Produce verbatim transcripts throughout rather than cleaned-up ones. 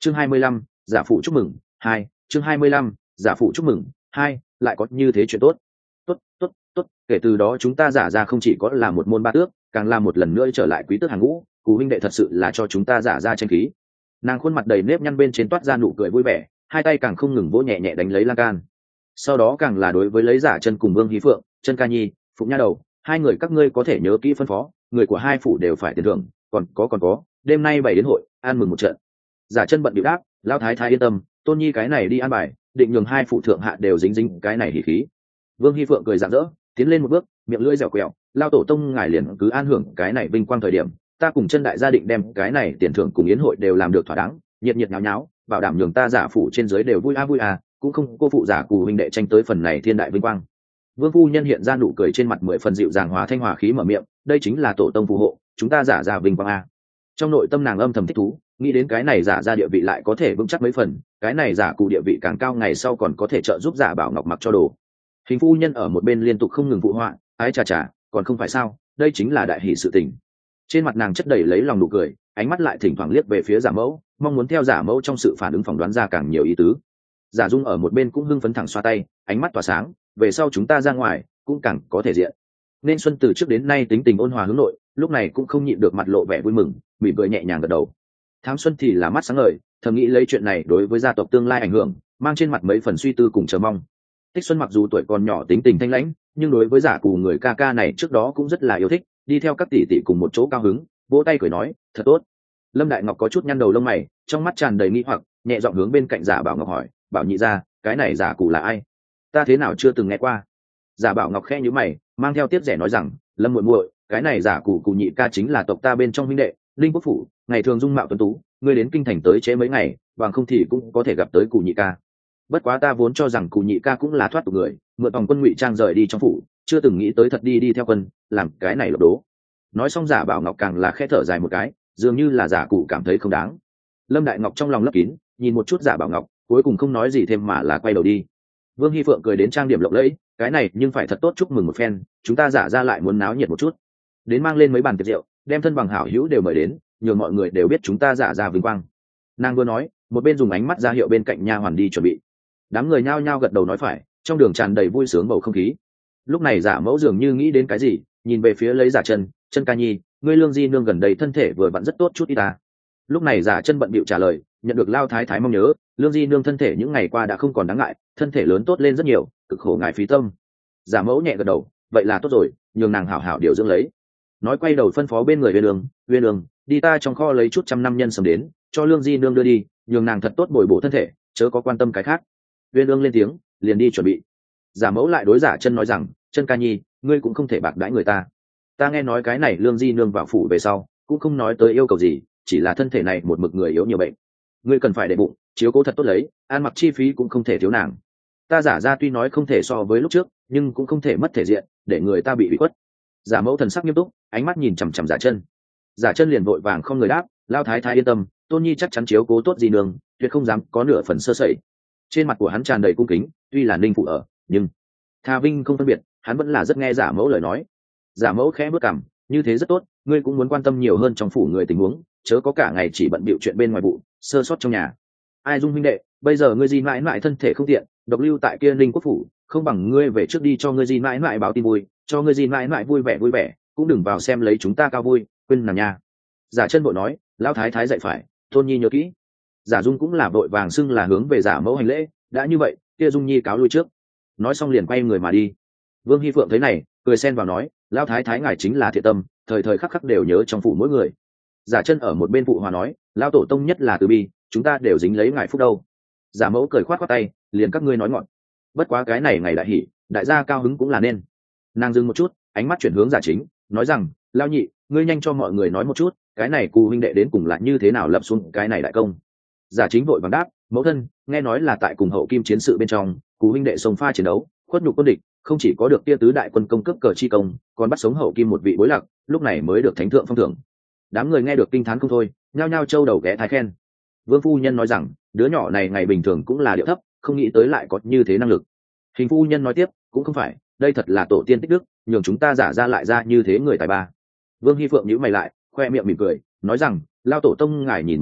chương hai mươi lăm, giả phụ chúc mừng hai chương hai mươi lăm, giả phụ chúc mừng hai lại có như thế chuyện tốt. Tốt tốt tốt, kể từ đó chúng ta giả ra không chỉ có là một môn ba tước, càng là một lần nữa trở lại quý tước hàng ngũ. Cù huynh đệ thật sự là cho chúng ta giả ra tranh khí. Nàng khuôn mặt đầy nếp nhăn bên trên toát ra nụ cười vui vẻ, hai tay càng không ngừng vỗ nhẹ nhẹ đánh lấy lan can. Sau đó càng là đối với lấy giả chân cùng Vương Hí Phượng, Chân Ca Nhi, Phụng Nha Đầu, hai người các ngươi có thể nhớ kỹ phân phó, người của hai phủ đều phải tiền thưởng, còn có còn có, đêm nay bày đến hội, ăn mừng một trận. Giả chân bận bịu đáp, lão thái thái yên tâm, Tôn Nhi cái này đi an bài, định nhường hai phụ thượng hạ đều dính dính cái này hỉ khí. Vương Hí Phượng cười rạng rỡ, tiến lên một bước, miệng lưỡi dẻo quẹo, lao tổ tông ngài liền cứ an hưởng cái này vinh quang thời điểm, ta cùng Chân đại gia định đem cái này tiền thưởng cùng yến hội đều làm được thỏa đáng, nhiệt nhiệt nháo nháo, bảo đảm nhường ta giả phủ trên dưới đều vui a vui a, cũng không cô phụ giả Cù huynh đệ tranh tới phần này thiên đại vinh quang. Vương phu nhân hiện ra nụ cười trên mặt mười phần dịu dàng hòa thanh hòa khí mở miệng, đây chính là tổ tông phù hộ, chúng ta giả ra vinh quang a. Trong nội tâm nàng âm thầm thích thú, nghĩ đến cái này giả ra địa vị lại có thể vững chắc mấy phần, cái này giả Cù địa vị càng cao ngày sau còn có thể trợ giúp giả Bảo Ngọc mặc cho đồ. Hình phu nhân ở một bên liên tục không ngừng phụ họa, ái chà chà, còn không phải sao, đây chính là đại hỷ sự tình. Trên mặt nàng chất đầy lấy lòng nụ cười, ánh mắt lại thỉnh thoảng liếc về phía giả mẫu, mong muốn theo giả mẫu trong sự phản ứng phỏng đoán ra càng nhiều ý tứ. Giả Dung ở một bên cũng hưng phấn thẳng xoa tay, ánh mắt tỏa sáng, về sau chúng ta ra ngoài cũng càng có thể diện. Nên Xuân từ trước đến nay tính tình ôn hòa hướng nội, lúc này cũng không nhịn được mặt lộ vẻ vui mừng, mỉm cười nhẹ nhàng gật đầu. Thám Xuân thì là mắt sáng ngời, thầm nghĩ lấy chuyện này đối với gia tộc tương lai ảnh hưởng, mang trên mặt mấy phần suy tư cùng chờ mong. Tích Xuân mặc dù tuổi còn nhỏ tính tình thanh lãnh, nhưng đối với giả Cù người ca ca này trước đó cũng rất là yêu thích, đi theo các tỷ tỷ cùng một chỗ cao hứng, vỗ tay cười nói, thật tốt. Lâm Đại Ngọc có chút nhăn đầu lông mày, trong mắt tràn đầy nghi hoặc, nhẹ giọng hướng bên cạnh giả Bảo Ngọc hỏi, Bảo nhị gia, cái này giả Cù là ai? Ta thế nào chưa từng nghe qua? Giả Bảo Ngọc khẽ nhíu mày, mang theo tiếp rẻ nói rằng, Lâm muội muội, cái này giả Cù Cù nhị ca chính là tộc ta bên trong huynh đệ, Linh Quốc phủ, ngày thường dung mạo tuấn tú, ngươi đến kinh thành tới trễ mấy ngày, bằng không thì cũng có thể gặp tới Cù nhị ca. Bất quá ta vốn cho rằng Cù nhị ca cũng là thoát tục người, mượn vòng quân ngụy trang rời đi trong phủ, chưa từng nghĩ tới thật đi đi theo quân, làm cái này lột đố. Nói xong giả Bảo Ngọc càng là khẽ thở dài một cái, dường như là giả Cụ cảm thấy không đáng. Lâm Đại Ngọc trong lòng lấp kín, nhìn một chút giả Bảo Ngọc, cuối cùng không nói gì thêm mà là quay đầu đi. Vương Hi Phượng cười đến trang điểm lộng lẫy, cái này nhưng phải thật tốt chúc mừng một phen, chúng ta giả ra lại muốn náo nhiệt một chút, đến mang lên mấy bàn tiệc rượu, đem thân bằng hảo hữu đều mời đến, nhường mọi người đều biết chúng ta giả ra vinh quang. Nàng vừa nói, một bên dùng ánh mắt ra hiệu bên cạnh nha hoàn đi chuẩn bị. Đám người nhao nhao gật đầu nói phải, trong đường tràn đầy vui sướng bầu không khí. Lúc này giả mẫu dường như nghĩ đến cái gì, nhìn về phía lấy giả chân, Chân Ca Nhi, ngươi Lương Di nương gần đây thân thể vừa vặn rất tốt chút ít ta. Lúc này giả chân bận bịu trả lời, nhận được lao thái thái mong nhớ, Lương Di nương thân thể những ngày qua đã không còn đáng ngại, thân thể lớn tốt lên rất nhiều, cực khổ ngài phí tâm. Giả mẫu nhẹ gật đầu, vậy là tốt rồi, nhường nàng hảo hảo điều dưỡng lấy. Nói quay đầu phân phó bên người Uyên Lương, Uyên Lương, đi ta trong kho lấy chút trăm năm nhân sâm đến, cho Lương Di nương đưa đi, nhường nàng thật tốt bồi bổ thân thể, chớ có quan tâm cái khác. Uyên Lương lên tiếng, liền đi chuẩn bị. Giả mẫu lại đối giả chân nói rằng, Chân Ca Nhi, ngươi cũng không thể bạc đãi người ta. Ta nghe nói cái này Lương Di nương vào phủ về sau, cũng không nói tới yêu cầu gì, chỉ là thân thể này một mực người yếu nhiều bệnh, ngươi cần phải để bụng, chiếu cố thật tốt lấy, ăn mặc chi phí cũng không thể thiếu nàng. Ta giả ra tuy nói không thể so với lúc trước, nhưng cũng không thể mất thể diện, để người ta bị bị khuất. Giả mẫu thần sắc nghiêm túc, ánh mắt nhìn chằm chằm giả chân. Giả chân liền vội vàng không người đáp, lao thái thái yên tâm, Tôn Nhi chắc chắn chiếu cố tốt Di nương, tuyệt không dám có nửa phần sơ sẩy. Trên mặt của hắn tràn đầy cung kính, tuy là Ninh phụ ở, nhưng Tha Vinh không phân biệt, hắn vẫn là rất nghe giả mẫu lời nói. Giả mẫu khẽ bước cằm, như thế rất tốt, ngươi cũng muốn quan tâm nhiều hơn trong phủ người tình huống, chớ có cả ngày chỉ bận bịu chuyện bên ngoài vụ, sơ sót trong nhà. Ai Dung huynh đệ, bây giờ ngươi Di mãi mãi thân thể không tiện, độc lưu tại kia Ninh Quốc phủ, không bằng ngươi về trước đi cho ngươi Di mãi mãi báo tin vui, cho ngươi Di mãi mãi vui vẻ vui vẻ, cũng đừng vào xem lấy chúng ta cao vui, quên nằm nha. Giả chân vội nói, lão thái thái dạy phải, Tôn Nhi nhớ kỹ. Giả Dung cũng là vội vàng xưng là hướng về giả mẫu hành lễ, đã như vậy, kia Dung Nhi cáo lui trước. Nói xong liền quay người mà đi. Vương Hi Phượng thấy này, cười xen vào nói, lão thái thái ngài chính là thiện tâm, thời thời khắc khắc đều nhớ trong phủ mỗi người. Giả chân ở một bên phụ hòa nói, lão tổ tông nhất là từ bi, chúng ta đều dính lấy ngài phúc đâu. Giả mẫu cười khoát khoát tay, liền các ngươi nói ngọn. Bất quá cái này ngày đại hỉ, đại gia cao hứng cũng là nên. Nàng dừng một chút, ánh mắt chuyển hướng giả chính, nói rằng, lão nhị, ngươi nhanh cho mọi người nói một chút, cái này Cù huynh đệ đến cùng là như thế nào lập xuống cái này đại công. Giả chính vội vàng đáp, mẫu thân, nghe nói là tại cùng hậu kim chiến sự bên trong, Cù huynh đệ xông pha chiến đấu, khuất nhục quân địch, không chỉ có được tia tứ đại quân công cấp cờ chi công, còn bắt sống hậu kim một vị bối lạc, lúc này mới được thánh thượng phong thưởng. Đám người nghe được kinh thán không thôi, nhao nhao châu đầu ghé thái khen. Vương phu nhân nói rằng, đứa nhỏ này ngày bình thường cũng là điệu thấp, không nghĩ tới lại có như thế năng lực. Hình phu nhân nói tiếp, cũng không phải, đây thật là tổ tiên tích đức, nhường chúng ta giả ra lại ra như thế người tài ba. Vương Hi Phượng nhíu mày lại, khoe miệng mỉm cười, nói rằng, lao tổ tông ngài nhìn một cái,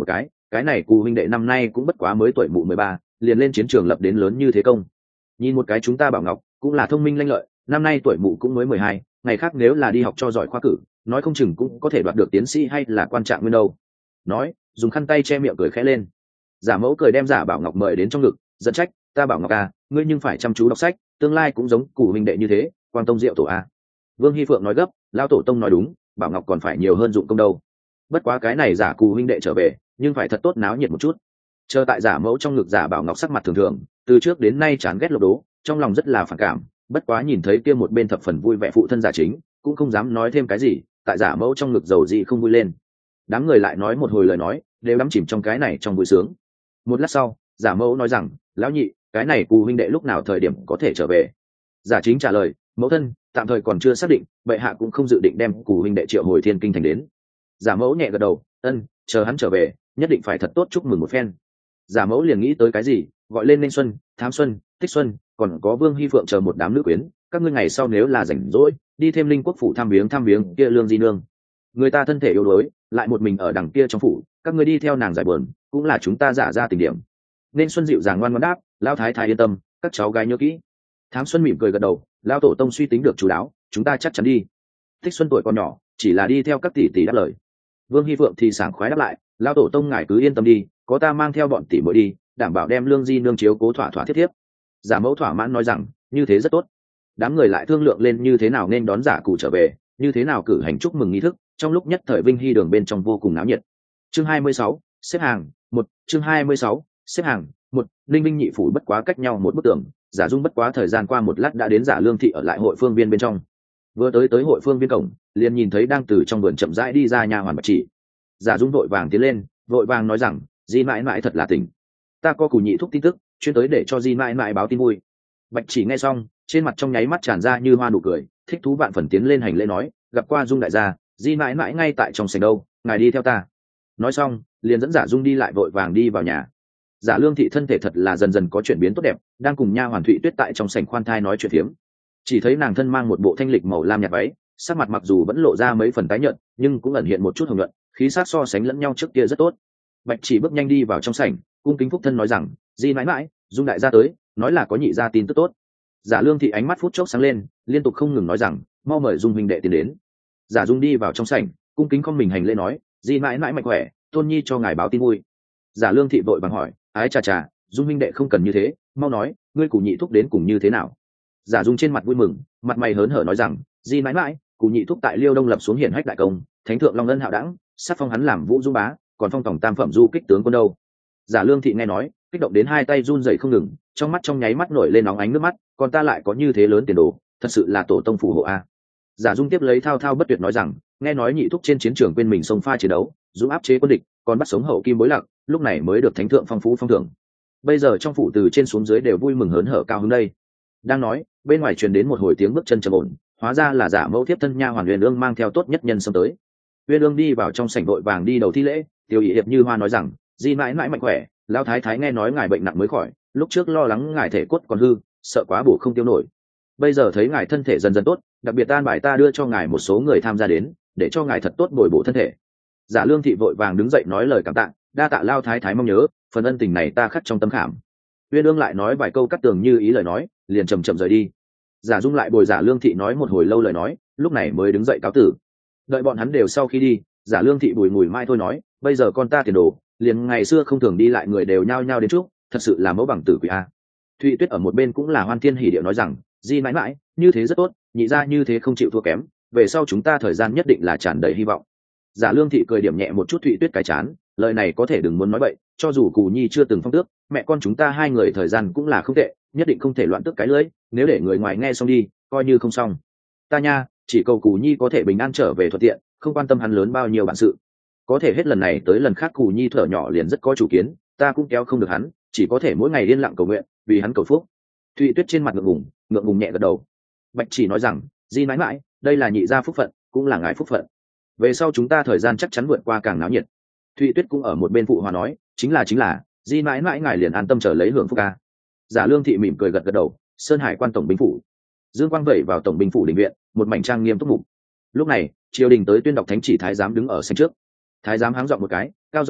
cái này cù huynh đệ năm nay cũng bất quá mới tuổi mụ mười ba, liền lên chiến trường lập đến lớn như thế công. Nhìn một cái chúng ta Bảo Ngọc cũng là thông minh lanh lợi, năm nay tuổi mụ cũng mới mười hai, ngày khác nếu là đi học cho giỏi khoa cử, nói không chừng cũng có thể đoạt được tiến sĩ hay là quan trạng nguyên đâu. Nói, dùng khăn tay che miệng cười khẽ lên. Giả Mẫu cười đem Giả Bảo Ngọc mời đến trong ngực, dẫn trách, ta Bảo Ngọc à, ngươi nhưng phải chăm chú đọc sách, tương lai cũng giống cù huynh đệ như thế, quan tông diệu tổ à. Vương Hi Phượng nói gấp, lao tổ tông nói đúng, Bảo Ngọc còn phải nhiều hơn dụng công đâu. Bất quá cái này Giả cù huynh đệ trở về, nhưng phải thật tốt náo nhiệt một chút. Chờ tại Giả Mẫu trong ngực Giả Bảo Ngọc sắc mặt thường thường, từ trước đến nay chán ghét lục đố, trong lòng rất là phản cảm, bất quá nhìn thấy kia một bên thập phần vui vẻ phụ thân Giả Chính, cũng không dám nói thêm cái gì, tại Giả Mẫu trong ngực dầu gì không vui lên. Đám người lại nói một hồi lời nói, đều đắm chìm trong cái này trong vui sướng. Một lát sau, Giả Mẫu nói rằng, lão nhị, cái này cù huynh đệ lúc nào thời điểm có thể trở về? Giả Chính trả lời, mẫu thân, tạm thời còn chưa xác định, bệ hạ cũng không dự định đem cù huynh đệ triệu hồi Thiên Kinh thành đến. Giả Mẫu nhẹ gật đầu, ân, chờ hắn trở về, nhất định phải thật tốt chúc mừng một phen. Giả Mẫu liền nghĩ tới cái gì, gọi lên Ninh Xuân, Thám Xuân, Tích Xuân, còn có Vương Hi Phượng chờ một đám nữ quyến, các ngươi ngày sau nếu là rảnh rỗi, đi thêm Linh Quốc phủ thăm viếng thăm viếng kia Lương Di nương. Người ta thân thể yếu đuối, lại một mình ở đằng kia trong phủ, các ngươi đi theo nàng giải buồn, cũng là chúng ta giả ra tình điểm. Nên Xuân dịu dàng ngoan ngoãn đáp, lão thái thái yên tâm, các cháu gái nhớ kỹ. Thám Xuân mỉm cười gật đầu, lão tổ tông suy tính được chú đáo, chúng ta chắc chắn đi. Tích Xuân tuổi còn nhỏ, chỉ là đi theo các tỷ tỷ đáp lời. Vương Hi Phượng thì sảng khoái đáp lại, lão tổ tông ngài cứ yên tâm đi, có ta mang theo bọn tỷ muội đi, đảm bảo đem Lương Di nương chiếu cố thỏa thỏa thiết thiếp. Giả Mẫu thỏa mãn nói rằng, như thế rất tốt. Đám người lại thương lượng lên như thế nào nên đón Giả cụ trở về, như thế nào cử hành chúc mừng nghi thức, trong lúc nhất thời Vinh Hy đường bên trong vô cùng náo nhiệt. Chương hai mươi sáu, xếp hàng, một, chương hai mươi sáu, xếp hàng, một, Linh Vinh nhị phủ bất quá cách nhau một bức tường, Giả Dung bất quá thời gian qua một lát đã đến Giả Lương thị ở lại hội phương viên bên trong. Vừa tới tới hội phương viên cổng, liền nhìn thấy đang từ trong vườn chậm rãi đi ra nha hoàn Bạch Chỉ. Giả Dung vội vàng tiến lên, vội vàng nói rằng, Di mãi mãi thật là tỉnh, ta có cù nhị thúc tin tức, chuyên tới để cho Di mãi mãi báo tin vui. Bạch Chỉ nghe xong, trên mặt trong nháy mắt tràn ra như hoa nụ cười, thích thú vạn phần tiến lên hành lễ nói, gặp qua Dung đại gia, Di mãi mãi ngay tại trong sảnh đâu, ngài đi theo ta. Nói xong, liền dẫn Giả Dung đi lại vội vàng đi vào nhà. Giả Lương thị thân thể thật là dần dần có chuyển biến tốt đẹp, đang cùng nha hoàn Thụy Tuyết tại trong sảnh khoan thai nói chuyện phiếm. Chỉ thấy nàng thân mang một bộ thanh lịch màu lam nhạt váy, sắc mặt mặc dù vẫn lộ ra mấy phần tái nhợt, nhưng cũng ẩn hiện một chút hồng nhuận, khí sắc so sánh lẫn nhau trước kia rất tốt. Bạch Chỉ bước nhanh đi vào trong sảnh, cung kính phúc thân nói rằng, Di mãi mãi, Dung đại gia tới, nói là có nhị gia tin tức tốt. Giả Lương thị ánh mắt phút chốc sáng lên, liên tục không ngừng nói rằng, mau mời Dung huynh đệ tiến đến. Giả Dung đi vào trong sảnh, cung kính không mình hành lễ nói, Di mãi mãi mạnh khỏe, tôn nhi cho ngài báo tin vui. Giả Lương thị vội vàng hỏi, ái chà chà, Dung huynh đệ không cần như thế, mau nói, ngươi cụ nhị thúc đến cùng như thế nào? Giả Dung trên mặt vui mừng, mặt mày hớn hở nói rằng, Di mãi mãi, cụ nhị thúc tại Liêu Đông lập xuống hiển hách đại công, thánh thượng long ân hạo đẳng, sắc phong hắn làm vũ du bá, còn phong tổng tam phẩm du kích tướng quân đâu. Giả Lương thị nghe nói, kích động đến hai tay run rẩy không ngừng, trong mắt trong nháy mắt nổi lên nóng ánh nước mắt, còn ta lại có như thế lớn tiền đồ, thật sự là tổ tông phù hộ a. Giả Dung tiếp lấy thao thao bất tuyệt nói rằng, nghe nói nhị thúc trên chiến trường quên mình xông pha chiến đấu, dũng áp chế quân địch, còn bắt sống hậu kim bối lạc, lúc này mới được thánh thượng phong phú phong thưởng. Bây giờ trong phủ từ trên xuống dưới đều vui mừng hớn hở cao hứng đây. Đang nói, bên ngoài truyền đến một hồi tiếng bước chân trầm ổn, hóa ra là Giả Mẫu tiếp thân nha hoàn Uyên Ương mang theo tốt nhất nhân xông tới. Uyên Ương đi vào trong sảnh vội vàng đi đầu thi lễ, Tiêu Ý hiệp như hoa nói rằng, Di mãi mãi mạnh khỏe, lão thái thái nghe nói ngài bệnh nặng mới khỏi, lúc trước lo lắng ngài thể cốt còn hư, sợ quá bổ không tiêu nổi. Bây giờ thấy ngài thân thể dần dần tốt, đặc biệt an bài ta đưa cho ngài một số người tham gia đến, để cho ngài thật tốt bồi bổ thân thể. Giả Lương thị vội vàng đứng dậy nói lời cảm tạ, đa tạ lao thái thái mong nhớ, phần ân tình này ta khắc trong tâm khảm. Uyên Ương lại nói vài câu cắt tường như ý lời nói, liền chậm chậm rời đi. Giả Dung lại bồi Giả Lương thị nói một hồi lâu lời nói, lúc này mới đứng dậy cáo tử. Đợi bọn hắn đều sau khi đi, Giả Lương thị bùi ngùi mai thôi nói, bây giờ con ta tiền đồ, liền ngày xưa không thường đi lại người đều nhao nhao đến trước, thật sự là mẫu bằng tử quỷ a. Thụy Tuyết ở một bên cũng là hoan thiên hỉ điệu nói rằng, Di mãi mãi, như thế rất tốt, nhị gia như thế không chịu thua kém, về sau chúng ta thời gian nhất định là tràn đầy hy vọng. Giả Lương thị cười điểm nhẹ một chút Thụy Tuyết cái chán, lời này có thể đừng muốn nói bậy, cho dù Cù Nhi chưa từng phong tước, mẹ con chúng ta hai người thời gian cũng là không tệ, nhất định không thể loạn tước cái lưỡi, nếu để người ngoài nghe xong đi, coi như không xong. Ta nha, chỉ cầu Cù Nhi có thể bình an trở về thuận tiện, không quan tâm hắn lớn bao nhiêu bản sự. Có thể hết lần này tới lần khác Cù Nhi thở nhỏ liền rất có chủ kiến, ta cũng kéo không được hắn, chỉ có thể mỗi ngày yên lặng cầu nguyện, vì hắn cầu phúc. Thụy Tuyết trên mặt ngượng ngùng, ngượng ngùng nhẹ gật đầu. Bạch Chỉ nói rằng, Di mãi mãi, đây là nhị gia phúc phận, cũng là ngài phúc phận. Về sau chúng ta thời gian chắc chắn vượt qua càng náo nhiệt. Thụy Tuyết cũng ở một bên phụ hòa nói, chính là chính là, Di mãi mãi ngài liền an tâm trở lấy hưởng phúc ca. Giả Lương thị mỉm cười gật gật đầu. Sơn Hải quan tổng binh phủ, Dương Quang vẩy vào tổng binh phủ đình viện, một mảnh trang nghiêm túc mục. Lúc này, triều đình tới tuyên đọc thánh chỉ thái giám đứng ở sảnh trước. Thái giám háng giọng một cái, cao giọng nói,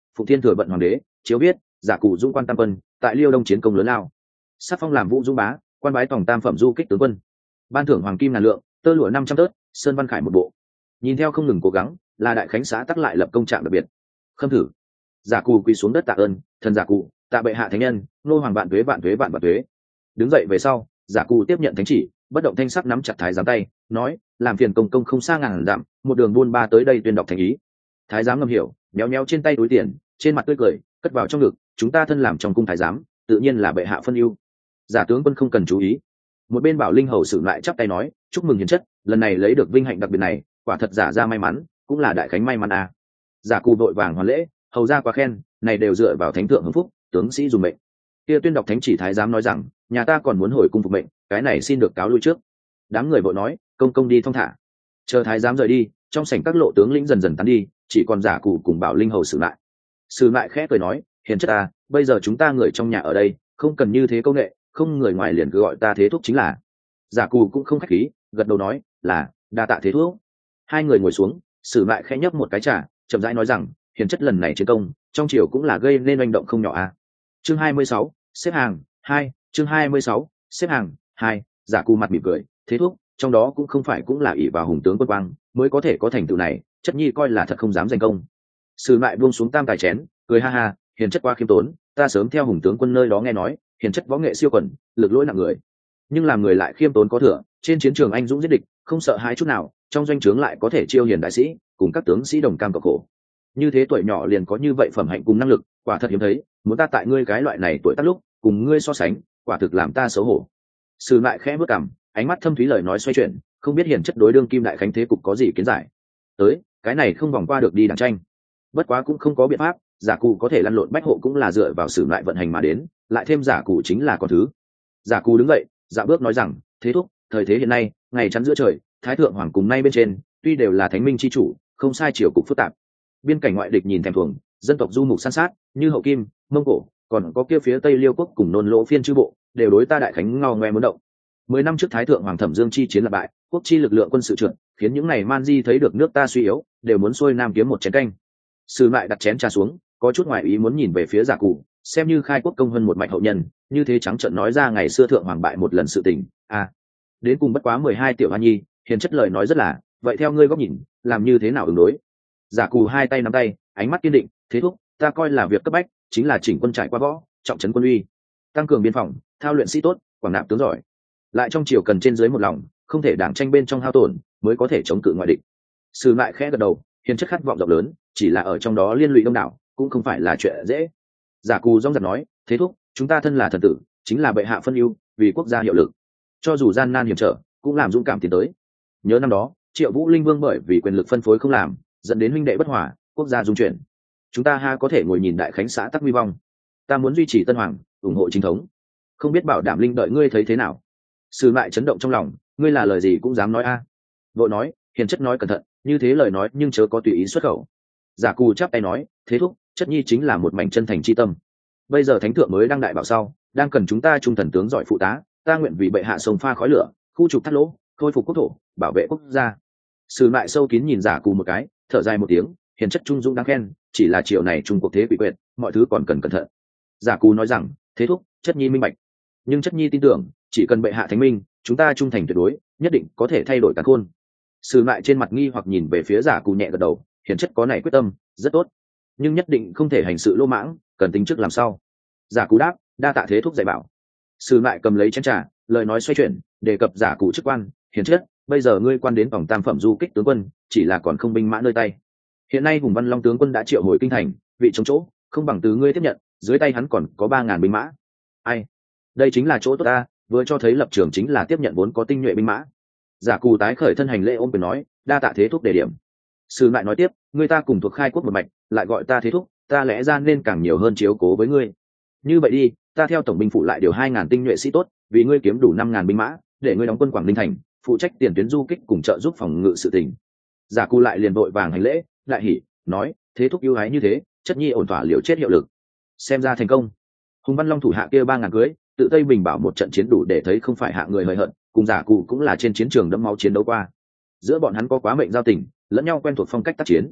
Phụng Thiên Thừa Vận Hoàng đế, chiếu viết, giả cụ dũng quan tam quân, tại Liêu Đông chiến công lớn lao. Sắc phong làm Vũ Dũng bá, quan bái tổng tam phẩm du kích tướng quân. Ban thưởng hoàng kim ngàn lượng, tơ lụa năm trăm tớt, sơn văn khải một bộ. Nhìn theo không ngừng cố gắng, là đại khánh xã tắc lại lập công trạng đặc biệt. Khâm thử. Giả cụ quỳ xuống đất tạ ơn, thần giả cụ, tạ bệ hạ thánh nhân, nô hoàng vạn tuế vạn tuế vạn vạn tuế. Đứng dậy về sau, giả cụ tiếp nhận thánh chỉ, bất động thanh sắc nắm chặt thái giám tay, nói, làm phiền công công không xa ngàn dặm, một đường buôn ba tới đây tuyên đọc thành ý. Thái giám ngầm hiểu, méo méo trên tay túi tiền, trên mặt tươi cười, cất vào trong ngực, chúng ta thân làm trong cung thái giám, tự nhiên là bệ hạ phân ưu. Giả tướng quân không cần chú ý. Một bên Bảo Linh hầu sử lại chắp tay nói, chúc mừng hiền chất, lần này lấy được vinh hạnh đặc biệt này, quả thật giả ra may mắn, cũng là đại khánh may mắn à. Giả cụ đội vàng hoàn lễ, hầu ra quá khen, này đều dựa vào thánh thượng hưng phúc, tướng sĩ dùng mệnh. Kia tuyên đọc thánh chỉ thái giám nói rằng, nhà ta còn muốn hồi cung phục mệnh, cái này xin được cáo lui trước. Đám người vội nói, công công đi thong thả. Chờ thái giám rời đi, trong sảnh các lộ tướng lĩnh dần dần tán đi, chỉ còn giả cụ cùng Bảo Linh hầu sử lại. Sử lại khẽ cười nói, hiền chất à, bây giờ chúng ta người trong nhà ở đây, không cần như thế công nghệ, không người ngoài liền cứ gọi ta thế thúc chính là. Giả cụ cũng không khách khí, gật đầu nói, là đa tạ thế thúc. Hai người ngồi xuống, sử lại khẽ nhấp một cái trà, chậm rãi nói rằng, hiền chất lần này chiến công, trong triều cũng là gây nên oanh động không nhỏ à. Chương hai mươi sáu, xếp hàng hai, chương hai mươi sáu, xếp hàng hai. Giả cụ mặt mỉm cười, thế thúc, trong đó cũng không phải cũng là ỷ vào hùng tướng quân quang mới có thể có thành tựu này, chất nhi coi là thật không dám giành công. Sử lại buông xuống tam tài chén, cười ha ha, hiền chất quá khiêm tốn, ta sớm theo hùng tướng quân nơi đó nghe nói, hiền chất võ nghệ siêu quần, lực lỗi nặng người, nhưng làm người lại khiêm tốn có thừa, trên chiến trường anh dũng giết địch, không sợ hãi chút nào, trong doanh trướng lại có thể chiêu hiền đại sĩ, cùng các tướng sĩ đồng cam cộng khổ. Như thế tuổi nhỏ liền có như vậy phẩm hạnh cùng năng lực, quả thật hiếm thấy, muốn ta tại ngươi cái loại này tuổi tác lúc cùng ngươi so sánh, quả thực làm ta xấu hổ. Sử lại khẽ bước cằm, ánh mắt thâm thúy lời nói xoay chuyển, không biết hiền chất đối đương kim đại khánh thế cục có gì kiến giải. Tới, cái này không vòng qua được đi đảng tranh. Bất quá cũng không có biện pháp, giả cụ có thể lăn lộn bách hộ cũng là dựa vào sử lại vận hành mà đến, lại thêm giả cụ chính là con thứ. Giả cụ đứng dậy, dạ bước nói rằng, thế thúc, thời thế hiện nay, ngày chắn giữa trời, thái thượng hoàng cùng nay bên trên, tuy đều là thánh minh chi chủ, không sai chiều cục phức tạp. Biên cảnh ngoại địch nhìn thèm thuồng, dân tộc du mục san sát, như hậu kim, mông cổ, còn có kia phía tây liêu quốc cùng nôn lỗ phiên chư bộ, đều đối ta đại khánh ngao ngoe muốn động. Mười năm trước thái thượng hoàng thẩm dương chi chiến là bại, quốc chi lực lượng quân sự trượt, khiến những này man di thấy được nước ta suy yếu, đều muốn xuôi nam kiếm một chén canh. Sử lại đặt chén trà xuống, có chút ngoại ý muốn nhìn về phía giả cụ, xem như khai quốc công hơn một mạch hậu nhân, như thế trắng trợn nói ra ngày xưa thượng hoàng bại một lần sự tình. À, đến cùng bất quá mười hai tiểu hoa nhi, hiền chất lời nói rất là, vậy theo ngươi góc nhìn, làm như thế nào ứng đối? Giả cụ hai tay nắm tay, ánh mắt kiên định, thế thúc, ta coi là việc cấp bách, chính là chỉnh quân trải qua võ, trọng trấn quân uy, tăng cường biên phòng, thao luyện sĩ tốt, quảng nạp tướng giỏi. Lại trong triều cần trên dưới một lòng, không thể đảng tranh bên trong hao tổn, mới có thể chống cự ngoại địch. Sử lại khẽ gật đầu, hiền chất khát vọng rộng lớn, chỉ là ở trong đó liên lụy đông đảo, cũng không phải là chuyện dễ. Giả cù rong giật nói, thế thúc, chúng ta thân là thần tử, chính là bệ hạ phân ưu, vì quốc gia hiệu lực, cho dù gian nan hiểm trở, cũng làm dũng cảm tiến tới. Nhớ năm đó, Triệu Vũ Linh Vương bởi vì quyền lực phân phối không làm, dẫn đến huynh đệ bất hòa, quốc gia dung chuyển. Chúng ta ha có thể ngồi nhìn đại khánh xã tắc huy vong. Ta muốn duy trì tân hoàng, ủng hộ chính thống, không biết bảo đảm linh đợi ngươi thấy thế nào? Sử lại chấn động trong lòng, ngươi là lời gì cũng dám nói a? À. Vội nói, hiền chất nói cẩn thận, như thế lời nói nhưng chớ có tùy ý xuất khẩu. Giả cù chắp tay nói, thế thúc, chất nhi chính là một mảnh chân thành chi tâm. Bây giờ thánh thượng mới đang đại bảo sau, đang cần chúng ta trung thần tướng giỏi phụ tá, ta nguyện vì bệ hạ sông pha khói lửa, khu trục thắt lỗ, khôi phục quốc thổ, bảo vệ quốc gia. Sử lại sâu kín nhìn giả cù một cái, thở dài một tiếng, hiền chất trung dũng đáng khen, chỉ là chiều này trung cuộc thế quỷ quyệt, mọi thứ còn cần cẩn thận. Giả cù nói rằng, thế thúc, chất nhi minh bạch, nhưng chất nhi tin tưởng, chỉ cần bệ hạ thánh minh, chúng ta trung thành tuyệt đối, nhất định có thể thay đổi càn khôn. Sử lại trên mặt nghi hoặc nhìn về phía giả cù nhẹ gật đầu, hiền chất có này quyết tâm, rất tốt, nhưng nhất định không thể hành sự lô mãng, cần tính trước làm sao. Giả cù đáp, đa tạ thế thúc dạy bảo. Sử lại cầm lấy chén trà, lời nói xoay chuyển, đề cập giả cù chức quan, hiền chất, bây giờ ngươi quan đến vòng tam phẩm du kích tướng quân, chỉ là còn không binh mã nơi tay. Hiện nay Hùng Văn Long tướng quân đã triệu hồi kinh thành, vị chống chỗ, không bằng từ ngươi tiếp nhận, dưới tay hắn còn có ba ngàn binh mã. Ai? Đây chính là chỗ tốt ta, vừa cho thấy lập trường chính là tiếp nhận vốn có tinh nhuệ binh mã. Giả cù tái khởi thân hành lễ ôm quyền nói, đa tạ thế thúc đề điểm. Sử lại nói tiếp, ngươi ta cùng thuộc khai quốc một mạch, lại gọi ta thế thúc, ta lẽ ra nên càng nhiều hơn chiếu cố với ngươi. Như vậy đi, ta theo tổng binh phụ lại điều hai ngàn tinh nhuệ sĩ tốt, vì ngươi kiếm đủ năm ngàn binh mã, để ngươi đóng quân Quảng Ninh thành, phụ trách tiền tuyến du kích cùng trợ giúp phòng ngự sự tình. Giả cù lại liền vội vàng hành lễ, lại hỉ, nói, thế thúc ưu ái như thế, chất nhi ổn thỏa liều chết hiệu lực. Xem ra thành công. Hùng Văn Long thủ hạ kia ba ngàn cưới, tự Tây Bình bảo một trận chiến đủ để thấy không phải hạ người hời hợt, cùng giả cụ cũng là trên chiến trường đẫm máu chiến đấu qua. Giữa bọn hắn có quá mệnh giao tình, lẫn nhau quen thuộc phong cách tác chiến.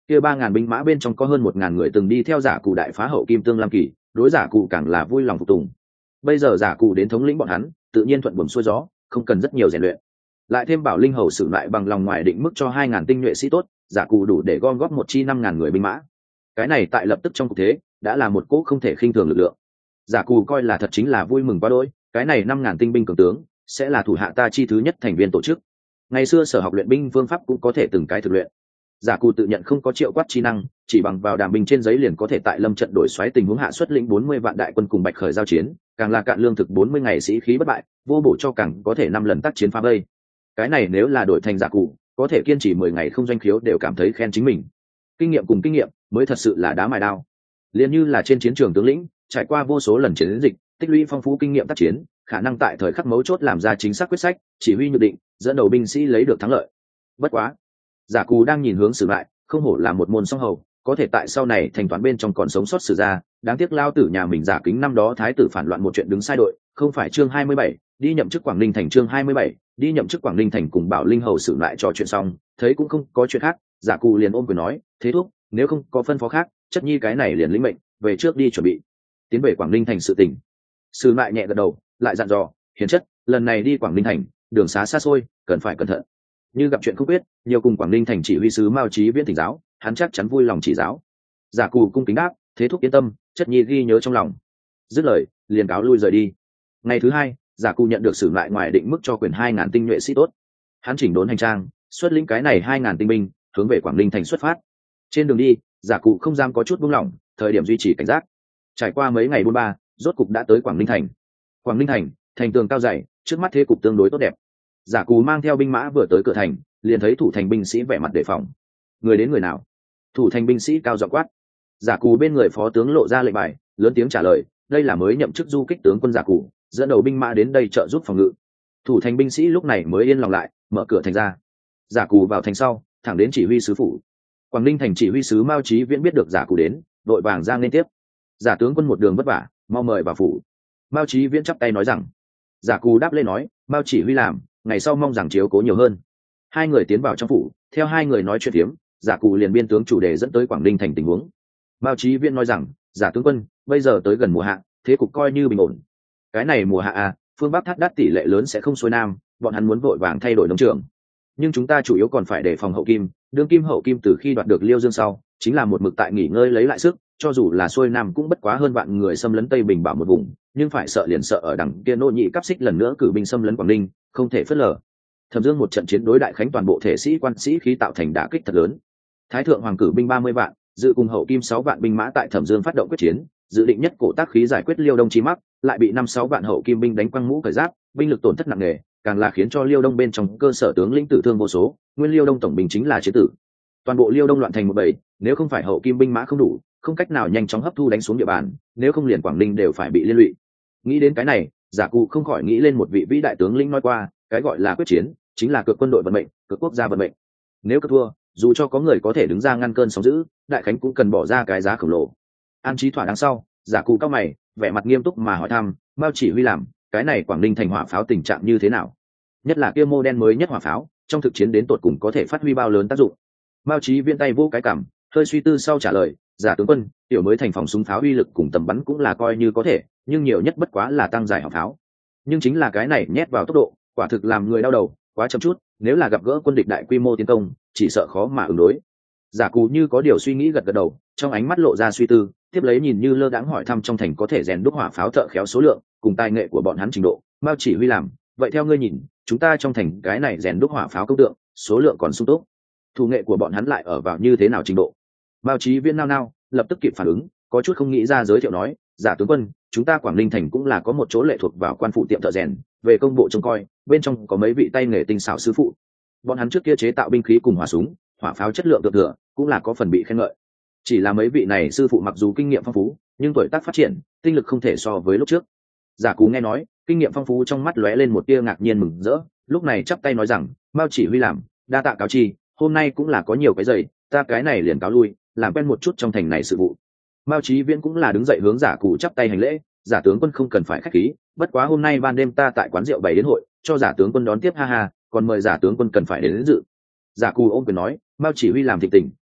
kia ba ngàn binh mã bên trong có hơn một ngàn người từng đi theo giả cụ đại phá hậu kim tương lam kỳ, đối giả cụ càng là vui lòng phục tùng. Bây giờ giả cụ đến thống lĩnh bọn hắn, tự nhiên thuận buồm xuôi gió, không cần rất nhiều rèn luyện. Lại thêm bảo linh hầu sử lại bằng lòng ngoài định mức cho hai ngàn tinh nhuệ sĩ tốt, giả cụ đủ để gom góp một chi năm ngàn người binh mã. Cái này tại lập tức trong cuộc thế đã là một cỗ không thể khinh thường lực lượng. Giả cụ coi là thật chính là vui mừng quá đỗi, cái này năm ngàn tinh binh cường tướng sẽ là thủ hạ ta chi thứ nhất thành viên tổ chức. Ngày xưa sở học luyện binh phương pháp cũng có thể từng cái thực luyện. Giả cụ tự nhận không có triệu quát chi năng, chỉ bằng vào đàm binh trên giấy liền có thể tại lâm trận đổi xoáy tình huống hạ xuất lĩnh bốn mươi vạn đại quân cùng bạch khởi giao chiến, càng là cạn lương thực bốn mươi ngày sĩ khí bất bại, vô bổ cho càng có thể năm lần tác chiến phá vây. Cái này nếu là đổi thành giả cụ, có thể kiên trì mười ngày không doanh khiếu đều cảm thấy khen chính mình. Kinh nghiệm cùng kinh nghiệm mới thật sự là đá mài đao. Liên như là trên chiến trường tướng lĩnh, trải qua vô số lần chiến dịch, tích lũy phong phú kinh nghiệm tác chiến, khả năng tại thời khắc mấu chốt làm ra chính xác quyết sách, chỉ huy nhược định, dẫn đầu binh sĩ lấy được thắng lợi. Bất quá, giả cù đang nhìn hướng Sử lại, không hổ là một môn song hầu, có thể tại sau này thành toán bên trong còn sống sót Sử ra, đáng tiếc lao tử nhà mình giả kính năm đó thái tử phản loạn một chuyện đứng sai đội, không phải chương hai mươi bảy, đi nhậm chức Quảng Ninh thành chương hai mươi bảy, đi nhậm chức Quảng Ninh thành cùng Bảo Linh hầu Sử lại trò chuyện xong, thấy cũng không có chuyện khác, giả cù liền ôm quyền nói, thế thúc, nếu không có phân phó khác, chất nhi cái này liền lĩnh mệnh, về trước đi chuẩn bị tiến về Quảng Ninh thành sự tình. Sử lại nhẹ gật đầu, lại dặn dò, hiền chất, lần này đi Quảng Ninh thành, đường xá xa xôi, cần phải cẩn thận. Như gặp chuyện không biết, nhiều cùng Quảng Ninh thành chỉ huy sứ Mao Chí Viễn thỉnh giáo, hắn chắc chắn vui lòng chỉ giáo. Giả cù cung kính đáp, thế thúc yên tâm, chất nhi ghi nhớ trong lòng. Dứt lời, liền cáo lui rời đi. Ngày thứ hai, giả cù nhận được Sử lại ngoài định mức cho quyền hai ngàn tinh nhuệ sĩ tốt. Hắn chỉnh đốn hành trang, xuất lĩnh cái này hai ngàn tinh binh, hướng về Quảng Ninh thành xuất phát. Trên đường đi, giả cụ không dám có chút buông lỏng, thời điểm duy trì cảnh giác. Trải qua mấy ngày buôn ba, rốt cục đã tới Quảng Ninh thành. Quảng Ninh thành, thành tường cao dày, trước mắt thế cục tương đối tốt đẹp. Giả cù mang theo binh mã vừa tới cửa thành, liền thấy thủ thành binh sĩ vẻ mặt đề phòng. Người đến người nào? Thủ thành binh sĩ cao giọng quát. Giả cù bên người phó tướng lộ ra lệnh bài, lớn tiếng trả lời, đây là mới nhậm chức du kích tướng quân giả cù, dẫn đầu binh mã đến đây trợ giúp phòng ngự. Thủ thành binh sĩ lúc này mới yên lòng lại, mở cửa thành ra. Giả cù vào thành sau, thẳng đến chỉ huy sứ phủ. Quảng Ninh thành chỉ huy sứ Mao Chí Viễn biết được giả cù đến, đội vàng ra nên tiếp. Giả tướng quân một đường vất vả, mau mời vào phủ. Mao Chí Viễn chắp tay nói rằng. Giả cù đáp lên nói, Mao chỉ huy làm, ngày sau mong rằng chiếu cố nhiều hơn. Hai người tiến vào trong phủ, theo hai người nói chuyện tiếm, giả cù liền biên tướng chủ đề dẫn tới Quảng Ninh thành tình huống. Mao Chí Viễn nói rằng, giả tướng quân, bây giờ tới gần mùa hạ, thế cục coi như bình ổn. Cái này mùa hạ à, phương Bắc thắt đắt tỷ lệ lớn sẽ không xuôi nam, bọn hắn muốn vội vàng thay đổi nông trường. Nhưng chúng ta chủ yếu còn phải đề phòng hậu kim, đương kim hậu kim từ khi đoạt được Liêu Dương sau, chính là một mực tại nghỉ ngơi lấy lại sức, cho dù là xuôi nam cũng bất quá hơn vạn người xâm lấn Tây Bình Bảo một vùng, nhưng phải sợ liền sợ ở đằng kia nô nhị cấp xích lần nữa cử binh xâm lấn Quảng Ninh, không thể phớt lờ. Thẩm Dương một trận chiến đối đại khánh toàn bộ thể sĩ quan sĩ khí tạo thành đả kích thật lớn. Thái thượng hoàng cử binh ba mươi vạn, dự cùng hậu kim sáu vạn binh mã tại Thẩm Dương phát động quyết chiến, dự định nhất cổ tác khí giải quyết Liêu Đông chi mắc, lại bị năm sáu vạn hậu kim binh đánh quăng mũ cởi giáp, binh lực tổn thất nặng nề, càng là khiến cho Liêu Đông bên trong cơ sở tướng lĩnh tử thương vô số, nguyên Liêu Đông tổng binh chính là chế tử. Toàn bộ Liêu Đông loạn thành một bầy, nếu không phải hậu kim binh mã không đủ, không cách nào nhanh chóng hấp thu đánh xuống địa bàn, nếu không liền Quảng Ninh đều phải bị liên lụy. Nghĩ đến cái này, giả cụ không khỏi nghĩ lên một vị vĩ đại tướng lĩnh nói qua, cái gọi là quyết chiến, chính là cược quân đội vận mệnh, cược quốc gia vận mệnh. Nếu cược thua, dù cho có người có thể đứng ra ngăn cơn sóng dữ, đại khánh cũng cần bỏ ra cái giá khổng lồ. An trí thỏa đáng sau, giả cụ cao mày, vẻ mặt nghiêm túc mà hỏi thăm, Mao chỉ huy làm, cái này Quảng Ninh thành hỏa pháo tình trạng như thế nào? Nhất là kia mô đen mới nhất hỏa pháo, trong thực chiến đến tột cùng có thể phát huy bao lớn tác dụng? Mao Chí Viễn tay vô cái cảm, hơi suy tư sau trả lời, giả tướng quân, tiểu mới thành phòng súng pháo uy lực cùng tầm bắn cũng là coi như có thể, nhưng nhiều nhất bất quá là tăng dài hỏa pháo. Nhưng chính là cái này nhét vào tốc độ, quả thực làm người đau đầu, quá chậm chút, nếu là gặp gỡ quân địch đại quy mô tiến công, chỉ sợ khó mà ứng đối. Giả Cù như có điều suy nghĩ gật gật đầu, trong ánh mắt lộ ra suy tư, tiếp lấy nhìn như lơ đãng hỏi thăm trong thành có thể rèn đúc hỏa pháo thợ khéo số lượng, cùng tài nghệ của bọn hắn trình độ, Mao chỉ huy làm, vậy theo ngươi nhìn, chúng ta trong thành cái này rèn đúc hỏa pháo công tượng, số lượng còn sung túc, thủ nghệ của bọn hắn lại ở vào như thế nào trình độ? Mao Chí Viễn nao nao, lập tức kịp phản ứng, có chút không nghĩ ra giới thiệu nói, giả tướng quân, chúng ta Quảng Ninh thành cũng là có một chỗ lệ thuộc vào quan phụ tiệm thợ rèn, về công bộ trông coi, bên trong có mấy vị tay nghề tinh xảo sư phụ. Bọn hắn trước kia chế tạo binh khí cùng hỏa súng, hỏa pháo chất lượng thượng thừa, cũng là có phần bị khen ngợi. Chỉ là mấy vị này sư phụ mặc dù kinh nghiệm phong phú, nhưng tuổi tác phát triển, tinh lực không thể so với lúc trước. Giả Cú nghe nói, kinh nghiệm phong phú trong mắt lóe lên một tia ngạc nhiên mừng rỡ, lúc này chắp tay nói rằng, Mao chỉ huy làm, đa tạ cáo chi, hôm nay cũng là có nhiều cái giày, ta cái này liền cáo lui, làm quen một chút trong thành này sự vụ. Mao Chí Viễn cũng là đứng dậy hướng Giả Cù chắp tay hành lễ, giả tướng quân không cần phải khách khí, bất quá hôm nay ban đêm ta tại quán rượu bày đến hội, cho giả tướng quân đón tiếp ha ha, còn mời giả tướng quân cần phải đến, đến dự. Giả Cù ôm quyền nói, Mao chỉ huy làm thịnh tình,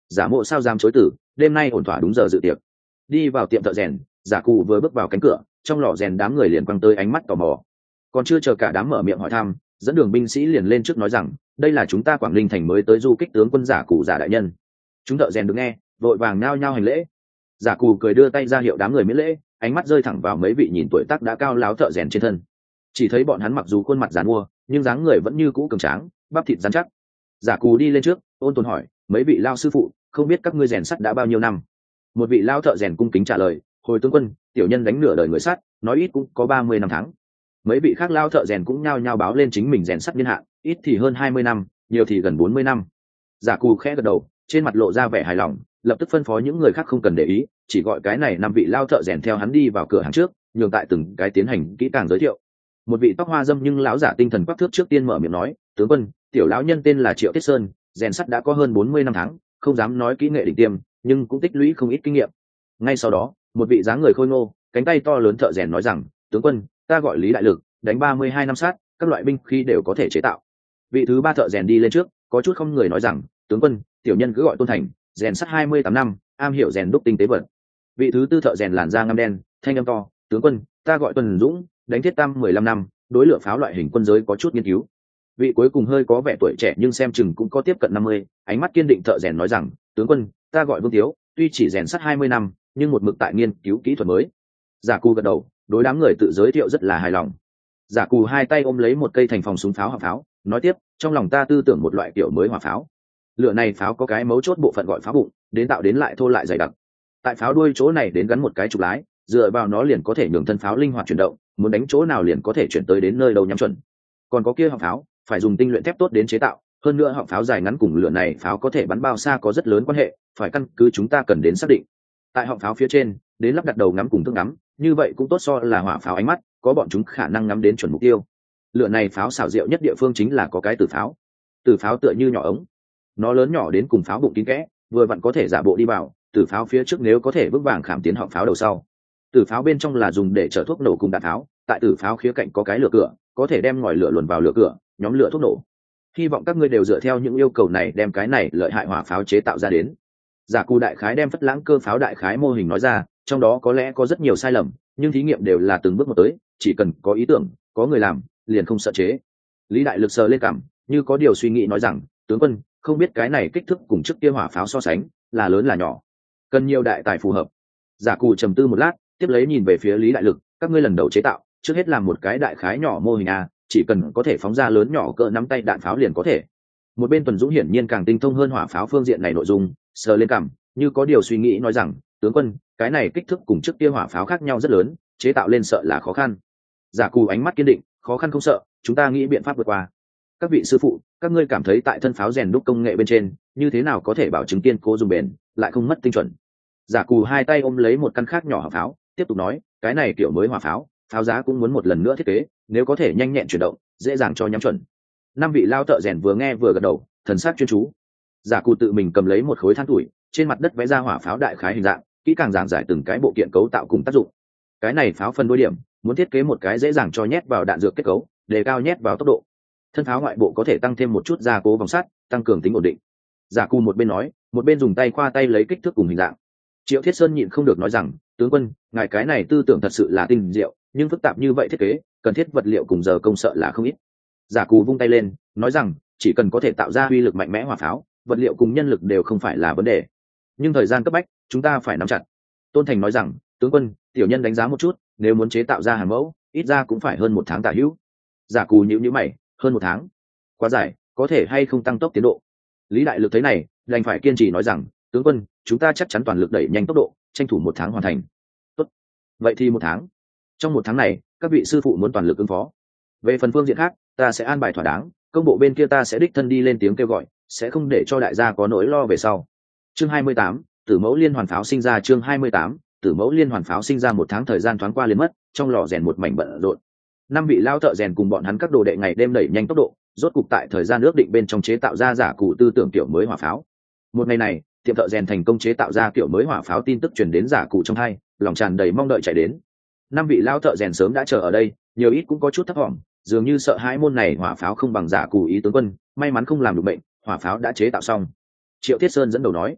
giả mộ sao dám chối tử, đêm nay ổn thỏa đúng giờ dự tiệc. Đi vào tiệm thợ rèn, giả cụ vừa bước vào cánh cửa, trong lò rèn đám người liền quăng tới ánh mắt tò mò. Còn chưa chờ cả đám mở miệng hỏi thăm, dẫn đường binh sĩ liền lên trước nói rằng đây là chúng ta Quảng Ninh thành mới tới du kích tướng quân giả cụ giả đại nhân. Chúng thợ rèn được nghe vội vàng nao nhao hành lễ. Giả cụ cười đưa tay ra hiệu đám người miễn lễ, ánh mắt rơi thẳng vào mấy vị nhìn tuổi tác đã cao láo thợ rèn trên thân. Chỉ thấy bọn hắn mặc dù khuôn mặt giàn mua nhưng dáng người vẫn như cũ cường tráng, bắp thịt rắn chắc. Giả cụ đi lên trước ôn tồn hỏi mấy vị lao sư phụ, không biết các ngươi rèn sắt đã bao nhiêu năm? Một vị lao thợ rèn cung kính trả lời, hồi tướng quân, tiểu nhân đánh nửa đời người sắt, nói ít cũng có ba mươi năm tháng. Mấy vị khác lao thợ rèn cũng nhao nhao báo lên chính mình rèn sắt niên hạn, ít thì hơn hai mươi năm, nhiều thì gần bốn mươi năm. Giả cù khẽ gật đầu, trên mặt lộ ra vẻ hài lòng, lập tức phân phó những người khác không cần để ý, chỉ gọi cái này năm vị lao thợ rèn theo hắn đi vào cửa hàng trước, nhường tại từng cái tiến hành kỹ càng giới thiệu. Một vị tóc hoa dâm nhưng lão giả tinh thần quắc thước trước tiên mở miệng nói, tướng quân, tiểu lão nhân tên là Triệu Tiết Sơn, rèn sắt đã có hơn bốn mươi năm tháng, không dám nói kỹ nghệ đỉnh tiêm, nhưng cũng tích lũy không ít kinh nghiệm. Ngay sau đó, một vị dáng người khôi ngô, cánh tay to lớn thợ rèn nói rằng, tướng quân, ta gọi Lý Đại Lực, đánh ba mươi hai năm sát, các loại binh khí đều có thể chế tạo. Vị thứ ba thợ rèn đi lên trước, có chút không người nói rằng, tướng quân, tiểu nhân cứ gọi Tôn Thành, rèn sắt hai mươi tám năm, am hiểu rèn đúc tinh tế vật. Vị thứ tư thợ rèn làn da ngăm đen, thanh âm to, tướng quân, ta gọi Tuần Dũng, đánh thiết tam mười lăm năm, đối lửa pháo loại hình quân giới có chút nghiên cứu. Vị cuối cùng hơi có vẻ tuổi trẻ nhưng xem chừng cũng có tiếp cận năm mươi, ánh mắt kiên định thợ rèn nói rằng, tướng quân, ta gọi Vương Tiếu, tuy chỉ rèn sắt hai mươi năm, nhưng một mực tại nghiên cứu kỹ thuật mới. Giả Cù gật đầu, đối đám người tự giới thiệu rất là hài lòng. Giả Cù hai tay ôm lấy một cây thành phòng súng pháo hỏa pháo, nói tiếp, trong lòng ta tư tưởng một loại kiểu mới hỏa pháo. Lửa này pháo có cái mấu chốt bộ phận gọi pháo bụng, đến tạo đến lại thô lại dày đặc. Tại pháo đuôi chỗ này đến gắn một cái trục lái, dựa vào nó liền có thể nhường thân pháo linh hoạt chuyển động, muốn đánh chỗ nào liền có thể chuyển tới đến nơi đâu nhắm chuẩn. Còn có kia họng pháo, phải dùng tinh luyện thép tốt đến chế tạo, hơn nữa họng pháo dài ngắn cùng lửa này pháo có thể bắn bao xa có rất lớn quan hệ, phải căn cứ chúng ta cần đến xác định. Tại họng pháo phía trên, đến lắp đặt đầu ngắm cùng thương ngắm, như vậy cũng tốt so là hỏa pháo ánh mắt, có bọn chúng khả năng ngắm đến chuẩn mục tiêu. Lửa này pháo xảo diệu nhất địa phương chính là có cái tử pháo. Tử pháo tựa như nhỏ ống, nó lớn nhỏ đến cùng pháo bụng kín kẽ, vừa vặn có thể giả bộ đi vào. Tử pháo phía trước nếu có thể vững vàng khảm tiến họng pháo đầu sau. Tử pháo bên trong là dùng để chở thuốc nổ cùng đạn pháo, tại tử pháo khía cạnh có cái lửa cửa, có thể đem ngòi lửa luồn vào lửa cửa, nhóm lửa thuốc nổ. Hy vọng các ngươi đều dựa theo những yêu cầu này đem cái này lợi hại hỏa pháo chế tạo ra đến. Giả Cù đại khái đem phất lãng cơ pháo đại khái mô hình nói ra, trong đó có lẽ có rất nhiều sai lầm, nhưng thí nghiệm đều là từng bước một tới, chỉ cần có ý tưởng, có người làm, liền không sợ chế. Lý Đại Lực sờ lên cằm, như có điều suy nghĩ nói rằng, tướng quân, không biết cái này kích thước cùng trước kia hỏa pháo so sánh, là lớn là nhỏ, cần nhiều đại tài phù hợp. Giả Cù trầm tư một lát, tiếp lấy nhìn về phía Lý Đại Lực, các ngươi lần đầu chế tạo, trước hết làm một cái đại khái nhỏ mô hình a, chỉ cần có thể phóng ra lớn nhỏ cỡ nắm tay đạn pháo liền có thể. Một bên Tuần Dũng hiển nhiên càng tinh thông hơn hỏa pháo phương diện này nội dung, sờ lên cằm, như có điều suy nghĩ nói rằng, tướng quân, cái này kích thước cùng trước kia hỏa pháo khác nhau rất lớn, chế tạo lên sợ là khó khăn. Giả Cù ánh mắt kiên định, khó khăn không sợ, chúng ta nghĩ biện pháp vượt qua. Các vị sư phụ, các ngươi cảm thấy tại thân pháo rèn đúc công nghệ bên trên, như thế nào có thể bảo chứng kiên cố dùng bền, lại không mất tinh chuẩn? Giả Cù hai tay ôm lấy một căn khác nhỏ hỏa pháo, tiếp tục nói, cái này kiểu mới hỏa pháo, pháo giá cũng muốn một lần nữa thiết kế, nếu có thể nhanh nhẹn chuyển động, dễ dàng cho nhắm chuẩn. Năm vị lao thợ rèn vừa nghe vừa gật đầu, thần sắc chuyên chú. Giả Cù tự mình cầm lấy một khối than tuổi, trên mặt đất vẽ ra hỏa pháo đại khái hình dạng, kỹ càng giảng giải từng cái bộ kiện cấu tạo cùng tác dụng. Cái này pháo phân đôi điểm, muốn thiết kế một cái dễ dàng cho nhét vào đạn dược kết cấu, đề cao nhét vào tốc độ. Thân pháo ngoại bộ có thể tăng thêm một chút gia cố vòng sắt, tăng cường tính ổn định. Giả Cù một bên nói, một bên dùng tay khoa tay lấy kích thước cùng hình dạng. Triệu Thiết Sơn nhịn không được nói rằng, tướng quân, ngài cái này tư tưởng thật sự là tinh diệu, nhưng phức tạp như vậy thiết kế, cần thiết vật liệu cùng giờ công sợ là không ít. Giả Cù vung tay lên, nói rằng, chỉ cần có thể tạo ra uy lực mạnh mẽ hỏa pháo, vật liệu cùng nhân lực đều không phải là vấn đề. Nhưng thời gian cấp bách, chúng ta phải nắm chặt. Tôn Thành nói rằng, tướng quân, tiểu nhân đánh giá một chút, nếu muốn chế tạo ra hàng mẫu, ít ra cũng phải hơn một tháng tả hữu. Giả Cù nhíu nhíu mày, hơn một tháng, quá dài, có thể hay không tăng tốc tiến độ? Lý Đại Lực thấy này, đành phải kiên trì nói rằng, tướng quân, chúng ta chắc chắn toàn lực đẩy nhanh tốc độ, tranh thủ một tháng hoàn thành. Tốt, vậy thì một tháng. Trong một tháng này, các vị sư phụ muốn toàn lực ứng phó. Về phần phương diện khác, ta sẽ an bài thỏa đáng, công bộ bên kia ta sẽ đích thân đi lên tiếng kêu gọi, sẽ không để cho đại gia có nỗi lo về sau. Chương hai mươi tám, Tử mẫu liên hoàn pháo sinh ra. Chương hai mươi tám, Tử mẫu liên hoàn pháo sinh ra. Một tháng thời gian thoáng qua liền mất, trong lò rèn một mảnh bận rộn. Năm vị lao thợ rèn cùng bọn hắn các đồ đệ ngày đêm đẩy nhanh tốc độ, rốt cục tại thời gian ước định bên trong chế tạo ra Giả Cù tư tưởng kiểu mới hỏa pháo. Một ngày này, tiệm thợ rèn thành công chế tạo ra kiểu mới hỏa pháo, tin tức truyền đến Giả Cù trong hai, lòng tràn đầy mong đợi chạy đến. Năm vị lao thợ rèn sớm đã chờ ở đây, nhiều ít cũng có chút thấp vọng, dường như sợ hãi môn này hỏa pháo không bằng Giả Cù ý tướng quân, may mắn không làm được bệnh, hỏa pháo đã chế tạo xong. Triệu Thiết Sơn dẫn đầu nói,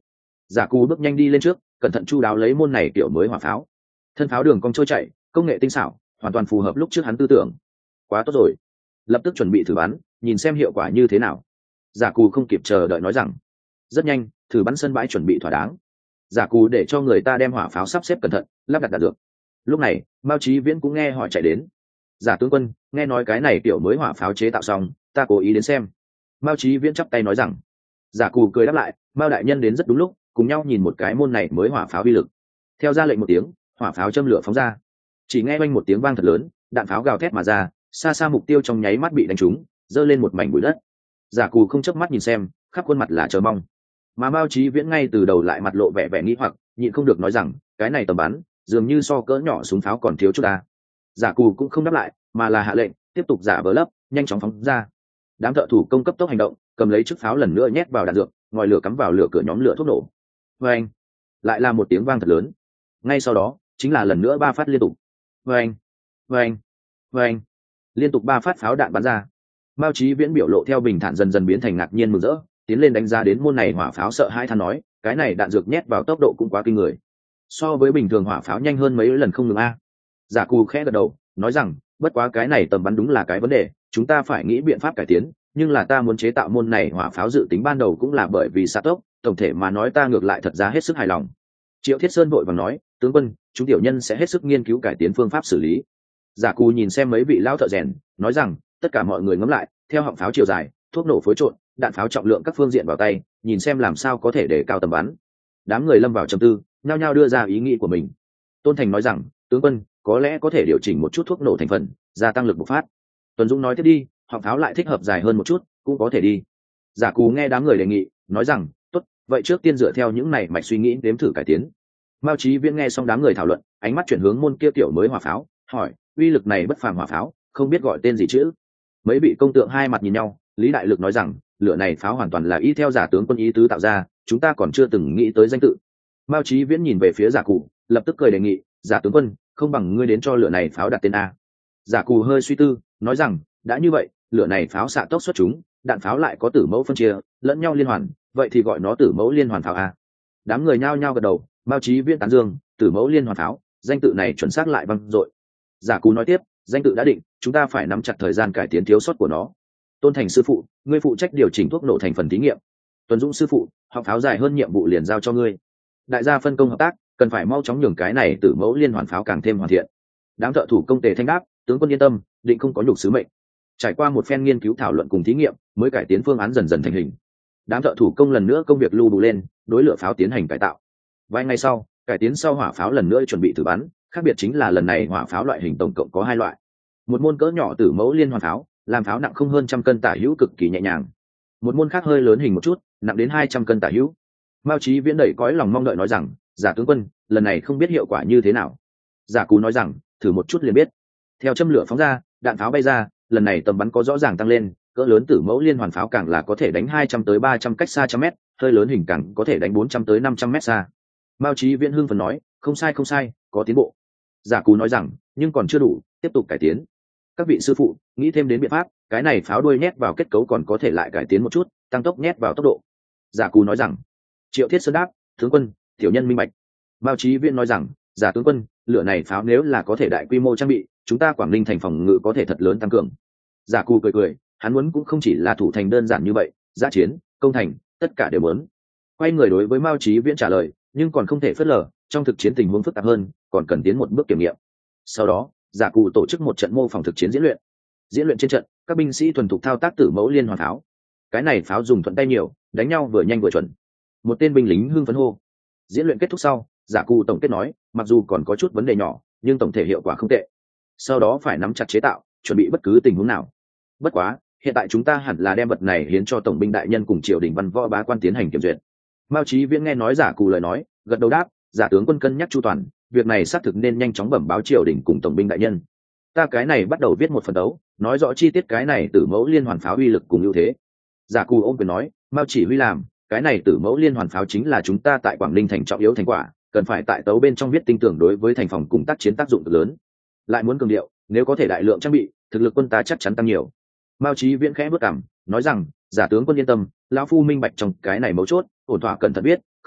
Giả Cù bước nhanh đi lên trước, cẩn thận chu đáo lấy môn này kiểu mới hỏa pháo. Thân pháo đường cong trôi chạy, công nghệ tinh xảo, hoàn toàn phù hợp lúc trước hắn tư tưởng. Quá tốt rồi, lập tức chuẩn bị thử bắn, nhìn xem hiệu quả như thế nào. Giả Cù không kịp chờ đợi nói rằng. Rất nhanh, thử bắn sân bãi chuẩn bị thỏa đáng. Giả Cù để cho người ta đem hỏa pháo sắp xếp cẩn thận, lắp đặt đạn dược. Lúc này, Mao Chí Viễn cũng nghe hỏi chạy đến. Giả tướng quân, nghe nói cái này kiểu mới hỏa pháo chế tạo xong, ta cố ý đến xem. Mao Chí Viễn chắp tay nói rằng. Giả Cù cười đáp lại, Mao đại nhân đến rất đúng lúc, cùng nhau nhìn một cái môn này mới hỏa pháo uy lực. Theo ra lệnh một tiếng, hỏa pháo châm lửa phóng ra. Chỉ nghe oanh một tiếng vang thật lớn, đạn pháo gào thét mà ra, xa xa mục tiêu trong nháy mắt bị đánh trúng, giơ lên một mảnh bụi đất. Giả Cù không chớp mắt nhìn xem, khắp khuôn mặt là chờ mong. Mà Mao Chí Viễn ngay từ đầu lại mặt lộ vẻ vẻ nghi hoặc, nhịn không được nói rằng, cái này tầm bắn, dường như so cỡ nhỏ súng pháo còn thiếu chút ta. Giả Cù cũng không đáp lại, mà là hạ lệnh, tiếp tục giả vờ lấp, nhanh chóng phóng ra. Đám thợ thủ công cấp tốc hành động, cầm lấy chiếc pháo lần nữa nhét vào đạn dược, ngòi lửa cắm vào lửa cửa nhóm lửa thuốc nổ. Vâng, lại là một tiếng vang thật lớn. Ngay sau đó, chính là lần nữa ba phát liên tục. Vâng, vâng, vâng, liên tục ba phát pháo đạn bắn ra. Mao Chí Viễn biểu lộ theo bình thản dần dần biến thành ngạc nhiên mừng rỡ, tiến lên đánh giá đến môn này hỏa pháo sợ hãi than nói, cái này đạn dược nhét vào tốc độ cũng quá kinh người. So với bình thường hỏa pháo nhanh hơn mấy lần không ngừng a. Giả Cù khẽ gật đầu, nói rằng, bất quá cái này tầm bắn đúng là cái vấn đề, chúng ta phải nghĩ biện pháp cải tiến, nhưng là ta muốn chế tạo môn này hỏa pháo dự tính ban đầu cũng là bởi vì xa tốc, tổng thể mà nói ta ngược lại thật ra hết sức hài lòng. Triệu Thiết Sơn vội vàng nói, tướng quân, chúng tiểu nhân sẽ hết sức nghiên cứu cải tiến phương pháp xử lý. Giả Cù nhìn xem mấy vị lão thợ rèn, nói rằng, tất cả mọi người ngẫm lại, theo họng pháo chiều dài, thuốc nổ phối trộn, đạn pháo trọng lượng các phương diện vào tay, nhìn xem làm sao có thể để cao tầm bắn. Đám người lâm vào trầm tư, nhao nhao đưa ra ý nghĩ của mình. Tôn Thành nói rằng, tướng quân, có lẽ có thể điều chỉnh một chút thuốc nổ thành phần, gia tăng lực bộc phát. Tuấn Dũng nói tiếp đi, họng pháo lại thích hợp dài hơn một chút, cũng có thể đi. Giả Cù nghe đám người đề nghị, nói rằng, tốt, vậy trước tiên dựa theo những này mạch suy nghĩ đếm thử cải tiến. Mao Chí Viễn nghe xong đám người thảo luận, ánh mắt chuyển hướng môn kia tiểu mới hỏa pháo, hỏi, uy lực này bất phàm hỏa pháo, không biết gọi tên gì chứ? Mấy vị công tượng hai mặt nhìn nhau, Lý Đại Lực nói rằng, lửa này pháo hoàn toàn là y theo giả tướng quân ý tứ tạo ra, chúng ta còn chưa từng nghĩ tới danh tự. Mao Chí Viễn nhìn về phía Giả Cù, lập tức cười đề nghị, giả tướng quân, không bằng ngươi đến cho lửa này pháo đặt tên a. Giả Cù hơi suy tư, nói rằng, đã như vậy, lửa này pháo xạ tốc xuất chúng, đạn pháo lại có tử mẫu phân chia, lẫn nhau liên hoàn, vậy thì gọi nó tử mẫu liên hoàn pháo a. Đám người nhao nhao gật đầu, Mao Chí Viễn tán dương, tử mẫu liên hoàn pháo, danh tự này chuẩn xác lại vang dội. Giả Cù nói tiếp, danh tự đã định, chúng ta phải nắm chặt thời gian cải tiến thiếu sót của nó. Tôn Thành sư phụ, ngươi phụ trách điều chỉnh thuốc nổ thành phần thí nghiệm. Tuấn Dũng sư phụ, học pháo dài hơn nhiệm vụ liền giao cho ngươi. Đại gia phân công hợp tác, cần phải mau chóng nhường cái này tử mẫu liên hoàn pháo càng thêm hoàn thiện. Đám thợ thủ công tề thanh đáp, tướng quân yên tâm, định không có nhục sứ mệnh. Trải qua một phen nghiên cứu thảo luận cùng thí nghiệm, mới cải tiến phương án dần dần thành hình. Đám thợ thủ công lần nữa công việc lưu đủ lên, đối lửa pháo tiến hành cải tạo. Vài ngày sau, cải tiến sau hỏa pháo lần nữa chuẩn bị thử bắn, khác biệt chính là lần này hỏa pháo loại hình tổng cộng có hai loại. Một môn cỡ nhỏ tử mẫu liên hoàn pháo, làm pháo nặng không hơn trăm cân tả hữu cực kỳ nhẹ nhàng. Một môn khác hơi lớn hình một chút, nặng đến hai trăm cân tả hữu. Mao Chí Viễn đẩy cõi lòng mong đợi nói rằng, giả tướng quân, lần này không biết hiệu quả như thế nào. Giả Cù nói rằng, thử một chút liền biết. Theo châm lửa phóng ra, đạn pháo bay ra, lần này tầm bắn có rõ ràng tăng lên, cỡ lớn tử mẫu liên hoàn pháo càng là có thể đánh hai trăm tới ba trăm cách xa trăm mét, hơi lớn hình càng có thể đánh bốn trăm tới năm trăm mét xa. Mao Chí Viễn hưng phấn nói, không sai không sai, có tiến bộ. Giả Cù nói rằng, nhưng còn chưa đủ, tiếp tục cải tiến. Các vị sư phụ, nghĩ thêm đến biện pháp, cái này pháo đuôi nhét vào kết cấu còn có thể lại cải tiến một chút, tăng tốc nhét vào tốc độ. Giả Cù nói rằng. Triệu Thiết Sơn đáp, tướng quân, tiểu nhân minh bạch. Mao Chí Viễn nói rằng, giả tướng quân, lửa này pháo nếu là có thể đại quy mô trang bị, chúng ta Quảng Ninh thành phòng ngự có thể thật lớn tăng cường. Giả Cù cười cười, hắn muốn cũng không chỉ là thủ thành đơn giản như vậy, giã chiến, công thành, tất cả đều muốn. Quay người đối với Mao Chí Viễn trả lời, nhưng còn không thể phớt lờ, trong thực chiến tình huống phức tạp hơn, còn cần tiến một bước kiểm nghiệm. Sau đó, Giả Cù tổ chức một trận mô phỏng thực chiến diễn luyện. Diễn luyện trên trận, các binh sĩ thuần thục thao tác tử mẫu liên hoàn pháo. Cái này pháo dùng thuận tay nhiều, đánh nhau vừa nhanh vừa chuẩn. Một tên binh lính hưng phấn hô. Diễn luyện kết thúc sau, Giả Cù tổng kết nói, mặc dù còn có chút vấn đề nhỏ, nhưng tổng thể hiệu quả không tệ. Sau đó phải nắm chặt chế tạo, chuẩn bị bất cứ tình huống nào. Bất quá, hiện tại chúng ta hẳn là đem vật này hiến cho tổng binh đại nhân cùng triều đình văn võ bá quan tiến hành kiểm duyệt. Mao Chí Viễn nghe nói Giả Cù lời nói, gật đầu đáp, giả tướng quân cân nhắc chu toàn, việc này xác thực nên nhanh chóng bẩm báo triều đình cùng tổng binh đại nhân. Ta cái này bắt đầu viết một phần đấu, nói rõ chi tiết cái này tử mẫu liên hoàn pháo uy lực cùng ưu thế. Giả Cù ôm quyền nói, Mao chỉ huy làm, cái này tử mẫu liên hoàn pháo chính là chúng ta tại Quảng Ninh thành trọng yếu thành quả, cần phải tại tấu bên trong viết tinh tưởng đối với thành phòng cùng tác chiến tác dụng cực lớn. Lại muốn cường điệu, nếu có thể đại lượng trang bị, thực lực quân ta chắc chắn tăng nhiều. Mao Chí Viễn khẽ bước cằm, nói rằng, giả tướng quân yên tâm, lão phu minh bạch trong cái này mấu chốt, ổn thỏa cẩn thận biết,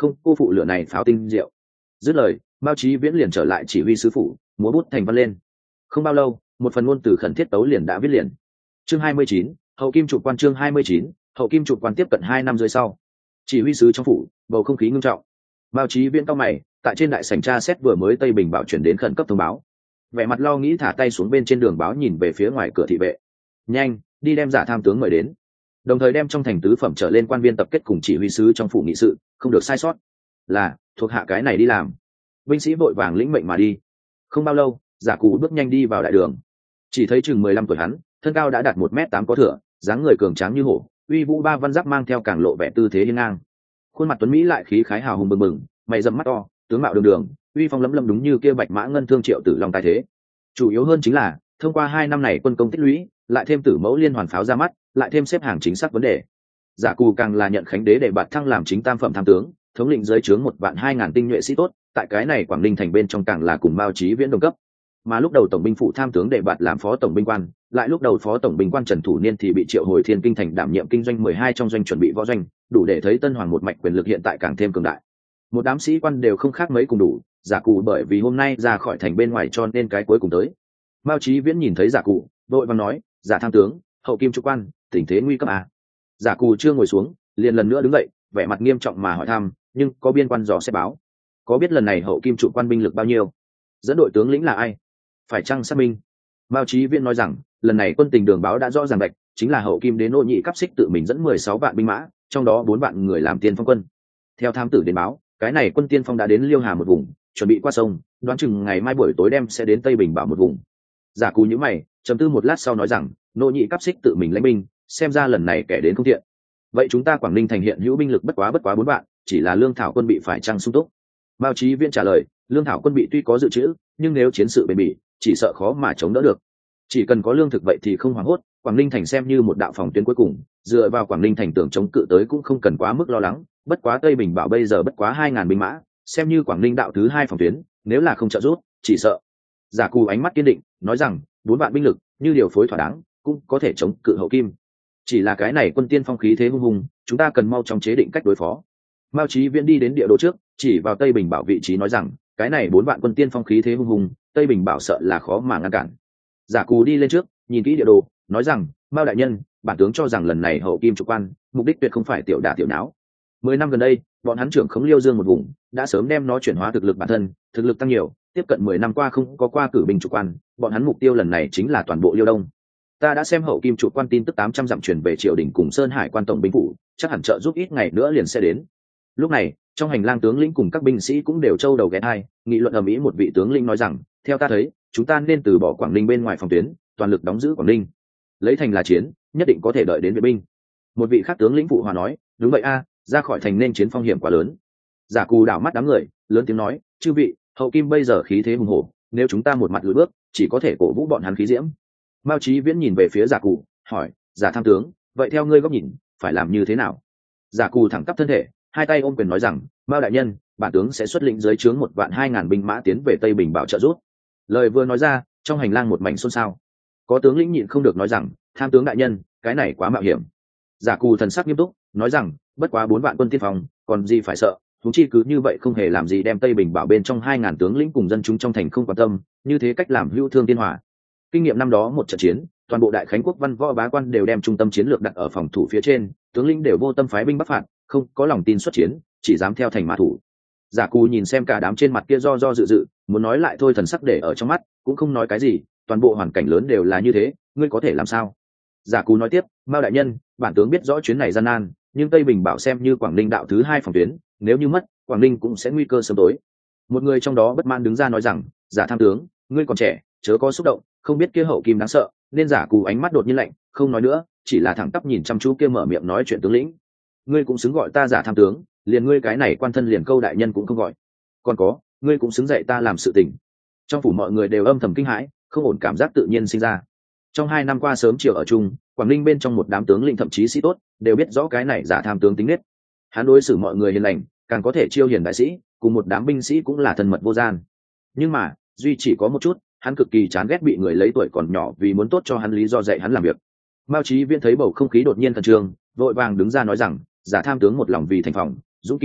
không cô phụ lửa này pháo tinh diệu. Dứt lời, Mao Chí Viễn liền trở lại chỉ huy sứ phủ, múa bút thành văn lên. Không bao lâu, một phần ngôn từ khẩn thiết tấu liền đã viết liền. Chương hai mươi chín, hậu kim trụ quan. Chương hai mươi chín, hậu kim trụ quan. Tiếp cận hai năm rưỡi sau, chỉ huy sứ trong phủ, bầu không khí ngưng trọng. Mao Chí Viễn cau mày, tại trên đại sảnh tra xét vừa mới Tây Bình Bảo chuyển đến khẩn cấp thông báo. Vẻ mặt lo nghĩ thả tay xuống bên trên đường báo, nhìn về phía ngoài cửa thị vệ. Nhanh, đi đem Giả tham tướng mời đến. Đồng thời đem trong thành tứ phẩm trở lên quan viên tập kết cùng chỉ huy sứ trong phủ nghị sự, không được sai sót. Là, thuộc hạ cái này đi làm. Binh sĩ vội vàng lĩnh mệnh mà đi. Không bao lâu, Giả Cụ bước nhanh đi vào đại đường. Chỉ thấy chừng mười lăm tuổi hắn, thân cao đã đạt một mét tám có thửa, dáng người cường tráng như hổ, uy vũ ba văn giáp mang theo càng lộ vẻ tư thế hiên ngang. Khuôn mặt tuấn mỹ lại khí khái hào hùng bừng bừng, mày rậm mắt to, tướng mạo đường đường, uy phong lẫm lẫm đúng như kia bạch mã ngân thương triệu tử long tài thế. Chủ yếu hơn chính là, thông qua hai năm này quân công tích lũy, lại thêm tử mẫu liên hoàn pháo ra mắt, lại thêm xếp hàng chính xác vấn đề. Giả Cù càng là nhận khánh đế để bạt thăng làm chính tam phẩm tham tướng, thống lĩnh dưới trướng một vạn hai ngàn tinh nhuệ sĩ tốt, tại cái này Quảng Ninh thành bên trong càng là cùng Mao Chí Viễn đồng cấp. Mà lúc đầu tổng binh phụ tham tướng để bạt làm phó tổng binh quan, lại lúc đầu phó tổng binh quan Trần Thủ Niên thì bị triệu hồi Thiên Kinh thành đảm nhiệm kinh doanh mười hai trong doanh chuẩn bị võ doanh, đủ để thấy Tân Hoàng một mạch quyền lực hiện tại càng thêm cường đại. Một đám sĩ quan đều không khác mấy cùng đủ, Giả Cụ bởi vì hôm nay ra khỏi thành bên ngoài cho nên cái cuối cùng tới. Mao Chí Viễn nhìn thấy Giả Cụ, vội vàng nói: "Giả tham tướng, hậu kim trụ quan, tình thế nguy cấp à?" Giả Cụ chưa ngồi xuống, liền lần nữa đứng dậy, vẻ mặt nghiêm trọng mà hỏi thăm: "Nhưng có biên quan dò xét báo, có biết lần này hậu kim trụ quan binh lực bao nhiêu? Dẫn đội tướng lĩnh là ai? Phải chăng xác minh?" Mao Chí Viễn nói rằng, lần này quân tình đường báo đã rõ ràng bạch, chính là hậu kim đế Nô Nhị Cáp Xích tự mình dẫn mười sáu vạn binh mã, trong đó bốn vạn người làm tiên phong quân. Theo thám tử đến báo, cái này quân tiên phong đã đến Liêu Hà một vùng, chuẩn bị qua sông, đoán chừng ngày mai buổi tối đem sẽ đến Tây Bình Bảo một vùng. Giả Cù nhíu mày, trầm tư một lát sau nói rằng, Nô Nhị Cáp Xích tự mình lãnh binh, xem ra lần này kẻ đến không thiện. Vậy chúng ta Quảng Ninh thành hiện hữu binh lực bất quá bất quá bốn vạn, chỉ là lương thảo quân bị phải chăng sung túc? Mao Chí Viễn trả lời, lương thảo quân bị tuy có dự trữ, nhưng nếu chiến sự bền bỉ, chỉ sợ khó mà chống đỡ được. Chỉ cần có lương thực vậy thì không hoảng hốt, Quảng Ninh thành xem như một đạo phòng tuyến cuối cùng, dựa vào Quảng Ninh thành tưởng chống cự tới cũng không cần quá mức lo lắng. Bất quá Tây Bình Bảo bây giờ bất quá hai ngàn binh mã, xem như Quảng Ninh đạo thứ hai phòng tuyến, nếu là không trợ giúp, chỉ sợ. Giả Cù ánh mắt kiên định, nói rằng, bốn vạn binh lực, như điều phối thỏa đáng, cũng có thể chống cự hậu kim. Chỉ là cái này quân tiên phong khí thế hung hùng, chúng ta cần mau chóng chế định cách đối phó. Mao Chí Viễn đi đến địa đồ trước, chỉ vào Tây Bình Bảo vị trí nói rằng, cái này bốn vạn quân tiên phong khí thế hung hùng, Tây Bình Bảo sợ là khó mà ngăn cản. Giả Cù đi lên trước, nhìn kỹ địa đồ, nói rằng, Mao đại nhân, bản tướng cho rằng lần này hậu kim trụ quan, mục đích tuyệt không phải tiểu đả tiểu náo. Mười năm gần đây, bọn hắn trưởng khống Liêu Dương một vùng, đã sớm đem nó chuyển hóa thực lực bản thân, thực lực tăng nhiều, tiếp cận mười năm qua không có qua cử binh trụ quan, bọn hắn mục tiêu lần này chính là toàn bộ Liêu Đông. Ta đã xem hậu kim trụ quan tin tức tám trăm dặm truyền về triều đình cùng Sơn Hải quan tổng binh phủ, chắc hẳn trợ giúp ít ngày nữa liền sẽ đến. Lúc này, trong hành lang tướng lĩnh cùng các binh sĩ cũng đều trâu đầu ghé hai, nghị luận ầm ĩ. Một vị tướng lĩnh nói rằng, theo ta thấy, chúng ta nên từ bỏ Quảng Ninh bên ngoài phòng tuyến, toàn lực đóng giữ Quảng Ninh, lấy thành là chiến, nhất định có thể đợi đến viện binh. Một vị khác tướng lĩnh phụ hòa nói, đúng vậy a, ra khỏi thành nên chiến phong hiểm quá lớn. Giả Cù đảo mắt đám người, lớn tiếng nói, chư vị, hậu kim bây giờ khí thế hùng hổ, nếu chúng ta một mặt lùi bước, chỉ có thể cổ vũ bọn hắn khí diễm. Mao Chí Viễn nhìn về phía Giả Cù, hỏi, Giả tham tướng, vậy theo ngươi góc nhìn, phải làm như thế nào? Giả Cù thẳng tắp thân thể, hai tay ôm quyền nói rằng, Mao đại nhân, bản tướng sẽ xuất lĩnh dưới trướng một vạn hai ngàn binh mã tiến về Tây Bình Bảo trợ giúp. Lời vừa nói ra, trong hành lang một mảnh xôn xao. Có tướng lĩnh nhịn không được nói rằng, tham tướng đại nhân, cái này quá mạo hiểm. Giả Cù thần sắc nghiêm túc, nói rằng, bất quá bốn vạn quân tiên phong, còn gì phải sợ? Chúng chi cứ như vậy không hề làm gì đem Tây Bình Bảo bên trong hai ngàn tướng lĩnh cùng dân chúng trong thành không quan tâm, như thế cách làm hữu thương tiên hòa. Kinh nghiệm năm đó một trận chiến, toàn bộ đại khánh quốc văn võ bá quan đều đem trung tâm chiến lược đặt ở phòng thủ phía trên, tướng lĩnh đều vô tâm phái binh bắc phạt, không có lòng tin xuất chiến, chỉ dám theo thành mã thủ. Giả Cù nhìn xem cả đám trên mặt kia do do dự dự, muốn nói lại thôi thần sắc để ở trong mắt, cũng không nói cái gì, toàn bộ hoàn cảnh lớn đều là như thế, ngươi có thể làm sao? Giả Cù nói tiếp, Mao đại nhân, bản tướng biết rõ chuyến này gian nan, nhưng Tây Bình Bảo xem như Quảng Ninh đạo thứ hai phòng tuyến, nếu như mất, Quảng Ninh cũng sẽ nguy cơ sớm tối. Một người trong đó bất mãn đứng ra nói rằng, Giả tham tướng, ngươi còn trẻ, chớ có xúc động, không biết kia hậu kim đáng sợ, nên Giả Cù ánh mắt đột nhiên lạnh, không nói nữa, chỉ là thẳng tắp nhìn chăm chú kia mở miệng nói chuyện tướng lĩnh. Ngươi cũng xứng gọi ta Giả tham tướng, liền ngươi cái này quan thân liền câu đại nhân cũng không gọi. Còn có, ngươi cũng xứng dạy ta làm sự tình. Trong phủ mọi người đều âm thầm kinh hãi, không ổn cảm giác tự nhiên sinh ra. Trong hai năm qua sớm chiều ở chung, Quảng Ninh bên trong một đám tướng lĩnh thậm chí sĩ tốt đều biết rõ cái này Giả tham tướng tính nết. Hắn đối xử mọi người hiền lành, càng có thể chiêu hiền đại sĩ, cùng một đám binh sĩ cũng là thân mật vô gian. Nhưng mà duy chỉ có một chút, hắn cực kỳ chán ghét bị người lấy tuổi còn nhỏ vì muốn tốt cho hắn lý do dạy hắn làm việc. Mao Chí Viễn thấy bầu không khí đột nhiên khẩn trương, vội vàng đứng ra nói rằng, Giả tham tướng một lòng vì thành phòng, dũng kim mưu,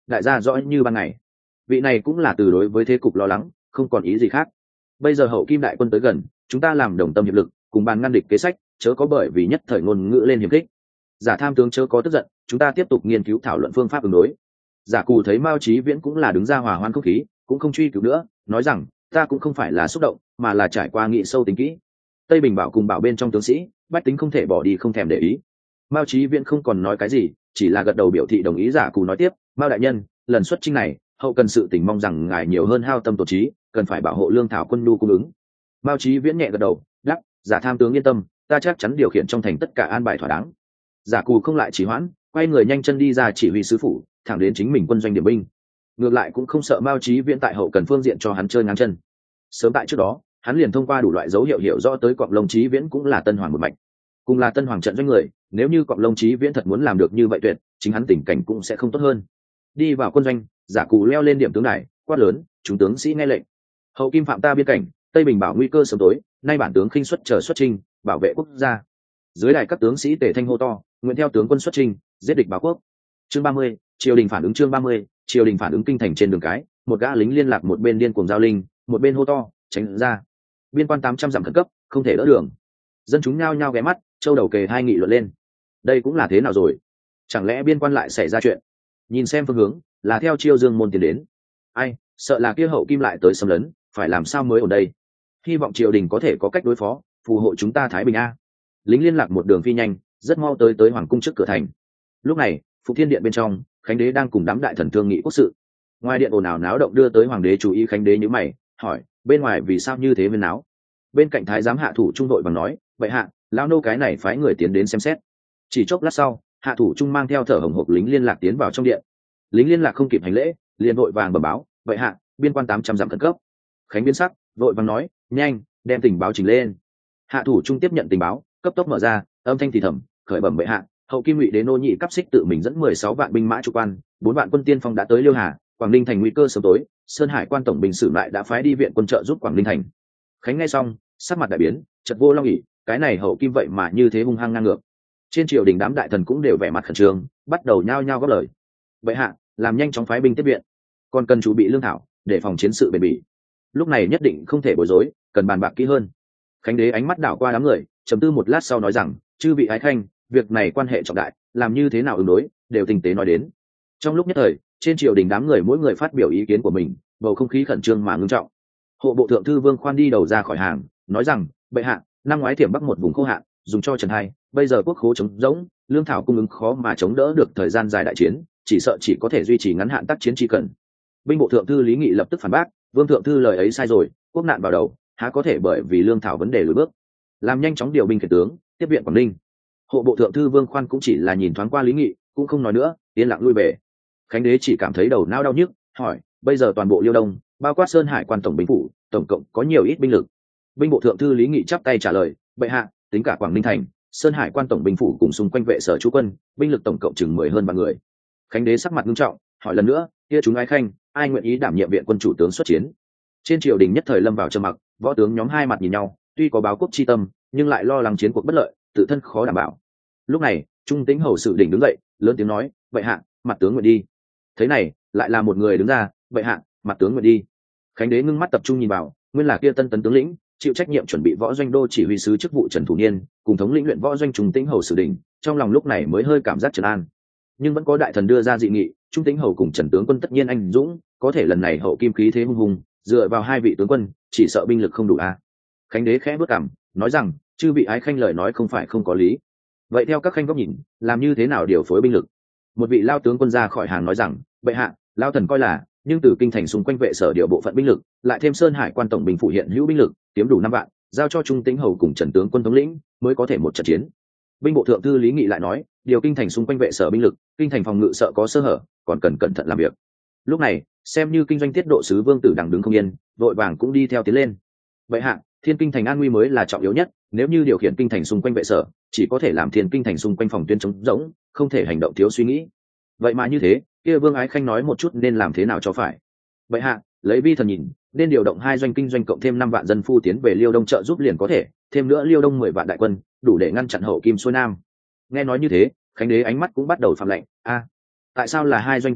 đại gia rõ như ban ngày. Vị này cũng là từ đối với thế cục lo lắng, không còn ý gì khác. Bây giờ hậu kim đại quân tới gần, chúng ta làm đồng tâm hiệp lực, cùng bàn ngăn địch kế sách, chớ có bởi vì nhất thời ngôn ngữ lên hiềm khích. Giả tham tướng chớ có tức giận, chúng ta tiếp tục nghiên cứu thảo luận phương pháp ứng đối. Giả Cù thấy Mao Chí Viễn cũng là đứng ra hòa hoãn không khí, cũng không truy cứu nữa, nói rằng ta cũng không phải là xúc động, mà là trải qua nghị sâu tính kỹ. Tây Bình Bảo cùng bảo bên trong tướng sĩ, bách tính không thể bỏ đi không thèm để ý. Mao Chí Viễn không còn nói cái gì, chỉ là gật đầu biểu thị đồng ý. Giả Cù nói tiếp, Mao đại nhân, lần xuất chinh này, hậu cần sự tình mong rằng ngài nhiều hơn hao tâm tổ trí, cần phải bảo hộ lương thảo quân nhu cung ứng. Mao Chí Viễn nhẹ gật đầu, đáp, Giả tham tướng yên tâm, ta chắc chắn điều khiển trong thành tất cả an bài thỏa đáng. Giả Cù không lại trì hoãn, quay người nhanh chân đi ra chỉ huy sứ phủ, thẳng đến chính mình quân doanh điểm binh. Ngược lại cũng không sợ Mao Chí Viễn tại hậu cần phương diện cho hắn chơi ngang chân. Sớm tại trước đó, hắn liền thông qua đủ loại dấu hiệu hiểu rõ tới Cọp Lông Chí Viễn cũng là Tân Hoàng một mạch, cùng là Tân Hoàng trận doanh người. Nếu như Cọp Lông Chí Viễn thật muốn làm được như vậy tuyệt, chính hắn tình cảnh cũng sẽ không tốt hơn. Đi vào quân doanh, Giả Cù leo lên điểm tướng đài, quát lớn, chúng tướng sĩ nghe lệnh. Hậu kim phạm ta biên cảnh, Tây Bình Bảo nguy cơ sớm tối, nay bản tướng khinh xuất chờ xuất chinh, bảo vệ quốc gia. Dưới đài các tướng sĩ tề thanh hô to, nguyện theo tướng quân xuất chinh, giết địch báo quốc. Chương ba mươi, triều đình phản ứng. Chương ba mươi, triều đình phản ứng. Kinh thành trên đường cái, một gã lính liên lạc một bên điên cuồng giao linh, một bên hô to, tránh ra. Biên quan tám trăm dặm khẩn cấp, không thể đỡ đường. Dân chúng nhao nhao ghé mắt, châu đầu kề hai nghị luận lên. Đây cũng là thế nào rồi? Chẳng lẽ biên quan lại xảy ra chuyện? Nhìn xem phương hướng, là theo Chiêu Dương môn tiến đến. Ai, sợ là kia hậu kim lại tới xâm lấn, phải làm sao mới ở đây? Hy vọng triều đình có thể có cách đối phó, phù hộ chúng ta thái bình a. Lính liên lạc một đường phi nhanh, rất mau tới tới hoàng cung trước cửa thành. Lúc này, Phục Thiên điện bên trong, Khánh đế đang cùng đám đại thần thương nghị quốc sự. Ngoài điện ồn ào náo động đưa tới hoàng đế chú ý. Khánh đế nhíu mày, hỏi, bên ngoài vì sao như thế viên náo? Bên cạnh thái giám Hạ Thủ Trung đội bằng nói, vậy hạ, lão nô cái này phái người tiến đến xem xét. Chỉ chốc lát sau, Hạ Thủ Trung mang theo thở hổn hộc lính liên lạc tiến vào trong điện. Lính liên lạc không kịp hành lễ, liền vội vàng bẩm báo, vậy hạ, biên quan tám trăm dặm khẩn cấp. Khánh biến sắc, vội vàng nói, nhanh, đem tình báo trình lên. Hạ Thủ Trung tiếp nhận tình báo, cấp tốc mở ra, âm thanh thì thầm, khởi bẩm bệ hạ, hậu kim ngụy đế nô nhị cấp xích tự mình dẫn mười sáu vạn binh mã chủ quan, bốn vạn quân tiên phong đã tới Liêu Hà, Quảng Ninh thành nguy cơ sớm tối, Sơn Hải quan tổng bình sử lại đã phái đi viện quân trợ giúp Quảng Ninh thành. Khánh nghe xong, sắc mặt đại biến, chợt vô long ỉ, cái này hậu kim vậy mà như thế hung hăng ngang ngược. Trên triều đình đám đại thần cũng đều vẻ mặt khẩn trương, bắt đầu nhao nhao góp lời. Bệ hạ, làm nhanh chóng phái binh tiếp viện, còn cần chuẩn bị lương thảo để phòng chiến sự bền bỉ. Lúc này nhất định không thể bối rối, cần bàn bạc kỹ hơn. Khánh đế ánh mắt đảo qua đám người, trầm tư một lát sau nói rằng, chư vị ái khanh, việc này quan hệ trọng đại, làm như thế nào ứng đối đều tinh tế nói đến. Trong lúc nhất thời, trên triều đình đám người mỗi người phát biểu ý kiến của mình, bầu không khí khẩn trương mà ngưng trọng. Hộ bộ thượng thư Vương Khoan đi đầu ra khỏi hàng, nói rằng, bệ hạ, năm ngoái thiểm bắc một vùng khô hạn, dùng cho trần hai, bây giờ quốc khố trống rỗng, lương thảo cung ứng khó mà chống đỡ được thời gian dài đại chiến, chỉ sợ chỉ có thể duy trì ngắn hạn tác chiến chỉ cần. Binh bộ thượng thư Lý Nghị lập tức phản bác, Vương thượng thư lời ấy sai rồi, quốc nạn vào đầu, há có thể bởi vì lương thảo vấn đề lùi bước. Làm nhanh chóng điều binh khiển tướng, tiếp viện Quảng Ninh. Hộ bộ thượng thư Vương Khoan cũng chỉ là nhìn thoáng qua Lý Nghị, cũng không nói nữa, yên lặng lui về. Khánh đế chỉ cảm thấy đầu não đau nhức, hỏi, bây giờ toàn bộ Liêu Đông, bao quát Sơn Hải quan tổng binh phủ, tổng cộng có nhiều ít binh lực? Binh bộ thượng thư Lý Nghị chắp tay trả lời, bệ hạ, tính cả Quảng Ninh thành, Sơn Hải quan tổng binh phủ cùng xung quanh vệ sở trú quân, binh lực tổng cộng chừng mười hơn vạn người. Khánh đế sắc mặt nghiêm trọng, hỏi lần nữa, kia chúng ái khanh, ai nguyện ý đảm nhiệm viện quân chủ tướng xuất chiến? Trên triều đình nhất thời lâm vào trầm mặc, võ tướng nhóm hai mặt nhìn nhau, tuy có báo quốc chi tâm, nhưng lại lo lắng chiến cuộc bất lợi, tự thân khó đảm bảo. Lúc này, Trung Tĩnh hầu sự đỉnh đứng dậy, lớn tiếng nói, bệ hạ, mặt tướng nguyện đi. Thế này, lại là một người đứng ra, bệ hạ, mặt tướng nguyện đi. Khánh đế ngưng mắt tập trung nhìn vào, nguyên là kia Tân Tấn tướng lĩnh, chịu trách nhiệm chuẩn bị võ doanh đô chỉ huy sứ chức vụ Trần Thủ Niên, cùng thống lĩnh luyện võ doanh Trung Tĩnh hầu sự đỉnh, trong lòng lúc này mới hơi cảm giác trấn an. Nhưng vẫn có đại thần đưa ra dị nghị, Trung Tĩnh hầu cùng Trần tướng quân tất nhiên anh dũng, có thể lần này hậu kim khí thế hung hùng, dựa vào hai vị tướng quân, chỉ sợ binh lực không đủ a. À. Khánh đế khẽ bước cằm, nói rằng, chư vị ái khanh lời nói không phải không có lý. Vậy theo các khanh góc nhìn, làm như thế nào điều phối binh lực? Một vị lao tướng quân ra khỏi hàng nói rằng, bệ hạ, lao thần coi là, nhưng từ kinh thành xung quanh vệ sở điều bộ phận binh lực, lại thêm Sơn Hải quan tổng binh phủ hiện hữu binh lực, kiếm đủ năm vạn, giao cho Trung Tĩnh hầu cùng Trần tướng quân thống lĩnh, mới có thể một trận chiến. Binh bộ thượng thư Lý Nghị lại nói, điều kinh thành xung quanh vệ sở binh lực, kinh thành phòng ngự sợ có sơ hở, còn cần cẩn thận làm việc. Lúc này, xem như kinh doanh tiết độ sứ Vương Tử đằng đứng không yên, vội vàng cũng đi theo tiến lên. Bệ hạ, thiên kinh thành an nguy mới là trọng yếu nhất, nếu như điều khiển kinh thành xung quanh vệ sở, chỉ có thể làm thiên kinh thành xung quanh phòng tuyến chống rỗng, không thể hành động thiếu suy nghĩ. Vậy mà như thế, kia Vương Ái Khanh nói một chút nên làm thế nào cho phải. Bệ hạ, lấy vi thần nhìn, nên điều động hai doanh kinh doanh cộng thêm năm vạn dân phu tiến về Liêu Đông trợ giúp liền có thể, thêm nữa Liêu Đông mười vạn đại quân, đủ để ngăn chặn hậu kim xuôi nam. Nghe nói như thế, Khánh đế ánh mắt cũng bắt đầu phạm lạnh, a, tại sao là hai doanh kinh doanh,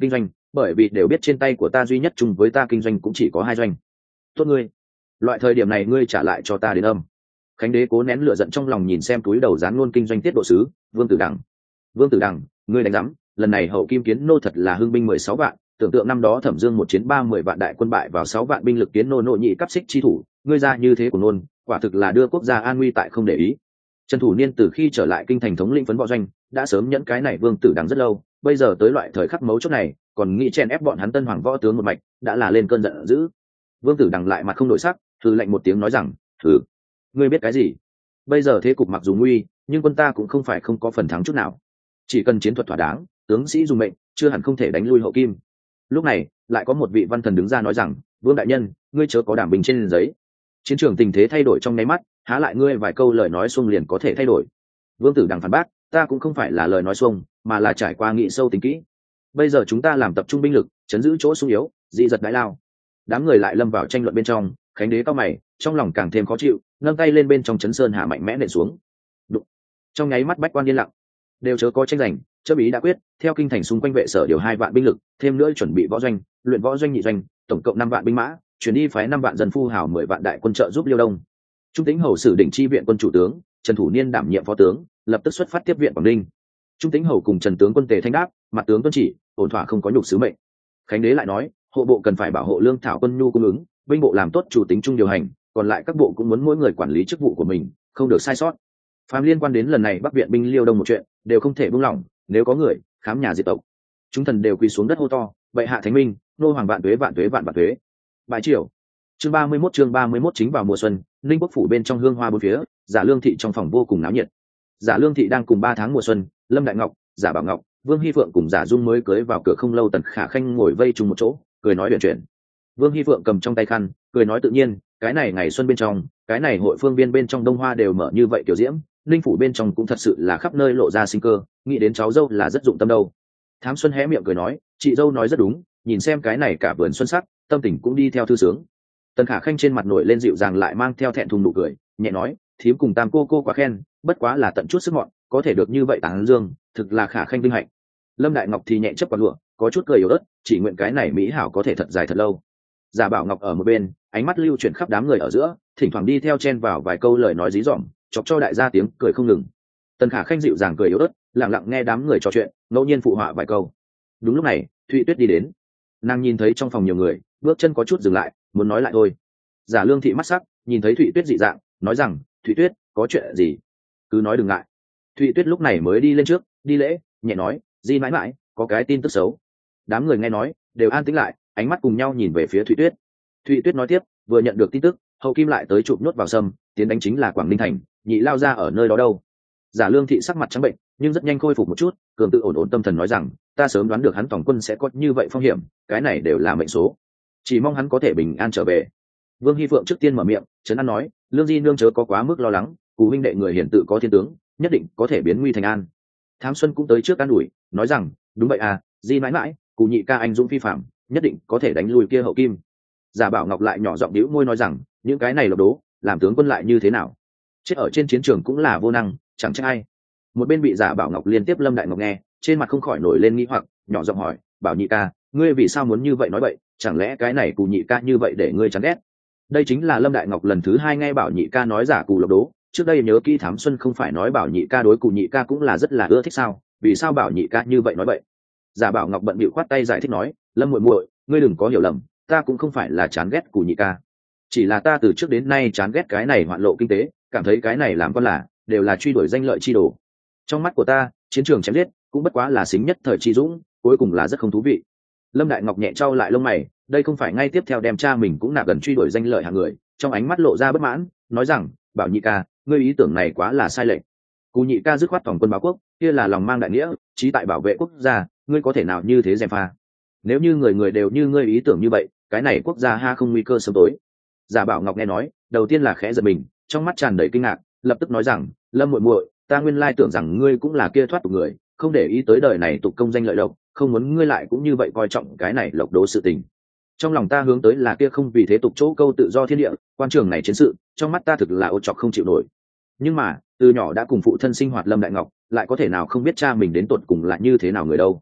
bởi vì đều biết trên tay của ta duy nhất chung với ta kinh doanh cũng chỉ có hai doanh. Tốt ngươi, loại thời điểm này ngươi trả lại cho ta đến âm. Khánh đế cố nén lửa giận trong lòng nhìn xem túi đầu dán luôn kinh doanh tiết độ sứ Vương Tử Đằng. Vương Tử Đằng, ngươi đánh giám, lần này hậu kim kiến nô thật là hưng binh mười sáu vạn, tưởng tượng năm đó Thẩm Dương một chiến ba mười vạn đại quân bại vào sáu vạn binh lực kiến nô nội nhị cấp xích chi thủ, ngươi ra như thế của nôn, quả thực là đưa quốc gia an nguy tại không để ý. Trần Thủ Niên từ khi trở lại kinh thành thống lĩnh phấn võ doanh, đã sớm nhẫn cái này Vương Tử Đằng rất lâu, bây giờ tới loại thời khắc mấu chốt này, còn nghĩ chen ép bọn hắn tân hoàng võ tướng một mạch, đã là lên cơn giận dữ. Vương Tử Đằng lại mặt không đổi sắc, thử lạnh một tiếng nói rằng, "Thử, ngươi biết cái gì? Bây giờ thế cục mặc dù nguy, nhưng quân ta cũng không phải không có phần thắng chút nào. Chỉ cần chiến thuật thỏa đáng, tướng sĩ dùng mệnh, chưa hẳn không thể đánh lui hậu kim." Lúc này, lại có một vị văn thần đứng ra nói rằng, "Vương đại nhân, ngươi chớ có đảm bình trên giấy. Chiến trường tình thế thay đổi trong nháy mắt, há lại ngươi vài câu lời nói xuông liền có thể thay đổi." Vương Tử Đằng phản bác, "Ta cũng không phải là lời nói xuông, mà là trải qua nghị sâu tính kỹ. Bây giờ chúng ta làm tập trung binh lực, chấn giữ chỗ sung yếu, dị giật đái lao." Đám người lại lâm vào tranh luận bên trong, Khánh đế cao mày, trong lòng càng thêm khó chịu, nâng tay lên bên trong chấn sơn hạ mạnh mẽ nện xuống. Đụng. Trong nháy mắt bách quan yên lặng, đều chớ có tranh giành, chớ ý đã quyết, theo kinh thành xung quanh vệ sở điều hai vạn binh lực, thêm nữa chuẩn bị võ doanh, luyện võ doanh nhị doanh, tổng cộng năm vạn binh mã, chuyển đi phái năm vạn dân phu hào mười vạn đại quân trợ giúp Liêu Đông. Trung Tĩnh Hầu sử đỉnh chi viện quân chủ tướng, Trần Thủ Niên đảm nhiệm phó tướng, lập tức xuất phát tiếp viện Quảng Ninh. Trung Tĩnh Hầu cùng Trần tướng quân tề thanh đáp, mặt tướng tuân chỉ, ổn thỏa không có nhục sứ mệnh. Khánh đế lại nói, hộ bộ cần phải bảo hộ lương thảo quân nhu cung ứng, binh bộ làm tốt chủ tính chung điều hành, còn lại các bộ cũng muốn mỗi người quản lý chức vụ của mình, không được sai sót. Phàm liên quan đến lần này Bắc viện binh Liêu Đông một chuyện, đều không thể buông lỏng, nếu có người khám nhà diệt tộc. Chúng thần đều quỳ xuống đất hô to, bệ hạ thánh minh, nô hoàng vạn tuế vạn tuế vạn vạn tuế. Bái triều. Chương ba mươi mốt chương ba mươi mốt chính vào mùa xuân, Ninh Quốc phủ bên trong hương hoa bốn phía, Giả Lương thị trong phòng vô cùng náo nhiệt. Giả Lương thị đang cùng ba tháng mùa xuân, Lâm Đại Ngọc, Giả Bảo Ngọc, Vương Hi Phượng cùng Giả Dung mới cưới vào cửa không lâu, Tần Khả Khanh ngồi vây chung một chỗ, cười nói chuyện chuyện. Vương Hi Phượng cầm trong tay khăn, cười nói tự nhiên, cái này ngày xuân bên trong, cái này hội phương viên bên trong đông hoa đều mở như vậy tiểu diễm, Ninh phủ bên trong cũng thật sự là khắp nơi lộ ra sinh cơ, nghĩ đến cháu dâu là rất dụng tâm đâu. Thám Xuân hé miệng cười nói, chị dâu nói rất đúng, nhìn xem cái này cả vườn xuân sắc, tâm tình cũng đi theo thư sướng. Tần Khả Khanh trên mặt nổi lên dịu dàng lại mang theo thẹn thùng nụ cười, nhẹ nói, thím cùng tam cô cô quá khen, bất quá là tận chút sức mọn, có thể được như vậy tán dương, thực là Khả Khanh vinh hạnh. Lâm Đại Ngọc thì nhẹ chấp quạt lụa, có chút cười yếu ớt, chỉ nguyện cái này mỹ hảo có thể thật dài thật lâu. Giả Bảo Ngọc ở một bên, ánh mắt lưu chuyển khắp đám người ở giữa, thỉnh thoảng đi theo chen vào vài câu lời nói dí dỏm, chọc cho đại gia tiếng cười không ngừng. Tần Khả Khanh dịu dàng cười yếu ớt, lặng lặng nghe đám người trò chuyện, ngẫu nhiên phụ họa vài câu. Đúng lúc này, Thụy Tuyết đi đến, nàng nhìn thấy trong phòng nhiều người, bước chân có chút dừng lại, muốn nói lại thôi. Giả Lương thị mắt sắc, nhìn thấy Thụy Tuyết dị dạng, nói rằng, Thụy Tuyết, có chuyện gì? Cứ nói đừng ngại. Thụy Tuyết lúc này mới đi lên trước, đi lễ, nhẹ nói, di mãi mãi, có cái tin tức xấu. Đám người nghe nói, đều an tĩnh lại, ánh mắt cùng nhau nhìn về phía Thụy Tuyết. Thụy Tuyết nói tiếp, vừa nhận được tin tức, hậu kim lại tới chụp nhốt vào sâm, tiến đánh chính là Quảng Ninh thành, nhị lao ra ở nơi đó đâu. Giả Lương thị sắc mặt trắng bệnh, nhưng rất nhanh khôi phục một chút, cường tự ổn ổn tâm thần nói rằng, ta sớm đoán được hắn tổng quân sẽ có như vậy phong hiểm, cái này đều là mệnh số, chỉ mong hắn có thể bình an trở về. Vương Hi Phượng trước tiên mở miệng, trấn an nói, Lương di nương chớ có quá mức lo lắng, cụ huynh đệ người hiển tự có thiên tướng, nhất định có thể biến nguy thành an. Thám Xuân cũng tới trước an ủi, nói rằng, đúng vậy à, di mãi mãi, cụ nhị ca anh dũng phi phạm, nhất định có thể đánh lui kia hậu kim. Giả Bảo Ngọc lại nhỏ giọng đĩu môi nói rằng, những cái này lộc đố, làm tướng quân lại như thế nào? Chết ở trên chiến trường cũng là vô năng, chẳng trách ai. Một bên bị Giả Bảo Ngọc liên tiếp Lâm Đại Ngọc nghe, trên mặt không khỏi nổi lên nghi hoặc, nhỏ giọng hỏi, Bảo nhị ca, ngươi vì sao muốn như vậy nói vậy? Chẳng lẽ cái này cụ nhị ca như vậy để ngươi chán ghét? Đây chính là Lâm Đại Ngọc lần thứ hai nghe Bảo nhị ca nói giả cụ lộc đố, trước đây nhớ kỹ Thám Xuân không phải nói Bảo nhị ca đối cụ nhị ca cũng là rất là ưa thích sao? Vì sao Bảo nhị ca như vậy nói vậy? Giả Bảo Ngọc bận bịu khoát tay giải thích nói, Lâm muội muội, ngươi đừng có hiểu lầm, ta cũng không phải là chán ghét cụ nhị ca, chỉ là ta từ trước đến nay chán ghét cái này hoạn lộ kinh tế, cảm thấy cái này làm con là đều là truy đuổi danh lợi chi đồ. Trong mắt của ta, chiến trường chém giết cũng bất quá là xính nhất thời chi dũng, cuối cùng là rất không thú vị. Lâm Đại Ngọc nhẹ trao lại lông mày, đây không phải ngay tiếp theo đem cha mình cũng nạp gần truy đuổi danh lợi hạng người, trong ánh mắt lộ ra bất mãn, nói rằng, Bảo nhị ca, ngươi ý tưởng này quá là sai lệch. Cụ nhị ca dứt khoát tổng quân báo quốc, kia là lòng mang đại nghĩa, chí tại bảo vệ quốc gia, ngươi có thể nào như thế gièm pha? Nếu như người người đều như ngươi ý tưởng như vậy, cái này quốc gia ha không nguy cơ sớm tối. Giả Bảo Ngọc nghe nói, đầu tiên là khẽ giật mình, trong mắt tràn đầy kinh ngạc, lập tức nói rằng, Lâm muội muội, ta nguyên lai tưởng rằng ngươi cũng là kia thoát tục người, không để ý tới đời này tục công danh lợi lộc, không muốn ngươi lại cũng như vậy coi trọng cái này lộc đố sự tình. Trong lòng ta hướng tới là kia không vì thế tục chỗ câu tự do thiên địa, quan trường này chiến sự, trong mắt ta thực là ô trọc không chịu nổi. Nhưng mà, từ nhỏ đã cùng phụ thân sinh hoạt Lâm Đại Ngọc, lại có thể nào không biết cha mình đến tột cùng là như thế nào người đâu.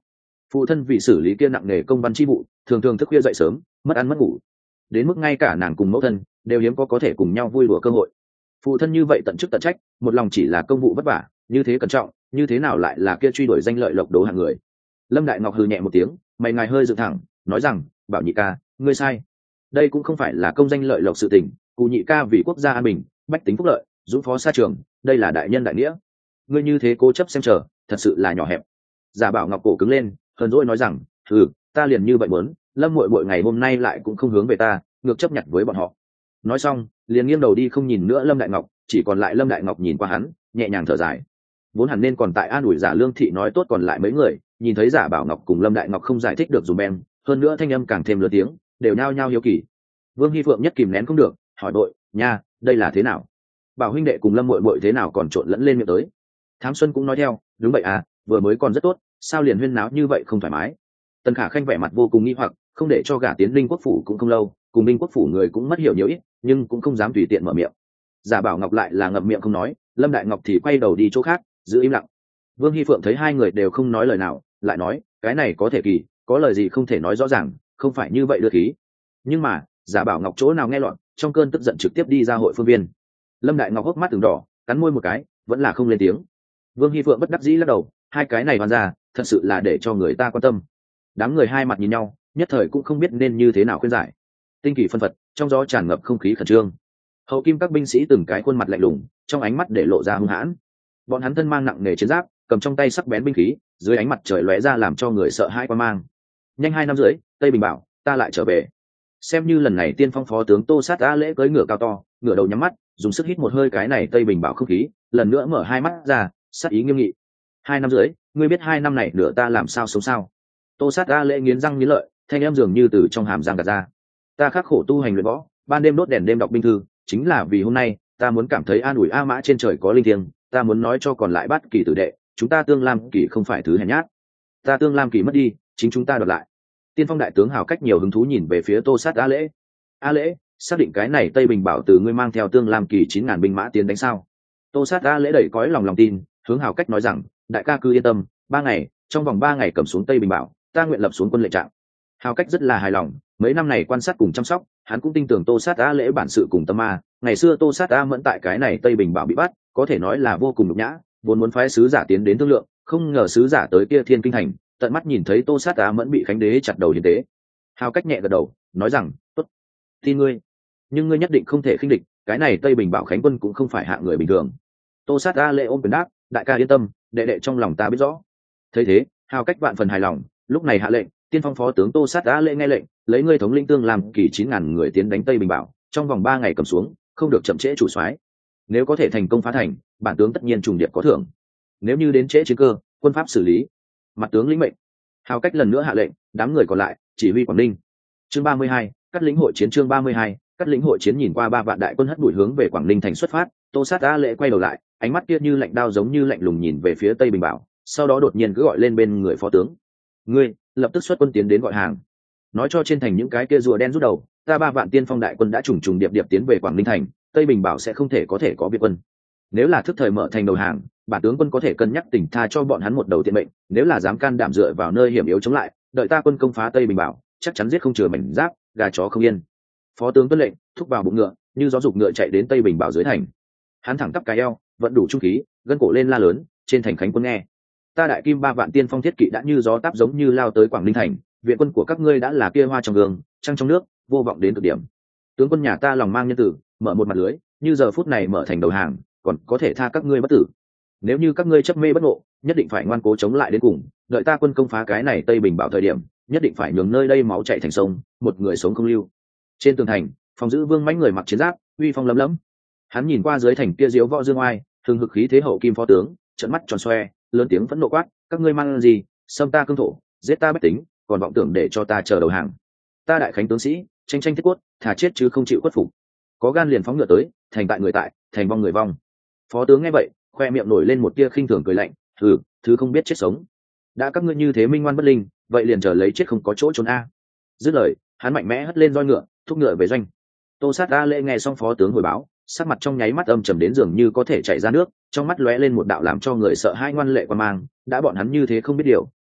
Phụ thân vì xử lý kia nặng nề công văn chi vụ, thường thường thức khuya dậy sớm, mất ăn mất ngủ, đến mức ngay cả nàng cùng mẫu thân đều hiếm có có thể cùng nhau vui đùa cơ hội. Phụ thân như vậy tận chức tận trách, một lòng chỉ là công vụ vất vả, như thế cẩn trọng, như thế nào lại là kia truy đuổi danh lợi lộc đố hạng người. Lâm Đại Ngọc hừ nhẹ một tiếng, mày ngài hơi dựng thẳng, nói rằng, bảo nhị ca, ngươi sai, đây cũng không phải là công danh lợi lộc sự tình, cụ nhị ca vì quốc gia an bình, bách tính phúc lợi, dũng phó xa trường, đây là đại nhân đại nghĩa. Ngươi như thế cố chấp xem chờ, thật sự là nhỏ hẹp. Giả Bảo Ngọc cổ cứng lên, hờn dỗi nói rằng, ừ, ta liền như vậy muốn, Lâm muội muội ngày hôm nay lại cũng không hướng về ta, ngược chấp nhận với bọn họ. Nói xong, liền nghiêng đầu đi không nhìn nữa Lâm Đại Ngọc, chỉ còn lại Lâm Đại Ngọc nhìn qua hắn, nhẹ nhàng thở dài. Vốn hẳn nên còn tại an ủi Giả Lương Thị nói tốt còn lại mấy người, nhìn thấy Giả Bảo Ngọc cùng Lâm Đại Ngọc không giải thích được dùm beng, hơn nữa thanh âm càng thêm lớn tiếng, đều nhao nhao hiếu kỳ. Vương Hi Phượng nhất kìm nén không được, hỏi đội, nha, đây là thế nào? Bảo huynh đệ cùng Lâm muội muội thế nào còn trộn lẫn lên miệng tới? Thám Xuân cũng nói theo, đúng vậy à, vừa mới còn rất tốt, sao liền huyên náo như vậy không thoải mái? Tần Khả Khanh vẻ mặt vô cùng nghi hoặc, không để cho gả tiến Linh Quốc phủ cũng không lâu, cùng Linh Quốc phủ người cũng mất hiểu nhiều ít, nhưng cũng không dám tùy tiện mở miệng. Giả Bảo Ngọc lại là ngậm miệng không nói, Lâm Đại Ngọc thì quay đầu đi chỗ khác, giữ im lặng. Vương Hi Phượng thấy hai người đều không nói lời nào, lại nói, cái này có thể kỳ, có lời gì không thể nói rõ ràng, không phải như vậy đưa khí. Nhưng mà, Giả Bảo Ngọc chỗ nào nghe loạn, trong cơn tức giận trực tiếp đi ra hội phương viên. Lâm Đại Ngọc hốc mắt từng đỏ, cắn môi một cái, vẫn là không lên tiếng. Vương Hi Phượng bất đắc dĩ lắc đầu, hai cái này hoàn ra, thật sự là để cho người ta quan tâm. Đám người hai mặt nhìn nhau, nhất thời cũng không biết nên như thế nào khuyên giải. Tinh kỳ phân phật, trong gió tràn ngập không khí khẩn trương. Hậu kim các binh sĩ từng cái khuôn mặt lạnh lùng, trong ánh mắt để lộ ra hung hãn. Bọn hắn thân mang nặng nề chiến giáp, cầm trong tay sắc bén binh khí, dưới ánh mặt trời lóe ra làm cho người sợ hãi quan mang. Nhanh hai năm rưỡi, Tây Bình bảo, ta lại trở về. Xem như lần này tiên phong phó tướng Tô Sát A Lễ cưỡi ngựa cao to, ngửa đầu nhắm mắt, dùng sức hít một hơi cái này Tây Bình bảo không khí, lần nữa mở hai mắt ra, sát ý nghiêm nghị. Hai năm rưỡi, ngươi biết hai năm này nửa ta làm sao sống sao? Tô Sát A Lễ nghiến răng nghiến lợi, thanh em dường như từ trong hàm răng gạt ra. Ta khắc khổ tu hành luyện võ, ban đêm đốt đèn đêm đọc binh thư, chính là vì hôm nay, ta muốn cảm thấy an ủi A Mã trên trời có linh thiêng, ta muốn nói cho còn lại bát kỳ tử đệ, chúng ta Tương Lam kỳ không phải thứ hèn nhát. Ta Tương Lam kỳ mất đi, chính chúng ta đoạt lại. Tiên phong đại tướng hào cách nhiều hứng thú nhìn về phía Tô Sát A Lễ. A Lễ, xác định cái này Tây Bình bảo từ ngươi mang theo Tương Lam kỳ chín ngàn binh mã tiến đánh sao? Tô Sát A Lễ đẩy cõi lòng lòng tin, hướng hào cách nói rằng, đại ca cứ yên tâm, ba ngày, trong vòng ba ngày cầm xuống Tây Bình bảo, ta nguyện lập xuống quân lệnh trạng. Hào cách rất là hài lòng, mấy năm này quan sát cùng chăm sóc, hắn cũng tin tưởng Tô Sát A Lễ bản sự cùng tâm ma. Ngày xưa Tô Sát A Mẫn tại cái này Tây Bình bảo bị bắt, có thể nói là vô cùng nhục nhã, vốn muốn phái sứ giả tiến đến thương lượng, không ngờ sứ giả tới kia Thiên Kinh thành, tận mắt nhìn thấy Tô Sát A Mẫn bị Khánh đế chặt đầu hiến tế. Hào cách nhẹ gật đầu, nói rằng, tốt, tin ngươi, nhưng ngươi nhất định không thể khinh địch, cái này Tây Bình bảo Khánh quân cũng không phải hạng người bình thường. Tô Sát A Lễ ôm quyền đáp, đại ca yên tâm, đệ đệ trong lòng ta biết rõ. Thấy thế, Hào cách vạn phần hài lòng, lúc này hạ lệnh, tiên phong phó tướng Tô Sát A Lễ nghe lệnh, lấy ngươi thống lĩnh Tương làm kỳ chín ngàn người tiến đánh Tây Bình bảo, trong vòng ba ngày cầm xuống, không được chậm trễ chủ soái. Nếu có thể thành công phá thành, bản tướng tất nhiên trùng điệp có thưởng. Nếu như đến trễ chiến cơ, quân pháp xử lý. Mặt tướng lĩnh mệnh. Hào cách lần nữa hạ lệnh, đám người còn lại chỉ huy Quảng Ninh. Chương ba mươi hai, cắt lĩnh hội chiến. Chương ba mươi hai, cắt lĩnh hội chiến. Nhìn qua ba vạn đại quân hất đuổi hướng về Quảng Ninh thành xuất phát, Tô Sát A Lễ quay đầu lại, ánh mắt kia như lạnh đao giống như lạnh lùng nhìn về phía Tây Bình bảo, sau đó đột nhiên cứ gọi lên bên người phó tướng, ngươi lập tức xuất quân tiến đến gọi hàng, nói cho trên thành những cái kia rùa đen rút đầu, ta ba vạn tiên phong đại quân đã trùng trùng điệp điệp tiến về Quảng Ninh thành, Tây Bình bảo sẽ không thể có thể có viện quân. Nếu là thức thời mở thành đầu hàng, bản tướng quân có thể cân nhắc tỉnh tha cho bọn hắn một đầu tiện mệnh, nếu là dám can đảm dựa vào nơi hiểm yếu chống lại, đợi ta quân công phá Tây Bình bảo, chắc chắn giết không chừa mảnh giáp, gà chó không yên. Phó tướng tuân lệnh, thúc vào bụng ngựa, như gió dục ngựa chạy đến Tây Bình bảo dưới thành. Hắn thẳng tắp cái eo, vận đủ trung khí, gân cổ lên la lớn, trên thành Khánh quân nghe, ta đại kim ba vạn tiên phong thiết kỵ đã như gió táp giống như lao tới Quảng Ninh thành, viện quân của các ngươi đã là kia hoa trong gương, trăng trong nước, vô vọng đến cực điểm. Tướng quân nhà ta lòng mang nhân tử, mở một mặt lưới, như giờ phút này mở thành đầu hàng, còn có thể tha các ngươi bất tử. Nếu như các ngươi chấp mê bất ngộ, nhất định phải ngoan cố chống lại đến cùng, đợi ta quân công phá cái này Tây Bình bảo thời điểm, nhất định phải nhường nơi đây máu chảy thành sông, một người sống không lưu. Trên tường thành, phòng giữ vương mãnh người mặc chiến giáp, uy phong lấm lấm. Hắn nhìn qua dưới thành kia diếu võ dương oai, thường hực khí thế hậu kim phó tướng, trợn mắt tròn xoe, lớn tiếng phẫn nộ quát, các ngươi mang gì, xâm ta cương thổ, giết ta bách tính, còn vọng tưởng để cho ta chờ đầu hàng. Ta đại khánh tướng sĩ, tranh tranh thiết quất, thà chết chứ không chịu khuất phục. Có gan liền phóng ngựa tới, thành tại người tại, thành vong người vong. Phó tướng nghe vậy, khoe miệng nổi lên một tia khinh thường cười lạnh, thử, thứ không biết chết sống. Đã các ngươi như thế minh ngoan bất linh, vậy liền chờ lấy chết không có chỗ trốn a. Dứt lời, hắn mạnh mẽ hất lên roi ngựa, thúc ngựa về doanh. Tô Sát A Lễ nghe xong phó tướng hồi báo, sắc mặt trong nháy mắt âm trầm đến dường như có thể chảy ra nước, trong mắt lóe lên một đạo làm cho người sợ hãi ngoan lệ quan mang, đã bọn hắn như thế không biết điều,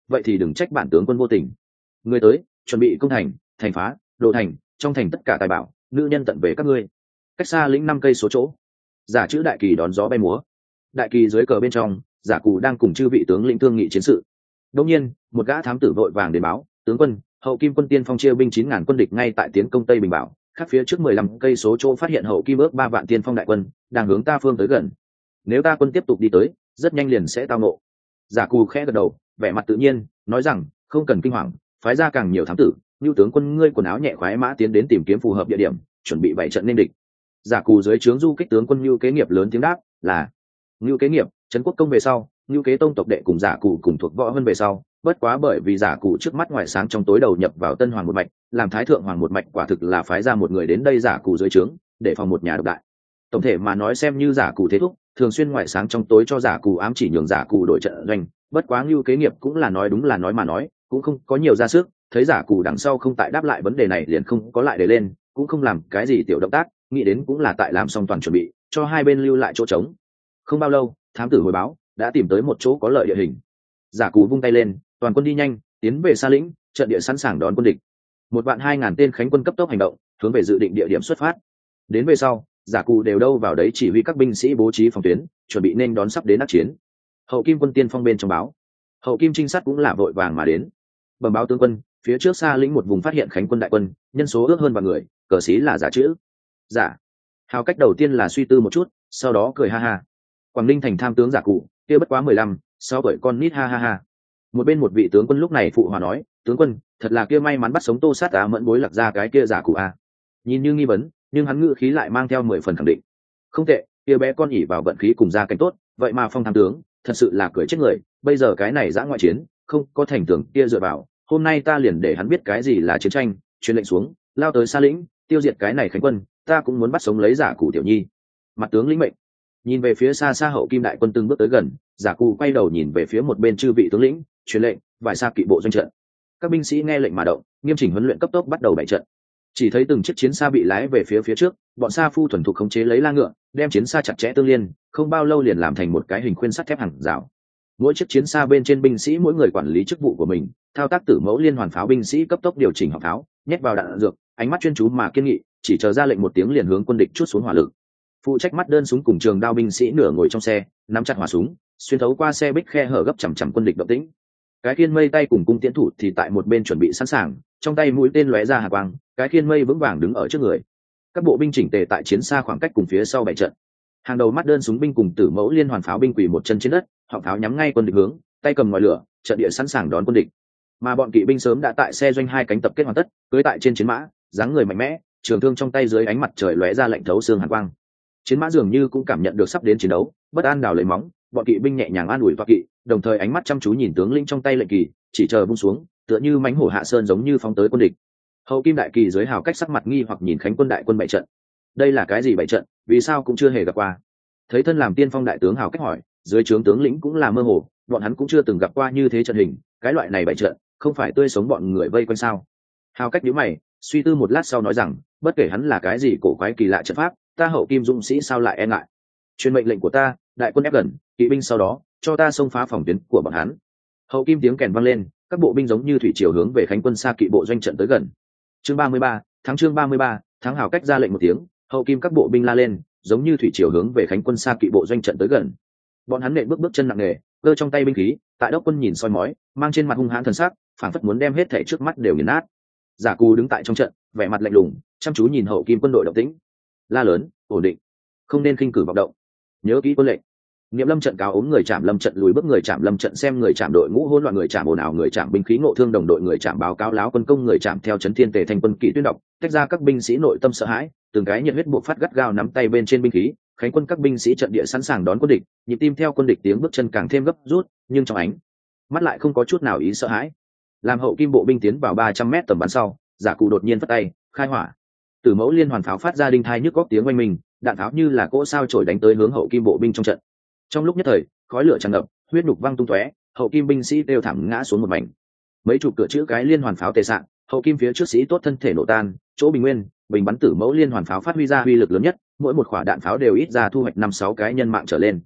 vậy thì đừng trách bản tướng quân vô tình. Người tới, chuẩn bị công thành, thành phá, đồ thành, trong thành tất cả tài bảo, nữ nhân tận về các ngươi. Cách xa lĩnh năm cây số chỗ, giả chữ đại kỳ đón gió bay múa. Đại kỳ dưới cờ bên trong, giả cù đang cùng chư vị tướng lĩnh thương nghị chiến sự. Đột nhiên, một gã thám tử vội vàng đến báo, tướng quân, hậu kim quân tiên phong chia binh chín ngàn quân địch ngay tại tiến công tây bình bảo, khác phía trước mười lăm cây số chỗ phát hiện hậu kim ước ba vạn tiên phong đại quân đang hướng ta phương tới gần. Nếu ta quân tiếp tục đi tới, rất nhanh liền sẽ tao nộ. Giả cù khẽ gật đầu, vẻ mặt tự nhiên, nói rằng không cần kinh hoàng, phái ra càng nhiều thám tử, như tướng quân ngươi quần áo nhẹ khoái mã tiến đến tìm kiếm phù hợp địa điểm, chuẩn bị bảy trận nên địch. Giả cù dưới trướng du kích tướng quân như kế nghiệp lớn tiếng đáp là như kế nghiệp, trấn quốc công về sau, như kế tông tộc đệ cùng giả cù cùng thuộc võ hơn về sau, bất quá bởi vì giả cù trước mắt ngoài sáng trong tối đầu nhập vào tân hoàng một mạch, làm thái thượng hoàng một mạch quả thực là phái ra một người đến đây giả cù dưới trướng để phòng một nhà độc đại. Tổng thể mà nói xem như giả cù thế thúc, thường xuyên ngoại sáng trong tối cho giả cù ám chỉ nhường giả cù đổi trận doanh, bất quá như kế nghiệp cũng là nói đúng là nói mà nói, cũng không có nhiều ra sức, thấy giả cù đằng sau không tại đáp lại vấn đề này liền không có lại để lên, cũng không làm cái gì tiểu động tác, nghĩ đến cũng là tại làm xong toàn chuẩn bị, cho hai bên lưu lại chỗ trống. Không bao lâu, thám tử hồi báo đã tìm tới một chỗ có lợi địa hình. Giả cù vung tay lên, toàn quân đi nhanh, tiến về xa lĩnh, trận địa sẵn sàng đón quân địch. Một vạn hai ngàn tên khánh quân cấp tốc hành động, hướng về dự định địa điểm xuất phát. Đến về sau, giả cù đều đâu vào đấy chỉ huy các binh sĩ bố trí phòng tuyến, chuẩn bị nên đón sắp đến đắc chiến. Hậu kim quân tiên phong bên trong báo, hậu kim trinh sát cũng là vội vàng mà đến. Bẩm báo tướng quân, phía trước xa lĩnh một vùng phát hiện khánh quân đại quân, nhân số ước hơn vạn người, cờ xí là giả chữ. Giả. Hào cách đầu tiên là suy tư một chút, sau đó cười ha ha. Quảng Ninh thành tham tướng giả cụ, kia bất quá mười lăm, sáu tuổi con nít ha ha ha. Một bên một vị tướng quân lúc này phụ hòa nói, tướng quân, thật là kia may mắn bắt sống Tô Sát Á mẫn bối lạc ra cái kia giả cụ a. Nhìn như nghi vấn, nhưng hắn ngữ khí lại mang theo mười phần khẳng định. Không tệ, kia bé con ỉ vào vận khí cùng gia cảnh tốt, vậy mà phong tham tướng, thật sự là cười chết người, bây giờ cái này giã ngoại chiến, không có thành tướng kia dựa vào, hôm nay ta liền để hắn biết cái gì là chiến tranh, truyền lệnh xuống, lao tới xa lĩnh, tiêu diệt cái này khánh quân, ta cũng muốn bắt sống lấy giả cụ tiểu nhi. Mặt tướng lĩnh mệnh. Nhìn về phía xa xa hậu kim đại quân từng bước tới gần, giả cụ quay đầu nhìn về phía một bên chư vị tướng lĩnh, truyền lệnh, vài xa kỵ bộ doanh trận. Các binh sĩ nghe lệnh mà động, nghiêm chỉnh huấn luyện cấp tốc bắt đầu bày trận. Chỉ thấy từng chiếc chiến xa bị lái về phía phía trước, bọn sa phu thuần thục khống chế lấy la ngựa, đem chiến xa chặt chẽ tương liên, không bao lâu liền làm thành một cái hình khuyên sắt thép hàng rào. Mỗi chiếc chiến xa bên trên binh sĩ mỗi người quản lý chức vụ của mình, thao tác tử mẫu liên hoàn pháo binh sĩ cấp tốc điều chỉnh họng pháo, nhét vào đạn dược, ánh mắt chuyên chú mà kiên nghị, chỉ chờ ra lệnh một tiếng liền hướng quân địch chút xuống hỏa lực. Phụ trách mắt đơn súng cùng trường đao binh sĩ nửa ngồi trong xe, nắm chặt hỏa súng, xuyên thấu qua xe bích khe hở gấp chằm chằm quân địch động tĩnh. Cái khiên mây tay cùng cung tiễn thủ thì tại một bên chuẩn bị sẵn sàng, trong tay mũi tên lóe ra hà quang, cái khiên mây vững vàng đứng ở trước người. Các bộ binh chỉnh tề tại chiến xa khoảng cách cùng phía sau bảy trận. Hàng đầu mắt đơn súng binh cùng tử mẫu liên hoàn pháo binh quỳ một chân trên đất, họng pháo nhắm ngay quân địch hướng, tay cầm ngòi lửa, trận địa sẵn sàng đón quân địch. Mà bọn kỵ binh sớm đã tại xe doanh hai cánh tập kết hoàn tất, cưỡi tại trên chiến mã, dáng người mạnh mẽ, trường thương trong tay dưới ánh mặt trời lóe ra lạnh thấu xương hàn quang. Chiến mã dường như cũng cảm nhận được sắp đến chiến đấu, bất an đào lấy móng, bọn kỵ binh nhẹ nhàng an ủi toa kỵ, đồng thời ánh mắt chăm chú nhìn tướng lĩnh trong tay lệnh kỳ, chỉ chờ vung xuống, tựa như mãnh hổ hạ sơn giống như phóng tới quân địch. Hậu kim đại kỳ dưới hào cách sắc mặt nghi hoặc nhìn khánh quân đại quân bảy trận. Đây là cái gì bảy trận, vì sao cũng chưa hề gặp qua? Thấy thân làm tiên phong đại tướng hào cách hỏi, dưới trướng tướng lĩnh cũng là mơ hồ, bọn hắn cũng chưa từng gặp qua như thế trận hình, cái loại này bảy trận, không phải tươi sống bọn người vây quanh sao? Hào cách nhíu mày, suy tư một lát sau nói rằng, bất kể hắn là cái gì cổ quái kỳ lạ trận pháp, ta hậu kim dũng sĩ sao lại e ngại? Truyền mệnh lệnh của ta, đại quân ép gần, kỵ binh sau đó, cho ta xông phá phòng tuyến của bọn hắn. Hậu kim tiếng kèn vang lên, các bộ binh giống như thủy triều hướng về khánh quân xa kỵ bộ doanh trận tới gần. Chương ba mươi ba, tháng chương ba mươi ba, tháng hào cách ra lệnh một tiếng, hậu kim các bộ binh la lên, giống như thủy triều hướng về khánh quân xa kỵ bộ doanh trận tới gần. Bọn hắn nện bước bước chân nặng nề, cơ trong tay binh khí, tại đốc quân nhìn soi mói, mang trên mặt hung hãn thần sắc, phảng phất muốn đem hết thảy trước mắt đều nghiền nát. Giả Cù đứng tại trong trận, vẻ mặt lạnh lùng, chăm chú nhìn hậu kim quân đội động tĩnh, la lớn, ổn định, không nên khinh cử vọng động, nhớ kỹ quân lệnh. Niệm lâm trận cáo ốm người chạm lâm trận lùi bước người chạm lâm trận xem người chạm đội ngũ hỗn loạn người chạm ồn ào người chạm binh khí ngộ thương đồng đội người chạm báo cáo láo quân công người chạm theo chấn thiên tề thành quân kỵ tuyên đọc, tách ra các binh sĩ nội tâm sợ hãi, từng cái nhiệt huyết buộc phát gắt gao nắm tay bên trên binh khí, khánh quân các binh sĩ trận địa sẵn sàng đón quân địch, nhịp tim theo quân địch tiếng bước chân càng thêm gấp rút, nhưng trong ánh mắt lại không có chút nào ý sợ hãi. Làm hậu kim bộ binh tiến vào ba trăm mét tầm bắn sau, Giả Cụ đột nhiên vất tay, khai hỏa. Tử mẫu liên hoàn pháo phát ra đinh thai nhức góc tiếng oanh minh, đạn pháo như là cỗ sao chổi đánh tới hướng hậu kim bộ binh trong trận. Trong lúc nhất thời, khói lửa tràn ngập, huyết nhục văng tung tóe, hậu kim binh sĩ đều thẳng ngã xuống một mảnh. Mấy chục cửa chữ cái liên hoàn pháo tề sạn, hậu kim phía trước sĩ tốt thân thể nổ tan, chỗ bình nguyên, bình bắn tử mẫu liên hoàn pháo phát huy ra uy lực lớn nhất, mỗi một quả đạn pháo đều ít ra thu hoạch năm sáu cái nhân mạng trở lên.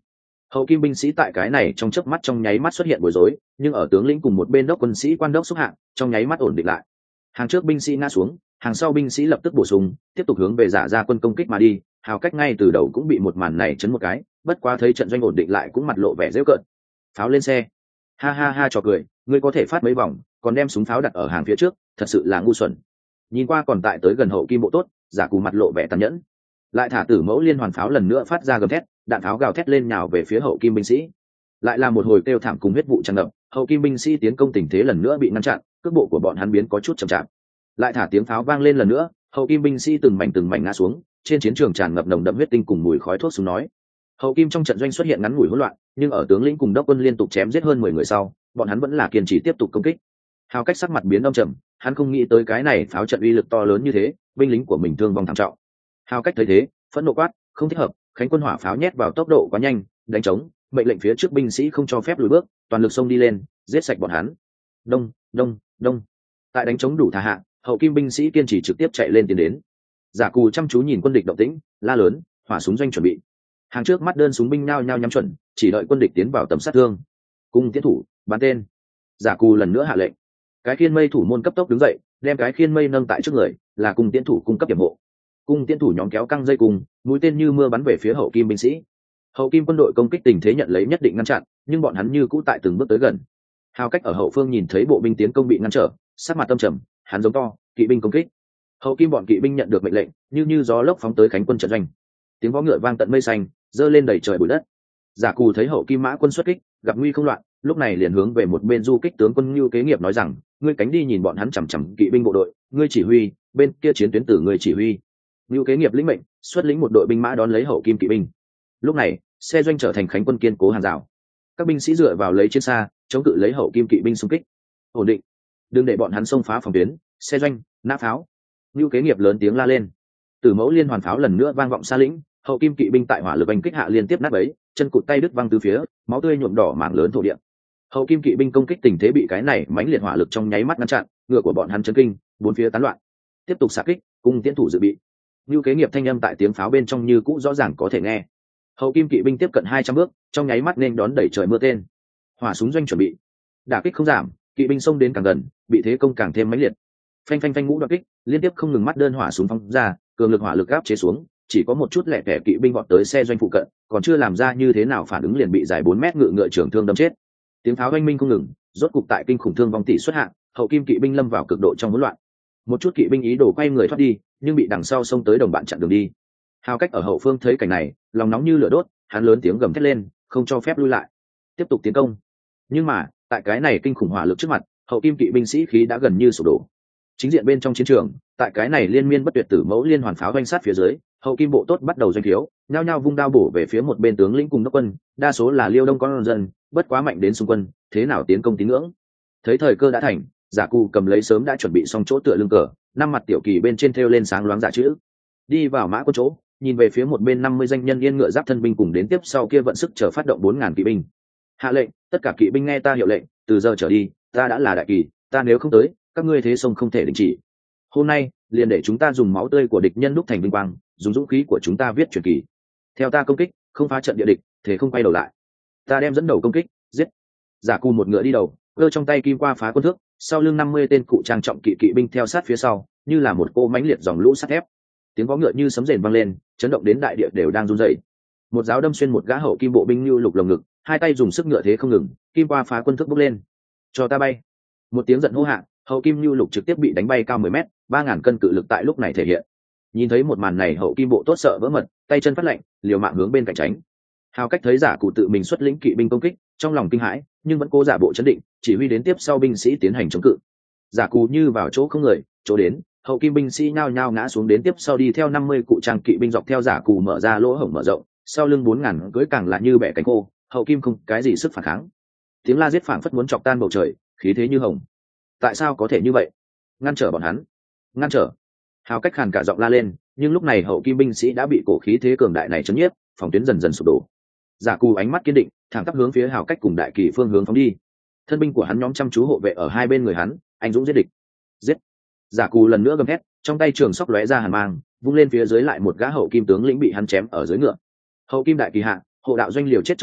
Hậu kim binh sĩ tại cái này trong chớp mắt trong nháy mắt xuất hiện bối rối, nhưng ở tướng lĩnh cùng một bên đốc quân sĩ quan đốc xúc hạng trong nháy mắt ổn định lại. Hàng trước binh sĩ ngã xuống, hàng sau binh sĩ lập tức bổ sung, tiếp tục hướng về giả ra quân công kích mà đi. Hào Cách ngay từ đầu cũng bị một màn này chấn một cái, bất quá thấy trận doanh ổn định lại cũng mặt lộ vẻ giễu cợt. Pháo lên xe, ha ha ha trò cười, ngươi có thể phát mấy vòng, còn đem súng pháo đặt ở hàng phía trước, thật sự là ngu xuẩn. Nhìn qua còn tại tới gần hậu kim bộ tốt, giả cù mặt lộ vẻ tàn nhẫn, lại thả tử mẫu liên hoàn pháo lần nữa phát ra gầm thét, đạn pháo gào thét lên nhào về phía hậu kim binh sĩ. Lại là một hồi kêu thảm cùng huyết vụ tràn ngập, hậu kim binh sĩ tiến công tình thế lần nữa bị ngăn chặn, cước bộ của bọn hắn biến có chút chậm chạp. Lại thả tiếng pháo vang lên lần nữa, hậu kim binh sĩ từng mảnh từng mảnh ngã xuống, trên chiến trường tràn ngập nồng đậm huyết tinh cùng mùi khói thuốc súng nói. Hậu kim trong trận doanh xuất hiện ngắn ngủi hỗn loạn, nhưng ở tướng lĩnh cùng đốc quân liên tục chém giết hơn mười người sau, bọn hắn vẫn là kiên trì tiếp tục công kích. Hào Cách sắc mặt biến âm trầm, hắn không nghĩ tới cái này pháo trận uy lực to lớn như thế, binh lính của mình thương vong thảm trọng. Hào Cách thấy thế, phẫn nộ quát, không thích hợp, khánh quân hỏa pháo nhét vào tốc độ quá nhanh, đánh trống, mệnh lệnh phía trước binh sĩ không cho phép lùi bước, toàn lực xông đi lên, giết sạch bọn hắn. Đông, đông, đông. Tại đánh trống đủ thả hạ, hậu kim binh sĩ kiên trì trực tiếp chạy lên tiến đến. Giả Cù chăm chú nhìn quân địch động tĩnh, la lớn, hỏa súng doanh chuẩn bị. Hàng trước mắt đơn súng binh nhao nhao nhắm chuẩn, chỉ đợi quân địch tiến vào tầm sát thương. Cung tiến thủ, bắn tên. Giả Cù lần nữa hạ lệnh. Cái khiên mây thủ môn cấp tốc đứng dậy, đem cái khiên mây nâng tại trước người, là cung tiến thủ cung cấp điểm hộ. Cung tiến thủ nhóm kéo căng dây cùng, mũi tên như mưa bắn về phía hậu kim binh sĩ. Hậu kim quân đội công kích tình thế nhận lấy nhất định ngăn chặn, nhưng bọn hắn như cũ tại từng bước tới gần. Hào Cách ở hậu phương nhìn thấy bộ binh tiến công bị ngăn trở, sắc mặt tâm trầm, hắn giống to, kỵ binh công kích. Hậu kim bọn kỵ binh nhận được mệnh lệnh, như như gió lốc phóng tới khánh quân trận doanh. Tiếng vó ngựa vang tận mây xanh, dơ lên đầy trời bụi đất. Giả Cù thấy hậu kim mã quân xuất kích, gặp nguy không loạn, lúc này liền hướng về một bên du kích tướng quân Nưu Kế Nghiệp nói rằng, ngươi cánh đi nhìn bọn hắn chằm chằm kỵ binh bộ đội, ngươi chỉ huy, bên kia chiến tuyến tử ngươi chỉ huy. Nưu Kế Nghiệp lĩnh mệnh, xuất lĩnh một đội binh mã đón lấy hậu kim kỵ binh. Lúc này, xe doanh trở thành khánh quân kiên cố hàng rào. Các binh sĩ dựa vào lấy chiến xa, chống cự lấy hậu kim kỵ binh xung kích. Ổn định, đừng để bọn hắn xông phá phòng tuyến. Xe doanh, nã pháo. Nưu Kế Nghiệp lớn tiếng la lên. Tử mẫu liên hoàn pháo lần nữa vang vọng xa lĩnh, hậu kim kỵ binh tại hỏa lực đánh kích hạ liên tiếp nát bấy, chân cụt tay đứt văng từ phía, máu tươi nhuộm đỏ mảng lớn thổ địa. Hậu kim kỵ binh công kích tình thế bị cái này mãnh liệt hỏa lực trong nháy mắt ngăn chặn, ngựa của bọn hắn chấn kinh, bốn phía tán loạn. Tiếp tục xạ kích, cung tiến thủ dự bị. Nưu Kế Nghiệp thanh âm tại tiếng pháo bên trong như cũ rõ ràng có thể nghe. Hậu kim kỵ binh tiếp cận hai trăm bước, trong nháy mắt nên đón đẩy trời mưa tên. Hỏa súng doanh chuẩn bị. Đả kích không giảm, kỵ binh xông đến càng gần, bị thế công càng thêm mãnh liệt. Phanh phanh phanh ngũ đoạn kích, liên tiếp không ngừng mắt đơn hỏa súng phóng ra, cường lực hỏa lực áp chế xuống, chỉ có một chút lẻ tẻ kỵ binh vọt tới xe doanh phụ cận, còn chưa làm ra như thế nào phản ứng liền bị dài bốn mét ngựa ngựa trưởng thương đâm chết. Tiếng pháo oanh minh không ngừng, rốt cục tại kinh khủng thương vong tỷ xuất hạng, hậu kim kỵ binh lâm vào cực độ trong hỗn loạn. Một chút kỵ binh ý đồ quay người thoát đi, nhưng bị đằng sau xông tới đồng bạn chặn đường đi. Hào Cách ở hậu phương thấy cảnh này, lòng nóng như lửa đốt, hắn lớn tiếng gầm thét lên, không cho phép lui lại, tiếp tục tiến công. Nhưng mà, tại cái này kinh khủng hỏa lực trước mặt, hậu kim kỵ binh sĩ khí đã gần như sụp đổ. Chính diện bên trong chiến trường, tại cái này liên miên bất tuyệt tử mẫu liên hoàn pháo doanh sát phía dưới, hậu kim bộ tốt bắt đầu doanh thiếu, nhao nhao vung đao bổ về phía một bên tướng lĩnh cùng đốc quân, đa số là liêu đông con dân, bất quá mạnh đến xung quân, thế nào tiến công tín ngưỡng. Thấy thời cơ đã thành, Giả Cù cầm lấy sớm đã chuẩn bị xong chỗ tựa lưng cờ, năm mặt tiểu kỳ bên trên thêu lên sáng loáng giả chữ, đi vào mã quân chỗ, nhìn về phía một bên năm mươi danh nhân yên ngựa giáp thân binh cùng đến tiếp sau kia vận sức chờ phát động bốn ngàn kỵ binh. Hạ lệnh, tất cả kỵ binh nghe ta hiệu lệnh, từ giờ trở đi, ta đã là đại kỳ, ta nếu không tới, các ngươi thế sông không thể đình chỉ. Hôm nay, liền để chúng ta dùng máu tươi của địch nhân đúc thành vinh quang, dùng dũng khí của chúng ta viết truyền kỳ. Theo ta công kích, không phá trận địa địch, thế không quay đầu lại. Ta đem dẫn đầu công kích, giết. Giả Cù một ngựa đi đầu, cơ trong tay kim qua phá quân thước, sau lưng năm mươi tên cụ trang trọng kỵ kỵ binh theo sát phía sau, như là một cô mãnh liệt dòng lũ sắt thép. Tiếng vó ngựa như sấm rền vang lên, chấn động đến đại địa đều đang run rẩy. Một giáo đâm xuyên một gã hậu kim bộ binh như lục lồng ngực, hai tay dùng sức ngựa thế không ngừng, kim qua phá quân thước bốc lên. Cho ta bay. Một tiếng giận hô hạ, hậu kim như lục trực tiếp bị đánh bay cao mười mét, ba ngàn cân cự lực tại lúc này thể hiện. Nhìn thấy một màn này, hậu kim bộ tốt sợ vỡ mật, tay chân phát lạnh, liều mạng hướng bên cạnh tránh. Hào Cách thấy Giả Cù tự mình xuất lĩnh kỵ binh công kích, trong lòng kinh hãi, nhưng vẫn cố giả bộ chấn định, chỉ huy đến tiếp sau binh sĩ tiến hành chống cự. Giả Cù như vào chỗ không người, chỗ đến, hậu kim binh sĩ nhao nhao ngã xuống, đến tiếp sau đi theo năm mươi cụ trang kỵ binh dọc theo Giả Cù mở ra lỗ hổng mở rộng, sau lưng bốn ngàn cưỡi càng là như bẻ cánh khô, hậu kim không cái gì sức phản kháng. Tiếng la giết phảng phất muốn chọc tan bầu trời, khí thế như hồng. Tại sao có thể như vậy? Ngăn trở bọn hắn, ngăn trở. Hào Cách khàn cả giọng la lên, nhưng lúc này hậu kim binh sĩ đã bị cổ khí thế cường đại này chấn nhiếp, phòng tuyến dần dần sụp đổ. Giả Cù ánh mắt kiên định, thẳng tắp hướng phía Hào Cách cùng đại kỳ phương hướng phóng đi. Thân binh của hắn nhóm chăm chú hộ vệ ở hai bên người hắn, anh dũng giết địch. Giết. Giả Cù lần nữa gầm thét, trong tay trường sóc lóe ra hàn mang, vung lên phía dưới lại một gã hậu kim tướng lĩnh bị hắn chém ở dưới ngựa. Hậu kim đại kỳ hạ, hộ đạo doanh liều chết chống đỡ,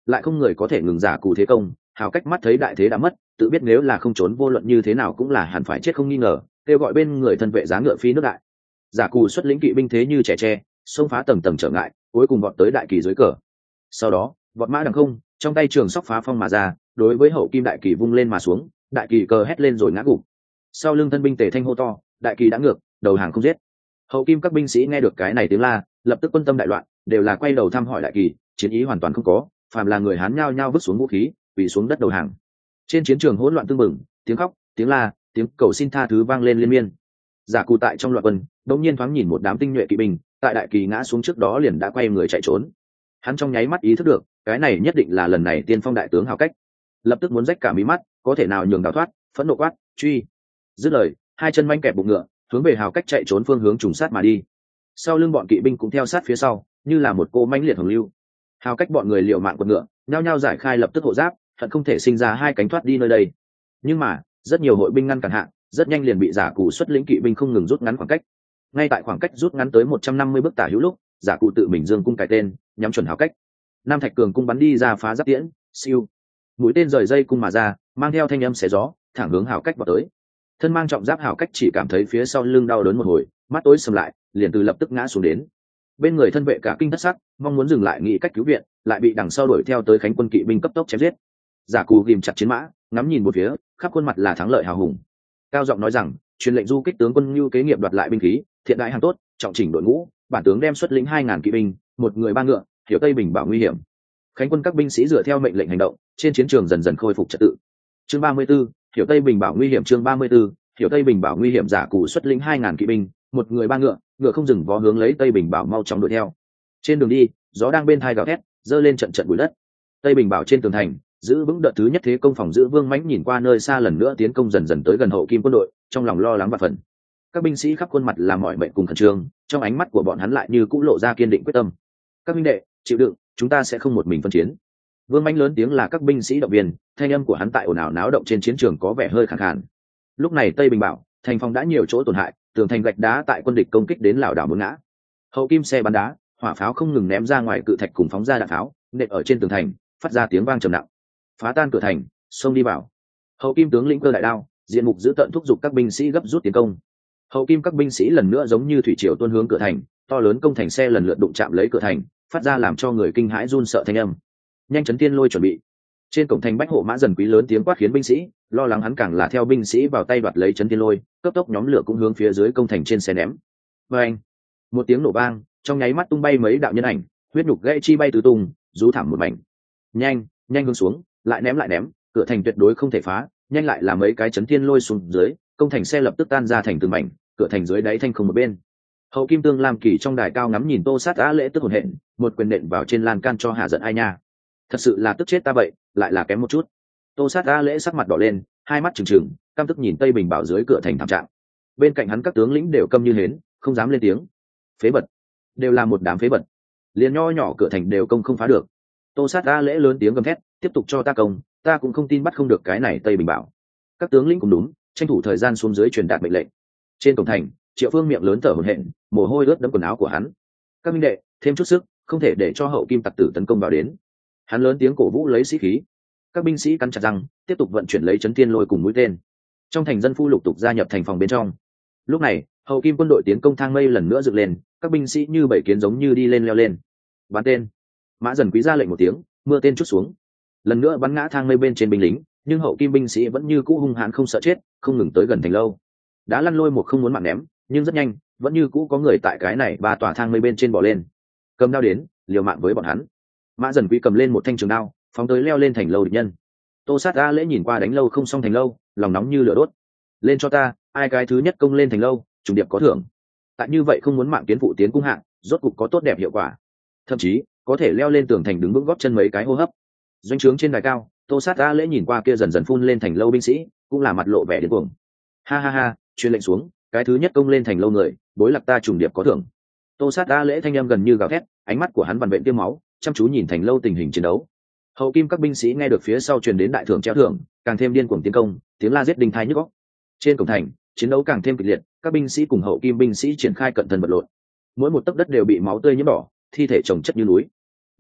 lại không người có thể ngừng giả cù thế công. Hào cách mắt thấy đại thế đã mất, tự biết nếu là không trốn vô luận như thế nào cũng là hẳn phải chết không nghi ngờ, kêu gọi bên người thân vệ giá ngựa phi nước đại. Giả cù xuất lĩnh kỵ binh thế như trẻ tre, xông phá tầng tầng trở ngại, cuối cùng vọt tới đại kỳ dưới cờ. Sau đó vọt mã đằng không, trong tay trường sóc phá phong mà ra, đối với hậu kim đại kỳ vung lên mà xuống, đại kỳ cờ hét lên rồi ngã gục. Sau lưng thân binh tề thanh hô to, đại kỳ đã ngược, đầu hàng không giết. Hậu kim các binh sĩ nghe được cái này tiếng la, lập tức quân tâm đại loạn, đều là quay đầu thăm hỏi đại kỳ, chiến ý hoàn toàn không có, phàm là người hán nhao nhao vứt xuống vũ khí, quỳ xuống đất đầu hàng. Trên chiến trường hỗn loạn tương mừng, tiếng khóc, tiếng la, tiếng cầu xin tha thứ vang lên liên miên. Giả cù tại trong loạn quân, đống nhiên thoáng nhìn một đám tinh nhuệ kỵ binh, tại đại kỳ ngã xuống trước đó liền đã quay người chạy trốn. Hắn trong nháy mắt ý thức được, cái này nhất định là lần này tiên phong đại tướng Hào cách, lập tức muốn rách cả mí mắt, có thể nào nhường đào thoát, phẫn nộ quát, truy. Dứt lời, hai chân manh kẹp bụng ngựa, hướng về Hào cách chạy trốn phương hướng trùng sát mà đi. Sau lưng bọn kỵ binh cũng theo sát phía sau, như là một cô manh liệt hồng lưu. Hào cách bọn người liều mạng quật ngựa, nhao nhao giải khai lập tức hộ giáp, hận không thể sinh ra hai cánh thoát đi nơi đây. Nhưng mà rất nhiều hội binh ngăn cản hạ, rất nhanh liền bị giả cụ xuất lĩnh kỵ binh không ngừng rút ngắn khoảng cách. Ngay tại khoảng cách rút ngắn tới một trăm năm mươi bước tả hữu lúc, giả cụ tự mình dương cung cài tên, nhắm chuẩn Hào cách. Nam thạch cường cung bắn đi ra phá giáp tiễn, siêu, mũi tên rời dây cung mà ra, mang theo thanh âm xé gió, thẳng hướng Hào cách vào tới. Thân mang trọng giáp Hào cách chỉ cảm thấy phía sau lưng đau đớn một hồi, mắt tối sầm lại, liền từ lập tức ngã xuống đến. Bên người thân vệ cả kinh thất sắc, mong muốn dừng lại nghĩ cách cứu viện, lại bị đằng sau đuổi theo tới khánh quân kỵ binh cấp tốc chém giết. Giả cù ghìm chặt chiến mã, ngắm nhìn một phía, khắp khuôn mặt là thắng lợi hào hùng, cao giọng nói rằng, truyền lệnh du kích tướng quân Nưu kế nghiệp đoạt lại binh khí, thiện đại hàng tốt, trọng chỉnh đội ngũ, bản tướng đem xuất lĩnh hai ngàn kỵ binh, một người ba ngựa, hiểu tây bình bảo nguy hiểm. Khánh quân các binh sĩ dựa theo mệnh lệnh hành động, trên chiến trường dần dần khôi phục trật tự. Chương ba mươi 34, hiểu tây bình bảo nguy hiểm. Chương ba mươi 34, hiểu tây bình bảo nguy hiểm. Giả cù xuất lĩnh hai ngàn kỵ binh, một người ba ngựa, ngựa không dừng vó hướng lấy tây bình bảo mau chóng đuổi theo. Trên đường đi, gió đang bên thai gào thét, dơ lên trận trận bụi đất. Tây bình bảo trên tường thành, giữ vững đợt thứ nhất thế công phòng giữ Vương Mãnh nhìn qua nơi xa lần nữa tiến công dần dần tới gần hậu kim quân đội, trong lòng lo lắng và phần. Các binh sĩ khắp khuôn mặt là mỏi mệt cùng khẩn trương, trong ánh mắt của bọn hắn lại như cũ lộ ra kiên định quyết tâm. Các huynh đệ, chịu đựng, chúng ta sẽ không một mình phân chiến. Vương Mãnh lớn tiếng là các binh sĩ động viên, thanh âm của hắn tại ồn ào náo động trên chiến trường có vẻ hơi khàn khàn. Lúc này Tây Bình Bảo, thành phòng đã nhiều chỗ tổn hại, tường thành gạch đá tại quân địch công kích đến lảo đảo muốn ngã. Hậu kim xe bắn đá, hỏa pháo không ngừng ném ra ngoài cự thạch cùng phóng ra đạn pháo, nện ở trên tường thành, phát ra tiếng vang trầm nặng. Phá tan cửa thành, xông đi vào. Hậu kim tướng lĩnh cơ đại đao, diện mục giữ tận thúc giục các binh sĩ gấp rút tiến công. Hậu kim các binh sĩ lần nữa giống như thủy triều tuôn hướng cửa thành, to lớn công thành xe lần lượt đụng chạm lấy cửa thành, phát ra làm cho người kinh hãi run sợ thanh âm. Nhanh chấn tiên lôi chuẩn bị. Trên cổng thành bách hộ mã dần quý lớn tiếng quát khiến binh sĩ lo lắng, hắn càng là theo binh sĩ vào tay đoạt lấy chấn tiên lôi, cấp tốc nhóm lửa cũng hướng phía dưới công thành trên xe ném. Và anh, một tiếng nổ vang, trong nháy mắt tung bay mấy đạo nhân ảnh, huyết nhục gãy chi bay tứ tung, rú thảm một mảnh. Nhanh, nhanh hướng xuống, lại ném lại ném, cửa thành tuyệt đối không thể phá, nhanh lại là mấy cái chấn thiên lôi xuống dưới, công thành xe lập tức tan ra thành từng mảnh, cửa thành dưới đáy thanh không một bên. Hậu kim tương lam kỳ trong đài cao ngắm nhìn Tô Sát Á Lễ tức hồn hện, một quyền nện vào trên lan can cho hạ giận ai nha. Thật sự là tức chết ta vậy, lại là kém một chút. Tô Sát Á Lễ sắc mặt đỏ lên, hai mắt trừng trừng, căm tức nhìn Tây Bình Bảo dưới cửa thành thảm trạng. Bên cạnh hắn các tướng lĩnh đều câm như hến, không dám lên tiếng. Phế vật, đều là một đám phế vật, liền nho nhỏ cửa thành đều công không phá được. Tô Sát Á Lễ lớn tiếng gầm thét, tiếp tục cho ta công, ta cũng không tin bắt không được cái này Tây Bình Bảo. Các tướng lĩnh cũng đúng, tranh thủ thời gian xuống dưới truyền đạt mệnh lệnh. Trên cổng thành, Triệu Phương miệng lớn thở hổn hển, mồ hôi ướt đẫm quần áo của hắn. Các minh đệ, thêm chút sức, không thể để cho hậu kim tặc tử tấn công vào đến. Hắn lớn tiếng cổ vũ lấy sĩ khí. Các binh sĩ cắn chặt răng, tiếp tục vận chuyển lấy chấn thiên lôi cùng mũi tên. Trong thành dân phu lục tục gia nhập thành phòng bên trong. Lúc này, hậu kim quân đội tiến công thang mây lần nữa dựng lên, các binh sĩ như bảy kiến giống như đi lên leo lên. Bắn tên. Mã Dần Quý ra lệnh một tiếng, mưa tên chút xuống. Lần nữa bắn ngã thang mây bên trên binh lính, nhưng hậu kim binh sĩ vẫn như cũ hung hãn không sợ chết, không ngừng tới gần thành lâu. Đã lăn lôi một không muốn mạng ném, nhưng rất nhanh, vẫn như cũ có người tại cái này ba tòa thang mây bên trên bỏ lên. Cầm đao đến, liều mạng với bọn hắn. Mã Dần Quý cầm lên một thanh trường đao, phóng tới leo lên thành lâu địch nhân. Tô Sát A Lễ nhìn qua đánh lâu không xong thành lâu, lòng nóng như lửa đốt. Lên cho ta, ai cái thứ nhất công lên thành lâu, trùng điệp có thưởng. Tại như vậy không muốn mạng tiến phụ tiến cung hạng, rốt cục có tốt đẹp hiệu quả. Thậm chí, có thể leo lên tường thành đứng vững gót chân mấy cái hô hấp. Doanh trướng trên đài cao, Tô Sát A Lễ nhìn qua kia dần dần phun lên thành lâu binh sĩ, cũng là mặt lộ vẻ điên cuồng. Ha ha ha, truyền lệnh xuống, cái thứ nhất công lên thành lâu người, bối lạc ta trùng điệp có thưởng. Tô Sát A Lễ thanh âm gần như gào thét, ánh mắt của hắn vằn vện tiêm máu, chăm chú nhìn thành lâu tình hình chiến đấu. Hậu kim các binh sĩ nghe được phía sau truyền đến đại thưởng treo thưởng, càng thêm điên cuồng tiến công, tiếng la giết đinh thai nhức óc. Trên cổng thành, chiến đấu càng thêm kịch liệt, các binh sĩ cùng hậu kim binh sĩ triển khai cận thân vật lộn. Mỗi một tấc đất đều bị máu tươi nhuộm đỏ, thi thể chồng chất như núi.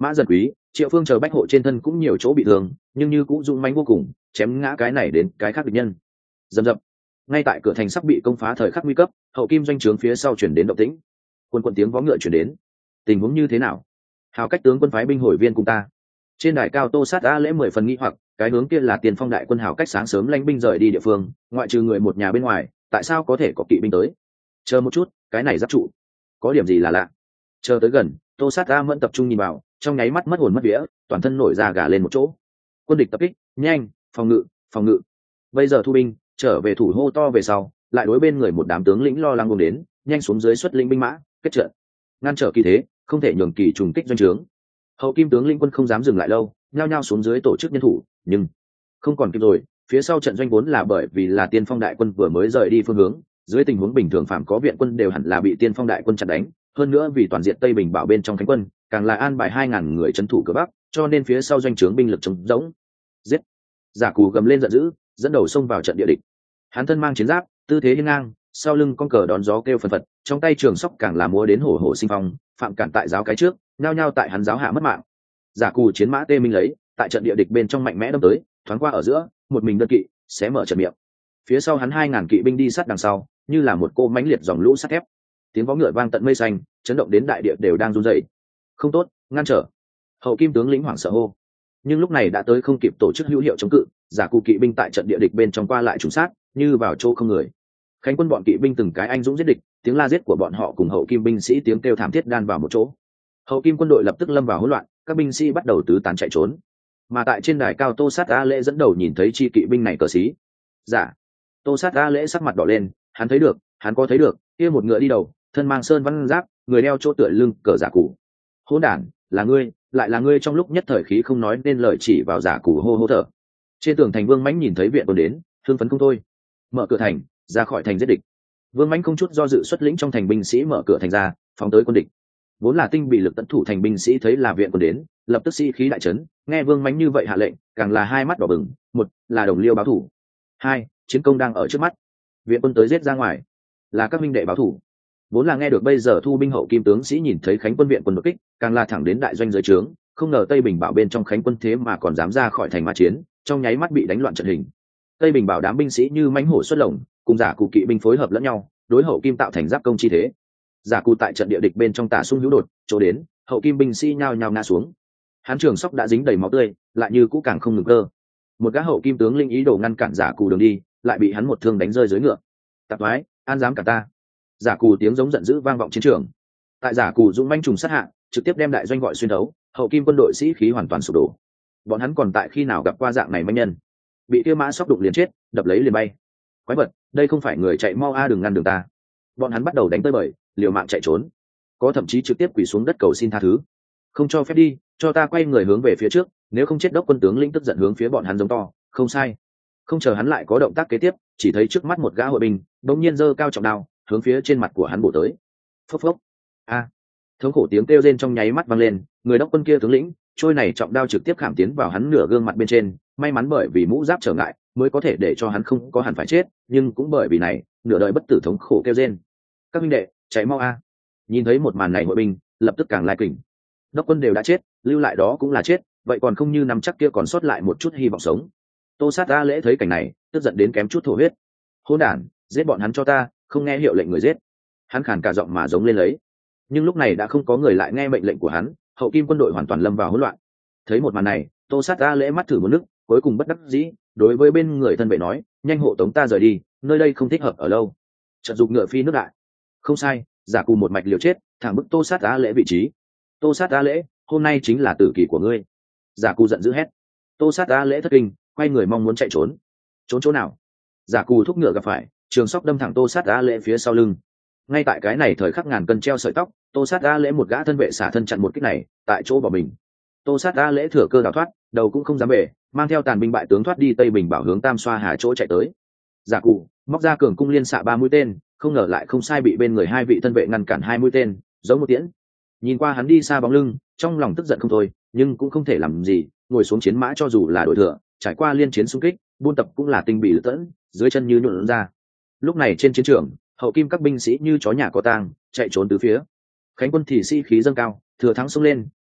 Mã Dần Quý, Triệu Phương chờ bách hộ trên thân cũng nhiều chỗ bị thương, nhưng như cũng dũng mãnh vô cùng, chém ngã cái này đến cái khác địch nhân. Dầm dập. Ngay tại cửa thành sắp bị công phá thời khắc nguy cấp, hậu kim doanh trướng phía sau chuyển đến động tĩnh. Quân quân tiếng vó ngựa chuyển đến. Tình huống như thế nào? Hào cách tướng quân phái binh hồi viên cùng ta. Trên đài cao Tô Sát Á Lễ mười phần nghi hoặc, cái hướng kia là Tiền Phong đại quân hào cách sáng sớm lãnh binh rời đi địa phương, ngoại trừ người một nhà bên ngoài, tại sao có thể có kỵ binh tới? Chờ một chút, cái này giáp trụ, có điểm gì là lạ? Chờ tới gần, Tô Sát Á vẫn tập trung nhìn vào, trong nháy mắt mất hồn mất vía, toàn thân nổi da gà lên một chỗ. Quân địch tập kích, nhanh, phòng ngự, phòng ngự. Bây giờ thu binh, trở về thủ hô to về sau, lại đối bên người một đám tướng lĩnh lo lắng buông đến, nhanh xuống dưới xuất lĩnh binh mã, kết trận, ngăn trở kỳ thế, không thể nhường kỳ trùng kích doanh trướng. Hậu kim tướng lĩnh quân không dám dừng lại lâu, nhao nhao xuống dưới tổ chức nhân thủ, nhưng không còn kịp rồi, phía sau trận doanh vốn là bởi vì là Tiên Phong đại quân vừa mới rời đi phương hướng, dưới tình huống bình thường phạm có viện quân đều hẳn là bị Tiên Phong đại quân chặn đánh, hơn nữa vì toàn diện Tây Bình bảo bên trong cánh quân, càng là an bài hai ngàn người trấn thủ cửa bắc, cho nên phía sau doanh trướng binh lực trống rỗng. Giết! Giả Cù gầm lên giận dữ, dẫn đầu xông vào trận địa địch. Hắn thân mang chiến giáp, tư thế hiên ngang, sau lưng con cờ đón gió kêu phần phật, trong tay trường sóc càng là múa đến hổ hổ sinh phong, phạm cản tại giáo cái trước, nhao nhao tại hắn giáo hạ mất mạng. Giả Cù chiến mã tê minh lấy, tại trận địa địch bên trong mạnh mẽ đâm tới, thoáng qua ở giữa, một mình đơn kỵ, xé mở trận miệng. Phía sau hắn hai ngàn kỵ binh đi sát đằng sau, như là một cô mãnh liệt dòng lũ sắt thép. Tiếng vó ngựa vang tận mây xanh, chấn động đến đại địa đều đang run rẩy. Không tốt, ngăn trở. Hậu kim tướng lĩnh hoảng sợ hô. Nhưng lúc này đã tới không kịp tổ chức hữu hiệu chống cự, Giả Cù kỵ binh tại trận địa địch bên trong qua lại trùng sát, như vào chỗ không người. Khánh quân bọn kỵ binh từng cái anh dũng giết địch, tiếng la giết của bọn họ cùng hậu kim binh sĩ tiếng kêu thảm thiết đan vào một chỗ. Hậu kim quân đội lập tức lâm vào hỗn loạn, các binh sĩ bắt đầu tứ tán chạy trốn. Mà tại trên đài cao Tô Sát Á Lễ dẫn đầu nhìn thấy chi kỵ binh này cờ xí. Dạ. Tô Sát Á Lễ sắc mặt đỏ lên, hắn thấy được, hắn có thấy được, kia một ngựa đi đầu, thân mang sơn văn giáp, người đeo chỗ tựa lưng cờ Giả Cù. Hỗn đản, là ngươi, lại là ngươi. Trong lúc nhất thời khí không nói nên lời chỉ vào Giả Cù hô hô thở. Trên tường thành Vương Mãnh nhìn thấy viện quân đến, hưng phấn không thôi. Mở cửa thành, ra khỏi thành giết địch. Vương Mãnh không chút do dự xuất lĩnh trong thành binh sĩ mở cửa thành ra, phóng tới quân địch. Vốn là tinh bị lực tận thủ thành binh sĩ thấy là viện quân đến, lập tức sĩ khí đại chấn, nghe Vương Mãnh như vậy hạ lệnh, càng là hai mắt đỏ bừng. Một là đồng liêu báo thủ, hai chiến công đang ở trước mắt, viện quân tới giết ra ngoài, là các minh đệ báo thủ. Vốn là nghe được bây giờ thu binh hậu kim tướng sĩ nhìn thấy Khánh quân viện quân đột kích, càng là thẳng đến đại doanh dưới trướng, không ngờ Tây Bình bảo bên trong Khánh quân thế mà còn dám ra khỏi thành ma chiến, trong nháy mắt bị đánh loạn trận hình. Tây Bình bảo đám binh sĩ như mãnh hổ xuất lồng, cùng Giả Cù kỵ binh phối hợp lẫn nhau, đối hậu kim tạo thành giáp công chi thế. Giả Cù tại trận địa địch bên trong tả xung hữu đột, chỗ đến, hậu kim binh sĩ nhao nhao ngã xuống. Hắn trường sóc đã dính đầy máu tươi, lại như cũ càng không ngừng cơ. Một gã hậu kim tướng linh ý đồ ngăn cản Giả Cù đường đi, lại bị hắn một thương đánh rơi dưới ngựa. Tạp thoái, an dám cả ta! Giả Cù tiếng giống giận dữ vang vọng chiến trường. Tại Giả Cù dũng manh trùng sát hạ, trực tiếp đem đại doanh gọi xuyên đấu, hậu kim quân đội sĩ khí hoàn toàn sụp đổ. Bọn hắn còn tại khi nào gặp qua dạng này manh nhân, bị kia mã sóc đụng liền chết, đập lấy liền bay. Quái vật, đây không phải người chạy mau a, đừng ngăn đường ta. Bọn hắn bắt đầu đánh tới bời, liều mạng chạy trốn, có thậm chí trực tiếp quỳ xuống đất cầu xin tha thứ. Không cho phép đi, cho ta quay người hướng về phía trước, nếu không chết đốc quân tướng lĩnh tức giận hướng phía bọn hắn giống to. Không sai. Không chờ hắn lại có động tác kế tiếp, chỉ thấy trước mắt một gã hội binh bỗng nhiên giơ cao trọng đao hướng phía trên mặt của hắn bổ tới. Phốc phốc. A. Thống khổ tiếng kêu rên trong nháy mắt vang lên, người đốc quân kia tướng lĩnh trôi này trọng đao trực tiếp khảm tiến vào hắn nửa gương mặt bên trên, may mắn bởi vì mũ giáp trở ngại mới có thể để cho hắn không có hẳn phải chết, nhưng cũng bởi vì này nửa đời bất tử thống khổ kêu rên. Các huynh đệ, chạy mau a! Nhìn thấy một màn này hội binh lập tức càng lai kình. Đốc quân đều đã chết, lưu lại đó cũng là chết, vậy còn không như nắm chắc kia còn sót lại một chút hy vọng sống. Tô Sát Á Lễ thấy cảnh này, tức giận đến kém chút thổ huyết. Hỗn đản, giết bọn hắn cho ta, không nghe hiệu lệnh người giết. Hắn khàn cả giọng mà giống lên lấy. Nhưng lúc này đã không có người lại nghe mệnh lệnh của hắn, hậu kim quân đội hoàn toàn lâm vào hỗn loạn. Thấy một màn này, Tô Sát Á Lễ mắt thử một nước, cuối cùng bất đắc dĩ, đối với bên người thân vệ nói, nhanh hộ tống ta rời đi, nơi đây không thích hợp ở lâu. Chợt giục ngựa phi nước đại. Không sai, Giả Cù một mạch liều chết, thẳng bức Tô Sát Á Lễ vị trí. Tô Sát Á Lễ, hôm nay chính là tử kỳ của ngươi. Giả Cù giận dữ hét. Tô Sát Á Lễ thất kinh, quay người mong muốn chạy trốn. Trốn chỗ nào? Giả Cù thúc ngựa gặp phải, trường sóc đâm thẳng Tô Sát Á Lễ phía sau lưng. Ngay tại cái này thời khắc ngàn cân treo sợi tóc, Tô Sát Á Lễ một gã thân vệ xả thân chặn một kích này, tại chỗ bỏ mình. Tô Sát Á Lễ thừa cơ đào thoát, đầu cũng không dám về, mang theo tàn binh bại tướng thoát đi Tây Bình bảo hướng Tam Xoa Hà chỗ chạy tới. Giả Cù móc ra cường cung liên xạ ba mũi tên, không ngờ lại không sai bị bên người hai vị thân vệ ngăn cản hai mũi tên, giống một tiễn. Nhìn qua hắn đi xa bóng lưng, trong lòng tức giận không thôi, nhưng cũng không thể làm gì, ngồi xuống chiến mã cho dù là đội thừa, trải qua liên chiến xung kích, buôn tập cũng là tinh bị lữ tẫn, dưới chân như nhuộn ra. Lúc này trên chiến trường, hậu kim các binh sĩ như chó nhà có tang, chạy trốn tứ phía. Khánh quân thì sĩ khí dâng cao, thừa thắng xông lên,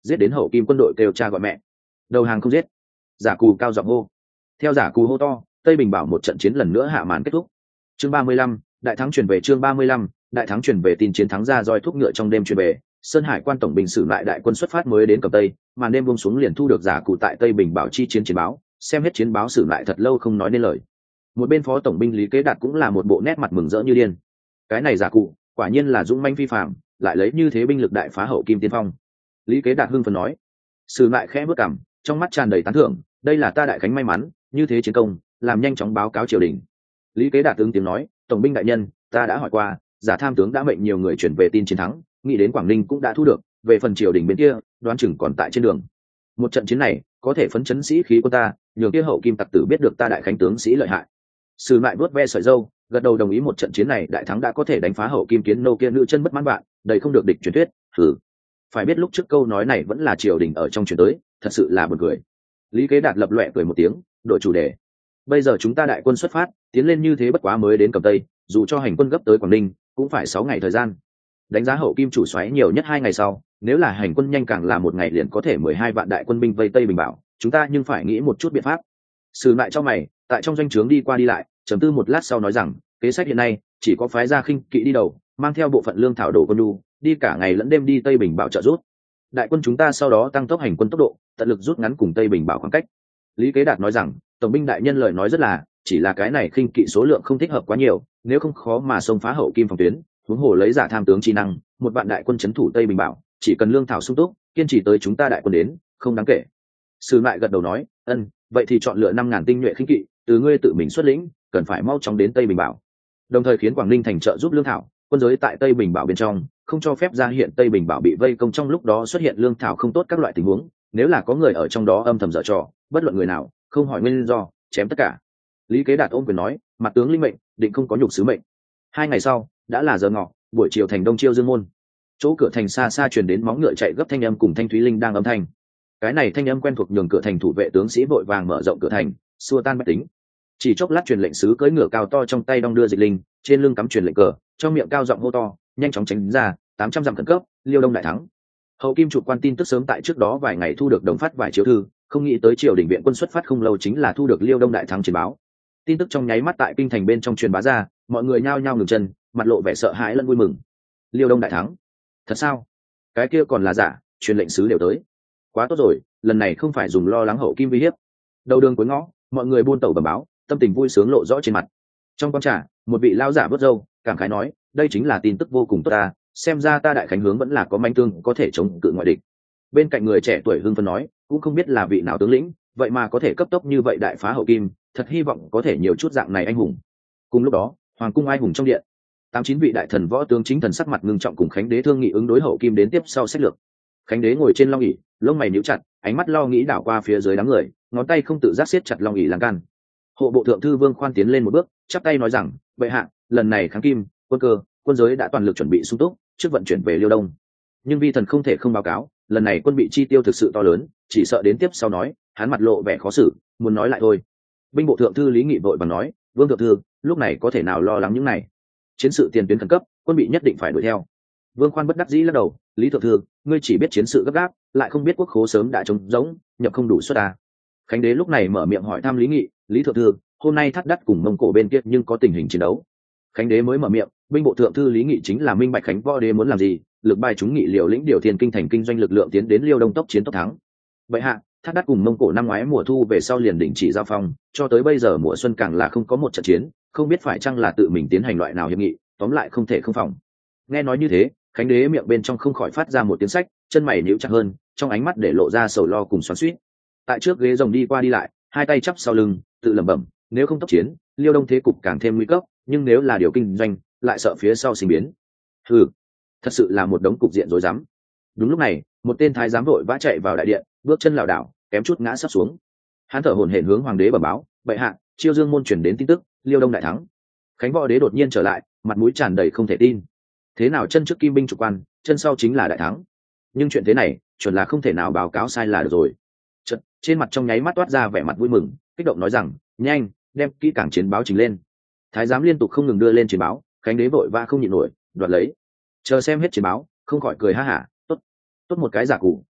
giết đến hậu kim quân đội kêu cha gọi mẹ. Đầu hàng không giết. Giả Cù cao giọng hô. Theo Giả Cù hô to, Tây Bình Bảo một trận chiến lần nữa hạ màn kết thúc. Chương ba mươi lăm, đại thắng truyền về. Chương ba mươi lăm, đại thắng truyền về. Tin chiến thắng ra roi thúc ngựa trong đêm truyền về. Sơn Hải quan tổng binh sử lại đại quân xuất phát mới đến Cẩm Tây, màn đêm buông xuống liền thu được Giả Cù tại Tây Bình Bảo chi chiến chiến báo, xem hết chiến báo sử lại thật lâu không nói nên lời. Một bên phó tổng binh Lý Kế Đạt cũng là một bộ nét mặt mừng rỡ như điên. Cái này Giả Cụ quả nhiên là dũng manh phi phàm, lại lấy như thế binh lực đại phá hậu kim tiên phong. Lý Kế Đạt hưng phấn nói. Sử lại khẽ bước cằm, trong mắt tràn đầy tán thưởng, đây là ta đại khánh may mắn, như thế chiến công, làm nhanh chóng báo cáo triều đình. Lý Kế Đạt ứng tiếng nói, tổng binh đại nhân, ta đã hỏi qua, Giả tham tướng đã mệnh nhiều người chuyển về tin chiến thắng, nghĩ đến Quảng Ninh cũng đã thu được, về phần triều đình bên kia, đoán chừng còn tại trên đường. Một trận chiến này có thể phấn chấn sĩ khí của ta, nhường kia hậu kim tặc tử biết được ta đại khánh tướng sĩ lợi hại. Sử lại vuốt ve sợi râu, gật đầu đồng ý một trận chiến này đại thắng đã có thể đánh phá hậu kim kiến nô kia nữ chân bất mãn bạn, đầy không được địch truyền thuyết. Thử phải biết lúc trước câu nói này vẫn là triều đình ở trong truyền tới, thật sự là buồn cười. Lý Kế Đạt lập loè cười một tiếng, đổi chủ đề. Bây giờ chúng ta đại quân xuất phát, tiến lên như thế bất quá mới đến Cẩm Tây, dù cho hành quân gấp tới Quảng Ninh, cũng phải sáu ngày thời gian. Đánh giá hậu kim chủ soái nhiều nhất hai ngày sau, nếu là hành quân nhanh càng là một ngày liền có thể mười hai vạn đại quân binh vây Tây Bình Bảo, chúng ta nhưng phải nghĩ một chút biện pháp. Sử lại cho mày, tại trong doanh trướng đi qua đi lại, trầm tư một lát sau nói rằng, kế sách hiện nay chỉ có phái ra khinh kỵ đi đầu, mang theo bộ phận lương thảo đồ quân đu, đi cả ngày lẫn đêm đi Tây Bình Bảo trợ rút. Đại quân chúng ta sau đó tăng tốc hành quân tốc độ, tận lực rút ngắn cùng Tây Bình Bảo khoảng cách. Lý Kế Đạt nói rằng, tổng binh đại nhân lời nói rất là, chỉ là cái này khinh kỵ số lượng không thích hợp quá nhiều, nếu không khó mà xông phá hậu kim phòng tuyến, huống hồ lấy Giả tham tướng chi năng, một vạn đại quân chấn thủ Tây Bình Bảo, chỉ cần lương thảo sung túc, kiên trì tới chúng ta đại quân đến, không đáng kể. Sử lại gật đầu nói, ân, vậy thì chọn lựa năm ngàn tinh nhuệ khinh kỵ, từ ngươi tự mình xuất lĩnh, cần phải mau chóng đến Tây Bình Bảo. Đồng thời khiến Quảng Ninh thành trợ giúp lương thảo, quân giới tại Tây Bình Bảo bên trong, không cho phép ra hiện Tây Bình Bảo bị vây công trong lúc đó xuất hiện lương thảo không tốt các loại tình huống, nếu là có người ở trong đó âm thầm dở trò, bất luận người nào, không hỏi nguyên do, chém tất cả. Lý Kế Đạt ôm quyền nói, mặt tướng linh mệnh, định không có nhục sứ mệnh. Hai ngày sau, đã là giờ ngọ, buổi chiều thành Đông Chiêu Dương môn. Chỗ cửa thành xa xa truyền đến móng ngựa chạy gấp thanh âm cùng Thanh Thúy Linh đang âm thanh. Cái này thanh âm quen thuộc nhường cửa thành thủ vệ tướng sĩ vội vàng mở rộng cửa thành, xua tan bách tính. Chỉ chốc lát truyền lệnh sứ cưỡi ngựa cao to trong tay đong đưa dịch linh, trên lưng cắm truyền lệnh cờ, trong miệng cao giọng hô to, nhanh chóng tránh ra, tám trăm dặm khẩn cấp, Liêu Đông đại thắng. Hậu kim chủ quan tin tức sớm tại trước đó vài ngày thu được đồng phát vài chiếu thư, không nghĩ tới triều đình viện quân xuất phát không lâu chính là thu được Liêu Đông đại thắng chiến báo. Tin tức trong nháy mắt tại kinh thành bên trong truyền bá ra, mọi người nhao nhao ngừng chân, mặt lộ vẻ sợ hãi lẫn vui mừng. Liêu Đông đại thắng? Thật sao? Cái kia còn là giả, truyền lệnh sứ đều tới. Quá tốt rồi, lần này không phải dùng lo lắng hậu kim uy hiếp. Đầu đường cuối ngõ, mọi người buôn tẩu bẩm báo, tâm tình vui sướng lộ rõ trên mặt. Trong quán trà, một vị lão giả vớt râu, cảm khái nói, đây chính là tin tức vô cùng tốt ta, xem ra ta đại khánh hướng vẫn là có manh tương có thể chống cự ngoại địch. Bên cạnh người trẻ tuổi hưng phấn nói, cũng không biết là vị nào tướng lĩnh, vậy mà có thể cấp tốc như vậy đại phá hậu kim, thật hy vọng có thể nhiều chút dạng này anh hùng. Cùng lúc đó, hoàng cung ai hùng trong điện, tám chín vị đại thần võ tướng chính thần sắc mặt ngưng trọng cùng khánh đế thương nghị ứng đối hậu kim đến tiếp sau sách lược. Khánh đế ngồi trên long ỷ, lông mày nhíu chặt, ánh mắt lo nghĩ đảo qua phía dưới đám người, ngón tay không tự giác siết chặt long ỷ lan can. Hộ bộ thượng thư Vương Khoan tiến lên một bước, chắp tay nói rằng, bệ hạ, lần này kháng kim, quân cơ, quân giới đã toàn lực chuẩn bị sung túc, trước vận chuyển về Liêu Đông. Nhưng vi thần không thể không báo cáo, lần này quân bị chi tiêu thực sự to lớn, chỉ sợ đến tiếp sau nói, hắn mặt lộ vẻ khó xử, muốn nói lại thôi. Binh bộ thượng thư Lý Nghị vội vàng nói, Vương thượng thư, lúc này có thể nào lo lắng những này? Chiến sự tiền tuyến khẩn cấp, quân bị nhất định phải đuổi theo. Vương Khoan bất đắc dĩ lắc đầu, Lý thượng thư, ngươi chỉ biết chiến sự gấp gáp, lại không biết quốc khố sớm đã trống rỗng, nhập không đủ suất à. Khánh đế lúc này mở miệng hỏi thăm Lý Nghị, Lý thượng thư, hôm nay Thắt Đắt cùng Mông Cổ bên kia nhưng có tình hình chiến đấu. Khánh đế mới mở miệng, binh bộ thượng thư Lý Nghị chính là minh bạch Khánh võ đế muốn làm gì, lực bài chúng nghị liều lĩnh điều thiên kinh thành kinh doanh lực lượng tiến đến Liêu Đông tốc chiến tốc thắng. Vậy hạ, Thắt Đắt cùng Mông Cổ năm ngoái mùa thu về sau liền đình chỉ giao phong, cho tới bây giờ mùa xuân càng là không có một trận chiến, không biết phải chăng là tự mình tiến hành loại nào hiệp nghị, tóm lại không thể không phòng. Nghe nói như thế, Khánh đế miệng bên trong không khỏi phát ra một tiếng sách, chân mày nhíu chặt hơn, trong ánh mắt để lộ ra sầu lo cùng xoắn xuýt. Tại trước ghế rồng đi qua đi lại, hai tay chắp sau lưng, tự lẩm bẩm, nếu không tốc chiến, Liêu Đông thế cục càng thêm nguy cấp, nhưng nếu là điều kinh doanh, lại sợ phía sau sinh biến. Hừ, thật sự là một đống cục diện rối rắm. Đúng lúc này, một tên thái giám vội vã chạy vào đại điện, bước chân lảo đảo, kém chút ngã sắp xuống. Hắn thở hổn hển hướng hoàng đế bẩm báo, bệ hạ, Chiêu Dương môn truyền đến tin tức, Liêu Đông đại thắng. Khánh võ đế đột nhiên trở lại, mặt mũi tràn đầy không thể tin. Thế nào chân trước kim binh chủ quan, chân sau chính là đại thắng. Nhưng chuyện thế này, chuẩn là không thể nào báo cáo sai là được rồi. Chợt, trên mặt trong nháy mắt toát ra vẻ mặt vui mừng, kích động nói rằng, nhanh, đem kỹ càng chiến báo trình lên. Thái giám liên tục không ngừng đưa lên chiến báo, Khánh đế vội vã không nhịn nổi, đoạt lấy. Chờ xem hết chiến báo, không khỏi cười ha hả, tốt, tốt một cái giả cụ,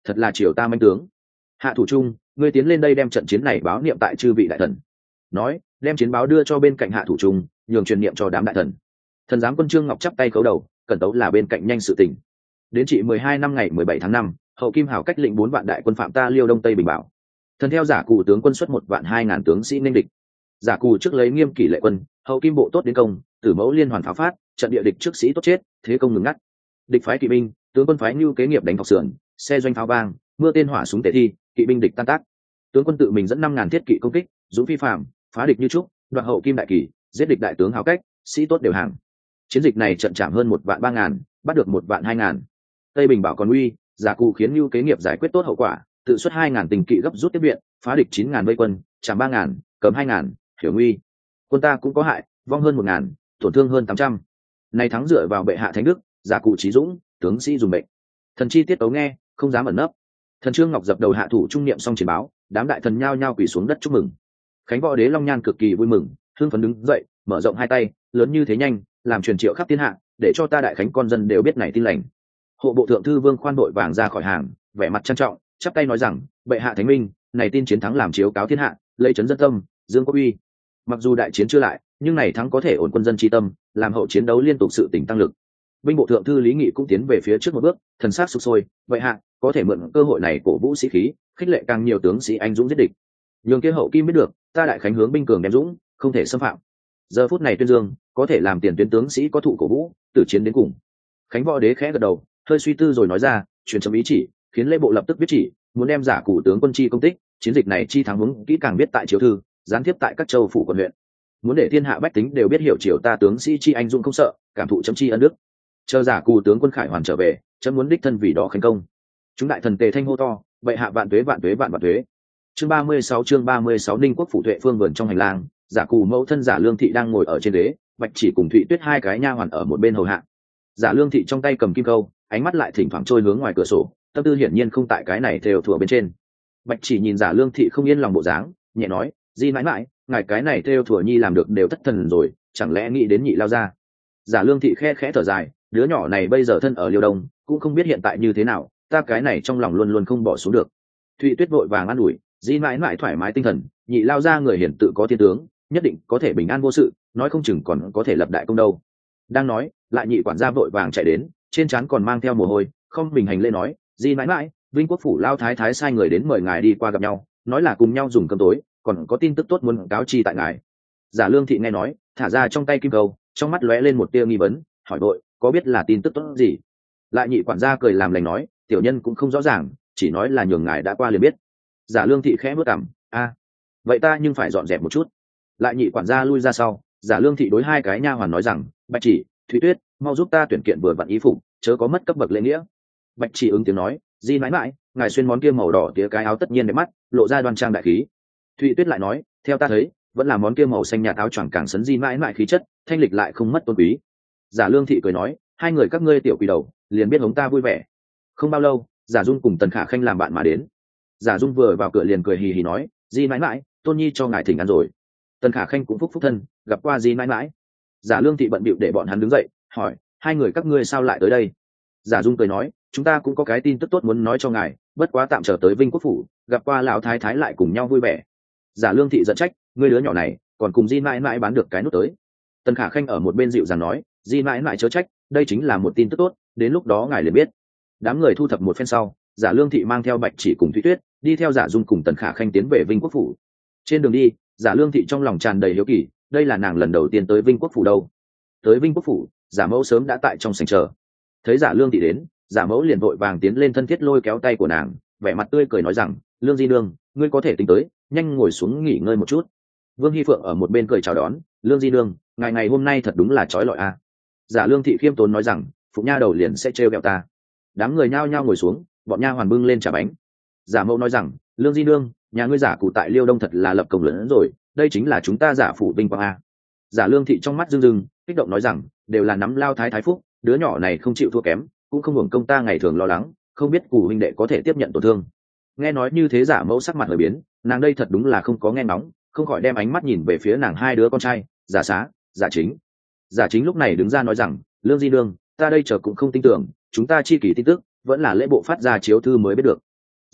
thật là triều ta manh tướng. Hạ thủ trung, ngươi tiến lên đây đem trận chiến này báo niệm tại chư vị đại thần. Nói, đem chiến báo đưa cho bên cạnh hạ thủ trung, nhường truyền niệm cho đám đại thần. Thần giám quân Trương Ngọc chắp tay khấu đầu, cẩn tấu là bên cạnh nhanh sự tình. Đến trị mười hai năm ngày mười bảy tháng năm, hậu kim hào cách lệnh bốn vạn đại quân phạm ta liêu đông tây bình bảo. Thần theo giả cù tướng quân xuất một vạn hai ngàn tướng sĩ nên địch. Giả cù trước lấy nghiêm kỷ lệ quân, hậu kim bộ tốt đến công, tử mẫu liên hoàn pháo phát, trận địa địch trước sĩ tốt chết, thế công ngừng ngắt. Địch phái kỵ binh, tướng quân phái nhu kế nghiệp đánh thọc sườn, xe doanh pháo vang, mưa tên hỏa súng tề thi, kỵ binh địch tan tác. Tướng quân tự mình dẫn năm ngàn thiết kỵ công kích, dũng phi phạm, phá địch như trúc, đoạt hậu kim đại kỳ, giết địch đại tướng hào cách, sĩ tốt đều hàng. Chiến dịch này trận chạm hơn một vạn ba ngàn, bắt được một vạn hai ngàn. Tây bình bảo còn uy, giả cụ khiến nhu kế nghiệp giải quyết tốt hậu quả, tự xuất hai ngàn tình kỵ gấp rút tiếp viện, phá địch chín ngàn vây quân, chạm ba ngàn, cấm hai ngàn, hiểu nguy. Quân ta cũng có hại, vong hơn một ngàn, tổn thương hơn tám trăm. Này thắng dựa vào bệ hạ thánh đức, giả cụ trí dũng, tướng sĩ dùng mệnh. Thần chi tiết tấu nghe, không dám ẩn nấp. Thần Trương Ngọc dập đầu hạ thủ trung niệm xong chiến báo, đám đại thần nhao nhao quỳ xuống đất chúc mừng. Khánh võ đế Long Nhan cực kỳ vui mừng, hưng phấn đứng dậy, mở rộng hai tay, lớn như thế nhanh, làm truyền triệu khắp thiên hạ, để cho ta đại khánh con dân đều biết này tin lành. Hộ bộ thượng thư Vương Khoan đội vàng ra khỏi hàng, vẻ mặt trang trọng, chắp tay nói rằng, bệ hạ thánh minh, này tin chiến thắng làm chiếu cáo thiên hạ, lấy chấn dân tâm, dương quốc uy. Mặc dù đại chiến chưa lại, nhưng này thắng có thể ổn quân dân tri tâm, làm hậu chiến đấu liên tục sự tỉnh tăng lực. Binh bộ thượng thư Lý Nghị cũng tiến về phía trước một bước, thần sắc sục sôi, vậy hạ có thể mượn cơ hội này cổ vũ sĩ khí, khích lệ càng nhiều tướng sĩ anh dũng giết địch. Nhường kia hậu kim biết được, ta đại khánh hướng binh cường đem dũng, không thể xâm phạm. Giờ phút này tuyên dương, có thể làm tiền tuyến tướng sĩ có thụ cổ vũ, tử chiến đến cùng. Khánh võ đế khẽ gật đầu, hơi suy tư rồi nói ra, truyền chấm ý chỉ, khiến lễ bộ lập tức viết chỉ, muốn đem giả cụ tướng quân chi công tích, chiến dịch này chi thắng hướng kỹ càng biết tại chiếu thư, gián tiếp tại các châu phủ quận huyện. Muốn để thiên hạ bách tính đều biết hiểu triều ta tướng sĩ chi anh dũng không sợ, cảm thụ chấm chi ân đức. Chờ giả cụ tướng quân khải hoàn trở về, chấm muốn đích thân vì đó khánh công. Chúng đại thần tề thanh hô to, bệ hạ vạn tuế vạn tuế vạn vạn tuế. Chương ba mươi sáu chương ba mươi sáu Ninh quốc phủ Tuệ Phương vườn trong hành lang, giả cù mẫu thân giả lương thị đang ngồi ở trên ghế, bạch chỉ cùng thụy tuyết hai cái nha hoàn ở một bên hầu hạ. Giả lương thị trong tay cầm kim câu, ánh mắt lại thỉnh thoảng trôi hướng ngoài cửa sổ, tâm tư hiển nhiên không tại cái này theo thùa bên trên. Bạch chỉ nhìn giả lương thị không yên lòng bộ dáng, nhẹ nói, di mãi mãi, ngài cái này theo thùa nhi làm được đều thất thần rồi, chẳng lẽ nghĩ đến nhị lao ra. Giả lương thị khe khẽ thở dài, đứa nhỏ này bây giờ thân ở liêu đông, cũng không biết hiện tại như thế nào, ta cái này trong lòng luôn luôn không bỏ xuống được. Thụy tuyết vội vàng an ủi, di mãi mãi thoải mái tinh thần, nhị lao ra người hiển tự có thiên tướng, nhất định có thể bình an vô sự, nói không chừng còn có thể lập đại công đâu. Đang nói, lại nhị quản gia vội vàng chạy đến, trên trán còn mang theo mồ hôi, không bình hành lễ nói, di mãi mãi, Vinh quốc phủ lao thái thái sai người đến mời ngài đi qua gặp nhau, nói là cùng nhau dùng cơm tối, còn có tin tức tốt muốn cáo chi tại ngài. Giả lương thị nghe nói, thả ra trong tay kim câu, trong mắt lóe lên một tia nghi vấn, hỏi vội, có biết là tin tức tốt gì? Lại nhị quản gia cười làm lành nói, tiểu nhân cũng không rõ ràng, chỉ nói là nhường ngài đã qua liền biết. Giả lương thị khẽ bước cằm, a, vậy ta nhưng phải dọn dẹp một chút. Lại nhị quản gia lui ra sau, giả lương thị đối hai cái nha hoàn nói rằng, bạch chỉ, thúy tuyết, mau giúp ta tuyển kiện vừa vặn ý phục, chớ có mất cấp bậc lễ nghĩa. Bạch chỉ ứng tiếng nói, di mãi mãi, ngài xuyên món kia màu đỏ tía cái áo tất nhiên đẹp mắt, lộ ra đoan trang đại khí. Thụy tuyết lại nói, theo ta thấy, vẫn là món kia màu xanh nhạt áo choàng càng sấn di mãi mãi khí chất, thanh lịch lại không mất tôn quý. Giả lương thị cười nói, hai người các ngươi tiểu quỷ đầu, liền biết hống ta vui vẻ. Không bao lâu, giả dung cùng tần khả khanh làm bạn mà đến. Giả dung vừa vào cửa liền cười hì hì nói, di mãi mãi, tôn nhi cho ngài thỉnh ăn rồi. Tần khả khanh cũng phúc phúc thân, gặp qua di mãi mãi. Giả lương thị bận bịu để bọn hắn đứng dậy, hỏi, hai người các ngươi sao lại tới đây? Giả dung cười nói, chúng ta cũng có cái tin tức tốt muốn nói cho ngài, bất quá tạm trở tới Vinh quốc phủ, gặp qua lão thái thái lại cùng nhau vui vẻ. Giả lương thị giận trách, ngươi đứa nhỏ này còn cùng di mãi mãi bán được cái nút tới. Tần khả khanh ở một bên dịu dàng nói, di mãi mãi chớ trách, đây chính là một tin tức tốt, đến lúc đó ngài liền biết. Đám người thu thập một phen sau, giả lương thị mang theo bạch chỉ cùng thúy tuyết đi theo giả dung cùng tần khả khanh tiến về Vinh quốc phủ. Trên đường đi, giả lương thị trong lòng tràn đầy hiếu kỳ, đây là nàng lần đầu tiên tới Vinh quốc phủ đâu. Tới Vinh quốc phủ, giả mẫu sớm đã tại trong sảnh chờ. Thấy giả lương thị đến, giả mẫu liền vội vàng tiến lên thân thiết lôi kéo tay của nàng, vẻ mặt tươi cười nói rằng, lương di nương, ngươi có thể tính tới, nhanh ngồi xuống nghỉ ngơi một chút. Vương Hy Phượng ở một bên cười chào đón, lương di nương, ngày ngày hôm nay thật đúng là trói lọi a. Giả lương thị khiêm tốn nói rằng, phụ nha đầu liền sẽ trêu ghẹo ta. Đám người nhao nhao ngồi xuống, bọn nha hoàn bưng lên trà bánh. Giả mẫu nói rằng, lương di nương, nhà ngươi giả cụ tại Liêu Đông thật là lập công lớn rồi, đây chính là chúng ta giả phủ vinh quang a. Giả lương thị trong mắt rưng rưng, kích động nói rằng, đều là nắm lao thái thái phúc, đứa nhỏ này không chịu thua kém, cũng không hưởng công ta ngày thường lo lắng, không biết cụ huynh đệ có thể tiếp nhận tổn thương. Nghe nói như thế giả mẫu sắc mặt hơi biến, nàng đây thật đúng là không có nghe nóng, không khỏi đem ánh mắt nhìn về phía nàng hai đứa con trai, giả xá, giả chính. Giả chính lúc này đứng ra nói rằng, lương di nương, ta đây chờ cũng không tin tưởng, chúng ta chi kỷ tin tức vẫn là lễ bộ phát ra chiếu thư mới biết được.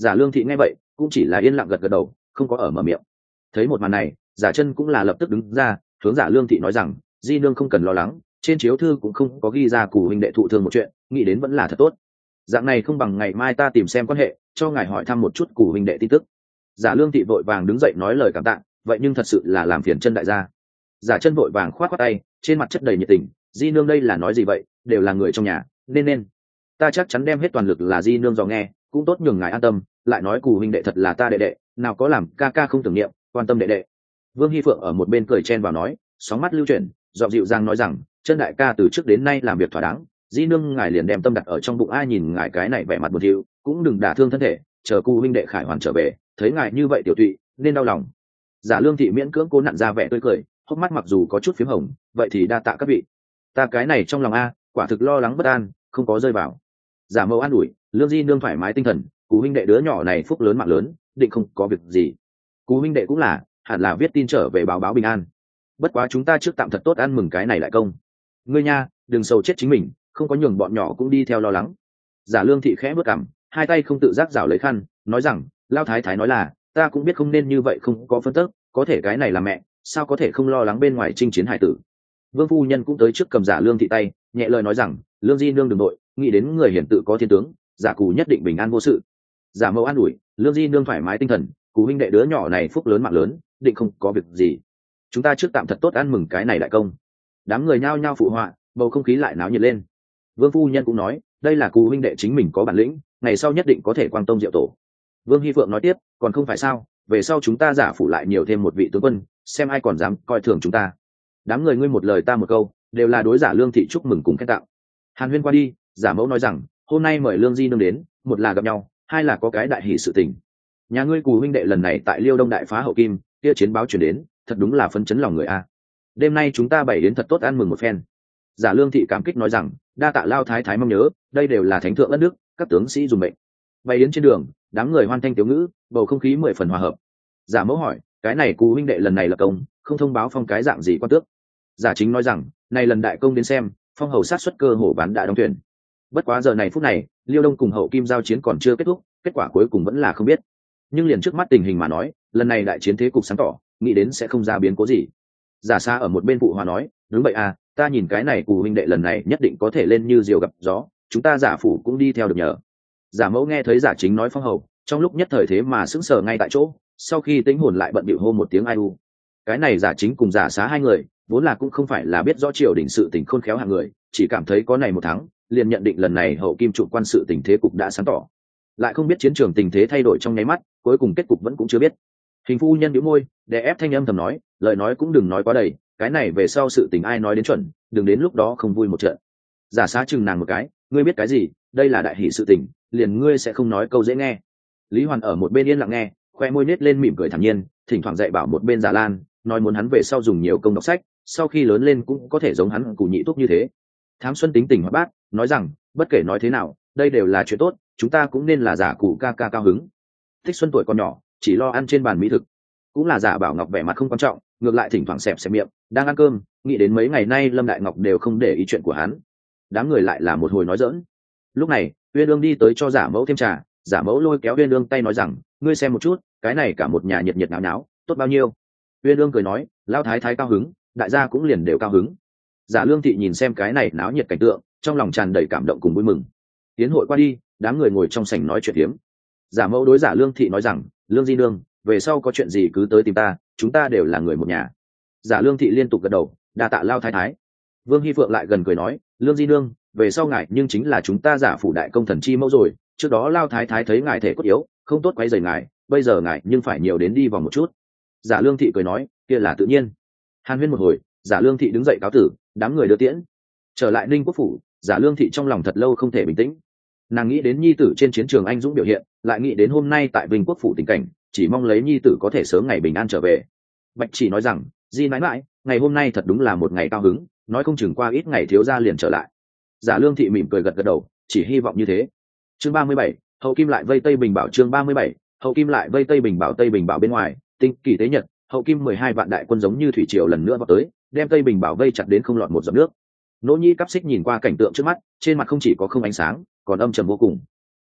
Giả Lương Thị nghe vậy cũng chỉ là yên lặng gật gật đầu, không có ở mở miệng. Thấy một màn này, Giả Chân cũng là lập tức đứng ra hướng Giả Lương Thị nói rằng, di nương không cần lo lắng, trên chiếu thư cũng không có ghi ra Cù huynh đệ thụ thương một chuyện, nghĩ đến vẫn là thật tốt. Dạng này không bằng ngày mai ta tìm xem quan hệ, cho ngài hỏi thăm một chút Cù huynh đệ tin tức. Giả Lương Thị vội vàng đứng dậy nói lời cảm tạ, vậy nhưng thật sự là làm phiền Chân đại gia. Giả Chân vội vàng khoát khoát tay, trên mặt chất đầy nhiệt tình, di nương đây là nói gì vậy, đều là người trong nhà, nên nên ta chắc chắn đem hết toàn lực là di nương dò nghe, cũng tốt nhường ngài an tâm, lại nói Cù huynh đệ thật là ta đệ đệ, nào có làm ca ca không tưởng niệm, quan tâm đệ đệ. Vương Hi Phượng ở một bên cười chen vào nói, sóng mắt lưu chuyển, dọn dịu dàng nói rằng, Chân đại ca từ trước đến nay làm việc thỏa đáng, di nương ngài liền đem tâm đặt ở trong bụng, ai nhìn ngài cái này vẻ mặt buồn thiu, cũng đừng đả thương thân thể, chờ Cù huynh đệ khải hoàn trở về, thấy ngài như vậy tiểu tụy, nên đau lòng. Giả Lương Thị miễn cưỡng cố nặn ra vẻ tươi cười, hốc mắt mặc dù có chút phím hồng, vậy thì đa tạ các vị. Ta cái này trong lòng a, quả thực lo lắng bất an, không có rơi vào. Giả Mẫu an ủi, Lương di nương thoải mái tinh thần, Cú huynh đệ đứa nhỏ này phúc lớn mạng lớn, định không có việc gì. Cú huynh đệ cũng là, hẳn là viết tin trở về báo báo bình an. Bất quá chúng ta trước tạm thật tốt ăn mừng cái này đại công. Ngươi nha, đừng sầu chết chính mình, không có nhường bọn nhỏ cũng đi theo lo lắng. Giả Lương Thị khẽ bước cằm, hai tay không tự giác rảo lấy khăn, nói rằng, Lao Thái Thái nói là, ta cũng biết không nên như vậy, không có phân tức, có thể cái này là mẹ, sao có thể không lo lắng bên ngoài chinh chiến hải tử. Vương phu nhân cũng tới trước cầm Giả Lương Thị tay, nhẹ lời nói rằng, Lương di nương đừng nội, nghĩ đến người hiển tự có thiên tướng, Giả Cù nhất định bình an vô sự. Giả Mẫu an ủi, Lương di nương thoải mái tinh thần, Cù huynh đệ đứa nhỏ này phúc lớn mạng lớn, định không có việc gì. Chúng ta trước tạm thật tốt ăn mừng cái này đại công. Đám người nhao nhao phụ họa, bầu không khí lại náo nhiệt lên. Vương phu nhân cũng nói, đây là Cù huynh đệ chính mình có bản lĩnh, ngày sau nhất định có thể quang tông diệu tổ. Vương Hi Phượng nói tiếp, còn không phải sao, về sau chúng ta giả phủ lại nhiều thêm một vị tướng quân, xem ai còn dám coi thường chúng ta. Đám người ngươi một lời ta một câu, đều là đối Giả Lương Thị chúc mừng cùng khen tặng. Hàn huyên qua đi, Giả Mẫu nói rằng, hôm nay mời Lương di nương đến, một là gặp nhau, hai là có cái đại hỷ sự tình. Nhà ngươi Cù huynh đệ lần này tại Liêu Đông đại phá hậu kim, kia chiến báo truyền đến, thật đúng là phấn chấn lòng người a. Đêm nay chúng ta bày đến thật tốt ăn mừng một phen. Giả Lương Thị cảm kích nói rằng, đa tạ Lao Thái Thái mong nhớ, đây đều là thánh thượng đất nước, các tướng sĩ dùng mệnh. Bày đến trên đường, đám người hoan thanh tiếu ngữ, bầu không khí mười phần hòa hợp. Giả Mẫu hỏi, cái này Cù huynh đệ lần này là công, không thông báo phong cái dạng gì quan tước. Giả Chính nói rằng, này lần đại công đến xem, phong hầu sát xuất cơ hồ bán đã đóng thuyền. Bất quá giờ này phút này, Liêu Đông cùng hậu kim giao chiến còn chưa kết thúc, kết quả cuối cùng vẫn là không biết. Nhưng liền trước mắt tình hình mà nói, lần này đại chiến thế cục sáng tỏ, nghĩ đến sẽ không ra biến cố gì. Giả Sa ở một bên phụ hòa nói, đúng vậy à, ta nhìn cái này Cù huynh đệ lần này nhất định có thể lên như diều gặp gió, chúng ta Giả phủ cũng đi theo được nhờ. Giả Mẫu nghe thấy Giả Chính nói phong hầu, trong lúc nhất thời thế mà sững sờ ngay tại chỗ, sau khi tính hồn lại bận bịu hô một tiếng ai u. Cái này Giả Chính cùng Giả Xá hai người, vốn là cũng không phải là biết rõ triều đình sự tình khôn khéo hạng người, chỉ cảm thấy có này một tháng, liền nhận định lần này hậu kim trụ quan sự tình thế cục đã sáng tỏ, lại không biết chiến trường tình thế thay đổi trong nháy mắt, cuối cùng kết cục vẫn cũng chưa biết. Hình phu nhân bĩu môi, đè ép thanh âm thầm nói, lời nói cũng đừng nói quá đầy, cái này về sau sự tình ai nói đến chuẩn, đừng đến lúc đó không vui một trận. Giả Xá chừng nàng một cái, ngươi biết cái gì, đây là đại hỷ sự tình, liền ngươi sẽ không nói câu dễ nghe. Lý Hoàn ở một bên yên lặng nghe, khoe môi nết lên mỉm cười thản nhiên, thỉnh thoảng dạy bảo một bên Giả Lan, nói muốn hắn về sau dùng nhiều công đọc sách, sau khi lớn lên cũng có thể giống hắn Cù nhị thúc như thế. Thám Xuân tính tình hoạt bát, nói rằng, bất kể nói thế nào, đây đều là chuyện tốt, chúng ta cũng nên là Giả Cù ca ca cao hứng. Thích Xuân tuổi còn nhỏ, chỉ lo ăn trên bàn mỹ thực, cũng là Giả Bảo Ngọc vẻ mặt không quan trọng, ngược lại thỉnh thoảng xẹp xẹp miệng, đang ăn cơm, nghĩ đến mấy ngày nay Lâm Đại Ngọc đều không để ý chuyện của hắn. Đám người lại là một hồi nói giỡn. Lúc này, Uyên Ương đi tới cho Giả Mẫu thêm trà, Giả Mẫu lôi kéo Uyên Ương tay nói rằng, ngươi xem một chút, cái này cả một nhà nhiệt nhiệt náo náo, tốt bao nhiêu. Uyên Ương cười nói, Lão thái thái cao hứng, đại gia cũng liền đều cao hứng. Giả Lương Thị nhìn xem cái này náo nhiệt cảnh tượng, trong lòng tràn đầy cảm động cùng vui mừng. Tiến hội qua đi, đám người ngồi trong sảnh nói chuyện hiếm. Giả Mẫu đối Giả Lương Thị nói rằng, Lương di nương, về sau có chuyện gì cứ tới tìm ta, chúng ta đều là người một nhà. Giả Lương Thị liên tục gật đầu, đa tạ Lao thái thái. Vương Hi Phượng lại gần cười nói, Lương di nương, về sau ngài nhưng chính là chúng ta Giả phủ đại công thần chi mẫu rồi, trước đó Lao thái thái thấy ngài thể cốt yếu, không tốt quấy rầy ngài, bây giờ ngài nhưng phải nhiều đến đi vòng một chút. Giả Lương Thị cười nói, kia là tự nhiên. Hàn huyên một hồi, Giả Lương Thị đứng dậy cáo tử, đám người đưa tiễn. Trở lại Ninh Quốc phủ, Giả Lương Thị trong lòng thật lâu không thể bình tĩnh. Nàng nghĩ đến nhi tử trên chiến trường anh dũng biểu hiện, lại nghĩ đến hôm nay tại Vinh Quốc phủ tình cảnh, chỉ mong lấy nhi tử có thể sớm ngày bình an trở về. Bạch Chỉ nói rằng, di mãi mãi, ngày hôm nay thật đúng là một ngày cao hứng, nói không chừng qua ít ngày thiếu gia liền trở lại. Giả Lương Thị mỉm cười gật gật đầu, chỉ hy vọng như thế. Chương ba mươi bảy, hậu kim lại vây Tây Bình Bảo. Chương ba mươi bảy, hậu kim lại vây Tây Bình Bảo. Tây Bình Bảo bên ngoài, tinh kỳ tế nhật, hậu kim mười hai vạn đại quân giống như thủy triều lần nữa vào tới, đem Tây Bình Bảo vây chặt đến không lọt một giọt nước. Nỗ Nhi cắp xích nhìn qua cảnh tượng trước mắt, trên mặt không chỉ có không ánh sáng, còn âm trầm vô cùng.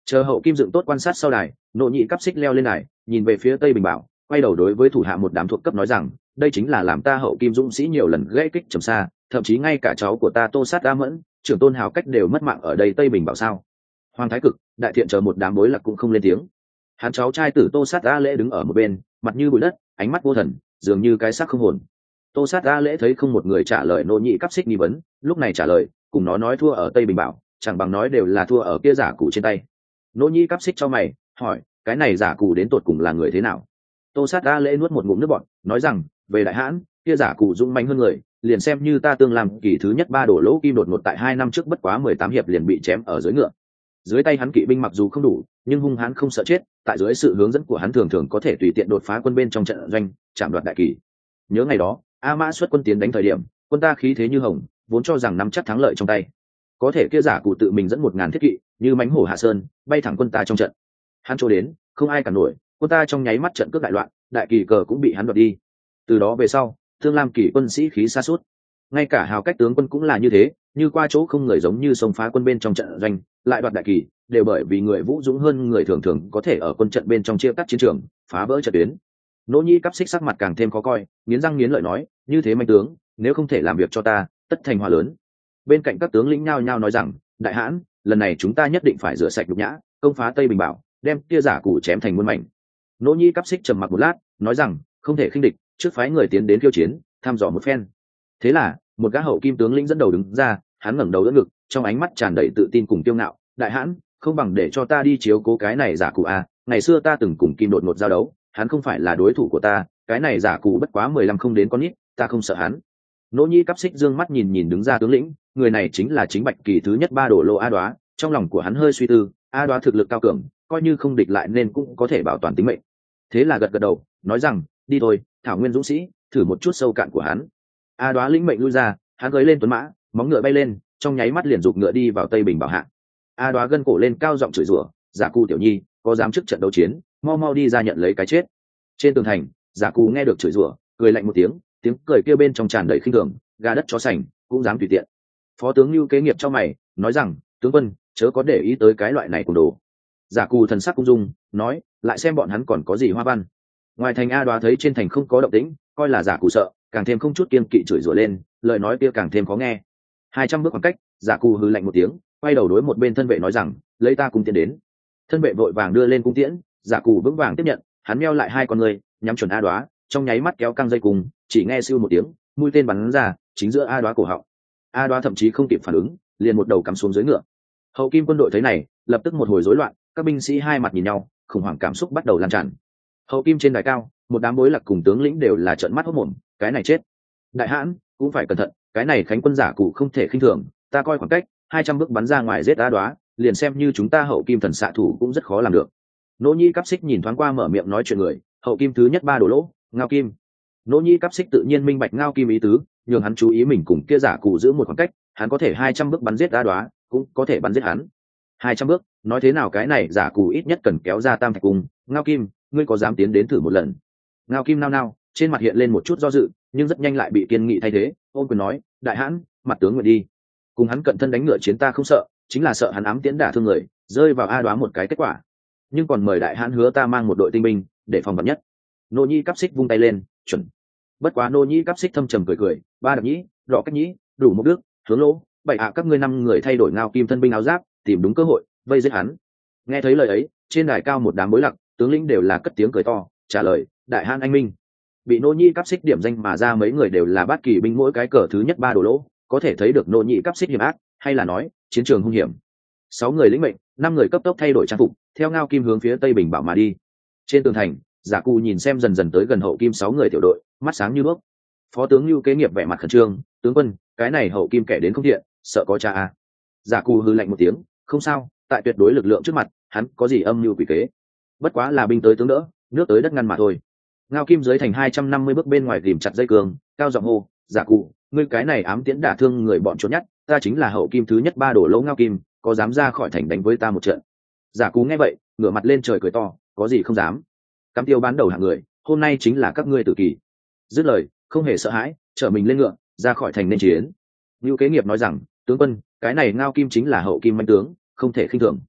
Chờ hậu kim dựng tốt quan sát sau đài, nỗ nhị cắp xích leo lên đài, nhìn về phía tây bình bảo, quay đầu đối với thủ hạ một đám thuộc cấp nói rằng, đây chính là làm ta hậu kim dũng sĩ nhiều lần gãy kích trầm xa, thậm chí ngay cả cháu của ta tô sát đa mẫn, trưởng tôn hào cách đều mất mạng ở đây tây bình bảo sao? Hoàng thái cực, đại thiện chờ một đám bối lạc cũng không lên tiếng. Hắn cháu trai tử tô sát đa lễ đứng ở một bên, mặt như bụi đất, ánh mắt vô thần, dường như cái xác không hồn. Tô sát đa lễ thấy không một người trả lời nỗ nhị cắp xích nghi vấn, lúc này trả lời, cùng nó nói thua ở tây bình bảo, chẳng bằng nói đều là thua ở kia giả cụ trên tay. Nỗ nhị cắp xích cho mày hỏi, cái này giả cụ đến tột cùng là người thế nào? Tô sát đa lễ nuốt một ngụm nước bọt, nói rằng, về đại hãn, kia giả cụ dũng mãnh hơn người, liền xem như ta tương làm kỳ thứ nhất ba đổ lỗ kim đột ngột tại hai năm trước bất quá mười tám hiệp liền bị chém ở dưới ngựa. Dưới tay hắn kỵ binh mặc dù không đủ, nhưng hung hãn không sợ chết, tại dưới sự hướng dẫn của hắn thường thường có thể tùy tiện đột phá quân bên trong trận doanh, chạm đoạt đại kỳ. Nhớ ngày đó, A Mã xuất quân tiến đánh thời điểm, quân ta khí thế như hồng, vốn cho rằng nắm chắc thắng lợi trong tay. Có thể kia giả cụ tự mình dẫn một ngàn thiết kỵ, như mãnh hổ hạ sơn, bay thẳng quân ta trong trận. Hắn chỗ đến, không ai cản nổi, quân ta trong nháy mắt trận cướp đại loạn, đại kỳ cờ cũng bị hắn đoạt đi. Từ đó về sau, Thương Lam kỳ quân sĩ khí sa sút, ngay cả hào cách tướng quân cũng là như thế, như qua chỗ không người giống như xông phá quân bên trong trận doanh, lại đoạt đại kỳ, đều bởi vì người vũ dũng hơn người thường thường có thể ở quân trận bên trong chia cắt chiến trường, phá vỡ trận tuyến. Nỗ Nhĩ cắp xích sắc mặt càng thêm khó coi, nghiến răng nghiến lợi nói, như thế manh tướng, nếu không thể làm việc cho ta, tất thành hòa lớn. Bên cạnh các tướng lĩnh nhao nhao nói rằng, đại hãn, lần này chúng ta nhất định phải rửa sạch nhục nhã, công phá tây bình bảo, đem kia giả cụ chém thành muôn mảnh. Nỗ Nhĩ cắp xích trầm mặc một lát, nói rằng, không thể khinh địch, trước phái người tiến đến khiêu chiến, thăm dò một phen. Thế là, một gã hậu kim tướng lĩnh dẫn đầu đứng ra, hắn ngẩng đầu đỡ ngực, trong ánh mắt tràn đầy tự tin cùng kiêu ngạo, đại hãn, không bằng để cho ta đi chiếu cố cái này giả cụ a, ngày xưa ta từng cùng kim đột ngột giao đấu, hắn không phải là đối thủ của ta, cái này giả cụ bất quá mười lăm không đến con nít, ta không sợ hắn. Nỗ Nhĩ cắp xích dương mắt nhìn nhìn đứng ra tướng lĩnh, người này chính là chính bạch kỳ thứ nhất ba đổ lô A Đoá, trong lòng của hắn hơi suy tư, A Đoá thực lực cao cường, coi như không địch lại nên cũng có thể bảo toàn tính mệnh. Thế là gật gật đầu, nói rằng, đi thôi, thảo nguyên dũng sĩ, thử một chút sâu cạn của hắn. A Đoá lĩnh mệnh lui ra, hắn gới lên tuấn mã, móng ngựa bay lên, trong nháy mắt liền giục ngựa đi vào tây bình bảo hạ. A Đoá gân cổ lên cao giọng chửi rủa, giả cụ tiểu nhi, có dám trước trận đấu chiến, mau mau đi ra nhận lấy cái chết. Trên tường thành, giả cụ nghe được chửi rủa, cười lạnh một tiếng, tiếng cười kia bên trong tràn đầy khinh thường, gà đất chó sành cũng dám tùy tiện. Phó tướng Lưu kế nghiệp cho mày, nói rằng, tướng quân, chớ có để ý tới cái loại này cùng đồ. Giả cụ thần sắc cung dung, nói, lại xem bọn hắn còn có gì hoa văn. Ngoài thành, A Đoá thấy trên thành không có động tĩnh, coi là giả cụ sợ, càng thêm không chút kiên kỵ chửi rủa lên, lời nói kia càng thêm khó nghe. Hai trăm bước khoảng cách, giả cụ hừ lạnh một tiếng, quay đầu đối một bên thân vệ nói rằng, lấy ta cung tiễn đến. Thân vệ vội vàng đưa lên cung tiễn, giả cụ vững vàng tiếp nhận, hắn meo lại hai con người, nhắm chuẩn A Đoá, trong nháy mắt kéo căng dây cùng, chỉ nghe siêu một tiếng, mũi tên bắn ra, chính giữa A Đoá cổ họng. A Đoá thậm chí không kịp phản ứng, liền một đầu cắm xuống dưới ngựa. Hậu kim quân đội thấy này, lập tức một hồi rối loạn, các binh sĩ hai mặt nhìn nhau, khủng hoảng cảm xúc bắt đầu lan tràn. Hậu kim trên đài cao, một đám bối lạc cùng tướng lĩnh đều là trợn mắt hốt mồm, cái này chết. Đại hãn cũng phải cẩn thận, cái này khánh quân giả cụ không thể khinh thường, ta coi khoảng cách hai trăm bước bắn ra ngoài giết A Đoá, liền xem như chúng ta hậu kim thần xạ thủ cũng rất khó làm được. Nỗ Nhĩ cắp xích nhìn thoáng qua mở miệng nói chuyện người, hậu kim thứ nhất ba đổ lỗ, Ngao Kim. Nỗ Nhĩ cắp xích tự nhiên minh bạch Ngao Kim ý tứ, nhường hắn chú ý mình cùng kia giả cụ giữ một khoảng cách, hắn có thể hai trăm bước bắn giết A Đoá, cũng có thể bắn giết hắn. Hai trăm bước, nói thế nào cái này giả cụ ít nhất cần kéo ra tam thạch cung, Ngao Kim, ngươi có dám tiến đến thử một lần? Ngao Kim nao nao, trên mặt hiện lên một chút do dự, nhưng rất nhanh lại bị kiên nghị thay thế, ôm quyền nói, đại hãn, mặt tướng nguyện đi. Cùng hắn cận thân đánh ngựa chiến ta không sợ, chính là sợ hắn ám tiễn đả thương người, rơi vào A Đoá một cái kết quả. Nhưng còn mời đại hãn hứa ta mang một đội tinh binh để phòng vật nhất. Nô Nhĩ cắp xích vung tay lên, chuẩn. Bất quá Nô Nhĩ cắp xích thâm trầm cười cười, ba đập nhĩ, đỏ cách nhĩ, đủ một đức, hướng lỗ, bảy ạ các ngươi năm người thay đổi Ngao Kim thân binh áo giáp, tìm đúng cơ hội vây giết hắn. Nghe thấy lời ấy, trên đài cao một đám bối lạc tướng lĩnh đều là cất tiếng cười to, trả lời, đại hãn anh minh. Bị Nô Nhĩ cắp xích điểm danh mà ra mấy người đều là bát kỳ binh, mỗi cái cờ thứ nhất ba đồ lỗ, có thể thấy được Nô Nhĩ cắp xích hiểm ác, hay là nói chiến trường hung hiểm. Sáu người lĩnh mệnh, năm người cấp tốc thay đổi trang phục, theo Ngao Kim hướng phía tây bình bảo mà đi. Trên tường thành, giả cụ nhìn xem dần dần tới gần hậu kim sáu người tiểu đội, mắt sáng như đuốc. Phó tướng Lưu kế nghiệp vẻ mặt khẩn trương, tướng quân, cái này hậu kim kẻ đến không thiện, sợ có cha a. Giả cụ hừ lạnh một tiếng, không sao, tại tuyệt đối lực lượng trước mặt, hắn có gì âm mưu quỷ kế, bất quá là binh tới tướng đỡ, nước tới đất ngăn mà thôi. Ngao Kim dưới thành hai trăm năm mươi bước bên ngoài ghìm chặt dây cường, cao giọng hô, giả cụ, ngươi cái này ám tiễn đả thương người bọn trốn nhất, ta chính là hậu kim thứ nhất ba đổ lỗ Ngao Kim, có dám ra khỏi thành đánh với ta một trận? Giả cụ nghe vậy, ngửa mặt lên trời cười to, có gì không dám. Cắm tiêu bán đầu hạng người, hôm nay chính là các ngươi tử kỳ. Dứt lời, không hề sợ hãi, trở mình lên ngựa, ra khỏi thành nên chiến. Lưu kế nghiệp nói rằng, tướng quân, cái này Ngao Kim chính là hậu kim manh tướng, không thể khinh thường.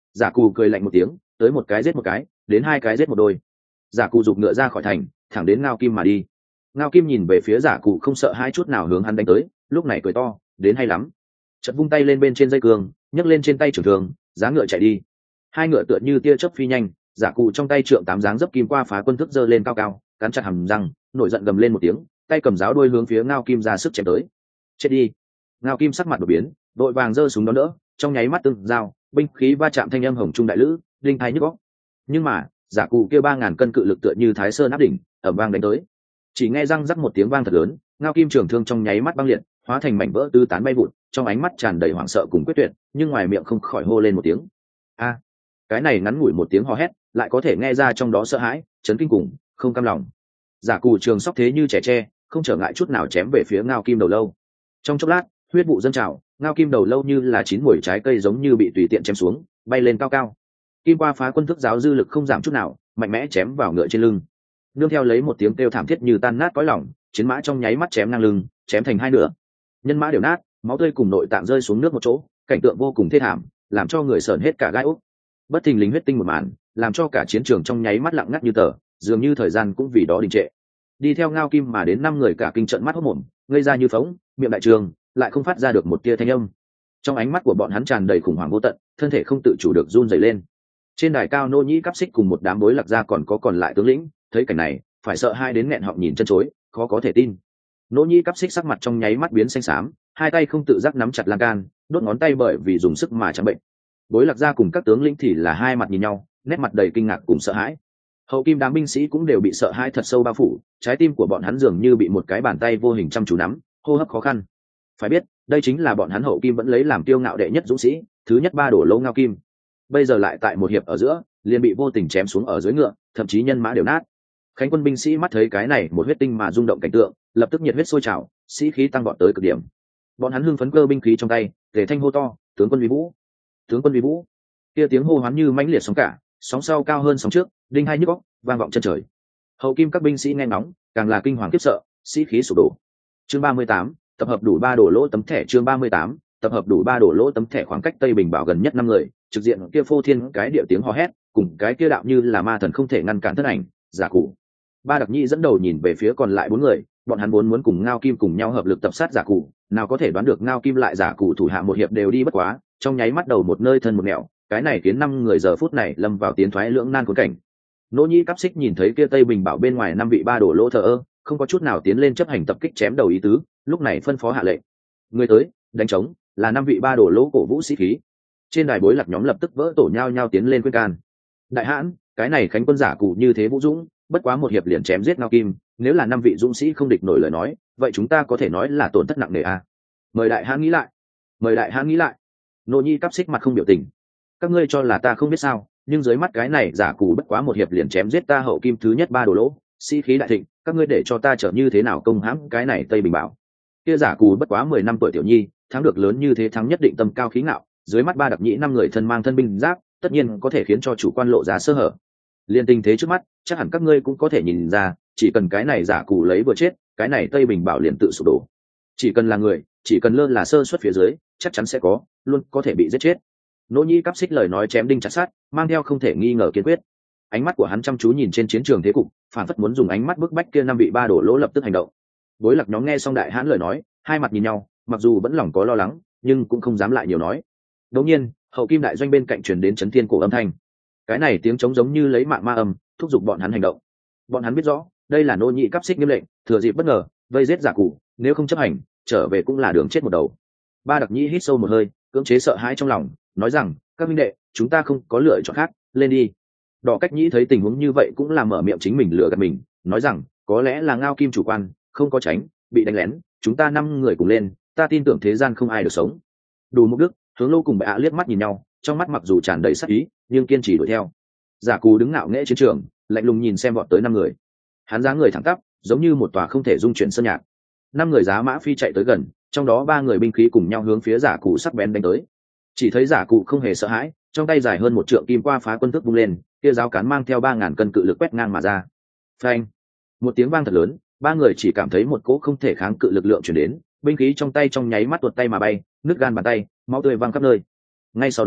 Giả cù cười lạnh một tiếng, tới một cái giết một cái, đến hai cái giết một đôi. Giả cù giục ngựa ra khỏi thành, thẳng đến Ngao Kim mà đi. Ngao Kim nhìn về phía giả cù không sợ hai chút nào hướng hắn đánh tới, lúc này cười to, đến hay lắm. Chợt vung tay lên bên trên dây cương, nhấc lên trên tay trường thường, giá ngựa chạy đi. Hai ngựa tựa như tia chớp phi nhanh, giả cụ trong tay trượng tám dáng dấp kim qua phá quân thức giơ lên cao cao, cắn chặt hàm răng, nổi giận gầm lên một tiếng, tay cầm giáo đuôi hướng phía Ngao Kim ra sức chém tới. Chết đi! Ngao Kim sắc mặt đổi biến, đội vàng giơ súng đón đỡ, trong nháy mắt tương giao, binh khí va chạm thanh âm hồng trung đại lữ, đinh thái nhức óc. Nhưng mà, giả cụ kia ba ngàn cân cự lực tựa như Thái Sơn áp đỉnh, ầm vang đánh tới. Chỉ nghe răng rắc một tiếng vang thật lớn, Ngao Kim trường thương trong nháy mắt băng liệt, hóa thành mảnh vỡ tứ tán bay vụt, trong ánh mắt tràn đầy hoảng sợ cùng quyết tuyệt, nhưng ngoài miệng không khỏi hô lên một tiếng. A! Cái này ngắn ngủi một tiếng hò hét, lại có thể nghe ra trong đó sợ hãi, chấn kinh cùng không cam lòng. Giả cù trường sóc thế như trẻ tre, không trở ngại chút nào chém về phía Ngao Kim đầu lâu. Trong chốc lát, huyết vụ dâng trào, Ngao Kim đầu lâu như là chín muồi trái cây giống như bị tùy tiện chém xuống, bay lên cao cao. Kim qua phá quân thức giáo dư lực không giảm chút nào, mạnh mẽ chém vào ngựa trên lưng. Nương theo lấy một tiếng kêu thảm thiết như tan nát cõi lòng, chiến mã trong nháy mắt chém ngang lưng, chém thành hai nửa. Nhân mã đều nát, máu tươi cùng nội tạng rơi xuống nước một chỗ, cảnh tượng vô cùng thê thảm, làm cho người sởn hết cả gai ốc. Bất thình lình huyết tinh một màn, làm cho cả chiến trường trong nháy mắt lặng ngắt như tờ, dường như thời gian cũng vì đó đình trệ. Đi theo Ngao Kim mà đến năm người cả kinh trận mắt hốt mồm, ngây ra như phóng, miệng đại trường lại không phát ra được một tia thanh âm. Trong ánh mắt của bọn hắn tràn đầy khủng hoảng vô tận, thân thể không tự chủ được run rẩy lên. Trên đài cao Nô Nhĩ Cáp Xích cùng một đám bối lạc gia còn có còn lại tướng lĩnh, thấy cảnh này, phải sợ hai đến nghẹn họng nhìn chân chối, khó có thể tin. Nô Nhĩ Cáp Xích sắc mặt trong nháy mắt biến xanh xám, hai tay không tự giác nắm chặt lan can, đốt ngón tay bởi vì dùng sức mà trắng bệnh. Bối lạc gia cùng các tướng lĩnh thì là hai mặt nhìn nhau, nét mặt đầy kinh ngạc cùng sợ hãi. Hậu Kim đám binh sĩ cũng đều bị sợ hãi thật sâu bao phủ, trái tim của bọn hắn dường như bị một cái bàn tay vô hình chăm chú nắm, hô hấp khó khăn. Phải biết, đây chính là bọn hắn Hậu Kim vẫn lấy làm kiêu ngạo đệ nhất dũng sĩ, thứ nhất ba đổ lô Ngao Kim. Bây giờ lại tại một hiệp ở giữa, liền bị vô tình chém xuống ở dưới ngựa, thậm chí nhân mã đều nát. Khánh quân binh sĩ mắt thấy cái này một huyết tinh mà rung động cảnh tượng, lập tức nhiệt huyết sôi trào, sĩ khí tăng vọt tới cực điểm. Bọn hắn hưng phấn cơ binh khí trong tay, tề thanh hô to, tướng quân uy vũ, tướng quân uy vũ. Kia tiếng hô hoán như mãnh liệt sóng cả, sóng sau cao hơn sóng trước, đinh hai nhức óc, vang vọng chân trời. Hậu Kim các binh sĩ nghe ngóng, càng là kinh hoàng khiếp sợ, sĩ khí sụp đổ. Chương ba mươi tám, tập hợp đủ ba đổ lỗ tấm thẻ. Chương ba mươi tám, tập hợp đủ ba đổ lỗ tấm thẻ. Khoảng cách Tây Bình Bảo gần nhất năm người, trực diện kia phô thiên cái địa tiếng hò hét, cùng cái kia đạo như là ma thần không thể ngăn cản thân ảnh, giả cụ. Ba Đặc Nhĩ dẫn đầu nhìn về phía còn lại bốn người, bọn hắn vốn muốn cùng Ngao Kim cùng nhau hợp lực tập sát giả cụ, nào có thể đoán được Ngao Kim lại giả cụ thủ hạ một hiệp đều đi bất quá, trong nháy mắt đầu một nơi thân một nẻo, cái này khiến năm người giờ phút này lâm vào tiến thoái lưỡng nan khốn cảnh. Nỗ Nhĩ Cáp Xích nhìn thấy kia Tây Bình Bảo bên ngoài năm vị ba đổ lỗ thờ ơ, không có chút nào tiến lên chấp hành tập kích chém đầu ý tứ, lúc này phân phó hạ lệnh: người tới, đánh trống, là năm vị ba đổ lỗ cổ vũ sĩ khí. Trên đài bối lạc nhóm lập tức vỡ tổ nhau nhau tiến lên khuyên can. Đại hãn, cái này khánh quân giả cụ như thế vũ dũng, bất quá một hiệp liền chém giết Ngao Kim, nếu là năm vị dũng sĩ không địch nổi lời nói, vậy chúng ta có thể nói là tổn thất nặng nề à? Mời đại hãn nghĩ lại. Mời đại hãn nghĩ lại. Nỗ Nhĩ Cáp Xích mặt không biểu tình. Các ngươi cho là ta không biết sao, nhưng dưới mắt cái này giả cụ bất quá một hiệp liền chém giết ta Hậu Kim thứ nhất ba đồ lỗ, sĩ khí đại thịnh, các ngươi để cho ta trở như thế nào công hãm cái này Tây Bình Bảo. Kia giả cụ bất quá mười năm tuổi tiểu nhi, thắng được lớn như thế thắng nhất định tâm cao khí ngạo, dưới mắt ba Đặc Nhĩ năm người thân mang thân binh giáp, tất nhiên có thể khiến cho chủ quan lộ ra sơ hở. Liên tình thế trước mắt, chắc hẳn các ngươi cũng có thể nhìn ra, chỉ cần cái này giả cụ lấy vừa chết, cái này Tây Bình Bảo liền tự sụp đổ. Chỉ cần là người, chỉ cần lơ là sơ suất phía dưới, chắc chắn sẽ có, luôn có thể bị giết chết. Nỗ Nhĩ Cáp Xích lời nói chém đinh chặt sắt, mang theo không thể nghi ngờ kiên quyết. Ánh mắt của hắn chăm chú nhìn trên chiến trường thế cục, phản phất muốn dùng ánh mắt bức bách kia năm vị ba đổ lỗ lập tức hành động. Bối lạc nhóm nghe xong đại hãn lời nói, hai mặt nhìn nhau, mặc dù vẫn lòng có lo lắng, nhưng cũng không dám lại nhiều nói. Đột nhiên, Hậu Kim đại doanh bên cạnh truyền đến chấn thiên cổ âm thanh. Cái này tiếng trống giống như lấy mạng ma âm, thúc giục bọn hắn hành động. Bọn hắn biết rõ, đây là Nỗ Nhĩ Cáp Xích nghiêm lệnh, thừa dịp bất ngờ, vây giết giả cụ, nếu không chấp hành, trở về cũng là đường chết một đầu. Ba Đặc Nhĩ hít sâu một hơi, cưỡng chế sợ hãi trong lòng, nói rằng: các minh đệ, chúng ta không có lựa chọn khác, lên đi. Đỏ Cách Nhĩ thấy tình huống như vậy cũng là mở miệng chính mình lừa gạt mình, nói rằng: có lẽ là Ngao Kim chủ quan, không có tránh, bị đánh lén, chúng ta năm người cùng lên, ta tin tưởng thế gian không ai được sống. Đủ Mục Đức, Hướng Lô cùng Bệ Ạ liếc mắt nhìn nhau, trong mắt mặc dù tràn đầy sát ý, nhưng kiên trì đuổi theo. Giả Cù đứng ngạo nghễ chiến trường, lạnh lùng nhìn xem vọt tới năm người. Hắn dáng người thẳng tắp, giống như một tòa không thể dung chuyển sơn nhạc. Năm người giá mã phi chạy tới gần, trong đó ba người binh khí cùng nhau hướng phía Giả Cù sắc bén đánh tới. Chỉ thấy Giả Cù không hề sợ hãi, trong tay dài hơn một trượng kim qua phá quân thức vung lên, kia giáo cán mang theo ba ngàn cân cự lực quét ngang mà ra. Phanh! Một tiếng vang thật lớn, ba người chỉ cảm thấy một cỗ không thể kháng cự lực lượng truyền đến, binh khí trong tay trong nháy mắt tuột tay mà bay, nứt gan bàn tay, máu tươi văng khắp nơi. Ngay sau đó,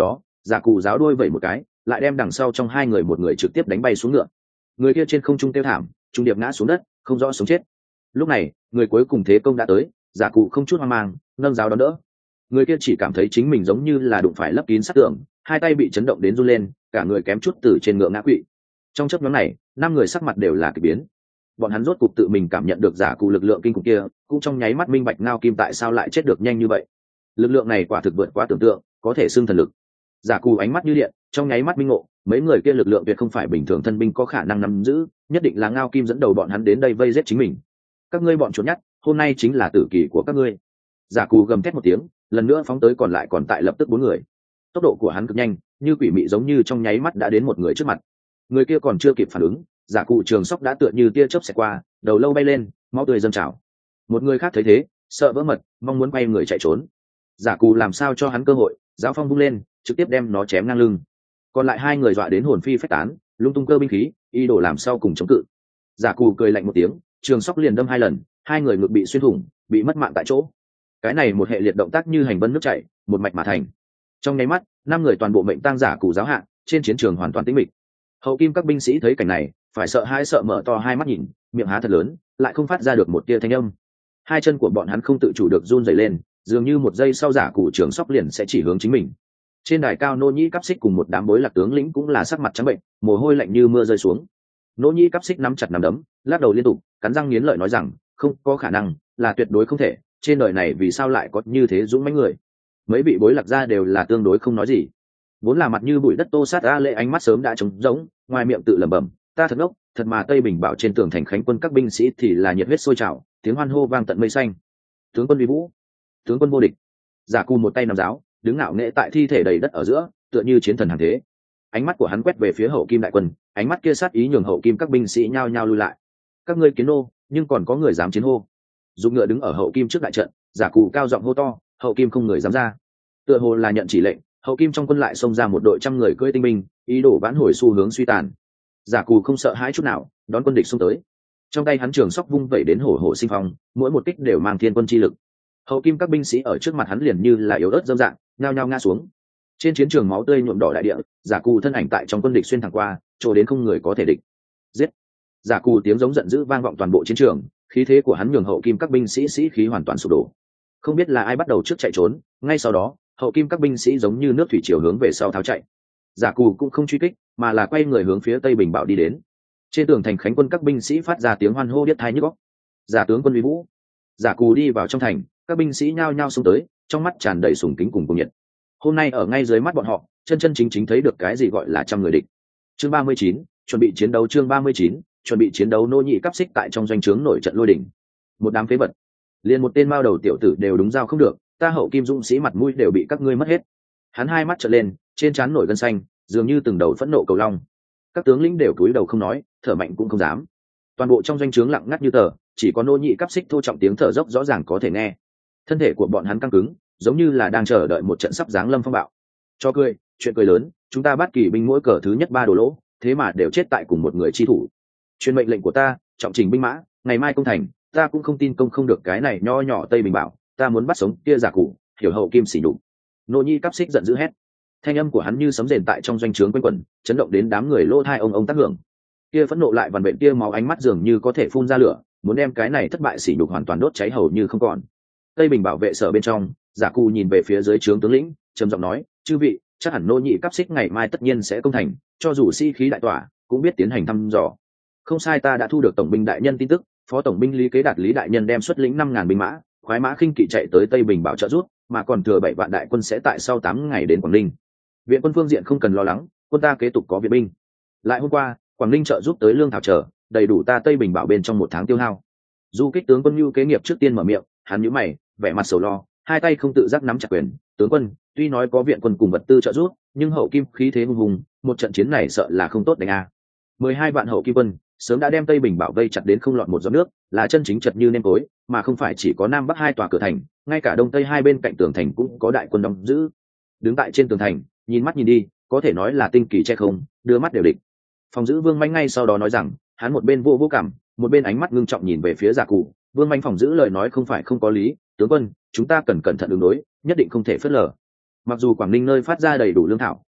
Giả cụ giáo đuôi vẩy một cái, lại đem đằng sau trong hai người một người trực tiếp đánh bay xuống ngựa. Người kia trên không trung tiêu thảm, trung điệp ngã xuống đất, không rõ sống chết. Lúc này, người cuối cùng thế công đã tới, giả cụ không chút hoang mang, nâng giáo đón đỡ. Người kia chỉ cảm thấy chính mình giống như là đụng phải lấp kín sát tường, hai tay bị chấn động đến run lên, cả người kém chút từ trên ngựa ngã quỵ. Trong chớp nhoáng này, năm người sắc mặt đều là kỳ biến. Bọn hắn rốt cục tự mình cảm nhận được giả cụ lực lượng kinh khủng kia, cũng trong nháy mắt minh bạch Ngao Kim tại sao lại chết được nhanh như vậy. Lực lượng này quả thực vượt quá tưởng tượng, có thể xưng thần lực. Giả cụ ánh mắt như điện, trong nháy mắt minh ngộ, mấy người kia lực lượng tuyệt không phải bình thường thân binh có khả năng nắm giữ, nhất định là Ngao Kim dẫn đầu bọn hắn đến đây vây giết chính mình. Các ngươi bọn trốn nhát, hôm nay chính là tử kỳ của các ngươi. Giả cụ gầm thét một tiếng, lần nữa phóng tới còn lại còn tại lập tức bốn người. Tốc độ của hắn cực nhanh, như quỷ mị giống như trong nháy mắt đã đến một người trước mặt. Người kia còn chưa kịp phản ứng, giả cụ trường sóc đã tựa như tia chớp xẹt qua, đầu lâu bay lên, máu tươi dâng trào. Một người khác thấy thế, sợ vỡ mật, mong muốn quay người chạy trốn. Giả cụ làm sao cho hắn cơ hội, giáo phong vung lên, trực tiếp đem nó chém ngang lưng. Còn lại hai người dọa đến hồn phi phách tán, lung tung cơ binh khí, ý đồ làm sao cùng chống cự. Giả cụ cười lạnh một tiếng, trường sóc liền đâm hai lần, hai người ngực bị xuyên thủng, bị mất mạng tại chỗ. Cái này một hệ liệt động tác như hành vân nước chảy, một mạch mà thành. Trong nháy mắt, năm người toàn bộ mệnh tang giả cụ giáo hạ, trên chiến trường hoàn toàn tĩnh mịch. Hậu Kim các binh sĩ thấy cảnh này, phải sợ hãi sợ mở to hai mắt nhìn, miệng há thật lớn, lại không phát ra được một tia thanh âm. Hai chân của bọn hắn không tự chủ được run rẩy lên, dường như một giây sau giả cụ trường sóc liền sẽ chỉ hướng chính mình. Trên đài cao Nô Nhĩ Cáp Xích cùng một đám bối lạc tướng lĩnh cũng là sắc mặt trắng bệnh, mồ hôi lạnh như mưa rơi xuống. Nô Nhĩ Cáp Xích nắm chặt nắm đấm, lắc đầu liên tục, cắn răng nghiến lợi nói rằng, không có khả năng, là tuyệt đối không thể, trên đời này vì sao lại có như thế dũng mãnh người. Mấy vị bối lạc gia đều là tương đối không nói gì. Vốn là mặt như bụi đất Tô Sát A Lệ ánh mắt sớm đã trống rỗng, ngoài miệng tự lẩm bẩm, ta thật ngốc, thật mà Tây Bình Bảo trên tường thành Khánh quân các binh sĩ thì là nhiệt huyết sôi trào, tiếng hoan hô vang tận mây xanh. Tướng quân uy vũ, tướng quân vô địch. Giả Cù một tay nắm giáo, đứng ngạo nghễ tại thi thể đầy đất ở giữa, tựa như chiến thần hàng thế. Ánh mắt của hắn quét về phía Hậu Kim đại quân, ánh mắt kia sát ý nhường Hậu Kim các binh sĩ nhao nhao lui lại. Các ngươi kiến nô, nhưng còn có người dám chiến hô. Dùng ngựa đứng ở Hậu Kim trước đại trận, Giả Cù cao giọng hô to, Hậu Kim không người dám ra. Tựa hồ là nhận chỉ lệnh, Hậu Kim trong quân lại xông ra một đội trăm người cưỡi tinh binh, ý đồ vãn hồi xu hướng suy tàn. Giả Cù không sợ hãi chút nào, đón quân địch xông tới. Trong tay hắn trường sóc vung vẩy đến hổ hổ sinh phong, mỗi một kích đều mang thiên quân chi lực. Hậu Kim các binh sĩ ở trước mặt hắn liền như là yếu ớt dâm dạng, nhao nhao ngã xuống. Trên chiến trường máu tươi nhuộm đỏ đại địa, Giả Cù thân ảnh tại trong quân địch xuyên thẳng qua, chỗ đến không người có thể địch. Giết! Giả Cù tiếng giống giận dữ vang vọng toàn bộ chiến trường, khí thế của hắn nhường Hậu Kim các binh sĩ sĩ khí hoàn toàn sụp đổ. Không biết là ai bắt đầu trước chạy trốn, ngay sau đó, Hậu Kim các binh sĩ giống như nước thủy triều hướng về sau tháo chạy. Giả Cù cũng không truy kích, mà là quay người hướng phía Tây Bình Bảo đi đến. Trên tường thành Khánh quân các binh sĩ phát ra tiếng hoan hô điếc tai nhức óc. Giả tướng quân uy vũ. Giả Cù đi vào trong thành, các binh sĩ nhao nhao xông tới, trong mắt tràn đầy sùng kính cùng cuồng nhiệt. Hôm nay ở ngay dưới mắt bọn họ, chân chân chính chính thấy được cái gì gọi là trăm người địch. Chương ba mươi chín, chuẩn bị chiến đấu. Chương ba mươi chín, chuẩn bị chiến đấu. Nô Nhĩ Cáp Xích tại trong doanh trướng nổi trận lôi đỉnh. Một đám phế vật, liền một tên mao đầu tiểu tử đều đúng giao không được, ta Hậu Kim dũng sĩ mặt mũi đều bị các ngươi mất hết. Hắn hai mắt trợn lên, trên trán nổi gân xanh, dường như từng đầu phẫn nộ cầu long. Các tướng lĩnh đều cúi đầu không nói, thở mạnh cũng không dám. Toàn bộ trong doanh trướng lặng ngắt như tờ, chỉ có Nô Nhĩ Cáp Xích thô trọng tiếng thở dốc rõ ràng có thể nghe. Thân thể của bọn hắn căng cứng, giống như là đang chờ đợi một trận sắp giáng lâm phong bạo. Cho cười, chuyện cười lớn, chúng ta bắt kỳ binh mỗi cờ thứ nhất ba đồ lỗ, thế mà đều chết tại cùng một người chi thủ. Truyền mệnh lệnh của ta, trọng trình binh mã, ngày mai công thành, ta cũng không tin công không được cái này nho nhỏ Tây Bình Bảo, ta muốn bắt sống kia Giả Cụ, hiểu Hậu Kim xỉ nhục. Nô Nhĩ Cáp Xích giận dữ hét. Thanh âm của hắn như sấm rền tại trong doanh trướng quanh quẩn, chấn động đến đám người lỗ thai ông ông tác hưởng. Kia phẫn nộ lại vằn vện kia máu ánh mắt dường như có thể phun ra lửa, muốn đem cái này thất bại xỉ nhục hoàn toàn đốt cháy hầu như không còn. Tây Bình Bảo vệ sở bên trong, Giả Cù nhìn về phía dưới trướng tướng lĩnh, trầm giọng nói, chư vị, chắc hẳn Nô Nhĩ Cáp Xích ngày mai tất nhiên sẽ công thành, cho dù sĩ khí đại tỏa, cũng biết tiến hành thăm dò. Không sai, ta đã thu được tổng binh đại nhân tin tức, phó tổng binh Lý Kế Đạt Lý đại nhân đem xuất lĩnh năm ngàn binh mã, khoái mã khinh kỵ chạy tới Tây Bình Bảo trợ giúp, mà còn thừa bảy vạn đại quân sẽ tại sau tám ngày đến Quảng Ninh. Viện quân phương diện không cần lo lắng, quân ta kế tục có viện binh. Lại hôm qua, Quảng Ninh trợ giúp tới lương thảo trở, đầy đủ ta Tây Bình Bảo bên trong một tháng tiêu hao. Du Kích tướng quân Nưu kế nghiệp trước tiên mở miệng, hắn nhíu mày, vẻ mặt sầu lo, hai tay không tự giác nắm chặt quyền. Tướng quân, tuy nói có viện quân cùng vật tư trợ giúp, nhưng Hậu Kim khí thế hùng hùng, một trận chiến này sợ là không tốt đánh a. Mười hai vạn Hậu Kim quân sớm đã đem Tây Bình Bảo vây chặt đến không lọt một giọt nước, là chân chính chật như nêm tối, mà không phải chỉ có nam bắc hai tòa cửa thành, ngay cả đông tây hai bên cạnh tường thành cũng có đại quân đóng giữ. Đứng tại trên tường thành, nhìn mắt nhìn đi, có thể nói là tinh kỳ che không, đưa mắt đều địch. Phòng giữ Vương Manh ngay sau đó nói rằng, hắn một bên vô vô cảm, một bên ánh mắt ngưng trọng nhìn về phía Giả Cụ. Vương Manh phòng giữ lời nói không phải không có lý, tướng quân, chúng ta cần cẩn thận ứng đối, nhất định không thể phớt lờ. Mặc dù Quảng Ninh nơi phát ra đầy đủ lương thảo,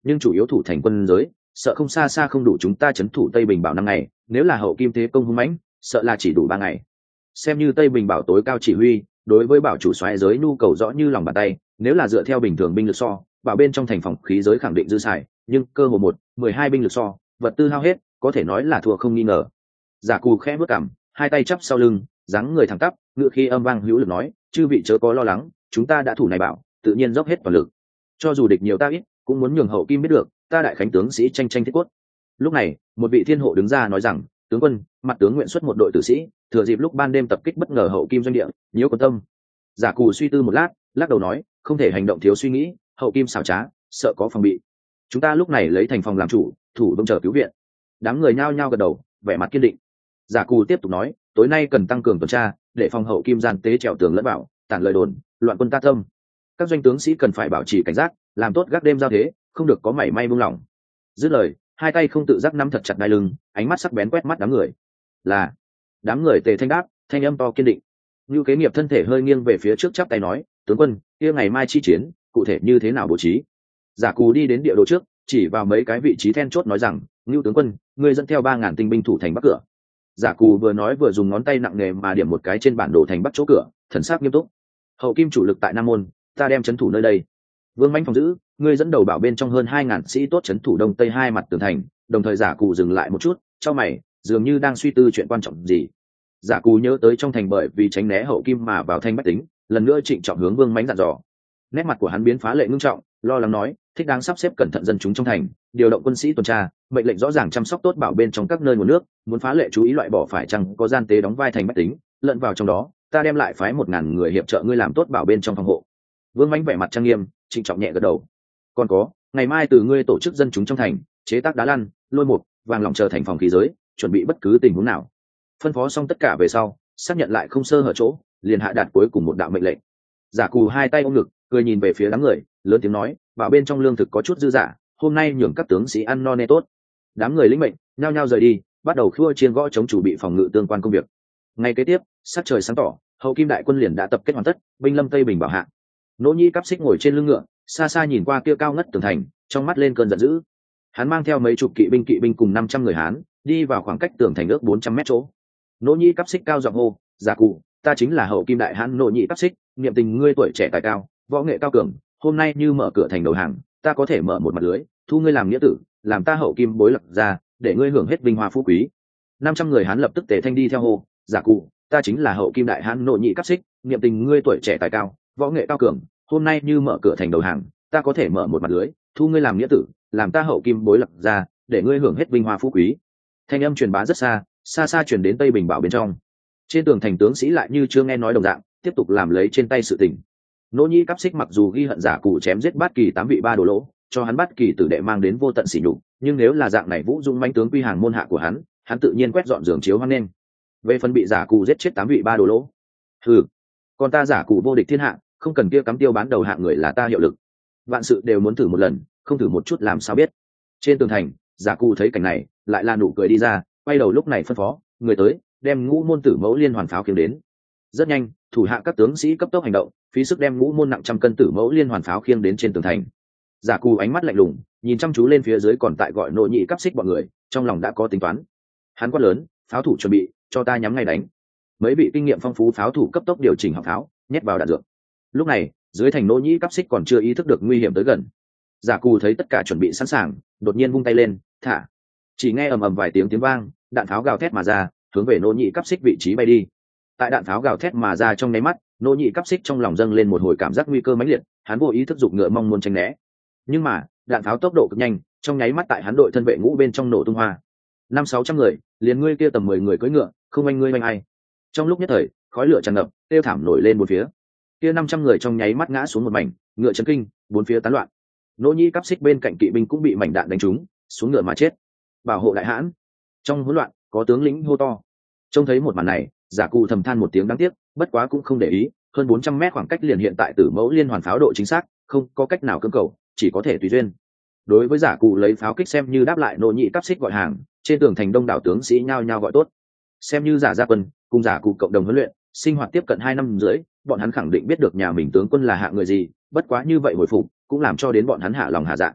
nhưng chủ yếu thủ thành quân giới, sợ không xa xa không đủ chúng ta chấn thủ Tây Bình Bảo năm ngày, nếu là hậu kim thế công hung mãnh, sợ là chỉ đủ ba ngày. Xem như Tây Bình Bảo tối cao chỉ huy, đối với bảo chủ soái giới nhu cầu rõ như lòng bàn tay, nếu là dựa theo bình thường binh lực so, bảo bên trong thành phòng khí giới khẳng định dư xài, nhưng cơ hồ một mười hai binh lực so, vật tư hao hết, có thể nói là thua không nghi ngờ. Giả Cù khẽ bước cằm, hai tay chắp sau lưng, dáng người thẳng tắp, ngựa khi âm vang hữu lực nói, chư vị chớ có lo lắng, chúng ta đã thủ này bảo, tự nhiên dốc hết toàn lực. Cho dù địch nhiều ta ít, cũng muốn nhường hậu kim biết được, ta đại khánh tướng sĩ tranh tranh thiết quất. Lúc này, một vị thiên hộ đứng ra nói rằng, tướng quân, mặt tướng nguyện xuất một đội tử sĩ, thừa dịp lúc ban đêm tập kích bất ngờ hậu kim doanh địa, nhiễu quân tâm. Giả Cù suy tư một lát, lắc đầu nói, không thể hành động thiếu suy nghĩ, hậu kim xảo trá, sợ có phòng bị. Chúng ta lúc này lấy thành phòng làm chủ, thủ đông chờ cứu viện. Đám người nhao nhao gật đầu, vẻ mặt kiên định. Giả Cù tiếp tục nói, tối nay cần tăng cường tuần tra, để phòng hậu kim gian tế trèo tường lẫn bảo, tản lời đồn, loạn quân ta tâm. Các doanh tướng sĩ cần phải bảo trì cảnh giác, làm tốt gác đêm giao thế, không được có mảy may buông lỏng. Dứt lời, hai tay không tự giác nắm thật chặt đai lưng, ánh mắt sắc bén quét mắt đám người. Là, đám người tề thanh đáp, thanh âm to kiên định. Ngưu Kế Nghiệp thân thể hơi nghiêng về phía trước chắp tay nói, tướng quân, kia ngày mai chi chiến, cụ thể như thế nào bố trí? Giả Cù đi đến địa đồ trước, chỉ vào mấy cái vị trí then chốt nói rằng, Ngưu tướng quân, ngươi dẫn theo ba ngàn tinh binh thủ thành bắc cửa. Giả Cù vừa nói vừa dùng ngón tay nặng nề mà điểm một cái trên bản đồ thành bắc chỗ cửa, thần sắc nghiêm túc. Hậu kim chủ lực tại Nam Môn, ta đem trấn thủ nơi đây. Vương Mãnh phòng giữ, ngươi dẫn đầu bảo bên trong hơn hai ngàn sĩ tốt trấn thủ đông tây hai mặt tường thành. Đồng thời Giả Cù dừng lại một chút, cho mày, dường như đang suy tư chuyện quan trọng gì. Giả Cù nhớ tới trong thành bởi vì tránh né hậu kim mà vào thanh bách tính, lần nữa trịnh trọng hướng Vương Mãnh dặn dò. Nét mặt của hắn biến phá lệ ngưng trọng, lo lắng nói, thích đáng sắp xếp cẩn thận dân chúng trong thành, điều động quân sĩ tuần tra, mệnh lệnh rõ ràng chăm sóc tốt bảo bên trong các nơi nguồn nước, muốn phá lệ chú ý loại bỏ phải chăng có gian tế đóng vai thành bách tính, lẫn vào trong đó, ta đem lại phái một ngàn người hiệp trợ ngươi làm tốt bảo bên trong phòng hộ. Vương Mãnh vẻ mặt trang nghiêm, trịnh trọng nhẹ gật đầu. Còn có, ngày mai từ ngươi tổ chức dân chúng trong thành, chế tác đá lăn, lôi mục, vàng lỏng chờ thành phòng khí giới, chuẩn bị bất cứ tình huống nào. Phân phó xong tất cả về sau, xác nhận lại không sơ hở chỗ, liền hạ đạt cuối cùng một đạo mệnh lệnh. Giả Cù hai tay ôm ngực, cười nhìn về phía đám người, lớn tiếng nói, bảo bên trong lương thực có chút dư dả, hôm nay nhường các tướng sĩ ăn no nê tốt. Đám người lĩnh mệnh, nhao nhao rời đi, bắt đầu khua chiên gõ chống chủ bị phòng ngự tương quan công việc. Ngay kế tiếp, sắc trời sáng tỏ, hậu kim đại quân liền đã tập kết hoàn tất, binh lâm Tây Bình Bảo hạ. Nỗ Nhĩ Cáp Xích ngồi trên lưng ngựa, xa xa nhìn qua kia cao ngất tường thành, trong mắt lên cơn giận dữ. Hắn mang theo mấy chục kỵ binh kỵ binh cùng năm trăm người Hán, đi vào khoảng cách tường thành ước bốn trăm mét chỗ. Nỗ Nhĩ Cáp Xích cao giọng hô, Giả Cụ, ta chính là hậu kim đại hán Nỗ Nhĩ Cáp Xích, niệm tình ngươi tuổi trẻ tài cao, võ nghệ cao cường, hôm nay như mở cửa thành đầu hàng, ta có thể mở một mặt lưới, thu ngươi làm nghĩa tử, làm ta hậu kim bối lập ra, để ngươi hưởng hết vinh hoa phú quý. Năm trăm người Hán lập tức tề thanh đi theo hô, Giả Cụ, ta chính là hậu kim đại hán Nỗ Nhĩ Cáp Xích, niệm tình ngươi tuổi trẻ tài cao, võ nghệ cao cường, hôm nay như mở cửa thành đầu hàng, ta có thể mở một mặt lưới, thu ngươi làm nghĩa tử, làm ta hậu kim bối lập ra, để ngươi hưởng hết vinh hoa phú quý. Thanh âm truyền bá rất xa, xa xa truyền đến Tây Bình Bảo bên trong. Trên tường thành tướng sĩ lại như chưa nghe nói đồng dạng, tiếp tục làm lấy trên tay sự tình. Nỗ Nhĩ Cáp Xích mặc dù ghi hận Giả Cụ chém giết Bát Kỳ tám vị ba đồ lỗ, cho hắn Bát Kỳ tử đệ mang đến vô tận sỉ nhục, nhưng nếu là dạng này vũ dung mãnh tướng quy hàng môn hạ của hắn, hắn tự nhiên quét dọn giường chiếu hoan nghênh. Về phần bị Giả Cụ giết chết tám vị ba đồ lỗ, hừ, còn ta Giả Cụ vô địch thiên hạ, không cần kia cắm tiêu bán đầu hạng người là ta hiệu lực. Vạn sự đều muốn thử một lần, không thử một chút làm sao biết. Trên tường thành, Giả Cụ thấy cảnh này, lại là nụ cười đi ra, quay đầu lúc này phân phó, người tới, đem ngũ môn tử mẫu liên hoàn pháo khiêng đến. Rất nhanh, thủ hạ các tướng sĩ cấp tốc hành động, phí sức đem ngũ môn nặng trăm cân tử mẫu liên hoàn pháo khiêng đến trên tường thành. Giả Cù ánh mắt lạnh lùng, nhìn chăm chú lên phía dưới còn tại gọi Nỗ Nhĩ Cáp Xích bọn người, trong lòng đã có tính toán. Hắn quát lớn, pháo thủ chuẩn bị, cho ta nhắm ngay đánh. Mấy vị kinh nghiệm phong phú pháo thủ cấp tốc điều chỉnh họng pháo, nhét vào đạn dược. Lúc này, dưới thành Nỗ Nhĩ Cáp Xích còn chưa ý thức được nguy hiểm tới gần. Giả Cù thấy tất cả chuẩn bị sẵn sàng, đột nhiên vung tay lên, thả. Chỉ nghe ầm ầm vài tiếng tiếng vang, đạn pháo gào thét mà ra, hướng về Nỗ Nhĩ Cáp Xích vị trí bay đi. Tại đạn pháo gào thét mà ra trong nháy mắt, Nỗ Nhĩ Cáp Xích trong lòng dâng lên một hồi cảm giác nguy cơ mãnh liệt, hắn vô ý thức giục ngựa mong muốn tránh né. Nhưng mà, đạn pháo tốc độ cực nhanh, trong nháy mắt tại hắn đội thân vệ ngũ bên trong nổ tung hoa. Năm sáu trăm người, liền ngươi kia tầm mười người cưỡi ngựa, không anh ngươi anh ai. Trong lúc nhất thời, khói lửa tràn ngập, tiêu thảm nổi lên bốn phía. Kia năm trăm người trong nháy mắt ngã xuống một mảnh, ngựa chấn kinh, bốn phía tán loạn. Nỗ Nhĩ Cáp Xích bên cạnh kỵ binh cũng bị mảnh đạn đánh trúng, xuống ngựa mà chết. Bảo hộ đại hãn. Trong hỗn loạn, có tướng lĩnh hô to. Trông thấy một màn này, Giả Cụ thầm than một tiếng đáng tiếc, bất quá cũng không để ý, hơn bốn trăm mét khoảng cách liền hiện tại tử mẫu liên hoàn pháo độ chính xác, không có cách nào cưỡng cầu, chỉ có thể tùy duyên. Đối với Giả Cụ lấy pháo kích xem như đáp lại Nỗ Nhĩ Cáp Xích gọi hàng, trên tường thành đông đảo tướng sĩ nhao nhao gọi tốt. Xem như giả gia quân, cùng Giả Cụ cộng đồng huấn luyện, sinh hoạt tiếp cận hai năm rưỡi, bọn hắn khẳng định biết được nhà mình tướng quân là hạng người gì, bất quá như vậy hồi phục, cũng làm cho đến bọn hắn hạ lòng hạ dạ.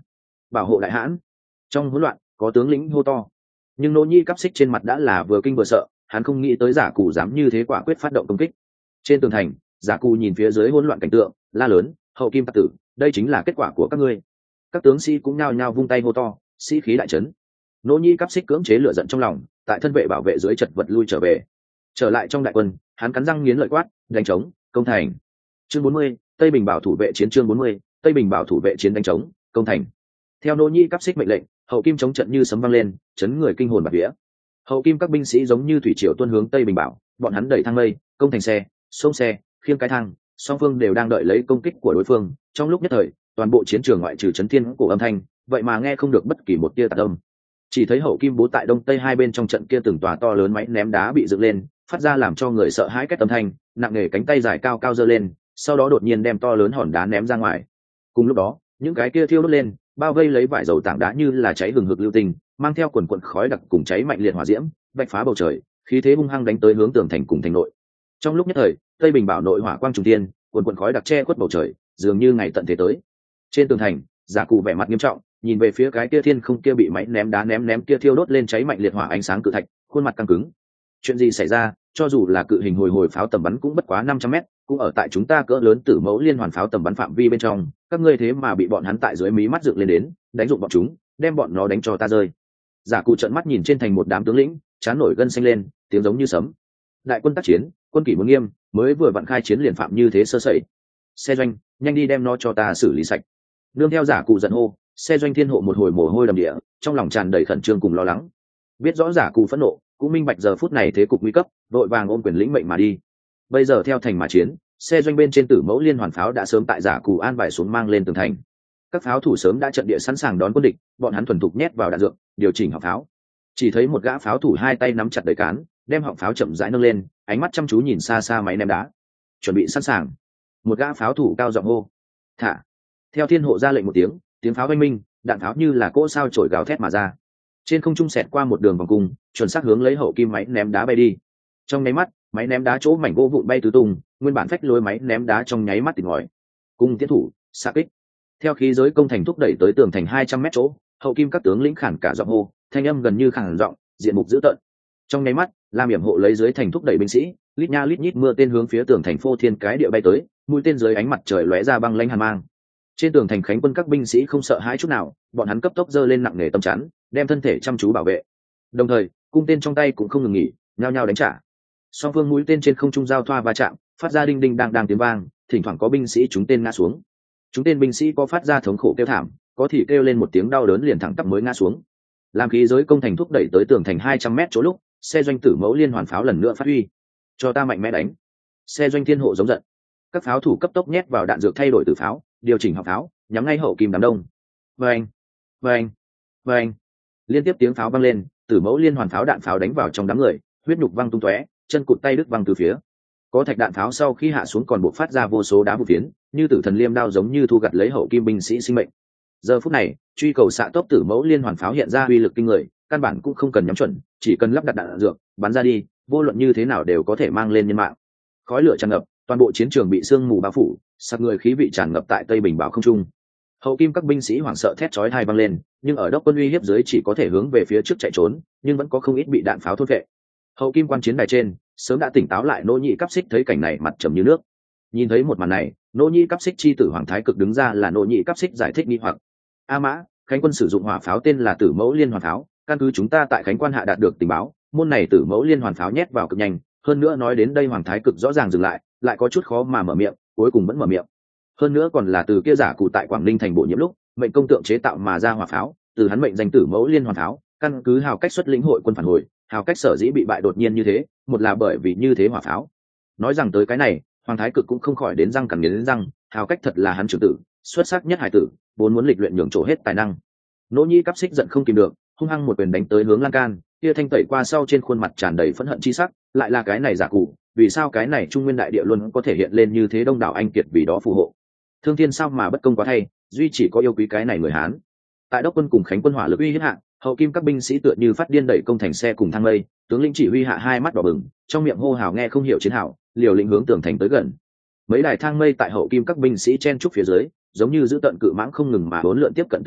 bảo hộ đại hãn. Trong hỗn loạn có tướng lĩnh hô to, nhưng nỗ nhi cắp xích trên mặt đã là vừa kinh vừa sợ, hắn không nghĩ tới giả cụ dám như thế quả quyết phát động công kích. Trên tường thành, giả cụ nhìn phía dưới hỗn loạn cảnh tượng, la lớn, hậu kim tặc tử, đây chính là kết quả của các ngươi. Các tướng sĩ cũng nhao nhao vung tay hô to, sĩ khí đại trấn. Nỗ nhi cắp xích cưỡng chế lửa giận trong lòng, tại thân vệ bảo vệ dưới chật vật lui trở về. Trở lại trong đại quân, hắn cắn răng nghiến lợi quát, đánh trống, công thành. Chương bốn mươi, Tây Bình bảo thủ vệ chiến. Chương bốn mươi, Tây Bình bảo thủ vệ chiến, đánh trống, công thành. Theo nỗ nhi cắp xích mệnh lệnh, hậu kim chống trận như sấm vang lên, chấn người kinh hồn bạt vía. Hậu kim các binh sĩ giống như thủy triều tuôn hướng Tây Bình bảo, bọn hắn đẩy thang mây, công thành xe, xông xe, khiêng cái thang, song phương đều đang đợi lấy công kích của đối phương. Trong lúc nhất thời, toàn bộ chiến trường ngoại trừ chấn thiên cổ âm thanh, vậy mà nghe không được bất kỳ một tia tạc âm. Chỉ thấy hậu kim bố tại đông tây hai bên trong trận kia từng tòa to lớn máy ném đá bị dựng lên, phát ra làm cho người sợ hãi két âm thanh, nặng nề cánh tay dài cao cao giơ lên, sau đó đột nhiên đem to lớn hòn đá ném ra ngoài. Cùng lúc đó, những cái kia thiêu đốt lên, bao vây lấy vải dầu tảng đá như là cháy hừng hực lưu tình, mang theo quần quần khói đặc cùng cháy mạnh liệt hỏa diễm, vạch phá bầu trời, khí thế hung hăng đánh tới hướng tường thành cùng thành nội. Trong lúc nhất thời, Tây Bình bảo nội hỏa quang trùng thiên, quần quần khói đặc che khuất bầu trời, dường như ngày tận thế tới. Trên tường thành, giả cụ vẻ mặt nghiêm trọng, nhìn về phía cái kia thiên không kia bị máy ném đá ném ném kia thiêu đốt lên cháy mạnh liệt hỏa ánh sáng cự thạch, khuôn mặt căng cứng. Chuyện gì xảy ra? Cho dù là cự hình hồi hồi pháo tầm bắn cũng bất quá năm trăm mét, cũng ở tại chúng ta cỡ lớn tử mẫu liên hoàn pháo tầm bắn phạm vi bên trong, các ngươi thế mà bị bọn hắn tại dưới mí mắt dựng lên đến, đánh dụng bọn chúng, đem bọn nó đánh cho ta rơi. Giả cụ trợn mắt nhìn trên thành một đám tướng lĩnh, chán nổi gân xanh lên, tiếng giống như sấm. Đại quân tác chiến, quân kỷ muốn nghiêm, mới vừa vặn khai chiến liền phạm như thế sơ sẩy. Xe doanh, nhanh đi đem nó cho ta xử lý sạch. Nương theo giả cụ giận hô, xe doanh thiên hộ một hồi mồ hôi đầm địa, trong lòng tràn đầy khẩn trương cùng lo lắng. Biết rõ giả cụ phẫn nộ, cũng minh bạch giờ phút này thế cục nguy cấp, vội vàng ôm quyền lĩnh mệnh mà đi. Bây giờ theo thành mà chiến, xe doanh bên trên tử mẫu liên hoàn pháo đã sớm tại giả cụ an bài xuống mang lên tường thành. Các pháo thủ sớm đã trận địa sẵn sàng đón quân địch, bọn hắn thuần thục nhét vào đạn dược, điều chỉnh họng pháo. Chỉ thấy một gã pháo thủ hai tay nắm chặt đầy cán, đem họng pháo chậm rãi nâng lên, ánh mắt chăm chú nhìn xa xa máy ném đá. Chuẩn bị sẵn sàng. Một gã pháo thủ cao giọng hô. Thả. Theo thiên hộ ra lệnh một tiếng, tiếng pháo oanh minh, đạn pháo như là cỗ sao trổi gào thét mà ra. Trên không trung xẹt qua một đường vòng cung, chuẩn xác hướng lấy hậu kim máy ném đá bay đi. Trong nháy mắt, máy ném đá chỗ mảnh gỗ vụn bay tứ tung, nguyên bản phách lối máy ném đá trong nháy mắt tịt ngòi. Cung tiến thủ, xạ kích. Theo khí giới công thành thúc đẩy tới tường thành hai trăm mét chỗ, hậu kim các tướng lĩnh khản cả giọng hô, thanh âm gần như khản giọng, diện mục dữ tợn. Trong nháy mắt, làm yểm hộ lấy dưới thành thúc đẩy binh sĩ, lít nha lít nhít mưa tên hướng phía tường thành phô thiên cái địa bay tới, mũi tên dưới ánh mặt trời lóe ra băng lãnh hàn mang. Trên tường thành khánh quân các binh sĩ không sợ hãi chút nào, bọn hắn cấp tốc giơ lên nặng nề tâm chắn, đem thân thể chăm chú bảo vệ. Đồng thời, cung tên trong tay cũng không ngừng nghỉ, nhao nhao đánh trả. Song phương mũi tên trên không trung giao thoa va chạm, phát ra đinh đinh đang đang tiếng vang, thỉnh thoảng có binh sĩ trúng tên ngã xuống. Chúng tên binh sĩ có phát ra thống khổ kêu thảm, có thì kêu lên một tiếng đau đớn liền thẳng tắp mới ngã xuống. Làm khí giới công thành thúc đẩy tới tường thành hai trăm mét chỗ lúc, xe doanh tử mẫu liên hoàn pháo lần nữa phát huy. Cho ta mạnh mẽ đánh. Xe doanh thiên hộ giống giận. Các pháo thủ cấp tốc nhét vào đạn dược thay đổi từ pháo, điều chỉnh họng pháo, nhắm ngay hậu kim đám đông. Vâng, vâng, vâng. Liên tiếp tiếng pháo vang lên, tử mẫu liên hoàn pháo đạn pháo đánh vào trong đám người, huyết nhục văng tung tóe, chân cụt tay đứt văng từ phía. Có thạch đạn pháo sau khi hạ xuống còn buộc phát ra vô số đá vụ phiến, như tử thần liêm đao giống như thu gặt lấy hậu kim binh sĩ sinh mệnh. Giờ phút này, truy cầu xạ tốc tử mẫu liên hoàn pháo hiện ra uy lực kinh người, căn bản cũng không cần nhắm chuẩn, chỉ cần lắp đặt đạn dược, bắn ra đi, vô luận như thế nào đều có thể mang lên nhân mạng. Khói lửa tràn ngập, toàn bộ chiến trường bị sương mù bao phủ, sặc người khí vị tràn ngập tại Tây Bình bảo không trung. Hậu kim các binh sĩ hoảng sợ thét chói tai vang lên, nhưng ở đốc quân uy hiếp dưới chỉ có thể hướng về phía trước chạy trốn, nhưng vẫn có không ít bị đạn pháo thôn vệ. Hậu kim quan chiến đài trên, sớm đã tỉnh táo lại Nỗ Nhĩ Cáp Xích thấy cảnh này mặt trầm như nước. Nhìn thấy một màn này, Nỗ Nhĩ Cáp Xích chi tử Hoàng Thái Cực đứng ra là Nỗ Nhĩ Cáp Xích giải thích nghi hoặc. A Mã, Khánh quân sử dụng hỏa pháo tên là Tử Mẫu Liên Hoàn pháo, căn cứ chúng ta tại Khánh quan hạ đạt được tình báo, môn này Tử Mẫu Liên Hoàn pháo nhét vào cực nhanh, hơn nữa nói đến đây Hoàng Thái Cực rõ ràng dừng lại, lại có chút khó mà mở miệng, cuối cùng vẫn mở miệng. Hơn nữa còn là từ kia giả cụ tại Quảng Ninh thành bộ nhiễm lúc, mệnh công tượng chế tạo mà ra hỏa pháo, từ hắn mệnh danh Tử Mẫu Liên Hoàn pháo, căn cứ hào cách xuất lĩnh hội quân phản hồi, hào cách sở dĩ bị bại đột nhiên như thế, một là bởi vì như thế hỏa pháo. Nói rằng tới cái này, Hoàng Thái Cực cũng không khỏi đến răng cắn nghiến răng, hào cách thật là hắn trưởng tử, xuất sắc nhất hải tử, vốn muốn lịch luyện nhường chỗ hết tài năng. Nỗ Nhĩ Cáp Xích giận không kìm được, hung hăng một quyền đánh tới hướng lan can, kia thanh tẩy qua sau trên khuôn mặt tràn đầy phẫn hận chi sắc, lại là cái này giả cụ, vì sao cái này trung nguyên đại địa luôn có thể hiện lên như thế đông đảo anh kiệt vì đó phù hộ. Thương thiên sao mà bất công quá thay, duy chỉ có yêu quý cái này người Hán. Tại đốc quân cùng Khánh quân hỏa lực uy hiếp hạ, hậu kim các binh sĩ tựa như phát điên đẩy công thành xe cùng thang lây, tướng lĩnh chỉ huy hạ hai mắt đỏ bừng, trong miệng hô hào nghe không hiểu chiến hào, liều lĩnh hướng tường thành tới gần. Mấy đài thang mây tại hậu kim các binh sĩ chen trúc phía dưới, giống như giữ tận cự mãng không ngừng mà bốn lượn tiếp cận tường thành,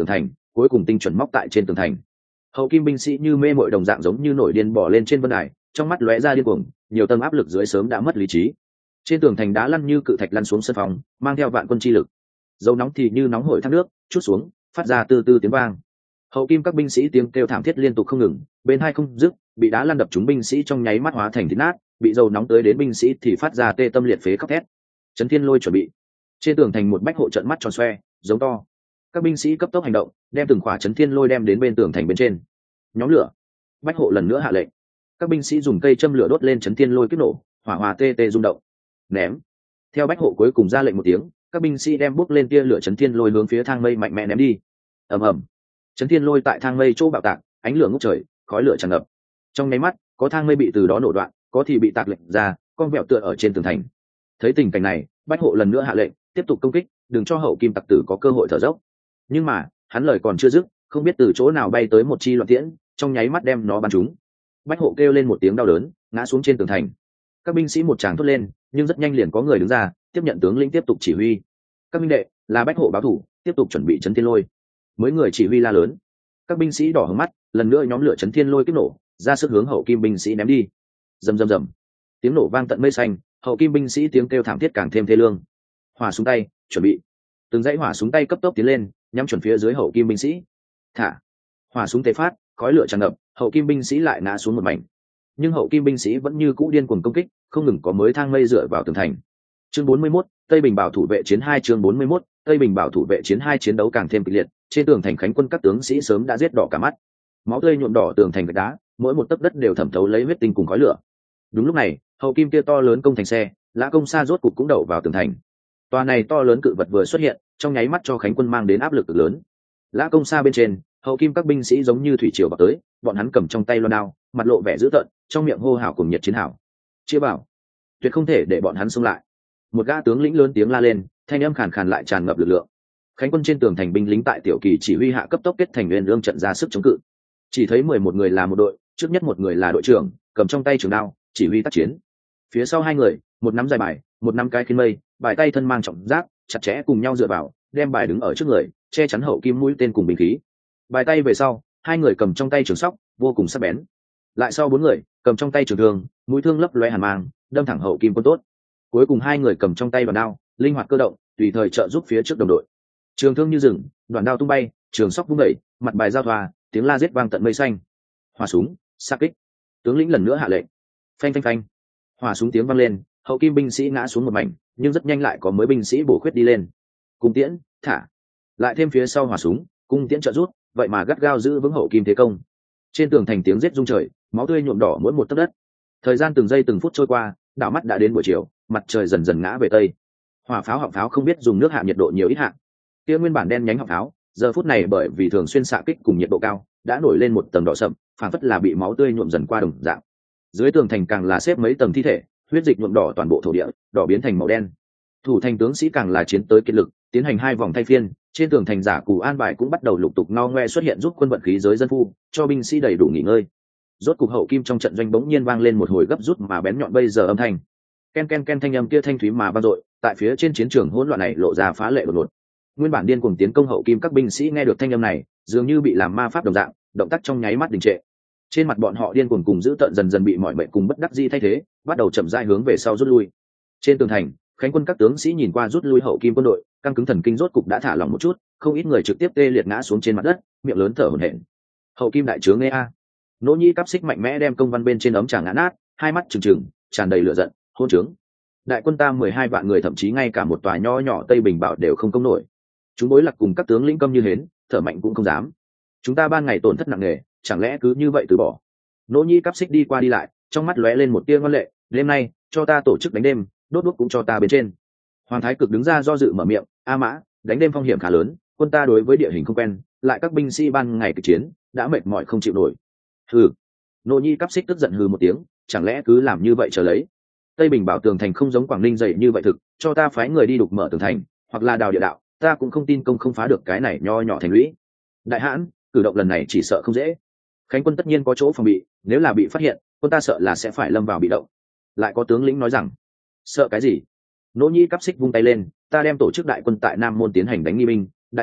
cuối cùng tinh chuẩn móc tại trên tường thành. Hậu kim binh sĩ như mê mội đồng dạng giống như nổi điên bỏ lên trên vân đài, trong mắt lóe ra điên cuồng, nhiều tầng áp lực dưới sớm đã mất lý trí. Trên tường thành đá lăn như cự thạch lăn xuống sân phòng, mang theo vạn quân chi lực. Dầu nóng thì như nóng hổi thác nước, chút xuống, phát ra từ từ tiếng vang. Hậu kim các binh sĩ tiếng kêu thảm thiết liên tục không ngừng, bên hai không dứt, bị đá lăn đập chúng binh sĩ trong nháy mắt hóa thành thịt nát, bị dầu nóng tới đến binh sĩ thì phát ra tê tâm liệt phế khóc thét. Trấn Thiên Lôi chuẩn bị. Trên tường thành một bách hộ trận mắt tròn xoe, giống to. Các binh sĩ cấp tốc hành động, đem từng khỏa Trấn Thiên Lôi đem đến bên tường thành bên trên. Nhóm lửa. Bách hộ lần nữa hạ lệnh. Các binh sĩ dùng cây châm lửa đốt lên Trấn Thiên Lôi kích nổ, hỏa hòa tê tê rung động. Ném. Theo bách hộ cuối cùng ra lệnh một tiếng, các binh sĩ đem bốc lên tia lửa Trấn Thiên Lôi hướng phía thang mây mạnh mẽ ném đi. Ầm ầm. Trấn Thiên Lôi tại thang mây chỗ bạo tạc, ánh lửa ngút trời, khói lửa tràn ngập. Trong nháy mắt, có thang mây bị từ đó nổ đoạn, có thì bị tạc lệch ra, con vẹo tựa ở trên tường thành. Thấy tình cảnh này, bách hộ lần nữa hạ lệnh, tiếp tục công kích, đừng cho hậu kim tặc tử có cơ hội thở dốc. Nhưng mà, hắn lời còn chưa dứt, không biết từ chỗ nào bay tới một chi loạn tiễn, trong nháy mắt đem nó bắn trúng. Bách hộ kêu lên một tiếng đau đớn, ngã xuống trên tường thành. Các binh sĩ một tràng thốt lên, nhưng rất nhanh liền có người đứng ra, tiếp nhận tướng lĩnh tiếp tục chỉ huy. Các binh đệ, là bách hộ báo thủ, tiếp tục chuẩn bị Trấn Thiên Lôi. Mới người chỉ huy la lớn. Các binh sĩ đỏ hướng mắt, lần nữa nhóm lửa Trấn Thiên Lôi kích nổ, ra sức hướng hậu kim binh sĩ ném đi. Rầm rầm rầm. Tiếng nổ vang tận mây xanh, hậu kim binh sĩ tiếng kêu thảm thiết càng thêm thê lương. Hỏa súng tay, chuẩn bị. Từng dãy hỏa súng tay cấp tốc tiến lên, nhắm chuẩn phía dưới hậu kim binh sĩ. Thả. Hỏa súng tê phát, khói lửa tràn ngập, hậu kim binh sĩ lại ngã xuống một mảnh. Nhưng hậu kim binh sĩ vẫn như cũ điên cuồng công kích, không ngừng có mới thang mây dựa vào tường thành. Chương bốn mươi mốt, Tây Bình bảo thủ vệ chiến hai chương bốn mươi mốt, Tây Bình bảo thủ vệ chiến hai chiến đấu càng thêm kịch liệt, trên tường thành Khánh quân các tướng sĩ sớm đã giết đỏ cả mắt. Máu tươi nhuộm đỏ tường thành gạch đá, mỗi một tấc đất đều thẩm thấu lấy huyết tinh cùng khói lửa. Đúng lúc này, hậu kim kia to lớn công thành xe, Lã Công Sa rốt cục cũng đậu vào tường thành. Tòa này to lớn cự vật vừa xuất hiện, trong nháy mắt cho Khánh quân mang đến áp lực cực lớn. Lã Công Sa bên trên, hậu kim các binh sĩ giống như thủy triều vào tới, bọn hắn cầm trong tay loan đao, mặt lộ vẻ dữ tợn, trong miệng hô hào cùng nhiệt chiến hào. Chia bảo, tuyệt không thể để bọn hắn xông lại. Một gã tướng lĩnh lớn tiếng la lên, thanh âm khàn khàn lại tràn ngập lực lượng. Khánh quân trên tường thành binh lính tại tiểu kỳ chỉ huy hạ cấp tốc kết thành nguyên lương trận ra sức chống cự. Chỉ thấy mười một người là một đội, trước nhất một người là đội trưởng, cầm trong tay trường đao, chỉ huy tác chiến. Phía sau hai người, một nắm dài bài, một nắm cái khiên mây, bài tay thân mang trọng giáp, chặt chẽ cùng nhau dựa vào, đem bài đứng ở trước người, che chắn hậu kim mũi tên cùng binh khí. Bài tay về sau, hai người cầm trong tay trường sóc, vô cùng sắc bén. Lại sau bốn người, cầm trong tay trường thương, mũi thương lấp loé hàn mang, đâm thẳng hậu kim quân tốt. Cuối cùng hai người cầm trong tay đoàn đao, linh hoạt cơ động, tùy thời trợ giúp phía trước đồng đội. Trường thương như rừng, đoàn đao tung bay, trường sóc vung đẩy, mặt bài giao thoa, tiếng la giết vang tận mây xanh. Hỏa súng, xạ kích. Tướng lĩnh lần nữa hạ lệnh. Phanh phanh phanh. Hỏa súng tiếng vang lên, hậu kim binh sĩ ngã xuống một mảnh, nhưng rất nhanh lại có mới binh sĩ bổ khuyết đi lên. Cung tiễn, thả. Lại thêm phía sau hỏa súng, cung tiễn trợ rút, vậy mà gắt gao giữ vững hậu kim thế công. Trên tường thành tiếng giết rung trời, máu tươi nhuộm đỏ mỗi một tấc đất. Thời gian từng giây từng phút trôi qua, đảo mắt đã đến buổi chiều, mặt trời dần dần ngã về tây. Hỏa pháo họng pháo không biết dùng nước hạ nhiệt độ nhiều ít hạ. Kia nguyên bản đen nhánh họng pháo, giờ phút này bởi vì thường xuyên xạ kích cùng nhiệt độ cao, đã nổi lên một tầng đỏ sậm, phản phất là bị máu tươi nhuộm dần qua đồng dạng. Dưới tường thành càng là xếp mấy tầng thi thể, huyết dịch nhuộm đỏ toàn bộ thổ địa, đỏ biến thành màu đen. Thủ thành tướng sĩ càng là chiến tới kiệt lực, tiến hành hai vòng thay phiên, trên tường thành giả cù an bài cũng bắt đầu lục tục no ngoe xuất hiện giúp quân vận khí giới dân phu, cho binh sĩ đầy đủ nghỉ ngơi. Rốt cục hậu kim trong trận doanh bỗng nhiên vang lên một hồi gấp rút mà bén nhọn bây giờ âm thanh. Ken ken ken thanh âm kia thanh thúy mà vang dội, tại phía trên chiến trường hỗn loạn này lộ ra phá lệ đột ngột. Nguyên bản điên cuồng tiến công hậu kim các binh sĩ nghe được thanh âm này, dường như bị làm ma pháp đồng dạng, động tác trong nháy mắt đình trệ. Trên mặt bọn họ điên cuồng cùng giữ tợn dần dần bị mọi mệnh cùng bất đắc dĩ thay thế, bắt đầu chậm rãi hướng về sau rút lui. Trên tường thành, Khánh quân các tướng sĩ nhìn qua rút lui hậu kim quân đội, căng cứng thần kinh rốt cục đã thả lỏng một chút, không ít người trực tiếp tê liệt ngã xuống trên mặt đất, miệng lớn thở hổn hển. Hậu kim đại trướng nghe a. Nỗ Nhĩ Cáp Xích mạnh mẽ đem công văn bên trên ấm trà ngã nát, hai mắt trừng trừng, tràn đầy lửa giận, hôn trướng. Đại quân ta mười hai vạn người, thậm chí ngay cả một tòa nho nhỏ Tây Bình bảo đều không công nổi. Chúng đối lập cùng các tướng lĩnh câm như hến, thở mạnh cũng không dám. Chúng ta ban ngày tổn thất nặng nề, chẳng lẽ cứ như vậy từ bỏ? Nỗ Nhĩ Cáp Xích đi qua đi lại, trong mắt lóe lên một tia ngoan lệ, đêm nay cho ta tổ chức đánh đêm, đốt đuốc cũng cho ta bên trên. Hoàng Thái Cực đứng ra do dự mở miệng, a mã, đánh đêm phong hiểm khá lớn, quân ta đối với địa hình không quen, lại các binh sĩ ban ngày kịch chiến đã mệt mỏi không chịu nổi. Hừ. Nỗ Nhĩ Cáp Xích tức giận hừ một tiếng, chẳng lẽ cứ làm như vậy chờ lấy? Tây Bình bảo tường thành không giống Quảng Ninh dày như vậy thực, cho ta phái người đi đục mở tường thành, hoặc là đào địa đạo, ta cũng không tin công không phá được cái này nho nhỏ thành lũy. Đại hãn, cử động lần này chỉ sợ không dễ. Khánh quân tất nhiên có chỗ phòng bị, nếu là bị phát hiện, quân ta sợ là sẽ phải lâm vào bị động. Lại có tướng lĩnh nói rằng, sợ cái gì? Nỗ Nhĩ Cáp Xích vung tay lên, ta đem tổ chức đại quân tại Nam Môn tiến hành đánh nghi binh, đại thiện,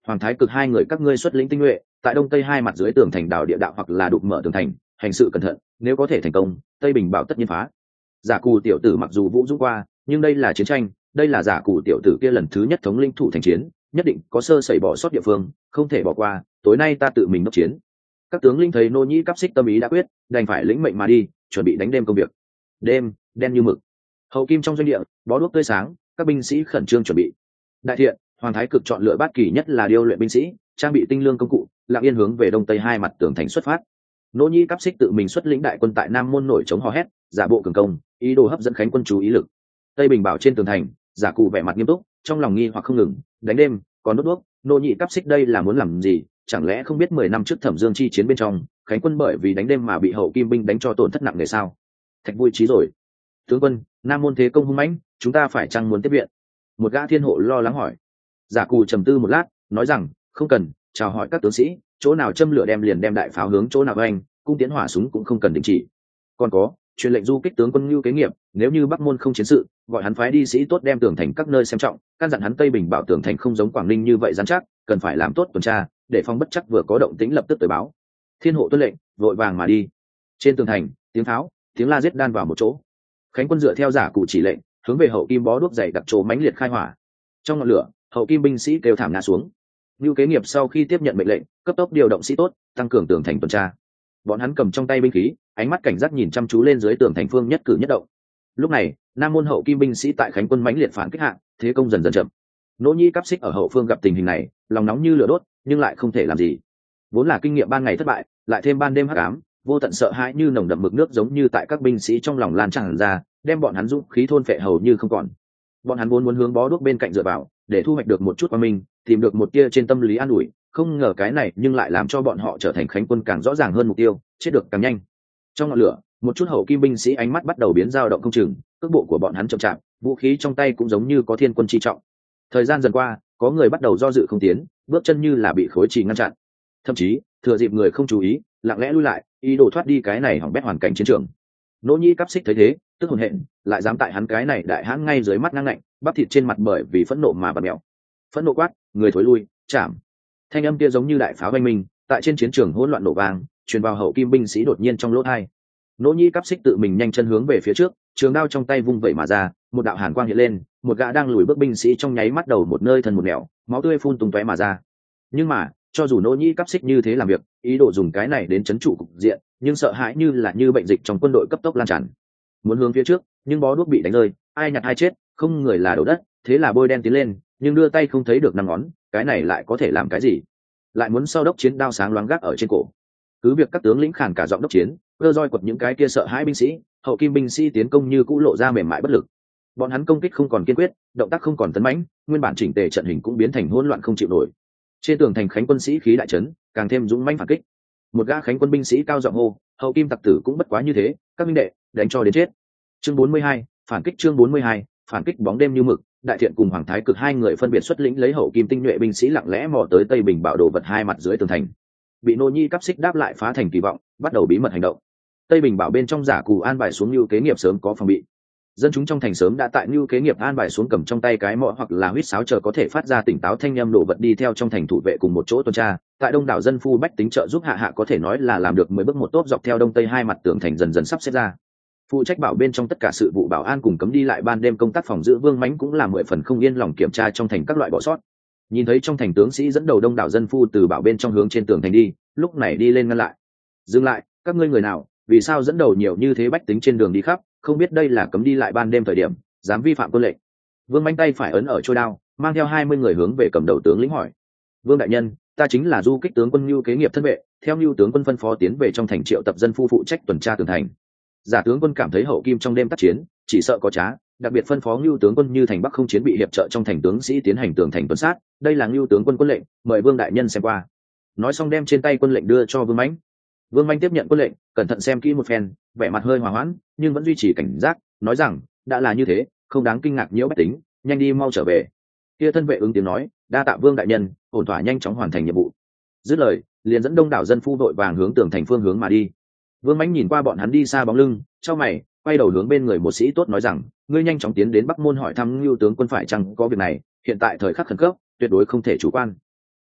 Hoàng Thái Cực hai người các ngươi xuất lĩnh tinh nhuệ tại đông tây hai mặt dưới tường thành đảo địa đạo hoặc là đục mở tường thành, hành sự cẩn thận, nếu có thể thành công, Tây Bình Bảo tất nhiên phá. Giả Cù tiểu tử mặc dù vũ dũng qua, nhưng đây là chiến tranh, đây là Giả Cù tiểu tử kia lần thứ nhất thống lĩnh thủ thành chiến, nhất định có sơ sẩy bỏ sót địa phương, không thể bỏ qua, tối nay ta tự mình đốc chiến. Các tướng linh thấy nô nhĩ cắp xích tâm ý đã quyết, đành phải lĩnh mệnh mà đi, chuẩn bị đánh đêm công việc. Đêm đen như mực, hậu kim trong doanh địa, bó đuốc tươi sáng, các binh sĩ khẩn trương chuẩn bị. Đại thiện, Hoàng Thái Cực chọn lựa bát kỳ nhất là điêu luyện binh sĩ, trang bị tinh lương công cụ, lặng yên hướng về đông tây hai mặt tường thành xuất phát. Nô nhĩ cắp xích tự mình xuất lĩnh đại quân tại nam môn nổi chống hò hét, giả bộ cường công, ý đồ hấp dẫn khánh quân chú ý lực. Tây Bình Bảo trên tường thành, Giả Cụ vẻ mặt nghiêm túc, trong lòng nghi hoặc không ngừng, đánh đêm còn đốt đuốc, nô nhĩ cắp xích đây là muốn làm gì? Chẳng lẽ không biết mười năm trước Thẩm Dương chi chiến bên trong, khánh quân bởi vì đánh đêm mà bị hậu kim binh đánh cho tổn thất nặng nề sao? Thạch vui trí rồi. Tướng quân, nam môn thế công hung mãnh, chúng ta phải chăng muốn tiếp viện? Một gã thiên hộ lo lắng hỏi. Giả Cụ trầm tư một lát, nói rằng, không cần, chào hỏi các tướng sĩ, chỗ nào châm lửa đem liền đem đại pháo hướng chỗ nào anh, cung tiến hỏa súng cũng không cần đình chỉ. Còn có, truyền lệnh du kích tướng quân Nưu Kế Nghiệp, nếu như Bắc Môn không chiến sự, gọi hắn phái đi sĩ tốt đem tường thành các nơi xem trọng, căn dặn hắn Tây Bình Bảo tường thành không giống Quảng Ninh như vậy rắn chắc, cần phải làm tốt tuần tra, để phòng bất chắc vừa có động tĩnh lập tức tới báo. Thiên hộ tuân lệnh, vội vàng mà đi. Trên tường thành, tiếng tháo, tiếng la giết đan vào một chỗ. Khánh quân dựa theo Giả Cụ chỉ lệnh, hướng về hậu kim bó đuốc dày đặc chỗ mãnh liệt khai hỏa. Trong ngọn lửa, hậu kim binh sĩ kêu thảm ngã xuống. Nưu Kế Nghiệp sau khi tiếp nhận mệnh lệnh, cấp tốc điều động sĩ tốt, tăng cường tường thành tuần tra. Bọn hắn cầm trong tay binh khí, ánh mắt cảnh giác nhìn chăm chú lên dưới tường thành phương nhất cử nhất động. Lúc này, nam môn hậu kim binh sĩ tại khánh quân mãnh liệt phản kích hạng, thế công dần dần chậm. Nỗ nhĩ cắp xích ở hậu phương gặp tình hình này, lòng nóng như lửa đốt, nhưng lại không thể làm gì. Vốn là kinh nghiệm ban ngày thất bại, lại thêm ban đêm hắc ám, vô tận sợ hãi như nồng đậm mực nước giống như tại các binh sĩ trong lòng lan tràn ra, đem bọn hắn dũng khí thôn phệ hầu như không còn. Bọn hắn vốn muốn hướng bó đuốc bên cạnh dựa vào, để thu hoạch được một chút qua mình, tìm được một tia trên tâm lý an ủi, không ngờ cái này nhưng lại làm cho bọn họ trở thành khánh quân càng rõ ràng hơn mục tiêu, chết được càng nhanh. Trong ngọn lửa, một chút hậu kim binh sĩ ánh mắt bắt đầu biến dao động không chừng, cước bộ của bọn hắn chậm chạp, vũ khí trong tay cũng giống như có thiên quân chi trọng. Thời gian dần qua, có người bắt đầu do dự không tiến, bước chân như là bị khối trì ngăn chặn. Thậm chí, thừa dịp người không chú ý, lặng lẽ lui lại, ý đồ thoát đi cái này hỏng bét hoàn cảnh chiến trường. Nỗ nhĩ cắp xích thấy thế, tức hồn hện, lại dám tại hắn cái này đại hãn ngay dưới mắt ngang ngạnh, bắp thịt trên mặt bởi vì phẫn nộ mà bật mèo. Phẫn nộ quát, người thối lui, chạm. Thanh âm kia giống như đại pháo vang minh, tại trên chiến trường hỗn loạn nổ vang, truyền vào hậu kim binh sĩ đột nhiên trong lỗ tai. Nỗ nhĩ cắp xích tự mình nhanh chân hướng về phía trước, trường đao trong tay vung vẩy mà ra, một đạo hàn quang hiện lên, một gã đang lùi bước binh sĩ trong nháy mắt đầu một nơi thân một nẻo, máu tươi phun tung tóe mà ra. Nhưng mà, cho dù nỗ nhĩ cắp xích như thế làm việc, ý đồ dùng cái này đến chấn trụ cục diện, nhưng sợ hãi như là như bệnh dịch trong quân đội cấp tốc lan tràn. Muốn hướng phía trước, nhưng bó đuốc bị đánh rơi, ai nhặt ai chết, không người là đổ đất, thế là bôi đen tiến lên, nhưng đưa tay không thấy được năm ngón, cái này lại có thể làm cái gì? Lại muốn sau đốc chiến đao sáng loáng gác ở trên cổ. Cứ việc các tướng lĩnh khàn cả giọng đốc chiến, cơ roi quật những cái kia sợ hãi binh sĩ, hậu kim binh sĩ tiến công như cũ lộ ra mềm mại bất lực. Bọn hắn công kích không còn kiên quyết, động tác không còn tấn mãnh, nguyên bản chỉnh tề trận hình cũng biến thành hỗn loạn không chịu nổi. Trên tường thành khánh quân sĩ khí đại trấn, càng thêm dũng mãnh phản kích. Một gã khánh quân binh sĩ cao giọng hô, hậu kim tặc tử cũng bất quá như thế, các minh đệ, đánh cho đến chết. Chương bốn mươi hai, phản kích chương bốn mươi hai, phản kích bóng đêm như mực, đại thiện cùng Hoàng Thái Cực hai người phân biệt xuất lĩnh lấy hậu kim tinh nhuệ binh sĩ lặng lẽ mò tới Tây Bình Bảo đồ vật hai mặt dưới tường thành. Bị nô nhĩ cắp xích đáp lại phá thành kỳ vọng, bắt đầu bí mật hành động. Tây Bình Bảo bên trong Giả Cù an bài xuống Nưu Kế Nghiệp sớm có phòng bị. Dân chúng trong thành sớm đã tại Nưu Kế Nghiệp an bài xuống cầm trong tay cái mõ hoặc là huýt sáo chờ có thể phát ra tỉnh táo thanh âm đồ vật đi theo trong thành thủ vệ cùng một chỗ tuần tra. Tại đông đảo dân phu bách tính trợ giúp hạ hạ có thể nói là làm được mười bước một tốt dọc theo đông tây hai mặt tường thành dần dần sắp xếp ra. Phụ trách bảo bên trong tất cả sự vụ bảo an cùng cấm đi lại ban đêm công tác phòng giữ Vương Mãnh cũng là mười phần không yên lòng kiểm tra trong thành các loại bỏ sót. Nhìn thấy trong thành tướng sĩ dẫn đầu đông đảo dân phu từ bảo bên trong hướng trên tường thành đi, lúc này đi lên ngăn lại. Dừng lại, các ngươi người nào, vì sao dẫn đầu nhiều như thế bách tính trên đường đi khắp, không biết đây là cấm đi lại ban đêm thời điểm, dám vi phạm quân lệnh. Vương Mãnh tay phải ấn ở trôi đao, mang theo hai mươi người hướng về cầm đầu tướng lĩnh hỏi. Vương đại nhân, ta chính là du kích tướng quân Nưu Kế Nghiệp thân vệ, theo Nưu tướng quân phân phó tiến về trong thành triệu tập dân phu phụ trách tuần tra tường thành. Giả tướng quân cảm thấy hậu kim trong đêm tác chiến, chỉ sợ có trá, đặc biệt phân phó Nưu tướng quân như thành Bắc không chiến bị hiệp trợ trong thành tướng sĩ tiến hành tường thành tuần sát, đây là Nưu tướng quân quân lệnh, mời Vương đại nhân xem qua. Nói xong đem trên tay quân lệnh đưa cho Vương Mãnh. Vương Mãnh tiếp nhận quân lệnh, cẩn thận xem kỹ một phen, vẻ mặt hơi hòa hoãn, nhưng vẫn duy trì cảnh giác, nói rằng, đã là như thế, không đáng kinh ngạc nhiễu bách tính, nhanh đi mau trở về. Kia thân vệ ứng tiếng nói, đa tạ Vương đại nhân, ổn thỏa nhanh chóng hoàn thành nhiệm vụ. Dứt lời, liền dẫn đông đảo dân phu đội vàng hướng tường thành phương hướng mà đi. Vương Mãnh nhìn qua bọn hắn đi xa bóng lưng, chau mày, quay đầu hướng bên người một sĩ tốt nói rằng, ngươi nhanh chóng tiến đến Bắc Môn hỏi thăm Nưu tướng quân phải chăng có việc này, hiện tại thời khắc khẩn cấp, tuyệt đối không thể chủ quan.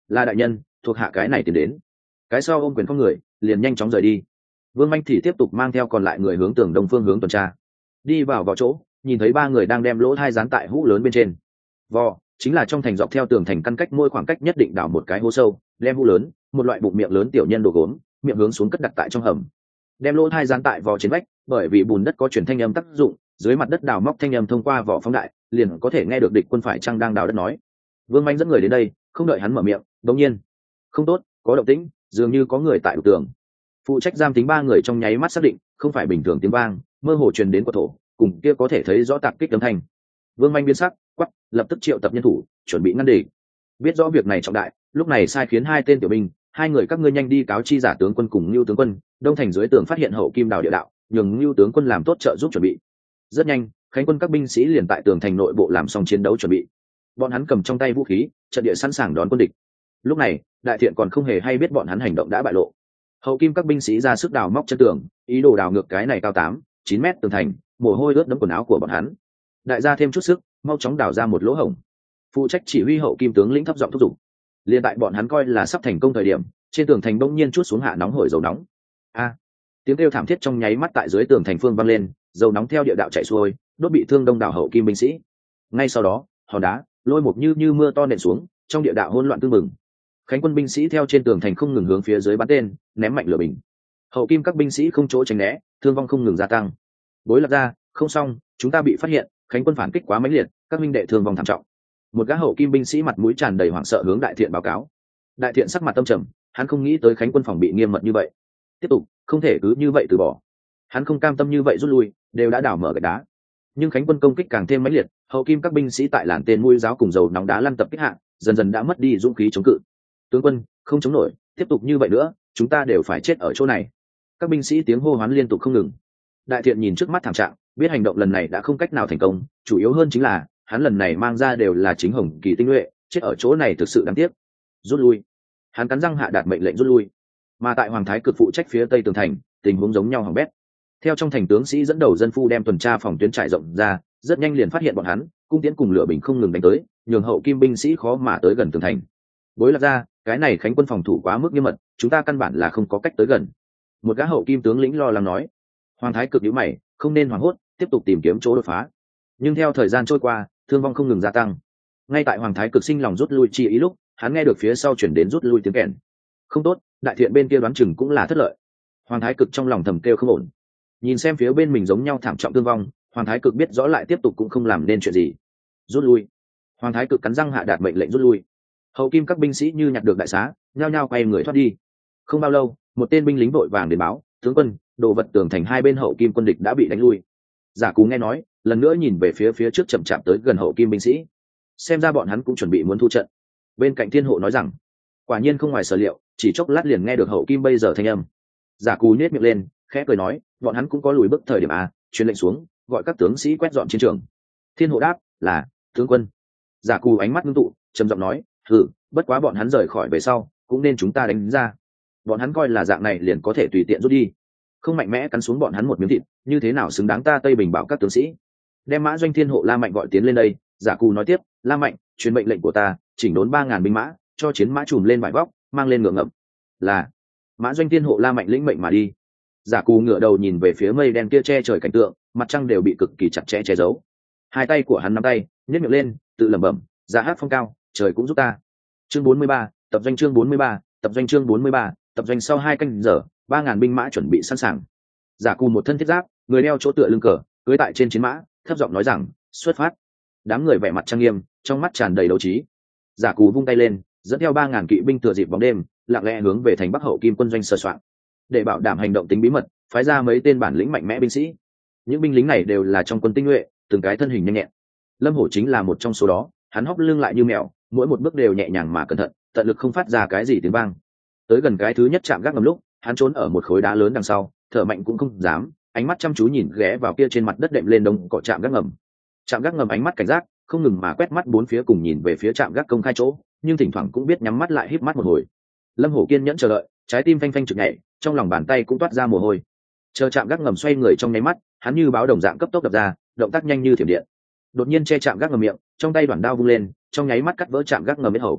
là đại nhân, thuộc hạ cái này tiến đến. Cái sau ôm quyền con người liền nhanh chóng rời đi. Vương Manh thì tiếp tục mang theo còn lại người hướng tường đông phương hướng tuần tra. Đi vào vào chỗ, nhìn thấy ba người đang đem lỗ thai dán tại hũ lớn bên trên. Vò chính là trong thành dọc theo tường thành căn cách mỗi khoảng cách nhất định đào một cái hố sâu, đem hũ lớn, một loại bụng miệng lớn tiểu nhân đồ gốm, miệng hướng xuống cất đặt tại trong hầm. Đem lỗ thai dán tại vò trên vách, bởi vì bùn đất có chuyển thanh âm tác dụng, dưới mặt đất đào móc thanh âm thông qua vỏ phóng đại, liền có thể nghe được địch quân phải chăng đang đào đất nói. Vương Manh dẫn người đến đây, không đợi hắn mở miệng, đột nhiên, không tốt, có động tĩnh, dường như có người tại đục tường. Phụ trách giam tính ba người trong nháy mắt xác định, không phải bình thường tiếng vang, mơ hồ truyền đến của thổ, cùng kia có thể thấy rõ tạc kích âm thanh. Vương Manh biến sắc, quắc, lập tức triệu tập nhân thủ, chuẩn bị ngăn địch. Biết rõ việc này trọng đại, lúc này sai khiến hai tên tiểu binh, hai người các ngươi nhanh đi cáo chi giả tướng quân cùng Nưu tướng quân, đông thành dưới tường phát hiện hậu kim đào địa đạo, nhường Nưu tướng quân làm tốt trợ giúp chuẩn bị. Rất nhanh, khánh quân các binh sĩ liền tại tường thành nội bộ làm xong chiến đấu chuẩn bị. Bọn hắn cầm trong tay vũ khí, trận địa sẵn sàng đón quân địch. Lúc này, đại thiện còn không hề hay biết bọn hắn hành động đã bại lộ. Hậu kim các binh sĩ ra sức đào móc chân tường, ý đồ đào ngược cái này cao tám, chín mét tường thành, mồ hôi ướt đẫm quần áo của bọn hắn. Đại gia thêm chút sức, mau chóng đào ra một lỗ hổng. Phụ trách chỉ huy hậu kim tướng lĩnh thấp giọng thúc giục. Liên tại bọn hắn coi là sắp thành công thời điểm, trên tường thành bỗng nhiên chút xuống hạ nóng hổi dầu nóng. A! Tiếng kêu thảm thiết trong nháy mắt tại dưới tường thành phương vang lên, dầu nóng theo địa đạo chảy xuôi, đốt bị thương đông đảo hậu kim binh sĩ. Ngay sau đó, hòn đá, lôi một như như mưa to nện xuống, trong địa đạo hỗn loạn tương mừng. Khánh quân binh sĩ theo trên tường thành không ngừng hướng phía dưới bắn tên, ném mạnh lửa bình. Hậu kim các binh sĩ không chỗ tránh né, thương vong không ngừng gia tăng. Bối lạc ra, không xong, chúng ta bị phát hiện, khánh quân phản kích quá mãnh liệt, các minh đệ thương vong thảm trọng. Một gã hậu kim binh sĩ mặt mũi tràn đầy hoảng sợ hướng đại thiện báo cáo. Đại thiện sắc mặt tâm trầm, hắn không nghĩ tới khánh quân phòng bị nghiêm mật như vậy. Tiếp tục, không thể cứ như vậy từ bỏ. Hắn không cam tâm như vậy rút lui, đều đã đảo mở gạch đá. Nhưng khánh quân công kích càng thêm mãnh liệt, hậu kim các binh sĩ tại làn tên mũi giáo cùng dầu nóng đá lăn tập kích hạ, dần dần đã mất đi dũng khí chống cự. Tướng quân, không chống nổi, tiếp tục như vậy nữa, chúng ta đều phải chết ở chỗ này. Các binh sĩ tiếng hô hoán liên tục không ngừng. Đại thiện nhìn trước mắt thảm trạng, biết hành động lần này đã không cách nào thành công, chủ yếu hơn chính là hắn lần này mang ra đều là chính hồng kỳ tinh nhuệ, chết ở chỗ này thực sự đáng tiếc. Rút lui. Hắn cắn răng hạ đạt mệnh lệnh rút lui. Mà tại hoàng thái cực phụ trách phía tây tường thành, tình huống giống nhau hỏng bét. Theo trong thành tướng sĩ dẫn đầu dân phu đem tuần tra phòng tuyến trải rộng ra, rất nhanh liền phát hiện bọn hắn, cung tiễn cùng lửa bình không ngừng đánh tới, nhường hậu kim binh sĩ khó mà tới gần tường thành. Bối lạc ra, cái này khánh quân phòng thủ quá mức nghiêm mật, chúng ta căn bản là không có cách tới gần. Một gã hậu kim tướng lĩnh lo lắng nói. Hoàng thái cực nhíu mày, không nên hoảng hốt, tiếp tục tìm kiếm chỗ đột phá. Nhưng theo thời gian trôi qua, thương vong không ngừng gia tăng. Ngay tại hoàng thái cực sinh lòng rút lui chi ý lúc, hắn nghe được phía sau chuyển đến rút lui tiếng kèn. Không tốt, đại thiện bên kia đoán chừng cũng là thất lợi. Hoàng thái cực trong lòng thầm kêu không ổn. Nhìn xem phía bên mình giống nhau thảm trọng thương vong, hoàng thái cực biết rõ lại tiếp tục cũng không làm nên chuyện gì. Rút lui. Hoàng thái cực cắn răng hạ đạt mệnh lệnh rút lui. Hậu kim các binh sĩ như nhặt được đại xá, nhao nhao quay người thoát đi. Không bao lâu, một tên binh lính vội vàng đến báo, tướng quân, đồ vật tường thành hai bên hậu kim quân địch đã bị đánh lui. Giả Cú nghe nói, lần nữa nhìn về phía phía trước chậm chạp tới gần hậu kim binh sĩ, xem ra bọn hắn cũng chuẩn bị muốn thu trận. Bên cạnh thiên hộ nói rằng, quả nhiên không ngoài sở liệu, chỉ chốc lát liền nghe được hậu kim bây giờ thanh âm. Giả Cú nhếch miệng lên, khẽ cười nói, bọn hắn cũng có lùi bước thời điểm à, truyền lệnh xuống, gọi các tướng sĩ quét dọn chiến trường. Thiên hộ đáp, là tướng quân. Giả Cú ánh mắt ngưng tụ, trầm giọng nói, hừ, bất quá bọn hắn rời khỏi về sau, cũng nên chúng ta đánh ra. Bọn hắn coi là dạng này liền có thể tùy tiện rút đi, không mạnh mẽ cắn xuống bọn hắn một miếng thịt, như thế nào xứng đáng ta Tây Bình bảo các tướng sĩ. Đem Mã Doanh Thiên hộ La Mạnh gọi tiến lên đây. Giả Cù nói tiếp, La Mạnh, truyền mệnh lệnh của ta, chỉnh đốn ba ngàn binh mã, cho chiến mã trùm lên vải vóc, mang lên ngựa ngậm. Là. Mã Doanh Thiên hộ La Mạnh lĩnh mệnh mà đi. Giả Cù ngựa đầu nhìn về phía mây đen kia che trời cảnh tượng, mặt trăng đều bị cực kỳ chặt chẽ che giấu. Hai tay của hắn nắm tay, nhếch miệng lên, tự lẩm bẩm, giá hát phong cao, trời cũng giúp ta. Chương bốn mươi ba, tập doanh chương bốn mươi ba, tập doanh chương bốn mươi ba, tập doanh sau hai canh giờ, ba ngàn binh mã chuẩn bị sẵn sàng. Giả Cù một thân thiết giáp, người đeo chỗ tựa lưng cờ, cưỡi tại trên chiến mã, thấp giọng nói rằng, xuất phát. Đám người vẻ mặt trang nghiêm, trong mắt tràn đầy đấu trí. Giả Cù vung tay lên, dẫn theo ba ngàn kỵ binh thừa dịp bóng đêm, lặng lẽ hướng về thành Bắc Hậu Kim quân doanh sơ soạn. Để bảo đảm hành động tính bí mật, phái ra mấy tên bản lĩnh mạnh mẽ binh sĩ. Những binh lính này đều là trong quân tinh nhuệ, từng cái thân hình nhanh nhẹn. Lâm Hổ chính là một trong số đó, hắn hóc lưng lại như mèo, mỗi một bước đều nhẹ nhàng mà cẩn thận, tận lực không phát ra cái gì tiếng vang. Tới gần cái thứ nhất chạm gác ngầm lúc, hắn trốn ở một khối đá lớn đằng sau, thở mạnh cũng không dám, ánh mắt chăm chú nhìn ghé vào kia trên mặt đất đệm lên đống cỏ chạm gác ngầm. Chạm gác ngầm ánh mắt cảnh giác, không ngừng mà quét mắt bốn phía cùng nhìn về phía trạm gác công khai chỗ, nhưng thỉnh thoảng cũng biết nhắm mắt lại híp mắt một hồi. Lâm Hổ kiên nhẫn chờ đợi, trái tim phanh phanh trực nhảy, trong lòng bàn tay cũng toát ra mồ hôi. Chờ trạm gác ngầm xoay người trong nháy mắt, hắn như báo đồng dạng cấp tốc đập ra, động tác nhanh như thiểm điện. Đột nhiên che trạm gác ngầm miệng, trong tay đoạn đao vung lên, trong nháy mắt cắt vỡ trạm gác ngầm hết hầu.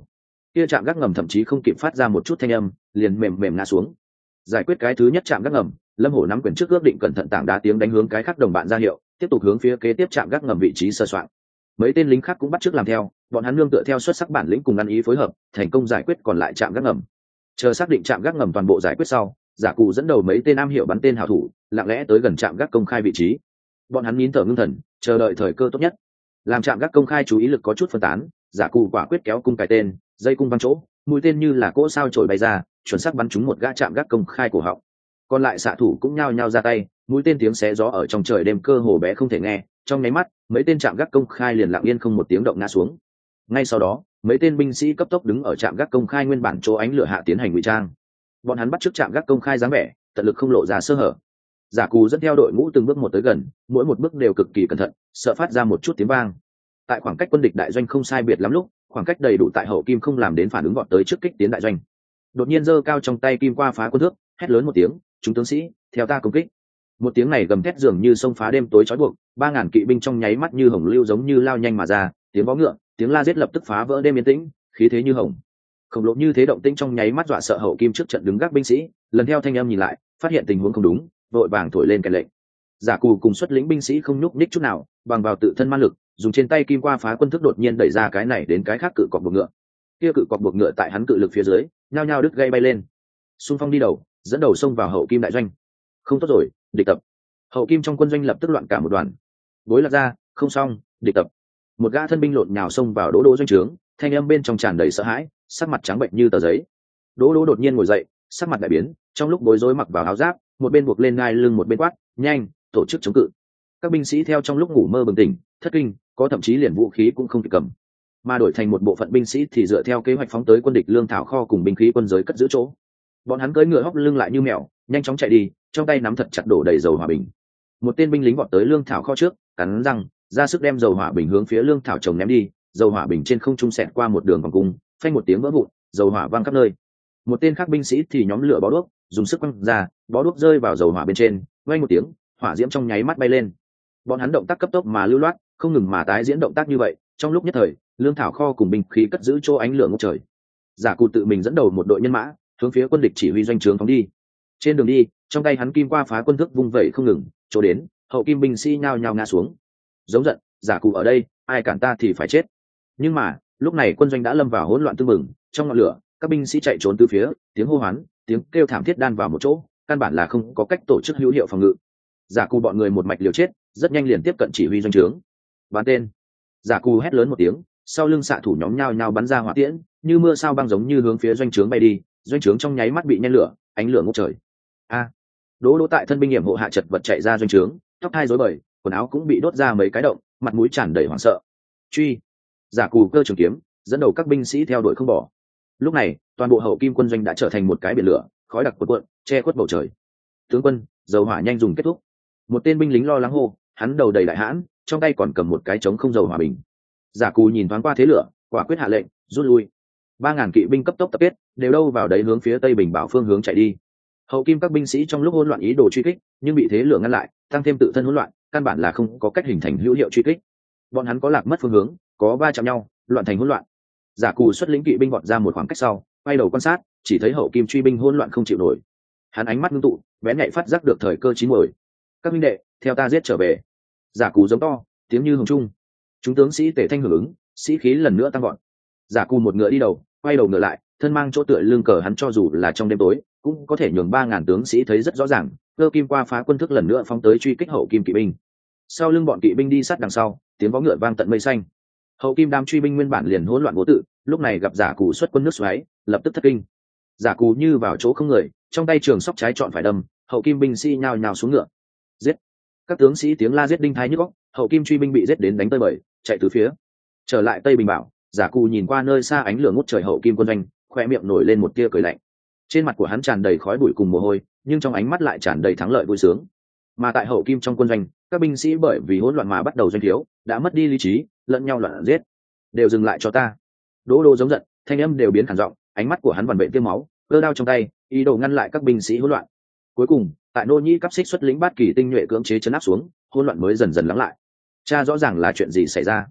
kia trạm gác ngầm thậm chí không kịp phát ra một chút thanh âm liền mềm mềm ngã xuống. Giải quyết cái thứ nhất trạm gác ngầm, Lâm Hổ nắm quyền trước ước định cẩn thận tảng đá tiếng đánh hướng cái khác đồng bạn ra hiệu, tiếp tục hướng phía kế tiếp trạm gác ngầm vị trí sơ soạn. Mấy tên lính khác cũng bắt chước làm theo, bọn hắn nương tựa theo xuất sắc bản lĩnh cùng ăn ý phối hợp, thành công giải quyết còn lại trạm gác ngầm. Chờ xác định trạm gác ngầm toàn bộ giải quyết sau, Giả Cụ dẫn đầu mấy tên am hiểu bắn tên hảo thủ, lặng lẽ tới gần trạm gác công khai vị trí. Bọn hắn nín thở ngưng thần, chờ đợi thời cơ tốt nhất. Làm trạm gác công khai chú ý lực có chút phân tán, Giả Cụ quả quyết kéo cung cài tên, dây cung văng chỗ, mũi tên như là cỗ sao trổi bay ra, chuẩn xác bắn trúng một gã trạm gác công khai cổ họng. Còn lại xạ thủ cũng nhao nhao ra tay, mũi tên tiếng xé gió ở trong trời đêm cơ hồ bé không thể nghe, trong nháy mắt mấy tên trạm gác công khai liền lặng yên không một tiếng động ngã xuống. Ngay sau đó mấy tên binh sĩ cấp tốc đứng ở trạm gác công khai nguyên bản chỗ ánh lửa hạ tiến hành ngụy trang. Bọn hắn bắt chước trạm gác công khai dáng vẻ, tận lực không lộ ra sơ hở. Giả Cù dẫn theo đội ngũ từng bước một tới gần, mỗi một bước đều cực kỳ cẩn thận, sợ phát ra một chút tiếng vang. Tại khoảng cách quân địch đại doanh không sai biệt lắm lúc, khoảng cách đầy đủ tại hậu kim không làm đến phản ứng vọt tới trước kích tiến đại doanh. Đột nhiên giơ cao trong tay kim qua phá quân thước, hét lớn một tiếng, chúng tướng sĩ theo ta công kích. Một tiếng này gầm thét dường như sông phá đêm tối trói buộc, ba ngàn kỵ binh trong nháy mắt như hồng lưu giống như lao nhanh mà ra, tiếng vó ngựa, tiếng la giết lập tức phá vỡ đêm yên tĩnh, khí thế như hồng. Khổng lồ như thế động tĩnh trong nháy mắt dọa sợ hậu kim trước trận đứng gác binh sĩ, lần theo thanh âm nhìn lại, phát hiện tình huống không đúng, vội vàng thổi lên kèn lệnh. Giả Cù cùng xuất lĩnh binh sĩ không nhúc nhích chút nào, bằng vào tự thân ma lực, dùng trên tay kim qua phá quân thức đột nhiên đẩy ra cái này đến cái khác cự cọc buộc ngựa. Kia cự cọc buộc ngựa tại hắn cự lực phía dưới, nhao nhao đứt gây bay lên. Xung phong đi đầu, dẫn đầu xông vào hậu kim đại doanh. Không tốt rồi, địch tập. Hậu kim trong quân doanh lập tức loạn cả một đoàn. Gối lạc ra, không xong, địch tập. Một gã thân binh lộn nhào xông vào đỗ đỗ doanh trướng, thanh âm bên trong tràn đầy sợ hãi, sắc mặt trắng bệnh như tờ giấy. Đỗ đỗ đột nhiên ngồi dậy, sắc mặt đại biến, trong lúc bối rối mặc vào áo giáp, một bên buộc lên ngai lưng một bên quát, nhanh, tổ chức chống cự. Các binh sĩ theo trong lúc ngủ mơ bừng tỉnh, thất kinh, có thậm chí liền vũ khí cũng không kịp cầm, mà đổi thành một bộ phận binh sĩ thì dựa theo kế hoạch phóng tới quân địch lương thảo kho cùng binh khí quân giới cất giữ chỗ. Bọn hắn cưỡi ngựa hóc lưng lại như mèo, nhanh chóng chạy đi, trong tay nắm thật chặt đổ đầy dầu hỏa bình. Một tên binh lính vọt tới lương thảo kho trước, cắn răng, ra sức đem dầu hỏa bình hướng phía lương thảo chồng ném đi, dầu hỏa bình trên không trung xẹt qua một đường vòng cung, phanh một tiếng vỡ vụn, dầu hỏa văng khắp nơi. Một tên khác binh sĩ thì nhóm lửa bó đuốc, dùng sức quăng ra, bó đuốc rơi vào dầu hỏa bên trên, vang một tiếng, hỏa diễm trong nháy mắt bay lên. Bọn hắn động tác cấp tốc mà lưu loát, không ngừng mà tái diễn động tác như vậy, trong lúc nhất thời, lương thảo kho cùng binh khí cất giữ chỗ ánh lửa ngút trời. Giả Cù tự mình dẫn đầu một đội nhân mã, hướng phía quân địch chỉ huy doanh trướng phóng đi. Trên đường đi, trong tay hắn kim qua phá quân thức vung vẩy không ngừng, chỗ đến, hậu kim binh sĩ nhao nhao ngã xuống. Giống giận, Giả Cù ở đây, ai cản ta thì phải chết. Nhưng mà, lúc này quân doanh đã lâm vào hỗn loạn tương mừng, trong ngọn lửa, các binh sĩ chạy trốn từ phía, tiếng hô hoán, tiếng kêu thảm thiết đan vào một chỗ, căn bản là không có cách tổ chức hữu hiệu phòng ngự. Giả Cù bọn người một mạch liều chết, rất nhanh liền tiếp cận chỉ huy doanh trướng. Bắn tên. Giả Cù hét lớn một tiếng, sau lưng xạ thủ nhóm nhao nhao bắn ra hỏa tiễn, như mưa sao băng giống như hướng phía doanh trướng bay đi, doanh trướng trong nháy mắt bị nhen lửa, ánh lửa ngút trời. A! Đỗ Đỗ tại thân binh nghiệm hộ hạ chật vật chạy ra doanh trướng, tóc hai rối bời, quần áo cũng bị đốt ra mấy cái động, mặt mũi tràn đầy hoảng sợ. Truy! Giả Cù cơ trường kiếm, dẫn đầu các binh sĩ theo đuổi không bỏ. Lúc này, toàn bộ hậu kim quân doanh đã trở thành một cái biển lửa, khói đặc cuộn cuộn, che khuất bầu trời. Tướng quân, dầu hỏa nhanh dùng kết thúc. Một tên binh lính lo lắng hô, hắn đầu đầy đại hãn, trong tay còn cầm một cái trống không dầu hỏa bình. Giả Cù nhìn thoáng qua thế lửa, quả quyết hạ lệnh, rút lui. Ba ngàn kỵ binh cấp tốc tập kết, đều đâu vào đấy hướng phía tây bình bảo phương hướng chạy đi. Hậu kim các binh sĩ trong lúc hỗn loạn ý đồ truy kích, nhưng bị thế lửa ngăn lại, tăng thêm tự thân hỗn loạn, căn bản là không có cách hình thành hữu hiệu truy kích. Bọn hắn có lạc mất phương hướng, có va chạm nhau, loạn thành hỗn loạn. Giả Cù xuất lĩnh kỵ binh vọt ra một khoảng cách sau, quay đầu quan sát, chỉ thấy hậu kim truy binh hỗn loạn không chịu nổi. Hắn ánh mắt ngưng tụ, bén nhạy phát giác được thời cơ chín muồi. Các huynh đệ, theo ta giết trở về. Giả Cù giống to, tiếng như hồng trung. Chúng tướng sĩ tề thanh hưởng ứng, sĩ khí lần nữa tăng gọn. Giả Cù một ngựa đi đầu, quay đầu ngựa lại, thân mang chỗ tựa lưng cờ hắn cho dù là trong đêm tối, cũng có thể nhường ba ngàn tướng sĩ thấy rất rõ ràng. Cơ kim qua phá quân thức lần nữa phóng tới truy kích hậu kim kỵ binh. Sau lưng bọn kỵ binh đi sát đằng sau, tiếng vó ngựa vang tận mây xanh. Hậu kim đám truy binh nguyên bản liền hỗn loạn vô tự, lúc này gặp Giả Cù xuất quân nước xoáy, lập tức thất kinh. Giả Cù như vào chỗ không người, trong tay trường sóc trái chọn phải đâm, hậu kim binh sĩ nhao nhao xuống ngựa. Giết! Các tướng sĩ tiếng la giết đinh thái nhức óc, hậu kim truy binh bị giết đến đánh tơi bời, chạy tứ phía. Trở lại Tây Bình Bảo, Giả Cù nhìn qua nơi xa ánh lửa ngút trời hậu kim quân doanh, khoe miệng nổi lên một tia cười lạnh. Trên mặt của hắn tràn đầy khói bụi cùng mồ hôi, nhưng trong ánh mắt lại tràn đầy thắng lợi vui sướng. Mà tại hậu kim trong quân doanh, các binh sĩ bởi vì hỗn loạn mà bắt đầu doanh thiếu, đã mất đi lý trí, lẫn nhau loạn giết. Đều dừng lại cho ta! Đỗ Đỗ giống giận, thanh âm đều biến khản giọng, ánh mắt của hắn vằn vện tiêm máu, cơ đao trong tay, ý đồ ngăn lại các binh sĩ hỗn loạn. Cuối cùng, tại nô nhĩ cấp xích xuất lĩnh bát kỳ tinh nhuệ cưỡng chế chấn áp xuống, hỗn loạn mới dần dần lắng lại. Cha rõ ràng là chuyện gì xảy ra?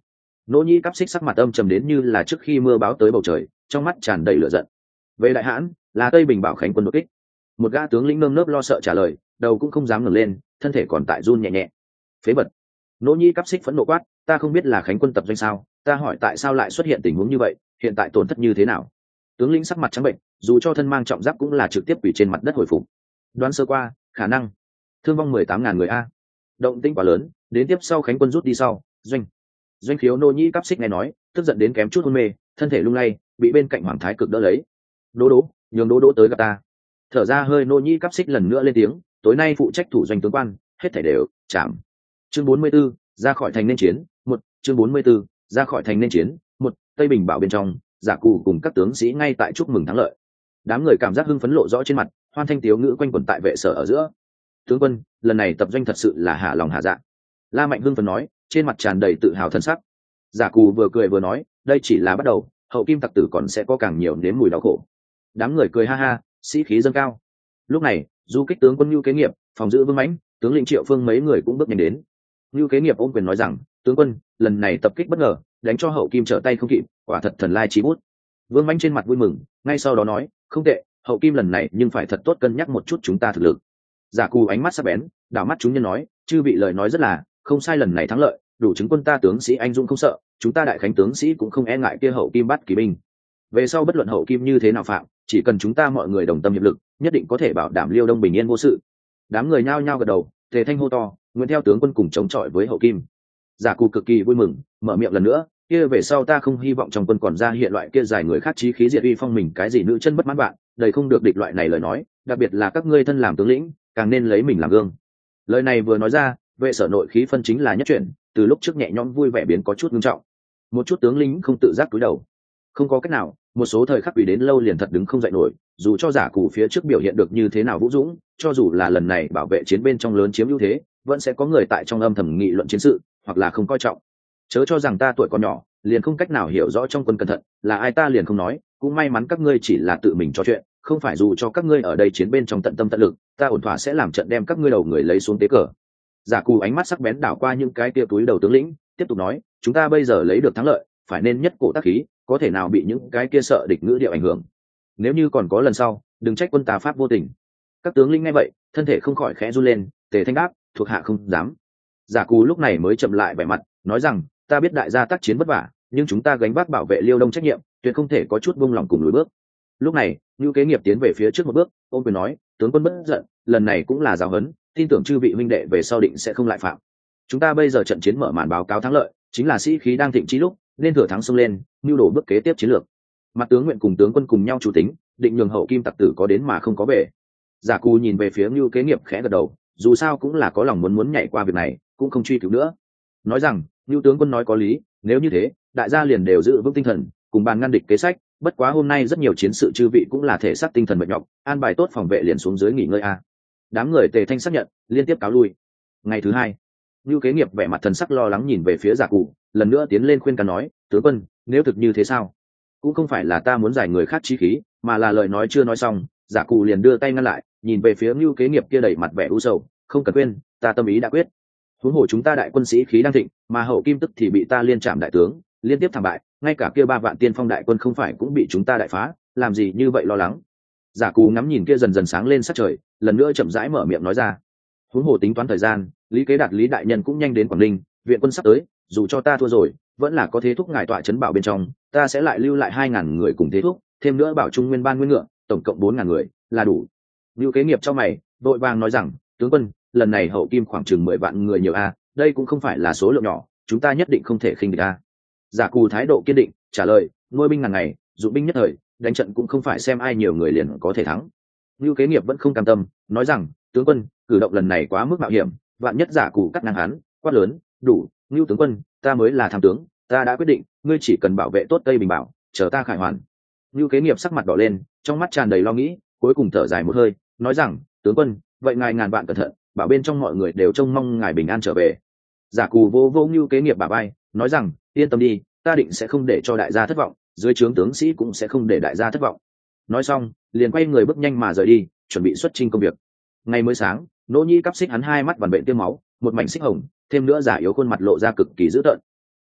Nỗ Nhĩ Cáp Xích sắc mặt âm trầm đến như là trước khi mưa báo tới bầu trời, trong mắt tràn đầy lửa giận. Về đại hãn, là Tây Bình Bảo Khánh quân đột kích. Một gã tướng lĩnh nơm nớp lo sợ trả lời, đầu cũng không dám ngẩng lên, thân thể còn tại run nhẹ nhẹ. Phế vật! Nỗ Nhĩ Cáp Xích phẫn nộ quát, ta không biết là Khánh quân tập doanh sao? Ta hỏi tại sao lại xuất hiện tình huống như vậy, hiện tại tổn thất như thế nào? Tướng lĩnh sắc mặt trắng bệnh, dù cho thân mang trọng giáp cũng là trực tiếp quỳ trên mặt đất hồi phục. Đoán sơ qua, khả năng thương vong mười tám ngàn người a. Động tĩnh quá lớn, đến tiếp sau Khánh quân rút đi sau, doanh doanh khiếu Nỗ Nhĩ Cáp Xích nghe nói, tức giận đến kém chút hôn mê, thân thể lung lay, bị bên cạnh Hoàng Thái Cực đỡ lấy. Đỗ Đỗ, nhường Đỗ Đỗ tới gặp ta. Thở ra hơi, Nỗ Nhĩ Cáp Xích lần nữa lên tiếng, tối nay phụ trách thủ doanh tướng quan, hết thảy đều chạm. Chương bốn mươi 44, ra khỏi thành nên chiến, một chương bốn mươi 44, ra khỏi thành nên chiến, một Tây Bình Bảo bên trong, Giả Cù cùng các tướng sĩ ngay tại chúc mừng thắng lợi. Đám người cảm giác hưng phấn lộ rõ trên mặt, hoan thanh tiếu ngữ quanh quẩn tại vệ sở ở giữa. Tướng quân, lần này tập doanh thật sự là hạ lòng hạ dạ. La Mạnh hưng phấn nói, trên mặt tràn đầy tự hào thân sắc. Giả Cù vừa cười vừa nói, đây chỉ là bắt đầu, hậu kim tặc tử còn sẽ có càng nhiều nếm mùi đau khổ. Đám người cười ha ha, sĩ khí dâng cao. Lúc này, du kích tướng quân Nưu Kế Nghiệp, phòng giữ Vương Mãnh, tướng lĩnh Triệu Phương mấy người cũng bước nhanh đến. Nưu Kế Nghiệp ôm quyền nói rằng, tướng quân, lần này tập kích bất ngờ, đánh cho hậu kim trở tay không kịp, quả thật thần lai chí bút. Vương Mãnh trên mặt vui mừng, ngay sau đó nói, không tệ, hậu kim lần này nhưng phải thật tốt cân nhắc một chút chúng ta thực lực. Giả Cù ánh mắt sắc bén, đảo mắt chúng nhân nói, chư vị lời nói rất là không sai, lần này thắng lợi đủ chứng quân ta tướng sĩ anh dũng không sợ, chúng ta đại khánh tướng sĩ cũng không e ngại kia hậu kim bắt kỳ binh. Về sau bất luận hậu kim như thế nào phạm, chỉ cần chúng ta mọi người đồng tâm hiệp lực, nhất định có thể bảo đảm Liêu Đông bình yên vô sự. Đám người nhao nhao gật đầu, tề thanh hô to, nguyện theo tướng quân cùng chống chọi với hậu kim. Giả Cù cực kỳ vui mừng, mở miệng lần nữa, kia về sau ta không hy vọng trong quân còn ra hiện loại kia giải người khác chí khí diệt uy phong mình cái gì nữ chân bất mãn bạn, đầy không được địch loại này lời nói, đặc biệt là các ngươi thân làm tướng lĩnh, càng nên lấy mình làm gương. Lời này vừa nói ra, vệ sở nội khí phân chính là nhất chuyển, từ lúc trước nhẹ nhõm vui vẻ biến có chút nghiêm trọng. Một chút tướng lĩnh không tự giác cúi đầu. Không có cách nào, một số thời khắc ủy đến lâu liền thật đứng không dậy nổi, dù cho Giả Cù phía trước biểu hiện được như thế nào vũ dũng, cho dù là lần này bảo vệ chiến bên trong lớn chiếm ưu thế, vẫn sẽ có người tại trong âm thầm nghị luận chiến sự, hoặc là không coi trọng. Chớ cho rằng ta tuổi còn nhỏ, liền không cách nào hiểu rõ trong quân cẩn thận, là ai ta liền không nói, cũng may mắn các ngươi chỉ là tự mình trò chuyện, không phải dù cho các ngươi ở đây chiến bên trong tận tâm tận lực, ta ổn thỏa sẽ làm trận đem các ngươi đầu người lấy xuống tế cờ. Giả Cù ánh mắt sắc bén đảo qua những cái kia túi đầu tướng lĩnh, tiếp tục nói, chúng ta bây giờ lấy được thắng lợi, phải nên nhất cổ tác khí, có thể nào bị những cái kia sợ địch ngữ điệu ảnh hưởng. Nếu như còn có lần sau, đừng trách quân ta pháp vô tình. Các tướng lĩnh nghe vậy, thân thể không khỏi khẽ run lên, tề thanh đáp, thuộc hạ không dám. Giả Cù lúc này mới chậm lại vẻ mặt, nói rằng, ta biết đại gia tác chiến vất vả, nhưng chúng ta gánh vác bảo vệ Liêu Đông trách nhiệm, tuyệt không thể có chút buông lòng cùng lùi bước. Lúc này, Nưu Kế Nghiệp tiến về phía trước một bước, ôm quyền nói, tướng quân bất giận, lần này cũng là giáo huấn, tin tưởng chư vị huynh đệ về sau định sẽ không lại phạm. Chúng ta bây giờ trận chiến mở màn báo cáo thắng lợi, chính là sĩ khí đang thịnh chí lúc, nên thừa thắng xông lên, nưu đổ bước kế tiếp chiến lược. Mặt tướng nguyện cùng tướng quân cùng nhau chủ tính, định nhường hậu kim tặc tử có đến mà không có về. Giả Cù nhìn về phía Nưu Kế Nghiệp khẽ gật đầu, dù sao cũng là có lòng muốn muốn nhảy qua việc này, cũng không truy cứu nữa. Nói rằng, Nưu tướng quân nói có lý, nếu như thế, đại gia liền đều giữ vững tinh thần, cùng bàn ngăn địch kế sách. Bất quá hôm nay rất nhiều chiến sự chư vị cũng là thể xác tinh thần mệt nhọc, an bài tốt phòng vệ liền xuống dưới nghỉ ngơi a. Đám người tề thanh xác nhận, liên tiếp cáo lui. Ngày thứ hai, Nưu Kế Nghiệp vẻ mặt thần sắc lo lắng nhìn về phía Giả Cù, lần nữa tiến lên khuyên can nói, tướng quân, nếu thực như thế sao? Cũng không phải là ta muốn giải người khác chí khí, mà là lời nói chưa nói xong, Giả Cù liền đưa tay ngăn lại, nhìn về phía Nưu Kế Nghiệp kia đầy mặt vẻ u sầu, không cần quên, ta tâm ý đã quyết. Huống hồ chúng ta đại quân sĩ khí đang thịnh, mà hậu kim tức thì bị ta liên trảm đại tướng, liên tiếp thảm bại, ngay cả kia ba vạn tiên phong đại quân không phải cũng bị chúng ta đại phá, làm gì như vậy lo lắng. Giả Cù ngắm nhìn kia dần dần sáng lên sắc trời, lần nữa chậm rãi mở miệng nói ra. Huống hồ tính toán thời gian, Lý Kế Đạt Lý đại nhân cũng nhanh đến Quảng Ninh, viện quân sắp tới, dù cho ta thua rồi, vẫn là có thế thúc ngài tọa trấn bảo bên trong, ta sẽ lại lưu lại hai ngàn người cùng thế thúc, thêm nữa bảo trung nguyên ban nguyên ngựa, tổng cộng bốn ngàn người, là đủ. Nưu Kế Nghiệp cho mày, vội vàng nói rằng, tướng quân, lần này hậu kim khoảng chừng mười vạn người nhiều a, đây cũng không phải là số lượng nhỏ, chúng ta nhất định không thể khinh địch a. Giả Cù thái độ kiên định, trả lời, nuôi binh ngàn ngày, dụng binh nhất thời, đánh trận cũng không phải xem ai nhiều người liền có thể thắng. Nưu Kế Nghiệp vẫn không cam tâm, nói rằng, tướng quân, cử động lần này quá mức mạo hiểm, vạn nhất Giả Cù cắt ngang hắn, quát lớn, đủ, Nưu tướng quân, ta mới là tham tướng, ta đã quyết định, ngươi chỉ cần bảo vệ tốt Tây Bình Bảo, chờ ta khải hoàn. Nưu Kế Nghiệp sắc mặt đỏ lên, trong mắt tràn đầy lo nghĩ, cuối cùng thở dài một hơi, nói rằng, tướng quân, vậy ngài ngàn vạn cẩn thận, bảo bên trong mọi người đều trông mong ngài bình an trở về. Giả Cù vô vô Nưu Kế Nghiệp bả vai, nói rằng, yên tâm đi, ta định sẽ không để cho đại gia thất vọng, dưới trướng tướng sĩ cũng sẽ không để đại gia thất vọng. Nói xong, liền quay người bước nhanh mà rời đi, chuẩn bị xuất chinh công việc. Ngày mới sáng, Nỗ Nhĩ Cáp Xích hắn hai mắt vằn vện tiêm máu, một mảnh xích hồng, thêm nữa giả yếu khuôn mặt lộ ra cực kỳ dữ tợn.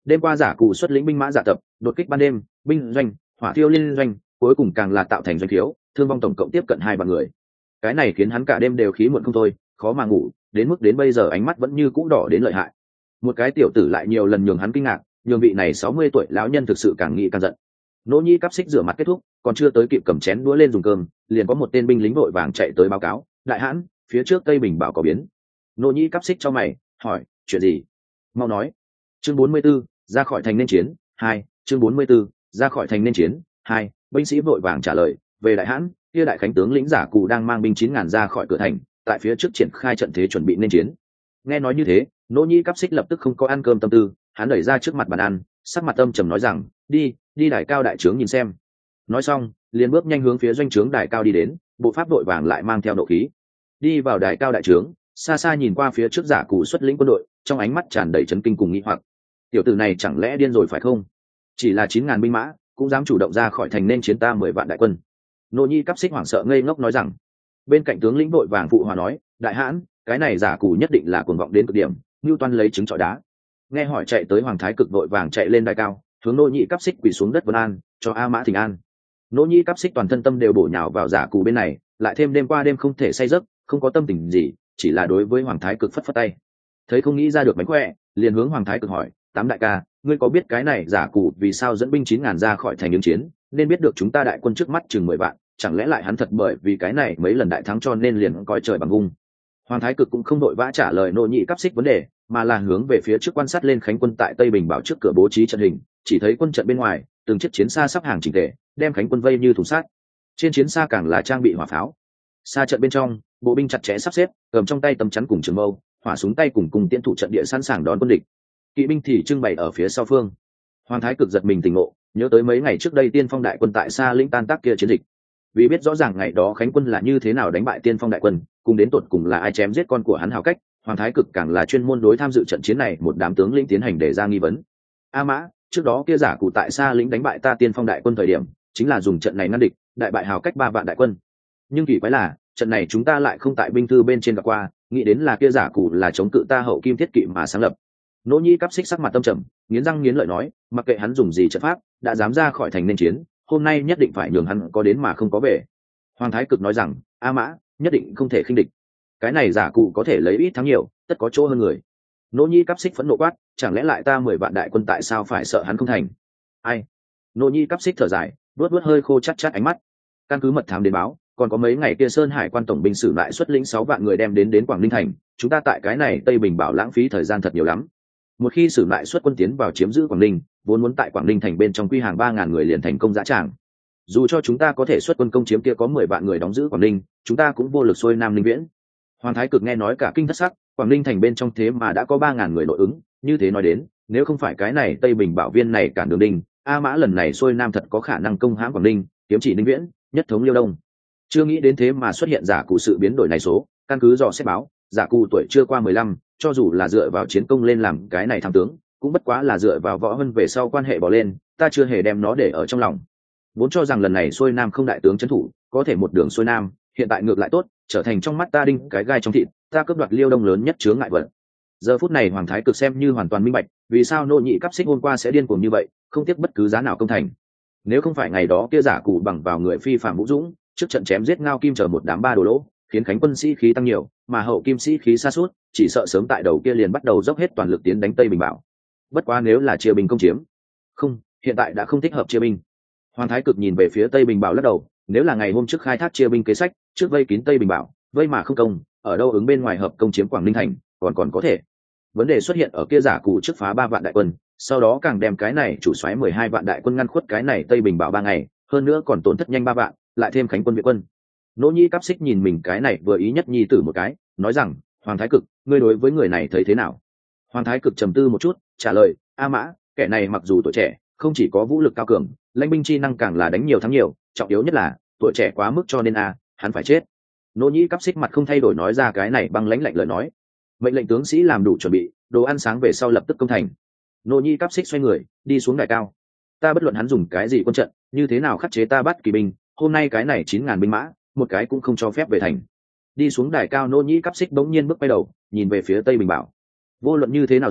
đêm qua giả cụ xuất lĩnh binh mã giả tập đột kích ban đêm, binh doanh hỏa thiêu liên doanh, cuối cùng càng là tạo thành doanh thiếu, thương vong tổng cộng tiếp cận hai vạn người. Cái này khiến hắn cả đêm đều khí muộn không thôi, khó mà ngủ, đến mức đến bây giờ ánh mắt vẫn như cũ đỏ đến lợi hại. Một cái tiểu tử lại nhiều lần nhường hắn kinh ngạc, nhường vị này sáu mươi tuổi lão nhân thực sự càng nghĩ càng giận. Nỗ Nhĩ Cáp Xích rửa mặt kết thúc, còn chưa tới kịp cầm chén đũa lên dùng cơm, liền có một tên binh lính vội vàng chạy tới báo cáo, đại hãn, phía trước Tây Bình Bảo có biến. Nỗ Nhĩ Cáp Xích cho mày, hỏi, chuyện gì? Mau nói. Chương bốn mươi 44, ra khỏi thành nên chiến, hai, chương bốn mươi 44, ra khỏi thành nên chiến, hai, binh sĩ vội vàng trả lời, về đại hãn, kia đại khánh tướng lĩnh giả cụ đang mang binh chín ngàn ra khỏi cửa thành, tại phía trước triển khai trận thế chuẩn bị nên chiến. Nghe nói như thế, Nỗ Nhĩ Cáp Xích lập tức không có ăn cơm tâm tư, hắn đẩy ra trước mặt bàn ăn, sắc mặt âm trầm nói rằng, đi, đi đài cao đại trướng nhìn xem. Nói xong, liền bước nhanh hướng phía doanh trướng đài cao đi đến, bộ pháp đội vàng lại mang theo nộ khí. Đi vào đài cao đại trướng, xa xa nhìn qua phía trước giả cụ xuất lĩnh quân đội, trong ánh mắt tràn đầy chấn kinh cùng nghi hoặc. Tiểu tử này chẳng lẽ điên rồi phải không? Chỉ là chín ngàn binh mã, cũng dám chủ động ra khỏi thành nên chiến ta mười vạn đại quân. Nỗ Nhĩ Cáp Xích hoảng sợ ngây ngốc nói rằng. Bên cạnh tướng lĩnh vội vàng phụ hòa nói, đại hãn, cái này giả cụ nhất định là cuồng vọng đến cực điểm, Nưu Toan lấy trứng trọi đá. Nghe hỏi chạy tới Hoàng Thái Cực vội vàng chạy lên đài cao, hướng Nỗ Nhĩ Cáp Xích quỳ xuống đất vân an, cho A Mã thỉnh an. Nỗ Nhĩ Cáp Xích toàn thân tâm đều bổ nhào vào giả cụ bên này, lại thêm đêm qua đêm không thể say giấc, không có tâm tình gì, chỉ là đối với Hoàng Thái Cực phất phất tay. Thấy không nghĩ ra được mánh khỏe, liền hướng Hoàng Thái Cực hỏi, tám đại ca, ngươi có biết cái này giả cụ vì sao dẫn binh chín ngàn ra khỏi thành ứng chiến, nên biết được chúng ta đại quân trước mắt chừng mười vạn, chẳng lẽ lại hắn thật bởi vì cái này mấy lần đại thắng cho nên liền coi trời bằng vung. Hoàng Thái Cực cũng không đội vã trả lời Nỗ Nhĩ Cáp Xích vấn đề, mà là hướng về phía trước quan sát lên khánh quân tại Tây Bình Bảo trước cửa bố trí trận hình, chỉ thấy quân trận bên ngoài từng chiếc chiến xa sắp hàng chỉnh tề, đem khánh quân vây như thùng sắt. Trên chiến xa càng là trang bị hỏa pháo. Xa trận bên trong, bộ binh chặt chẽ sắp xếp, cầm trong tay tấm chắn cùng trường mâu, hỏa súng tay cùng cùng tiễn thủ trận địa sẵn sàng đón quân địch. Kỵ binh thì trưng bày ở phía sau phương. Hoàng Thái Cực giật mình tỉnh ngộ, nhớ tới mấy ngày trước đây Tiên Phong đại quân tại Sa Lĩnh tan tác kia chiến dịch. Vì biết rõ ràng ngày đó khánh quân là như thế nào đánh bại Tiên Phong đại quân, cùng đến tột cùng là ai chém giết con của hắn hào cách, Hoàng Thái Cực càng là chuyên môn đối tham dự trận chiến này một đám tướng lĩnh tiến hành đề ra nghi vấn. A Mã, trước đó kia giả cụ tại Sa Lĩnh đánh bại ta Tiên Phong đại quân thời điểm, chính là dùng trận này ngăn địch, đại bại hào cách ba vạn đại quân. Nhưng kỳ quái là, trận này chúng ta lại không tại binh thư bên trên gặp qua, nghĩ đến là kia giả cụ là chống cự ta Hậu Kim Thiết Kỵ mà sáng lập. Nỗ Nhĩ Cáp Xích sắc mặt tâm trầm, nghiến răng nghiến lợi nói, mặc kệ hắn dùng gì trận pháp, đã dám ra khỏi thành nên chiến, hôm nay nhất định phải nhường hắn có đến mà không có về. Hoàng Thái Cực nói rằng, A Mã, nhất định không thể khinh địch. Cái này giả cụ có thể lấy ít thắng nhiều, tất có chỗ hơn người. Nỗ Nhĩ Cáp Xích phẫn nộ quát, chẳng lẽ lại ta mười vạn đại quân tại sao phải sợ hắn không thành? Ai? Nỗ Nhĩ Cáp Xích thở dài, vuốt vuốt hơi khô chát chát ánh mắt. Căn cứ mật thám đến báo, còn có mấy ngày kia Sơn Hải quan tổng binh sử lại xuất lĩnh sáu vạn người đem đến đến Quảng Ninh thành, chúng ta tại cái này Tây Bình Bảo lãng phí thời gian thật nhiều lắm. Một khi sử lại xuất quân tiến vào chiếm giữ Quảng Ninh, vốn muốn tại Quảng Ninh thành bên trong quy hàng ba ngàn người liền thành công dã tràng. Dù cho chúng ta có thể xuất quân công chiếm kia có mười vạn người đóng giữ Quảng Ninh, chúng ta cũng vô lực xuôi Nam Ninh Viễn. Hoàng Thái Cực nghe nói cả kinh thất sắc, Quảng Ninh thành bên trong thế mà đã có ba ngàn người nội ứng, như thế nói đến, nếu không phải cái này Tây Bình Bảo viên này cản đường đinh, A Mã lần này xuôi Nam thật có khả năng công hãm Quảng Ninh, kiếm chỉ Ninh Viễn, nhất thống Liêu Đông. Chưa nghĩ đến thế mà xuất hiện giả cụ sự biến đổi này số, căn cứ dò xét báo, giả cụ tuổi chưa qua mười lăm, cho dù là dựa vào chiến công lên làm cái này tham tướng, cũng bất quá là dựa vào võ hơn về sau quan hệ bỏ lên, ta chưa hề đem nó để ở trong lòng. Vốn cho rằng lần này xuôi Nam không đại tướng trấn thủ, có thể một đường xuôi Nam, hiện tại ngược lại tốt, trở thành trong mắt ta đinh cái gai trong thịt, ta cướp đoạt Liêu Đông lớn nhất chướng ngại vật. Giờ phút này Hoàng Thái Cực xem như hoàn toàn minh bạch, vì sao Nỗ Nhĩ Cáp Xích hôm qua sẽ điên cuồng như vậy, không tiếc bất cứ giá nào công thành. Nếu không phải ngày đó kia giả cụ bằng vào người phi phạm vũ dũng, trước trận chém giết Ngao Kim chờ một đám ba đồ lỗ, khiến khánh quân sĩ khí tăng nhiều, mà Hậu Kim sĩ khí sa sút, chỉ sợ sớm tại đầu kia liền bắt đầu dốc hết toàn lực tiến đánh Tây Bình Bảo. Bất quá nếu là chia binh công chiếm, không, hiện tại đã không thích hợp chia binh. Hoàng Thái Cực nhìn về phía Tây Bình Bảo lắc đầu, nếu là ngày hôm trước khai thác chia binh kế sách, trước vây kín Tây Bình Bảo, vây mà không công, ở đâu ứng bên ngoài hợp công chiếm Quảng Ninh thành, còn còn có thể. Vấn đề xuất hiện ở kia giả cụ trước phá ba vạn đại quân, sau đó càng đem cái này chủ soái mười hai vạn đại quân ngăn khuất cái này Tây Bình Bảo ba ngày, hơn nữa còn tổn thất nhanh ba vạn, lại thêm khánh quân viện quân. Nỗ Nhĩ Cáp Xích nhìn mình cái này vừa ý nhất nhi tử một cái, nói rằng, Hoàng Thái Cực, ngươi đối với người này thấy thế nào? Hoàng Thái Cực trầm tư một chút, trả lời, A Mã, kẻ này mặc dù tuổi trẻ, không chỉ có vũ lực cao cường, lãnh binh chi năng càng là đánh nhiều thắng nhiều, trọng yếu nhất là tuổi trẻ quá mức cho nên a, hắn phải chết. Nỗ Nhĩ Cáp Xích mặt không thay đổi nói ra cái này băng lãnh lạnh lời nói. Mệnh lệnh tướng sĩ làm đủ chuẩn bị, đồ ăn sáng về sau lập tức công thành. Nỗ Nhĩ Cáp Xích xoay người, đi xuống đài cao. Ta bất luận hắn dùng cái gì quân trận, như thế nào khắc chế ta bắt kỳ binh, hôm nay cái này chín ngàn binh mã, một cái cũng không cho phép về thành. Đi xuống đài cao, Nỗ Nhĩ Cáp Xích bỗng nhiên bước quay đầu, nhìn về phía Tây Bình Bảo. Vô luận như thế nào giảng,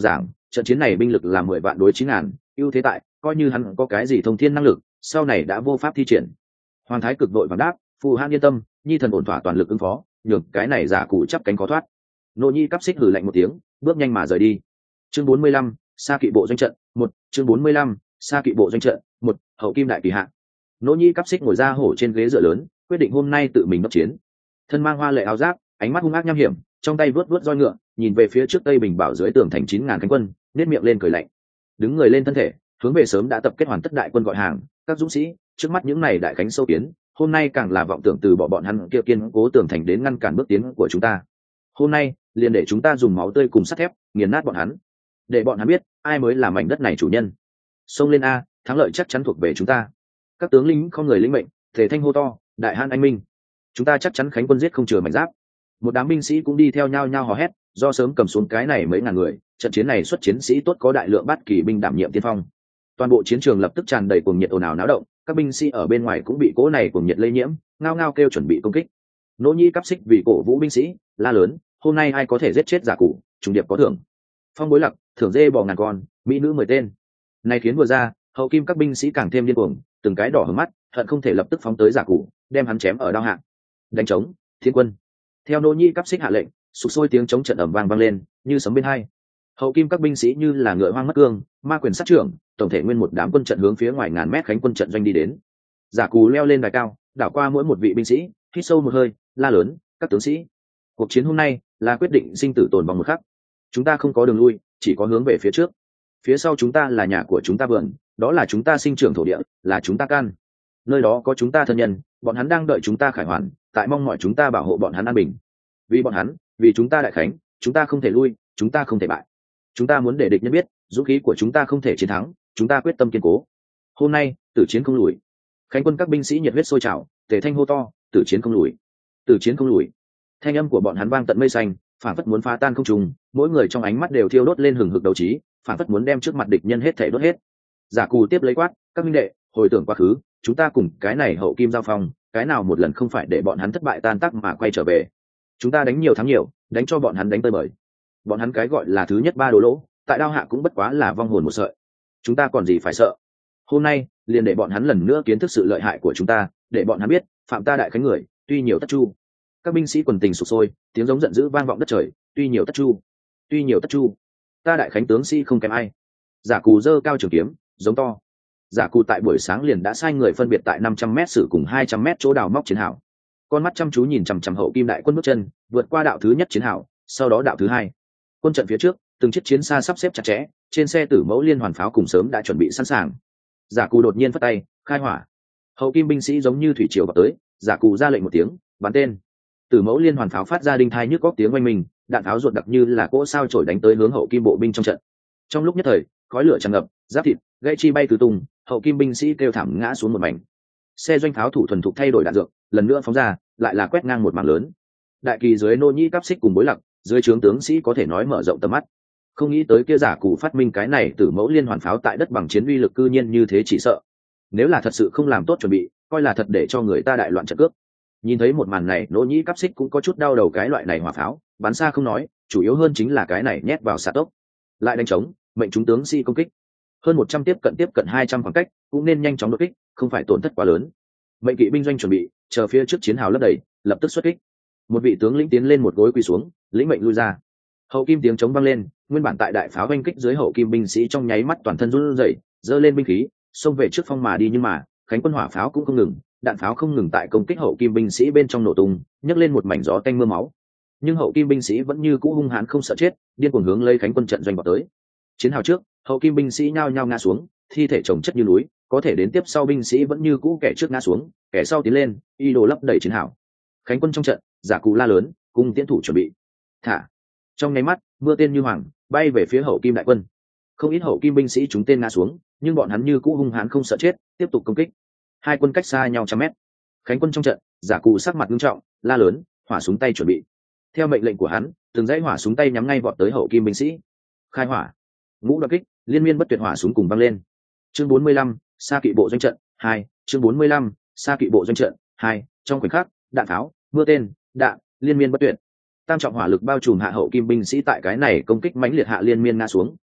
trận chiến này binh lực là mười vạn đối chín ngàn, ưu thế tại coi như hắn có cái gì thông thiên năng lực sau này đã vô pháp thi triển. Hoàng thái cực đội vàng đáp, phù han yên tâm, nhi thần ổn thỏa toàn lực ứng phó, nhường cái này giả cụ chắp cánh khó thoát. Nô nhi cắp xích hừ lạnh một tiếng, bước nhanh mà rời đi. Chương bốn mươi lăm, Sa kỵ bộ doanh trận một. Chương bốn mươi lăm, Sa kỵ bộ doanh trận một. Hậu kim đại kỳ hạ. Nô nhi cắp xích ngồi ra hổ trên ghế dựa lớn, quyết định hôm nay tự mình đốc chiến. Thân mang hoa lệ áo giáp, ánh mắt hung ác nham hiểm, trong tay vớt vớt roi ngựa, nhìn về phía trước tây bình bảo dưới tường thành chín ngàn cánh quân, nét miệng lên cười lạnh. Đứng người lên thân thể, hướng về sớm đã tập kết hoàn tất đại quân gọi hàng, các dũng sĩ, trước mắt những này đại cánh sâu kiến, hôm nay càng là vọng tưởng từ bỏ bọn hắn kia kiên cố tường thành đến ngăn cản bước tiến của chúng ta. Hôm nay, liền để chúng ta dùng máu tươi cùng sắt thép nghiền nát bọn hắn, để bọn hắn biết ai mới là mảnh đất này chủ nhân. Xông lên a, thắng lợi chắc chắn thuộc về chúng ta. Các tướng lính không người lĩnh mệnh, thể thanh hô to, đại han anh minh, chúng ta chắc chắn khánh quân giết không chừa mảnh giáp. Một đám binh sĩ cũng đi theo nhau nhau hò hét, do sớm cầm xuống cái này mấy ngàn người, trận chiến này xuất chiến sĩ tốt có đại lượng bát kỳ binh đảm nhiệm tiên phong. Toàn bộ chiến trường lập tức tràn đầy cuồng nhiệt ồn ào náo động, các binh sĩ ở bên ngoài cũng bị cỗ này cuồng nhiệt lây nhiễm, ngao ngao kêu chuẩn bị công kích. Nỗ Nhi cắp xích vì cổ vũ binh sĩ, la lớn, hôm nay ai có thể giết chết giả cụ, trùng điệp có thưởng. Phong bối lặc, thưởng dê bò ngàn con, mỹ nữ mười tên. Này khiến vừa ra, hậu kim các binh sĩ càng thêm điên cuồng, từng cái đỏ hừng mắt, hận không thể lập tức phóng tới giả cụ, đem hắn chém ở đao hạ. Đánh trống, thiên quân. Theo Nỗ Nhi cắp xích hạ lệnh, sục sôi tiếng trống trận ầm vang vang lên, như sấm bên hai. Hậu kim các binh sĩ như là ngựa hoang mất cương, ma quyền sát trưởng, tổng thể nguyên một đám quân trận hướng phía ngoài ngàn mét khánh quân trận doanh đi đến. Giả cù leo lên đài cao, đảo qua mỗi một vị binh sĩ, hít sâu một hơi, la lớn, các tướng sĩ, cuộc chiến hôm nay là quyết định sinh tử tồn vong một khắc. Chúng ta không có đường lui, chỉ có hướng về phía trước. Phía sau chúng ta là nhà của chúng ta vườn, đó là chúng ta sinh trưởng thổ địa, là chúng ta can. Nơi đó có chúng ta thân nhân, bọn hắn đang đợi chúng ta khải hoàn, tại mong mọi chúng ta bảo hộ bọn hắn an bình. Vì bọn hắn, vì chúng ta đại khánh, chúng ta không thể lui, chúng ta không thể bại. Chúng ta muốn để địch nhân biết, dũng khí của chúng ta không thể chiến thắng, chúng ta quyết tâm kiên cố. Hôm nay, tử chiến không lùi. Khánh quân các binh sĩ nhiệt huyết sôi trào, tề thanh hô to, tử chiến không lùi, tử chiến không lùi. Thanh âm của bọn hắn vang tận mây xanh, phản phất muốn phá tan không trung, mỗi người trong ánh mắt đều thiêu đốt lên hừng hực đấu trí, phản phất muốn đem trước mặt địch nhân hết thể đốt hết. Giả cù tiếp lấy quát, các minh đệ, hồi tưởng quá khứ, chúng ta cùng cái này hậu kim giao phong, cái nào một lần không phải để bọn hắn thất bại tan tác mà quay trở về. Chúng ta đánh nhiều thắng nhiều, đánh cho bọn hắn đánh tơi bời. Bọn hắn cái gọi là thứ nhất ba đồ lỗ, tại đao hạ cũng bất quá là vong hồn một sợi. Chúng ta còn gì phải sợ? Hôm nay, liền để bọn hắn lần nữa kiến thức sự lợi hại của chúng ta, để bọn hắn biết, phạm ta đại khánh người, tuy nhiều tất chu. Các binh sĩ quần tình sục sôi, tiếng giống giận dữ vang vọng đất trời, tuy nhiều tất chu, tuy nhiều tất chu. Ta đại khánh tướng sĩ không kém ai. Giả cù giơ cao trường kiếm, giống to. Giả cù tại buổi sáng liền đã sai người phân biệt tại năm trăm mét sử cùng hai trăm mét chỗ đào móc chiến hào. Con mắt chăm chú nhìn chằm chằm hậu kim đại quân bước chân, vượt qua đạo thứ nhất chiến hào, sau đó đạo thứ hai. Quân trận phía trước, từng chiếc chiến xa sắp xếp chặt chẽ, trên xe tử mẫu liên hoàn pháo cùng sớm đã chuẩn bị sẵn sàng. Giả cù đột nhiên phất tay, khai hỏa. Hậu kim binh sĩ giống như thủy triều vào tới, giả cù ra lệnh một tiếng, bắn tên. Tử mẫu liên hoàn pháo phát ra đinh thai nhức góc tiếng oanh minh, đạn pháo ruột đặc như là cỗ sao chổi đánh tới hướng hậu kim bộ binh trong trận. Trong lúc nhất thời, khói lửa tràn ngập, giáp thịt, gãy chi bay tứ tung, hậu kim binh sĩ kêu thảm ngã xuống một mảnh. Xe doanh pháo thủ thuần thục thay đổi đạn dược, lần nữa phóng ra, lại là quét ngang một mảng lớn. Đại kỳ dưới Nô Nhĩ cắp xích cùng bối lặc, dưới trướng tướng sĩ có thể nói mở rộng tầm mắt. Không nghĩ tới kia giả cụ phát minh cái này tử mẫu liên hoàn pháo tại đất bằng chiến uy lực cư nhiên như thế chỉ sợ. Nếu là thật sự không làm tốt chuẩn bị, coi là thật để cho người ta đại loạn trận cướp. Nhìn thấy một màn này, Nỗ Nhĩ cắp xích cũng có chút đau đầu, cái loại này hỏa pháo, bắn xa không nói, chủ yếu hơn chính là cái này nhét vào xạ tốc. Lại đánh trống, mệnh chúng tướng sĩ công kích. Hơn một trăm tiếp cận tiếp cận hai trăm khoảng cách, cũng nên nhanh chóng đột kích, không phải tổn thất quá lớn. Mệnh kỵ binh doanh chuẩn bị, chờ phía trước chiến hào lấp đầy, lập tức xuất kích. Một vị tướng lĩnh tiến lên một gối quỳ xuống, lĩnh mệnh lui ra. Hậu kim tiếng trống vang lên, nguyên bản tại đại pháo oanh kích dưới hậu kim binh sĩ trong nháy mắt toàn thân run rẩy, giơ lên binh khí, xông về trước phong mà đi, nhưng mà khánh quân hỏa pháo cũng không ngừng, đạn pháo không ngừng tại công kích hậu kim binh sĩ bên trong nổ tung, nhấc lên một mảnh gió tanh mưa máu. Nhưng hậu kim binh sĩ vẫn như cũ hung hãn không sợ chết, điên cuồng hướng lấy khánh quân trận doanh vào tới. Chiến hào trước, hậu kim binh sĩ nhao nhao ngã xuống, thi thể chồng chất như núi, có thể đến tiếp sau binh sĩ vẫn như cũ kẻ trước ngã xuống, kẻ sau tiến lên, y đồ lấp đầy chiến hào. Khánh quân trong trận, giả cụ la lớn, cùng tiến thủ chuẩn bị. Thả. Trong nháy mắt, mưa tên như hoàng, bay về phía hậu kim đại quân. Không ít hậu kim binh sĩ chúng tên ngã xuống, nhưng bọn hắn như cũ hung hãn không sợ chết, tiếp tục công kích. Hai quân cách xa nhau trăm mét. Khánh quân trong trận, giả cụ sắc mặt nghiêm trọng, la lớn, hỏa súng tay chuẩn bị. Theo mệnh lệnh của hắn, từng dãy hỏa súng tay nhắm ngay vọt tới hậu kim binh sĩ. Khai hỏa. Ngũ đoạt kích, liên miên bất tuyệt hỏa súng cùng vang lên. Chương bốn mươi lăm, Sa kỵ bộ doanh trận hai. Chương bốn mươi lăm, Sa kỵ bộ doanh trận hai. Trong khoảnh khắc, đạn pháo, mưa tên, đạn liên miên bất tuyệt. Tam trọng hỏa lực bao trùm hạ hậu kim binh sĩ tại cái này công kích mãnh liệt hạ liên miên ngã xuống,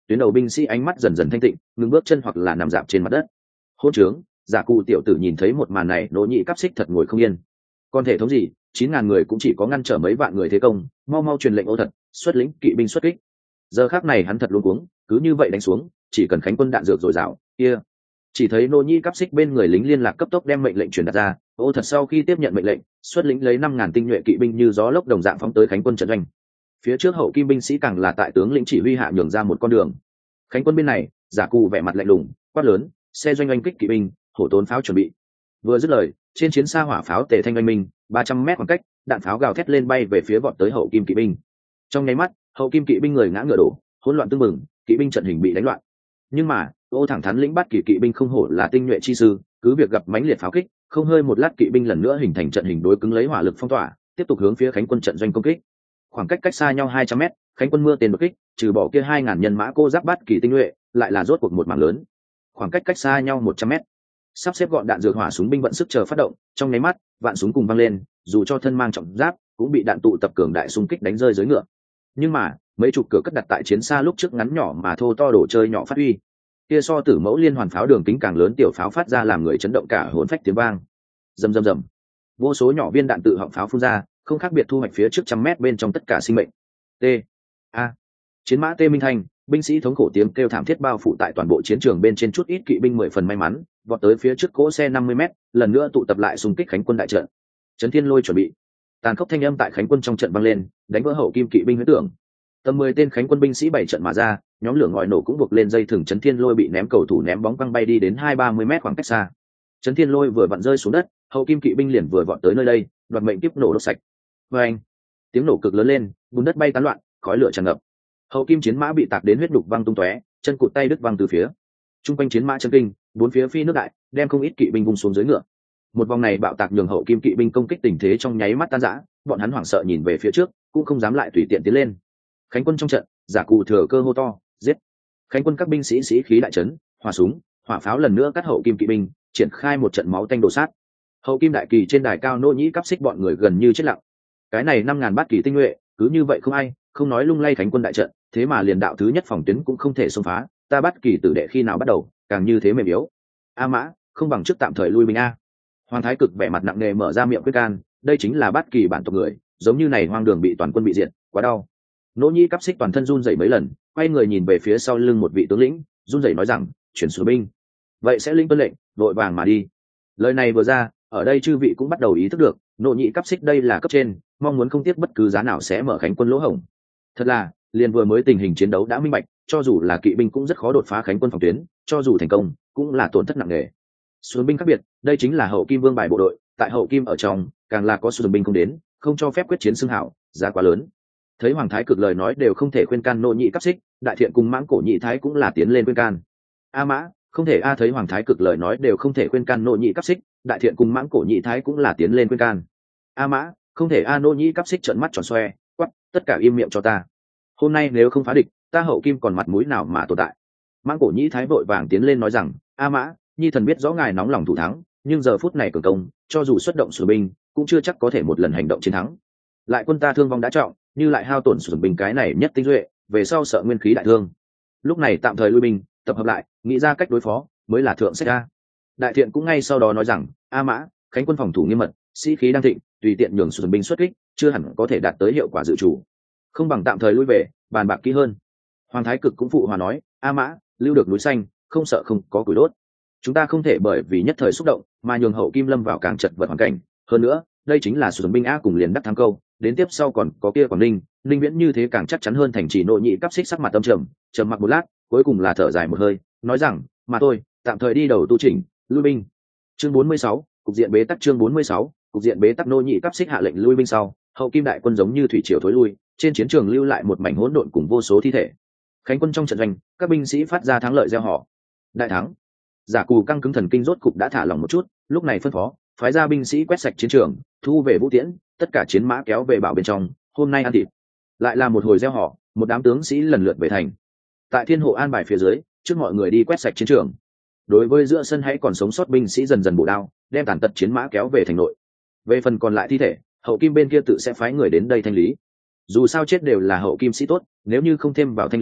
tuyến đầu binh sĩ ánh mắt dần dần thanh tịnh, ngừng bước chân hoặc là nằm dạp trên mặt đất. Hỗn trướng, giả cụ tiểu tử nhìn thấy một màn này, nỗ nhị cắp xích thật ngồi không yên. Còn thể thống gì, chín ngàn người cũng chỉ có ngăn trở mấy vạn người thế công, mau mau truyền lệnh Ô Thật xuất lĩnh kỵ binh xuất kích. Giờ khắc này hắn thật luống cuống, cứ như vậy đánh xuống, chỉ cần Khánh quân đạn dược dồi dào, kia. Chỉ thấy nỗ nhị cắp xích bên người lính liên lạc cấp tốc đem mệnh lệnh truyền đạt ra, Ô Thật sau khi tiếp nhận mệnh lệnh, xuất lĩnh lấy năm ngàn tinh nhuệ kỵ binh như gió lốc đồng dạng phóng tới Khánh quân trận doanh. Phía trước hậu kim binh sĩ càng là tại tướng lĩnh chỉ huy hạ nhường ra một con đường. Khánh quân bên này, giả cụ vẻ mặt lạnh lùng, quát lớn, xe doanh oanh kích kỵ binh, hổ tốn pháo chuẩn bị. Vừa dứt lời, trên chiến xa hỏa pháo tề thanh oanh minh, ba trăm mét khoảng cách, đạn pháo gào thét lên bay về phía vọt tới hậu kim kỵ binh. Trong nháy mắt, hậu kim kỵ binh người ngã ngựa đổ, hỗn loạn tương mừng, kỵ binh trận hình bị đánh loạn. Nhưng mà, Ô thẳng thắn lĩnh bắt kỵ kỵ binh không hổ là tinh nhuệ chi sư, cứ việc gặp mãnh liệt pháo kích, không hơi một lát kỵ binh lần nữa hình thành trận hình đối cứng lấy hỏa lực phong tỏa, tiếp tục hướng phía Khánh quân trận doanh công kích. Khoảng cách cách xa nhau hai trăm mét, Khánh quân mưa tên đột kích, trừ bỏ kia hai ngàn nhân mã cô giáp bắt kỳ tinh nhuệ, lại là rốt cuộc một mảng lớn. Khoảng cách cách xa nhau một trăm mét, sắp xếp gọn đạn dược hỏa súng binh vận sức chờ phát động, trong nháy mắt, vạn súng cùng vang lên, dù cho thân mang trọng giáp, cũng bị đạn tụ tập cường đại xung kích đánh rơi dưới ngựa. Nhưng mà, mấy chục cửa cất đặt tại chiến xa lúc trước ngắn nhỏ mà thô to đồ chơi nhỏ phát huy. Kia so tử mẫu liên hoàn pháo đường kính càng lớn tiểu pháo phát ra làm người chấn động cả hồn phách tiếng vang. Rầm rầm rầm. Vô số nhỏ viên đạn tự họng pháo phun ra, không khác biệt thu hoạch phía trước trăm mét bên trong tất cả sinh mệnh. T. A. Chiến mã tê minh thành, binh sĩ thống khổ tiếng kêu thảm thiết bao phủ tại toàn bộ chiến trường bên trên, chút ít kỵ binh mười phần may mắn, vọt tới phía trước cỗ xe năm mươi mét, lần nữa tụ tập lại xung kích Khánh quân đại trận. Trấn Thiên Lôi chuẩn bị. Tàn khốc thanh âm tại Khánh quân trong trận vang lên, đánh vỡ hậu kim kỵ binh huyết tưởng. Tầm mười tên Khánh quân binh sĩ bảy trận mà ra, nhóm lửa ngòi nổ cũng buộc lên dây thừng, Trấn Thiên Lôi bị ném cầu thủ ném bóng văng bay đi đến hai ba mươi mét khoảng cách xa. Trấn Thiên Lôi vừa vặn rơi xuống đất, hậu kim kỵ binh liền vừa vọt tới nơi đây, đoạt mệnh tiếp nổ đốt sạch. Và anh, tiếng nổ cực lớn lên, bùn đất bay tán loạn, khói lửa tràn ngập. Hậu kim chiến mã bị tạc đến huyết đục văng tung tóe, chân cụt tay đứt văng từ phía. Trung quanh chiến mã chân kinh, bốn phía phi nước đại, đem không ít kỵ binh vung xuống dưới ngựa. Một vòng này bạo tạc nhường hậu kim kỵ binh công kích tình thế trong nháy mắt tan rã, bọn hắn hoảng sợ nhìn về phía trước, cũng không dám lại tùy tiện tiến lên. Khánh quân trong trận, giả cụ thừa cơ hô to, giết. Khánh quân các binh sĩ sĩ khí đại trấn, hỏa súng, hỏa pháo lần nữa cắt hậu kim kỵ binh, triển khai một trận máu tanh đổ sát. Hậu kim đại kỳ trên đài cao nỗ nhĩ cắp xích bọn người gần như chết lặng. Cái này năm ngàn bát kỳ tinh nhuệ, cứ như vậy không ai, không nói lung lay Khánh quân đại trận, thế mà liền đạo thứ nhất phòng tuyến cũng không thể xông phá, ta bắt kỳ tử đệ khi nào bắt đầu, càng như thế mềm yếu. A Mã, không bằng trước tạm thời lui mình a. Hoàng thái cực vẻ mặt nặng nề mở ra miệng quyết can, đây chính là bắt kỳ bản tộc người, giống như này hoang đường bị toàn quân bị diệt, quá đau. Nỗ nhĩ cắp xích toàn thân run rẩy mấy lần, quay người nhìn về phía sau lưng một vị tướng lĩnh, run rẩy nói rằng, chuyển xuống binh. Vậy sẽ linh tuân lệnh, vội vàng mà đi. Lời này vừa ra, ở đây chư vị cũng bắt đầu ý thức được, nỗ nhĩ cắp xích đây là cấp trên, mong muốn không tiếc bất cứ giá nào sẽ mở Khánh quân lỗ hổng. Thật là, liền vừa mới tình hình chiến đấu đã minh bạch, cho dù là kỵ binh cũng rất khó đột phá Khánh quân phòng tuyến, cho dù thành công, cũng là tổn thất nặng nề. Xuân binh khác biệt, đây chính là hậu kim vương bài bộ đội, tại hậu kim ở trong, càng là có xuân binh không đến, không cho phép quyết chiến xưng hảo, giá quá lớn. Thấy hoàng thái cực lời nói đều không thể khuyên can nỗ nhĩ cắp xích, đại thiện cùng mãng cổ nhị thái cũng là tiến lên khuyên can. A Mã, không thể a. Thấy hoàng thái cực lời nói đều không thể khuyên can nỗ nhĩ cắp xích, đại thiện cùng mãng cổ nhị thái cũng là tiến lên khuyên can. A Mã, không thể a. Nỗ nhĩ cắp xích trợn mắt tròn xoe, quắc, tất cả im miệng cho ta. Hôm nay nếu không phá địch, ta hậu kim còn mặt mũi nào mà tồn tại. Mãng cổ nhĩ thái vội vàng tiến lên nói rằng, A Mã, nhi thần biết rõ ngài nóng lòng thủ thắng, nhưng giờ phút này cường công, cho dù xuất động sử binh, cũng chưa chắc có thể một lần hành động chiến thắng. Lại quân ta thương vong đã trọng, như lại hao tổn sử binh cái này nhất tinh duệ, về sau sợ nguyên khí đại thương. Lúc này tạm thời lui binh, tập hợp lại, nghĩ ra cách đối phó, mới là thượng sách a. Đại thiện cũng ngay sau đó nói rằng, A Mã, Khánh quân phòng thủ nghiêm mật, sĩ khí đang thịnh, tùy tiện nhường sử binh xuất kích, chưa hẳn có thể đạt tới hiệu quả dự chủ. Không bằng tạm thời lui về, bàn bạc kỹ hơn. Hoàng thái cực cũng phụ hòa nói, A Mã, lưu được núi xanh, không sợ không có củi đốt. Chúng ta không thể bởi vì nhất thời xúc động mà nhường hậu kim lâm vào càng chật vật hoàn cảnh. Hơn nữa, đây chính là sử dụng binh a cùng liền đắc thắng câu, đến tiếp sau còn có kia quảng ninh, ninh viễn như thế càng chắc chắn hơn. Thành trì nội nhị cắp xích sắc mặt tâm trầm, trầm mặc một lát, cuối cùng là thở dài một hơi, nói rằng, mà tôi tạm thời đi đầu tu chỉnh, lui binh. Chương bốn mươi sáu, cục diện bế tắc. Chương bốn mươi sáu, cục diện bế tắc. Nô nhị cắp xích hạ lệnh lui binh sau, hậu kim đại quân giống như thủy triều thối lui, trên chiến trường lưu lại một mảnh hỗn độn cùng vô số thi thể. Khánh quân trong trận doanh, các binh sĩ phát ra thắng lợi reo hò. Đại thắng. Giả cù căng cứng thần kinh rốt cục đã thả lỏng một chút, lúc này phân phó phái ra binh sĩ quét sạch chiến trường, thu về vũ tiễn, tất cả chiến mã kéo về bảo bên trong, hôm nay ăn thịt. Lại là một hồi reo hò, một đám tướng sĩ lần lượt về thành. Tại thiên hộ an bài phía dưới, trước mọi người đi quét sạch chiến trường. Đối với giữa sân hãy còn sống sót binh sĩ dần dần bổ đao, đem tàn tật chiến mã kéo về thành nội. Về phần còn lại thi thể, hậu kim bên kia tự sẽ phái người đến đây thanh lý. Dù sao chết đều là hậu kim sĩ tốt, nếu như không thêm vào thanh lý,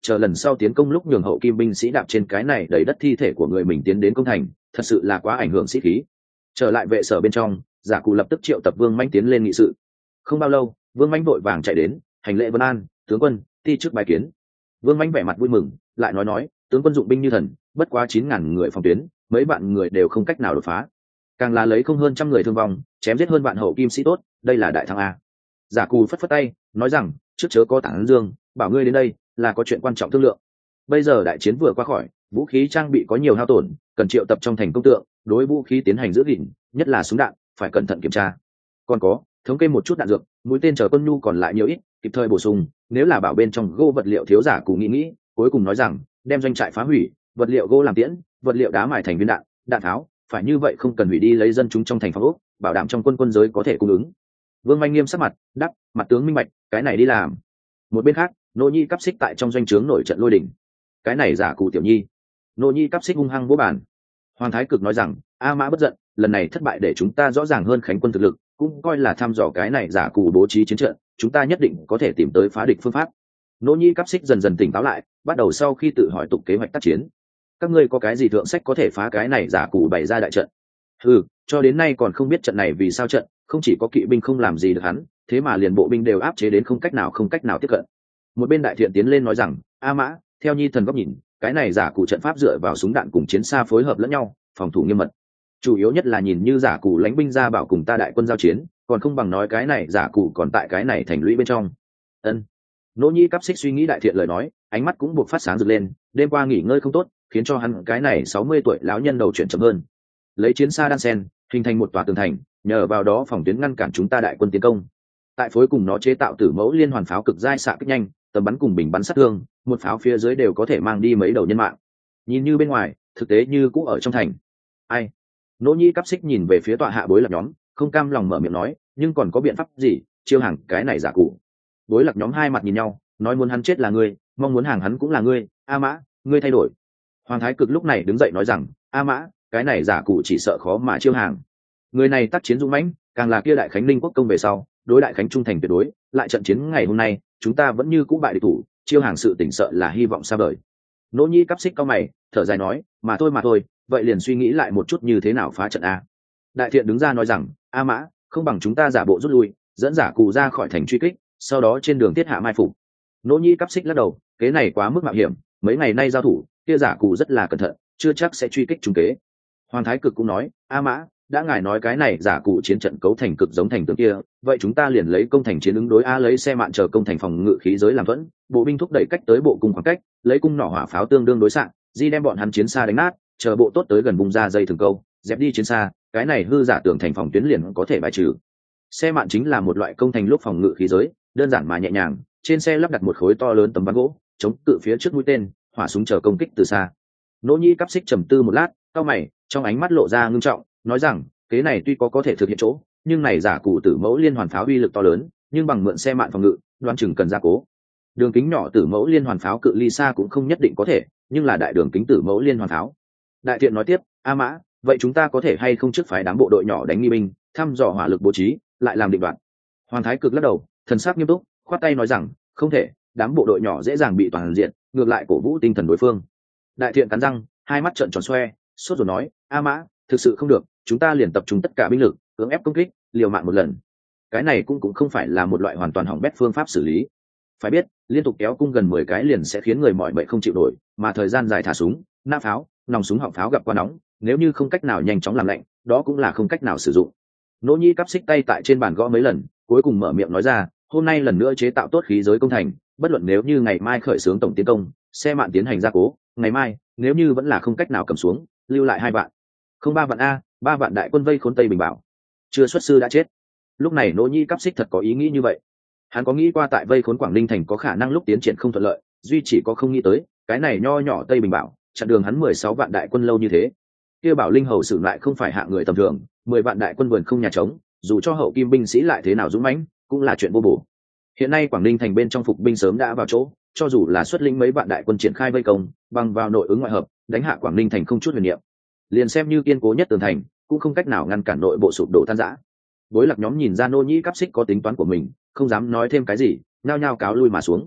chờ lần sau tiến công lúc nhường hậu kim binh sĩ đạp trên cái này đầy đất thi thể của người mình tiến đến công thành, thật sự là quá ảnh hưởng sĩ khí. Trở lại vệ sở bên trong, giả cụ lập tức triệu tập Vương Mãnh tiến lên nghị sự. Không bao lâu, Vương Mãnh vội vàng chạy đến, hành lễ vân an, tướng quân, ti trước bài kiến. Vương Mãnh vẻ mặt vui mừng, lại nói nói, tướng quân dụng binh như thần, bất quá chín ngàn người phòng tuyến, mấy bạn người đều không cách nào đột phá, càng là lấy không hơn trăm người thương vong, chém giết hơn vạn hậu kim sĩ tốt, đây là đại thắng a. Giả cù phất phất tay, nói rằng, trước chớ có tản dương, bảo ngươi đến đây là có chuyện quan trọng thương lượng. Bây giờ đại chiến vừa qua khỏi, vũ khí trang bị có nhiều hao tổn, cần triệu tập trong thành công tượng, đối vũ khí tiến hành giữ gìn, nhất là súng đạn, phải cẩn thận kiểm tra. Còn có, thống kê một chút đạn dược, mũi tên chờ quân nhu còn lại nhiều ít, kịp thời bổ sung. Nếu là bảo bên trong gỗ vật liệu thiếu, giả cù nghĩ nghĩ, cuối cùng nói rằng, đem doanh trại phá hủy, vật liệu gỗ làm tiễn, vật liệu đá mài thành viên đạn, đạn tháo, phải như vậy không cần hủy đi lấy dân chúng trong thành phòng ốc, bảo đảm trong quân quân giới có thể cung ứng. Vương Manh nghiêm sắc mặt, đáp, mặt tướng minh bạch, cái này đi làm. Một bên khác, Nô Nhi cắp xích tại trong doanh trướng nổi trận lôi đình. Cái này giả cụ tiểu nhi. Nô Nhi cắp xích hung hăng vỗ bàn. Hoàng Thái Cực nói rằng, A Mã bất giận, lần này thất bại để chúng ta rõ ràng hơn khánh quân thực lực, cũng coi là thăm dò cái này giả cụ bố trí chiến trận, chúng ta nhất định có thể tìm tới phá địch phương pháp. Nô Nhi cắp xích dần dần tỉnh táo lại, bắt đầu sau khi tự hỏi tục kế hoạch tác chiến. Các ngươi có cái gì thượng sách có thể phá cái này giả cụ bày ra đại trận? Ừ, cho đến nay còn không biết trận này vì sao trận, không chỉ có kỵ binh không làm gì được hắn, thế mà liền bộ binh đều áp chế đến không cách nào không cách nào tiếp cận. Một bên đại thiện tiến lên nói rằng, A Mã, theo nhi thần góc nhìn, cái này giả cụ trận pháp dựa vào súng đạn cùng chiến xa phối hợp lẫn nhau, phòng thủ nghiêm mật. Chủ yếu nhất là nhìn như giả cụ lãnh binh ra bảo cùng ta đại quân giao chiến, còn không bằng nói cái này giả cụ còn tại cái này thành lũy bên trong. Ân. Nỗ Nhi cắp xích suy nghĩ đại thiện lời nói, ánh mắt cũng buộc phát sáng rực lên, đêm qua nghỉ ngơi không tốt, khiến cho hắn cái này sáu mươi tuổi lão nhân đầu chuyển chậm hơn. Lấy chiến xa đan sen, hình thành một tòa tường thành, nhờ vào đó phòng tuyến ngăn cản chúng ta đại quân tiến công. Tại phối cùng nó chế tạo tử mẫu liên hoàn pháo cực dai xạ kích nhanh, tầm bắn cùng bình bắn sát thương, một pháo phía dưới đều có thể mang đi mấy đầu nhân mạng. Nhìn như bên ngoài, thực tế như cũ ở trong thành. Ai? Nỗ Nhi cắp xích nhìn về phía tọa hạ Bối Lạc nhóm, không cam lòng mở miệng nói, nhưng còn có biện pháp gì, chiêu hàng cái này giả cụ. Bối Lạc nhóm hai mặt nhìn nhau, nói muốn hắn chết là ngươi, mong muốn hàng hắn cũng là ngươi. A Mã, ngươi thay đổi. Hoàng Thái Cực lúc này đứng dậy nói rằng, A Mã, cái này giả cụ chỉ sợ khó mà chiêu hàng. Người này tác chiến dũng mãnh, càng là kia đại khánh ninh quốc công về sau, đối đại khánh trung thành tuyệt đối, lại trận chiến ngày hôm nay, chúng ta vẫn như cũ bại địch thủ, chiêu hàng sự tỉnh sợ là hy vọng xa vời. Nỗ Nhi cắp xích cao mày, thở dài nói, mà thôi mà thôi, vậy liền suy nghĩ lại một chút như thế nào phá trận a. Đại thiện đứng ra nói rằng, A Mã, không bằng chúng ta giả bộ rút lui, dẫn giả cụ ra khỏi thành truy kích, sau đó trên đường tiết hạ mai phục. Nỗ Nhi cắp xích lắc đầu, kế này quá mức mạo hiểm, mấy ngày nay giao thủ, kia giả cụ rất là cẩn thận, chưa chắc sẽ truy kích trúng kế. Hoàng Thái Cực cũng nói, A Mã, đã ngài nói cái này giả cụ chiến trận cấu thành cực giống thành tượng kia, vậy chúng ta liền lấy công thành chiến ứng đối a, lấy xe mạn chờ công thành phòng ngự khí giới làm thuẫn, bộ binh thúc đẩy cách tới bộ cung khoảng cách, lấy cung nỏ hỏa pháo tương đương đối xạ, di đem bọn hắn chiến xa đánh nát, chờ bộ tốt tới gần bung ra dây thường câu, dẹp đi chiến xa, cái này hư giả tưởng thành phòng tuyến liền có thể bài trừ. Xe mạn chính là một loại công thành lúc phòng ngự khí giới, đơn giản mà nhẹ nhàng, trên xe lắp đặt một khối to lớn tấm ván gỗ, chống cự phía trước mũi tên, hỏa súng chờ công kích từ xa. Nỗ Nhi cắp xích trầm tư một lát, cau mày, trong ánh mắt lộ ra ngưng trọng, nói rằng, kế này tuy có có thể thực hiện chỗ, nhưng này giả cụ tử mẫu liên hoàn pháo uy lực to lớn, nhưng bằng mượn xe mạn phòng ngự, đoán chừng cần gia cố. Đường kính nhỏ tử mẫu liên hoàn pháo cự ly xa cũng không nhất định có thể, nhưng là đại đường kính tử mẫu liên hoàn pháo. Đại thiện nói tiếp, A Mã, vậy chúng ta có thể hay không trước phái đám bộ đội nhỏ đánh nghi binh, thăm dò hỏa lực bố trí, lại làm định đoạn. Hoàng Thái Cực lắc đầu, thần sắc nghiêm túc, khoát tay nói rằng, không thể, đám bộ đội nhỏ dễ dàng bị toàn diện, ngược lại cổ vũ tinh thần đối phương. Đại thiện cắn răng, hai mắt trợn tròn xoe, sốt rồi nói, A Mã, thực sự không được, chúng ta liền tập trung tất cả binh lực, cưỡng ép công kích, liều mạng một lần. Cái này cũng cũng không phải là một loại hoàn toàn hỏng bét phương pháp xử lý. Phải biết, liên tục kéo cung gần mười cái liền sẽ khiến người mỏi mệt không chịu nổi, mà thời gian dài thả súng, nã pháo, nòng súng họng pháo gặp quá nóng, nếu như không cách nào nhanh chóng làm lạnh, đó cũng là không cách nào sử dụng. Nỗ Nhi cắp xích tay tại trên bàn gõ mấy lần, cuối cùng mở miệng nói ra, hôm nay lần nữa chế tạo tốt khí giới công thành, bất luận nếu như ngày mai khởi xướng tổng tiến công, xe mạn tiến hành gia cố, ngày mai nếu như vẫn là không cách nào cầm xuống, lưu lại hai vạn, không ba vạn a, ba vạn đại quân vây khốn Tây Bình Bảo, chưa xuất sư đã chết. Lúc này Nỗ Nhi cắp xích thật có ý nghĩ như vậy. Hắn có nghĩ qua tại vây khốn Quảng Ninh thành có khả năng lúc tiến triển không thuận lợi, duy chỉ có không nghĩ tới cái này nho nhỏ Tây Bình Bảo chặn đường hắn mười sáu vạn đại quân lâu như thế. Kia Bảo Linh hầu sử lại không phải hạng người tầm thường, mười vạn đại quân vườn không nhà trống, dù cho hậu kim binh sĩ lại thế nào dũng mãnh, cũng là chuyện vô bổ. Hiện nay Quảng Ninh thành bên trong phục binh sớm đã vào chỗ, cho dù là xuất lĩnh mấy vạn đại quân triển khai vây công, bằng vào nội ứng ngoại hợp, đánh hạ Quảng Ninh thành không chút huyền niệm. Liền xem như kiên cố nhất tường thành, cũng không cách nào ngăn cản nội bộ sụp đổ tan rã. Bối Lạc nhóm nhìn ra Nỗ Nhi cắp xích có tính toán của mình, không dám nói thêm cái gì, nhao nhao cáo lui mà xuống.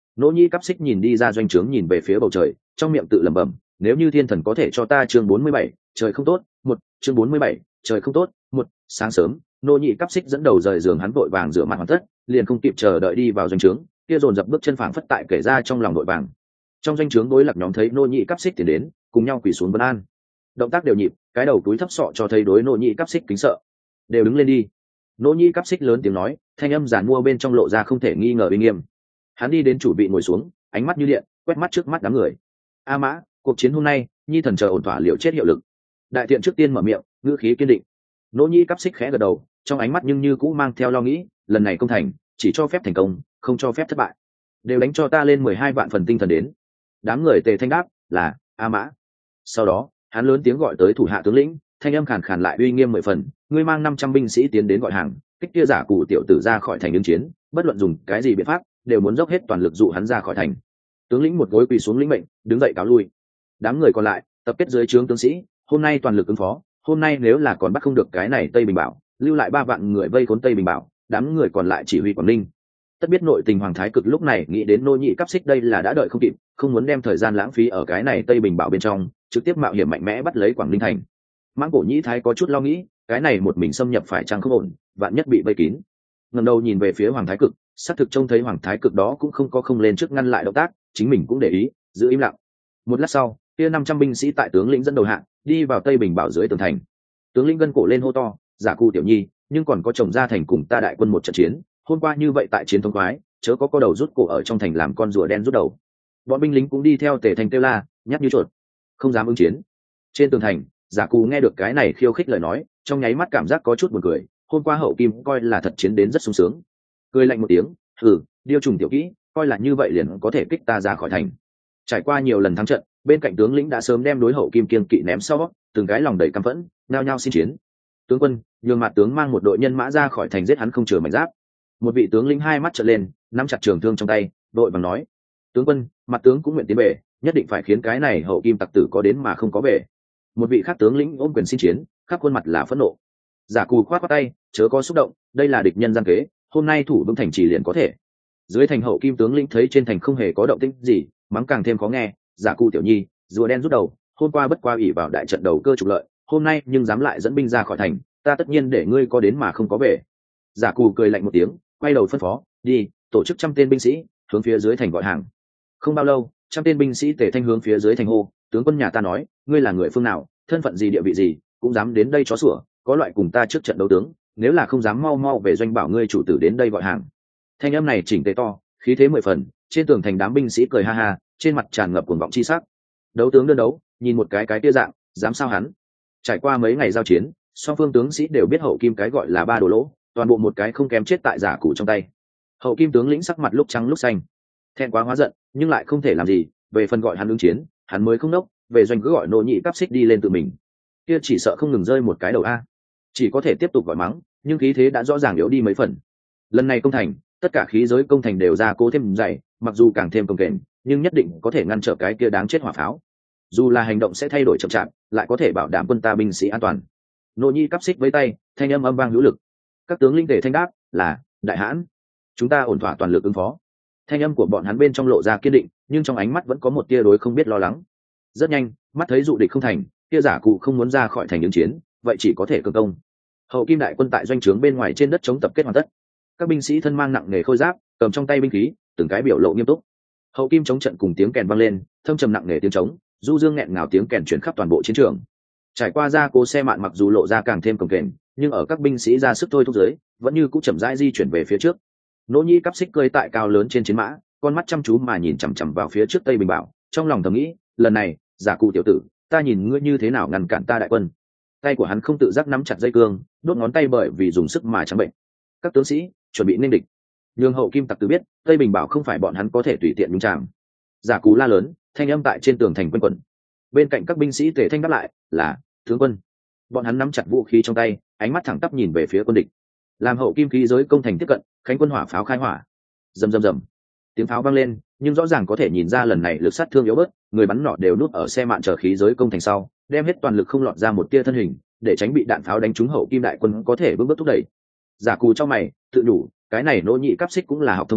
Nỗ Nhĩ Cáp Xích nhìn đi ra doanh trướng, nhìn về phía bầu trời, trong miệng tự lẩm bẩm, nếu như thiên thần có thể cho ta chương bốn mươi bảy, trời không tốt, một, chương bốn mươi bảy, trời không tốt, một, sáng sớm, Nỗ Nhĩ Cáp Xích dẫn đầu rời giường, hắn vội vàng rửa mặt hoàn tất, liền không kịp chờ đợi đi vào doanh trướng, kia dồn dập bước chân phảng phất tại kể ra trong lòng vội vàng. Trong doanh trướng đối lập nhóm thấy Nỗ Nhĩ Cáp Xích tiến đến, cùng nhau quỳ xuống vân an. Động tác đều nhịp, cái đầu túi thấp sọ cho thấy đối Nỗ Nhĩ Cáp Xích kính sợ. Đều đứng lên đi. Nỗ Nhĩ Cáp Xích lớn tiếng nói, thanh âm giàn mua bên trong lộ ra không thể nghi ngờ uy nghiêm. Hắn đi đến chủ vị ngồi xuống, ánh mắt như điện, quét mắt trước mắt đám người. A Mã, cuộc chiến hôm nay, nhi thần chờ ổn thỏa liệu chết hiệu lực. Đại thiện trước tiên mở miệng, ngữ khí kiên định. Nỗ Nhĩ Cáp Xích khẽ gật đầu, trong ánh mắt nhưng như cũ mang theo lo nghĩ, lần này công thành, chỉ cho phép thành công, không cho phép thất bại. Đều đánh cho ta lên mười hai vạn phần tinh thần đến. Đám người tề thanh đáp, là A Mã. Sau đó, hắn lớn tiếng gọi tới thủ hạ tướng lĩnh, thanh âm khàn khàn lại uy nghiêm mười phần, ngươi mang năm trăm binh sĩ tiến đến gọi hàng, kích kia giả cụ tiểu tử ra khỏi thành ứng chiến, bất luận dùng cái gì biện pháp, đều muốn dốc hết toàn lực dụ hắn ra khỏi thành. Tướng lĩnh một gối quỳ xuống lĩnh mệnh, đứng dậy cáo lui. Đám người còn lại tập kết dưới trướng tướng sĩ, hôm nay toàn lực ứng phó, hôm nay nếu là còn bắt không được cái này Tây Bình Bảo, lưu lại ba vạn người vây khốn Tây Bình Bảo, đám người còn lại chỉ huy Quảng Ninh. Tất biết nội tình Hoàng Thái Cực lúc này nghĩ đến Nỗ Nhĩ Cáp Xích đây là đã đợi không kịp, không muốn đem thời gian lãng phí ở cái này Tây Bình Bảo bên trong, trực tiếp mạo hiểm mạnh mẽ bắt lấy Quảng Ninh thành. Mãng Cổ Nhĩ Thái có chút lo nghĩ, cái này một mình xâm nhập phải chăng không ổn, vạn nhất bị vây kín. Ngẩng đầu nhìn về phía Hoàng Thái Cực, xác thực trông thấy Hoàng Thái Cực đó cũng không có không lên trước ngăn lại động tác, chính mình cũng để ý, giữ im lặng. Một lát sau, kia năm trăm binh sĩ tại tướng lĩnh dẫn đầu hạng đi vào Tây Bình Bảo dưới tường thành. Tướng lĩnh gân cổ lên hô to, giả cụ tiểu nhi, nhưng còn có chồng ra thành cùng ta đại quân một trận chiến, hôm qua như vậy tại chiến thống khoái, chớ có có đầu rút cổ ở trong thành làm con rùa đen rút đầu. Bọn binh lính cũng đi theo tề thành kêu la, nhát như chuột, không dám ứng chiến. Trên tường thành, giả cụ nghe được cái này khiêu khích lời nói, trong nháy mắt cảm giác có chút buồn cười, hôm qua hậu kim coi là thật chiến đến rất sung sướng. Cười lạnh một tiếng, hừ, điêu trùng tiểu kỹ, coi là như vậy liền có thể kích ta ra khỏi thành. Trải qua nhiều lần thắng trận, bên cạnh tướng lĩnh đã sớm đem đối hậu kim kiên kỵ ném sau, từng cái lòng đầy căm phẫn, nhao nhao xin chiến. Tướng quân, nhường mặt tướng mang một đội nhân mã ra khỏi thành giết hắn không chừa mảnh giáp. Một vị tướng lĩnh hai mắt trợn lên, nắm chặt trường thương trong tay, đội bằng nói: tướng quân, mặt tướng cũng nguyện tiến về, nhất định phải khiến cái này hậu kim tặc tử có đến mà không có về. Một vị khác tướng lĩnh ôm quyền xin chiến, khắp khuôn mặt là phẫn nộ. Giả Cù khoát khoát tay, chớ có xúc động, đây là địch nhân gian kế, hôm nay thủ vững thành trì liền có thể. Dưới thành hậu kim tướng lĩnh thấy trên thành không hề có động tĩnh gì, mắng càng thêm khó nghe, Giả Cù tiểu nhi, rùa đen rút đầu, hôm qua bất qua ủy vào đại trận đầu cơ trục lợi, hôm nay nhưng dám lại dẫn binh ra khỏi thành, ta tất nhiên để ngươi có đến mà không có về. Giả Cù cười lạnh một tiếng, quay đầu phân phó, đi, tổ chức trăm tên binh sĩ hướng phía dưới thành gọi hàng. Không bao lâu, trăm tên binh sĩ tề thanh hướng phía dưới thành hô, tướng quân nhà ta nói, ngươi là người phương nào, thân phận gì địa vị gì, cũng dám đến đây chó sủa, có loại cùng ta trước trận đấu tướng, nếu là không dám mau mau về doanh bảo ngươi chủ tử đến đây gọi hàng. Thanh âm này chỉnh tề to, khí thế mười phần, trên tường thành đám binh sĩ cười ha ha, trên mặt tràn ngập cuồng vọng chi sắc. Đấu tướng đơn đấu, nhìn một cái cái tia dạng, dám sao hắn. Trải qua mấy ngày giao chiến, song phương tướng sĩ đều biết hậu kim cái gọi là ba đồ lỗ, toàn bộ một cái không kém chết tại Giả Cù trong tay. Hậu kim tướng lĩnh sắc mặt lúc trắng lúc xanh, thẹn quá hóa giận, nhưng lại không thể làm gì, về phần gọi hắn ứng chiến, hắn mới không nốc, về doanh cứ gọi Nỗ Nhĩ Cáp Xích đi lên tự mình. Kia chỉ sợ không ngừng rơi một cái đầu a, chỉ có thể tiếp tục gọi mắng, nhưng khí thế đã rõ ràng yếu đi mấy phần. Lần này công thành, tất cả khí giới công thành đều ra cố thêm dày, mặc dù càng thêm công kềnh, nhưng nhất định có thể ngăn trở cái kia đáng chết hỏa pháo. Dù là hành động sẽ thay đổi chậm chạp, lại có thể bảo đảm quân ta binh sĩ an toàn. Nỗ Nhĩ Cáp Xích với tay, thanh âm âm vang hữu lực. Các tướng linh tề thanh đáp là đại hãn, chúng ta ổn thỏa toàn lực ứng phó. Thanh âm của bọn hắn bên trong lộ ra kiên định, nhưng trong ánh mắt vẫn có một tia đối không biết lo lắng. Rất nhanh, mắt thấy dụ địch không thành, kia Giả Cụ không muốn ra khỏi thành ứng chiến, vậy chỉ có thể cường công. Hậu kim đại quân tại doanh trướng bên ngoài trên đất chống tập kết hoàn tất. Các binh sĩ thân mang nặng nề khôi giáp, cầm trong tay binh khí, từng cái biểu lộ nghiêm túc. Hậu kim chống trận cùng tiếng kèn vang lên, thâm trầm nặng nề tiếng trống, du dương nghẹn ngào tiếng kèn truyền khắp toàn bộ chiến trường. Trải qua ra cố xe mạn mặc dù lộ ra càng thêm cồng kềnh, nhưng ở các binh sĩ ra sức thôi thúc giới, vẫn như cũng chậm rãi di chuyển về phía trước. Nỗ Nhĩ Cáp Xích cơi tại cao lớn trên chiến mã, con mắt chăm chú mà nhìn chằm chằm vào phía trước Tây Bình Bảo, trong lòng thầm nghĩ, lần này, Giả Cụ tiểu tử, ta nhìn ngươi như thế nào ngăn cản ta đại quân. Tay của hắn không tự giác nắm chặt dây cương, đốt ngón tay bởi vì dùng sức mà trắng bệnh. Các tướng sĩ chuẩn bị nên địch. Nhưng hậu kim tặc tử biết, Tây Bình Bảo không phải bọn hắn có thể tùy tiện nhúng chạm. Giả Cụ la lớn, thanh âm tại trên tường thành quanh quẩn. Bên cạnh các binh sĩ tề thanh đáp lại, là tướng quân. Bọn hắn nắm chặt vũ khí trong tay, ánh mắt thẳng tắp nhìn về phía quân địch. Làm hậu kim khí giới công thành tiếp cận, khánh quân hỏa pháo khai hỏa. Rầm rầm rầm. Tiếng pháo vang lên, nhưng rõ ràng có thể nhìn ra lần này lực sát thương yếu bớt, người bắn nỏ đều núp ở xe mạn chờ khí giới công thành sau, đem hết toàn lực không lọt ra một tia thân hình, để tránh bị đạn pháo đánh trúng hậu kim đại quân có thể bước bước thúc đẩy. Giả Cù trong mày, tự đủ, cái này Nỗ Nhĩ Cáp Xích cũng là học thông minh,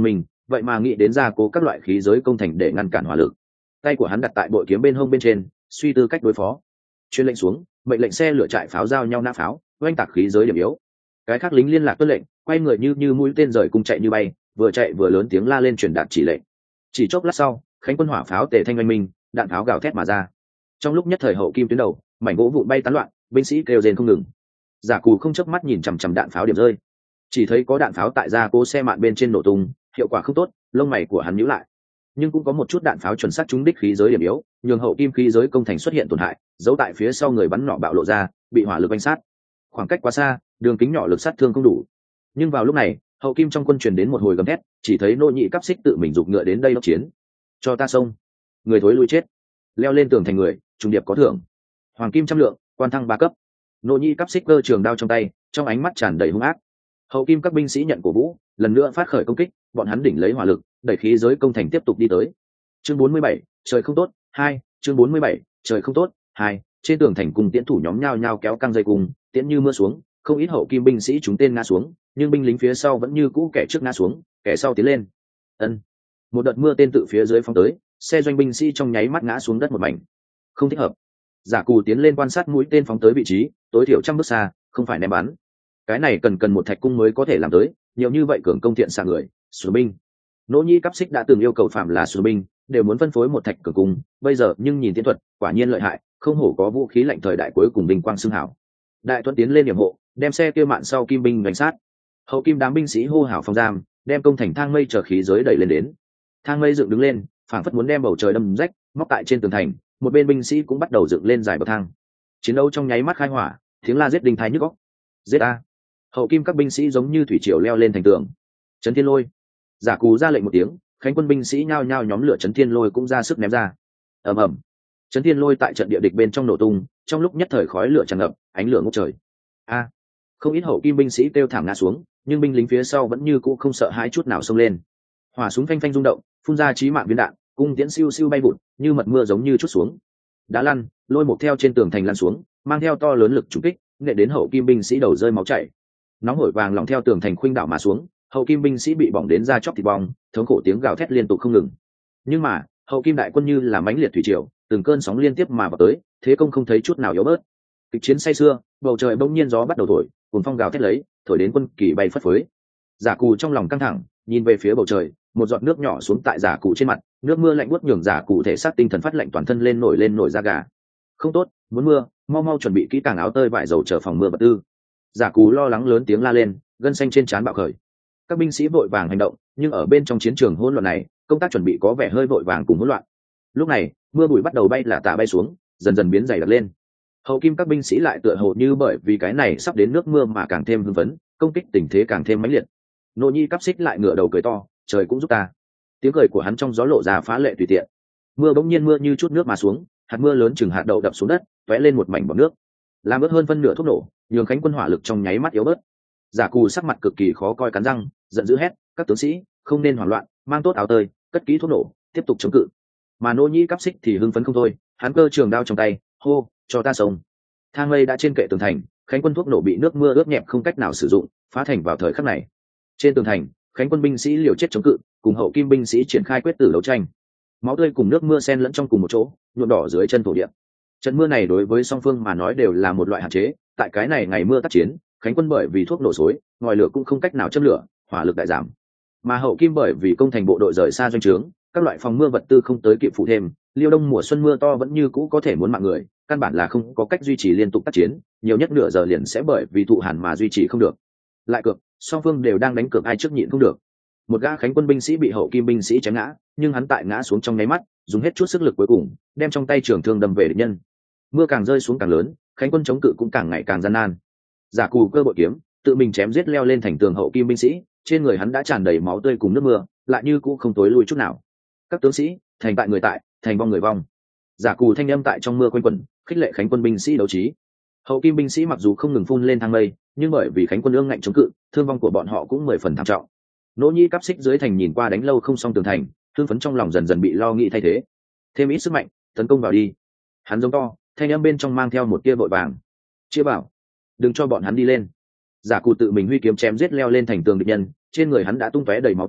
vậy mà nghĩ đến gia cố các loại khí giới công thành để ngăn cản hỏa lực. Tay của hắn đặt tại bội kiếm bên hông bên trên, suy tư cách đối phó. Chuyên lệnh xuống, mệnh lệnh xe lửa trại pháo giao nhau nã pháo, oanh tạc khí giới điểm yếu. Cái khác lính liên lạc tuân lệnh, quay người như như mũi tên rời cung chạy như bay, vừa chạy vừa lớn tiếng la lên truyền đạt chỉ lệnh. Chỉ chốc lát sau, khánh quân hỏa pháo tề thanh oanh minh, đạn pháo gào thét mà ra. Trong lúc nhất thời hậu kim tuyến đầu, mảnh gỗ vụn bay tán loạn, binh sĩ kêu rên không ngừng. Giả Cù không chớp mắt nhìn chằm chằm đạn pháo điểm rơi, chỉ thấy có đạn pháo tại gia cố xe mạn bên trên nổ tung, hiệu quả không tốt, lông mày của hắn nhíu lại. Nhưng cũng có một chút đạn pháo chuẩn xác trúng đích khí giới điểm yếu, nhường hậu kim khí giới công thành xuất hiện tổn hại, giấu tại phía sau người bắn nỏ bạo lộ ra, bị hỏa lực bánh sát. Khoảng cách quá xa, đường kính nhỏ lực sát thương không đủ. Nhưng vào lúc này, hậu kim trong quân truyền đến một hồi gầm thét, chỉ thấy nô nhị cấp xích tự mình giục ngựa đến đây đốc chiến. Cho ta xông, người thối lui chết, leo lên tường thành người, trung điệp có thưởng. Hoàng kim trăm lượng, quan thăng ba cấp. Nô nhị cấp xích cơ trường đao trong tay, trong ánh mắt tràn đầy hung ác. Hậu kim các binh sĩ nhận cổ vũ, lần nữa phát khởi công kích, bọn hắn đỉnh lấy hỏa lực, đẩy khí giới công thành tiếp tục đi tới. Chương bốn mươi bảy, trời không tốt, hai, chương bốn mươi bảy, trời không tốt, hai, trên tường thành cùng tiễn thủ nhóm nhao nhao kéo căng dây cùng, tiễn như mưa xuống, không ít hậu kim binh sĩ chúng tên ngã xuống, nhưng binh lính phía sau vẫn như cũ kẻ trước ngã xuống, kẻ sau tiến lên. Ân. Một đợt mưa tên tự phía dưới phóng tới, xe doanh binh sĩ trong nháy mắt ngã xuống đất một mảnh. Không thích hợp. Giả Cù tiến lên quan sát mũi tên phóng tới vị trí, tối thiểu trăm bước xa, không phải ném bắn. Cái này cần cần một thạch cung mới có thể làm tới, nhiều như vậy cường công thiện xạ người, sứ binh. Nỗ Nhi cấp xích đã từng yêu cầu phạm là sứ binh, đều muốn phân phối một thạch cường cung, bây giờ nhưng nhìn tiến thuật, quả nhiên lợi hại, không hổ có vũ khí lạnh thời đại cuối cùng binh quang xưng hảo. Đại Tuấn tiến lên điểm hộ, đem xe kia mạn sau kim binh đánh sát. Hậu kim đám binh sĩ hô hào phong giam, đem công thành thang mây chờ khí giới đẩy lên đến. Thang mây dựng đứng lên, phảng phất muốn đem bầu trời đâm rách, móc tại trên tường thành, một bên binh sĩ cũng bắt đầu dựng lên dài bậc thang. Chiến đấu trong nháy mắt khai hỏa, tiếng la giết đình thái nhức óc. Giết a! Hậu kim các binh sĩ giống như thủy triều leo lên thành tường. Chấn thiên lôi. Giả Cù ra lệnh một tiếng, khánh quân binh sĩ nhao nhao nhóm lửa chấn thiên lôi cũng ra sức ném ra. Ầm ầm. Chấn thiên lôi tại trận địa địch bên trong nổ tung, trong lúc nhất thời khói lửa tràn ngập, ánh lửa ngút trời. A! Không ít hậu kim binh sĩ kêu thảm ngã xuống, nhưng binh lính phía sau vẫn như cũ không sợ hãi chút nào xông lên. Hỏa súng phanh phanh rung động, phun ra chí mạng viên đạn, cung tiễn siêu siêu bay vụt, như mật mưa giống như chút xuống. Đá lăn, lôi một theo trên tường thành lăn xuống, mang theo to lớn lực trùng kích, nện đến hậu kim binh sĩ đầu rơi máu chảy. Nóng hổi vàng lỏng theo tường thành khuynh đảo mà xuống, hậu kim binh sĩ bị bỏng đến da chóc thịt bong, thống khổ tiếng gào thét liên tục không ngừng. Nhưng mà hậu kim đại quân như là mãnh liệt thủy triều, từng cơn sóng liên tiếp mà vào tới, thế công không thấy chút nào yếu bớt. Kịch chiến say sưa, bầu trời bỗng nhiên gió bắt đầu thổi, cuồng phong gào thét lấy, thổi đến quân kỳ bay phất phới. Giả Cù trong lòng căng thẳng, nhìn về phía bầu trời, một giọt nước nhỏ xuống tại Giả Cù trên mặt, nước mưa lạnh buốt nhường Giả Cù thể xác tinh thần phát lạnh toàn thân lên nổi lên nổi da gà. Không tốt, muốn mưa, mau mau chuẩn bị kỹ càng áo tơi vải dầu chờ phòng mưa vật tư. Giả Cù lo lắng lớn tiếng la lên, gân xanh trên trán bạo khởi. Các binh sĩ vội vàng hành động, nhưng ở bên trong chiến trường hỗn loạn này, công tác chuẩn bị có vẻ hơi vội vàng cùng hỗn loạn. Lúc này, mưa bụi bắt đầu bay là tả bay xuống, dần dần biến dày đặc lên. Hậu kim các binh sĩ lại tựa hồ như bởi vì cái này sắp đến nước mưa mà càng thêm hưng phấn, công kích tình thế càng thêm mãnh liệt. Nô Nhi cắp xích lại ngửa đầu cười to, trời cũng giúp ta. Tiếng cười của hắn trong gió lộ ra phá lệ tùy tiện. Mưa bỗng nhiên mưa như chút nước mà xuống, hạt mưa lớn chừng hạt đậu đập xuống đất, tóe lên một mảnh bọt nước, làm ướt hơn phân nửa thuốc nổ, nhường khánh quân hỏa lực trong nháy mắt yếu bớt. Giả Cù sắc mặt cực kỳ khó coi, cắn răng giận dữ hét, các tướng sĩ không nên hoảng loạn, mang tốt áo tơi, cất kỹ thuốc nổ, tiếp tục chống cự. Mà Nô Nhĩ cắp xích thì hưng phấn không thôi, hắn cơ trường đao trong tay, hô, cho ta sống. Thang lây đã trên kệ tường thành, khánh quân thuốc nổ bị nước mưa ướt nhẹp không cách nào sử dụng, phá thành vào thời khắc này. Trên tường thành, khánh quân binh sĩ liều chết chống cự, cùng hậu kim binh sĩ triển khai quyết tử đấu tranh. Máu tươi cùng nước mưa xen lẫn trong cùng một chỗ, nhuộm đỏ dưới chân thổ địa. Trận mưa này đối với song phương mà nói đều là một loại hạn chế, tại cái này ngày mưa tác chiến, khánh quân bởi vì thuốc nổ xối, ngòi lửa cũng không cách nào châm lửa, hỏa lực đại giảm. Mà hậu kim bởi vì công thành bộ đội rời xa doanh trướng, các loại phòng mưa vật tư không tới kịp phụ thêm, liêu đông mùa xuân mưa to vẫn như cũ có thể muốn mạng người, căn bản là không có cách duy trì liên tục tác chiến, nhiều nhất nửa giờ liền sẽ bởi vì thụ hàn mà duy trì không được. Lại cược, song phương đều đang đánh cược ai trước nhịn không được. Một gã khánh quân binh sĩ bị hậu kim binh sĩ chém ngã, nhưng hắn tại ngã xuống trong nháy mắt, dùng hết chút sức lực cuối cùng, đem trong tay trường thương đâm về địch nhân. Mưa càng rơi xuống càng lớn, khánh quân chống cự cũng càng ngày càng gian nan. Giả Cù cơ bội kiếm, tự mình chém giết leo lên thành tường hậu kim binh sĩ, trên người hắn đã tràn đầy máu tươi cùng nước mưa, lại như cũng không tối lui chút nào. Các tướng sĩ, thành tại người tại, thành vong người vong. Giả Cù thanh âm tại trong mưa quanh quẩn, khích lệ khánh quân binh sĩ đấu trí. Hậu kim binh sĩ mặc dù không ngừng phun lên thang mây, nhưng bởi vì khánh quân ương ngạnh chống cự, thương vong của bọn họ cũng mười phần thảm trọng. Nỗ Nhĩ cắp xích dưới thành nhìn qua đánh lâu không xong tường thành, thương phấn trong lòng dần dần bị lo nghĩ thay thế. Thêm ít sức mạnh, tấn công vào đi. Hắn giống to, thanh âm bên trong mang theo một tia vội vàng. Chia bảo, đừng cho bọn hắn đi lên. Giả Cù tự mình huy kiếm chém giết leo lên thành tường địch nhân, trên người hắn đã tung tóe đầy máu tươi,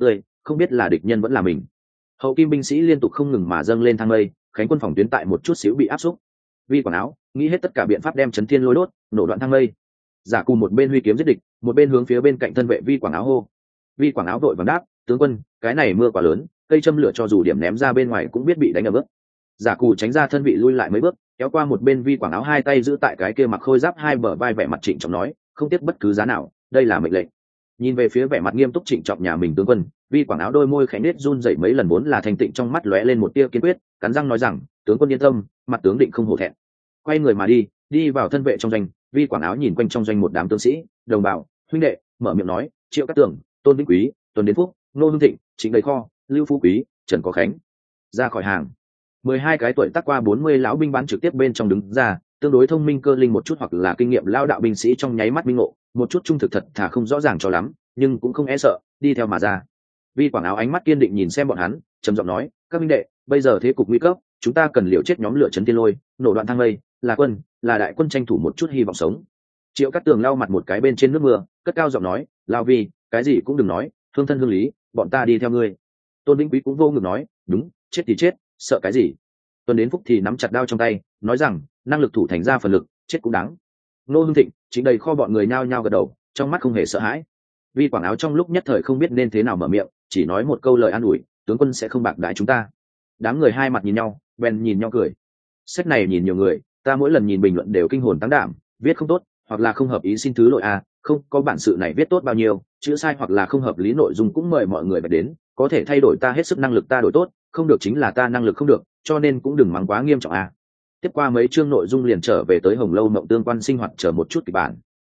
không biết là địch nhân vẫn là mình. Hậu kim binh sĩ liên tục không ngừng mà dâng lên thang mây, khánh quân phòng tuyến tại một chút xíu bị áp xúc. Vi quảng áo nghĩ hết tất cả biện pháp đem chấn thiên lôi đốt, nổ đoạn thang mây. Giả cùng một bên huy kiếm giết địch, một bên hướng phía bên cạnh thân vệ Vi quảng áo hô. Vi quảng áo vội vàng đáp, tướng quân, cái này mưa quá lớn, cây châm lửa cho dù điểm ném ra bên ngoài cũng biết bị đánh ở bước. Giả cù tránh ra thân vị lui lại mấy bước, kéo qua một bên Vi quảng áo, hai tay giữ tại cái kia mặc khôi giáp hai bờ vai, vẻ mặt trịnh trọng nói, không tiếc bất cứ giá nào, đây là mệnh lệnh. Nhìn về phía vẻ mặt nghiêm túc trịnh trọng nhà mình tướng quân, Vi quảng áo đôi môi khẽ nết run rẩy mấy lần, vốn là thành tịnh trong mắt lóe lên một tia kiên quyết, cắn răng nói rằng, tướng quân yên tâm, mặt tướng định không hổ thẹn. Quay người mà đi, đi vào thân vệ trong doanh. Vi quảng áo nhìn quanh trong doanh một đám tướng sĩ, đồng bào, huynh đệ, mở miệng nói, Triệu Cát Tường, Tôn Vĩnh Quý, Tuần Đến Phúc, Nô Hưng Thịnh, Trịnh Đầy Kho, Lưu Phú Quý, Trần Có Khánh, ra khỏi hàng. Mười hai cái tuổi tác qua bốn mươi lão binh bán trực tiếp bên trong đứng ra, tương đối thông minh cơ linh một chút hoặc là kinh nghiệm lao đạo binh sĩ trong nháy mắt minh ngộ, một chút trung thực thật thà không rõ ràng cho lắm, nhưng cũng không e sợ, đi theo mà ra. Vi quảng áo ánh mắt kiên định nhìn xem bọn hắn, trầm giọng nói, các minh đệ, bây giờ thế cục nguy cấp, chúng ta cần liều chết nhóm lửa chấn thiên lôi, nổ đoạn thang lây, là quân, là đại quân tranh thủ một chút hy vọng sống. Triệu Cát Tường lau mặt một cái bên trên nước mưa, cất cao giọng nói, lao Vi, cái gì cũng đừng nói, hương thân hương lý, bọn ta đi theo ngươi. Tôn Vĩnh Quý cũng vô ngực nói, đúng, chết thì chết, sợ cái gì. Tuần Đến Phúc thì nắm chặt đao trong tay, nói rằng, năng lực thủ thành ra phần lực, chết cũng đáng. Nô Hưng Thịnh, Chính Đầy Kho bọn người nhao nhao gật đầu, trong mắt không hề sợ hãi. Vi quảng áo trong lúc nhất thời không biết nên thế nào mở miệng, chỉ nói một câu lời an ủi, tướng quân sẽ không bạc đãi chúng ta. Đám người hai mặt nhìn nhau, bèn nhìn nhau cười. Sách này nhìn nhiều người, ta mỗi lần nhìn bình luận đều kinh hồn tăng đảm, viết không tốt hoặc là không hợp ý xin thứ lỗi a, không có bản sự này viết tốt bao nhiêu, chữ sai hoặc là không hợp lý nội dung cũng mời mọi người phải đến, có thể thay đổi ta hết sức năng lực ta đổi tốt, không được chính là ta năng lực không được, cho nên cũng đừng mắng quá nghiêm trọng a. Tiếp qua mấy chương nội dung liền trở về tới Hồng Lâu Mộng Tương Quan sinh hoạt chờ một chút kịch bản.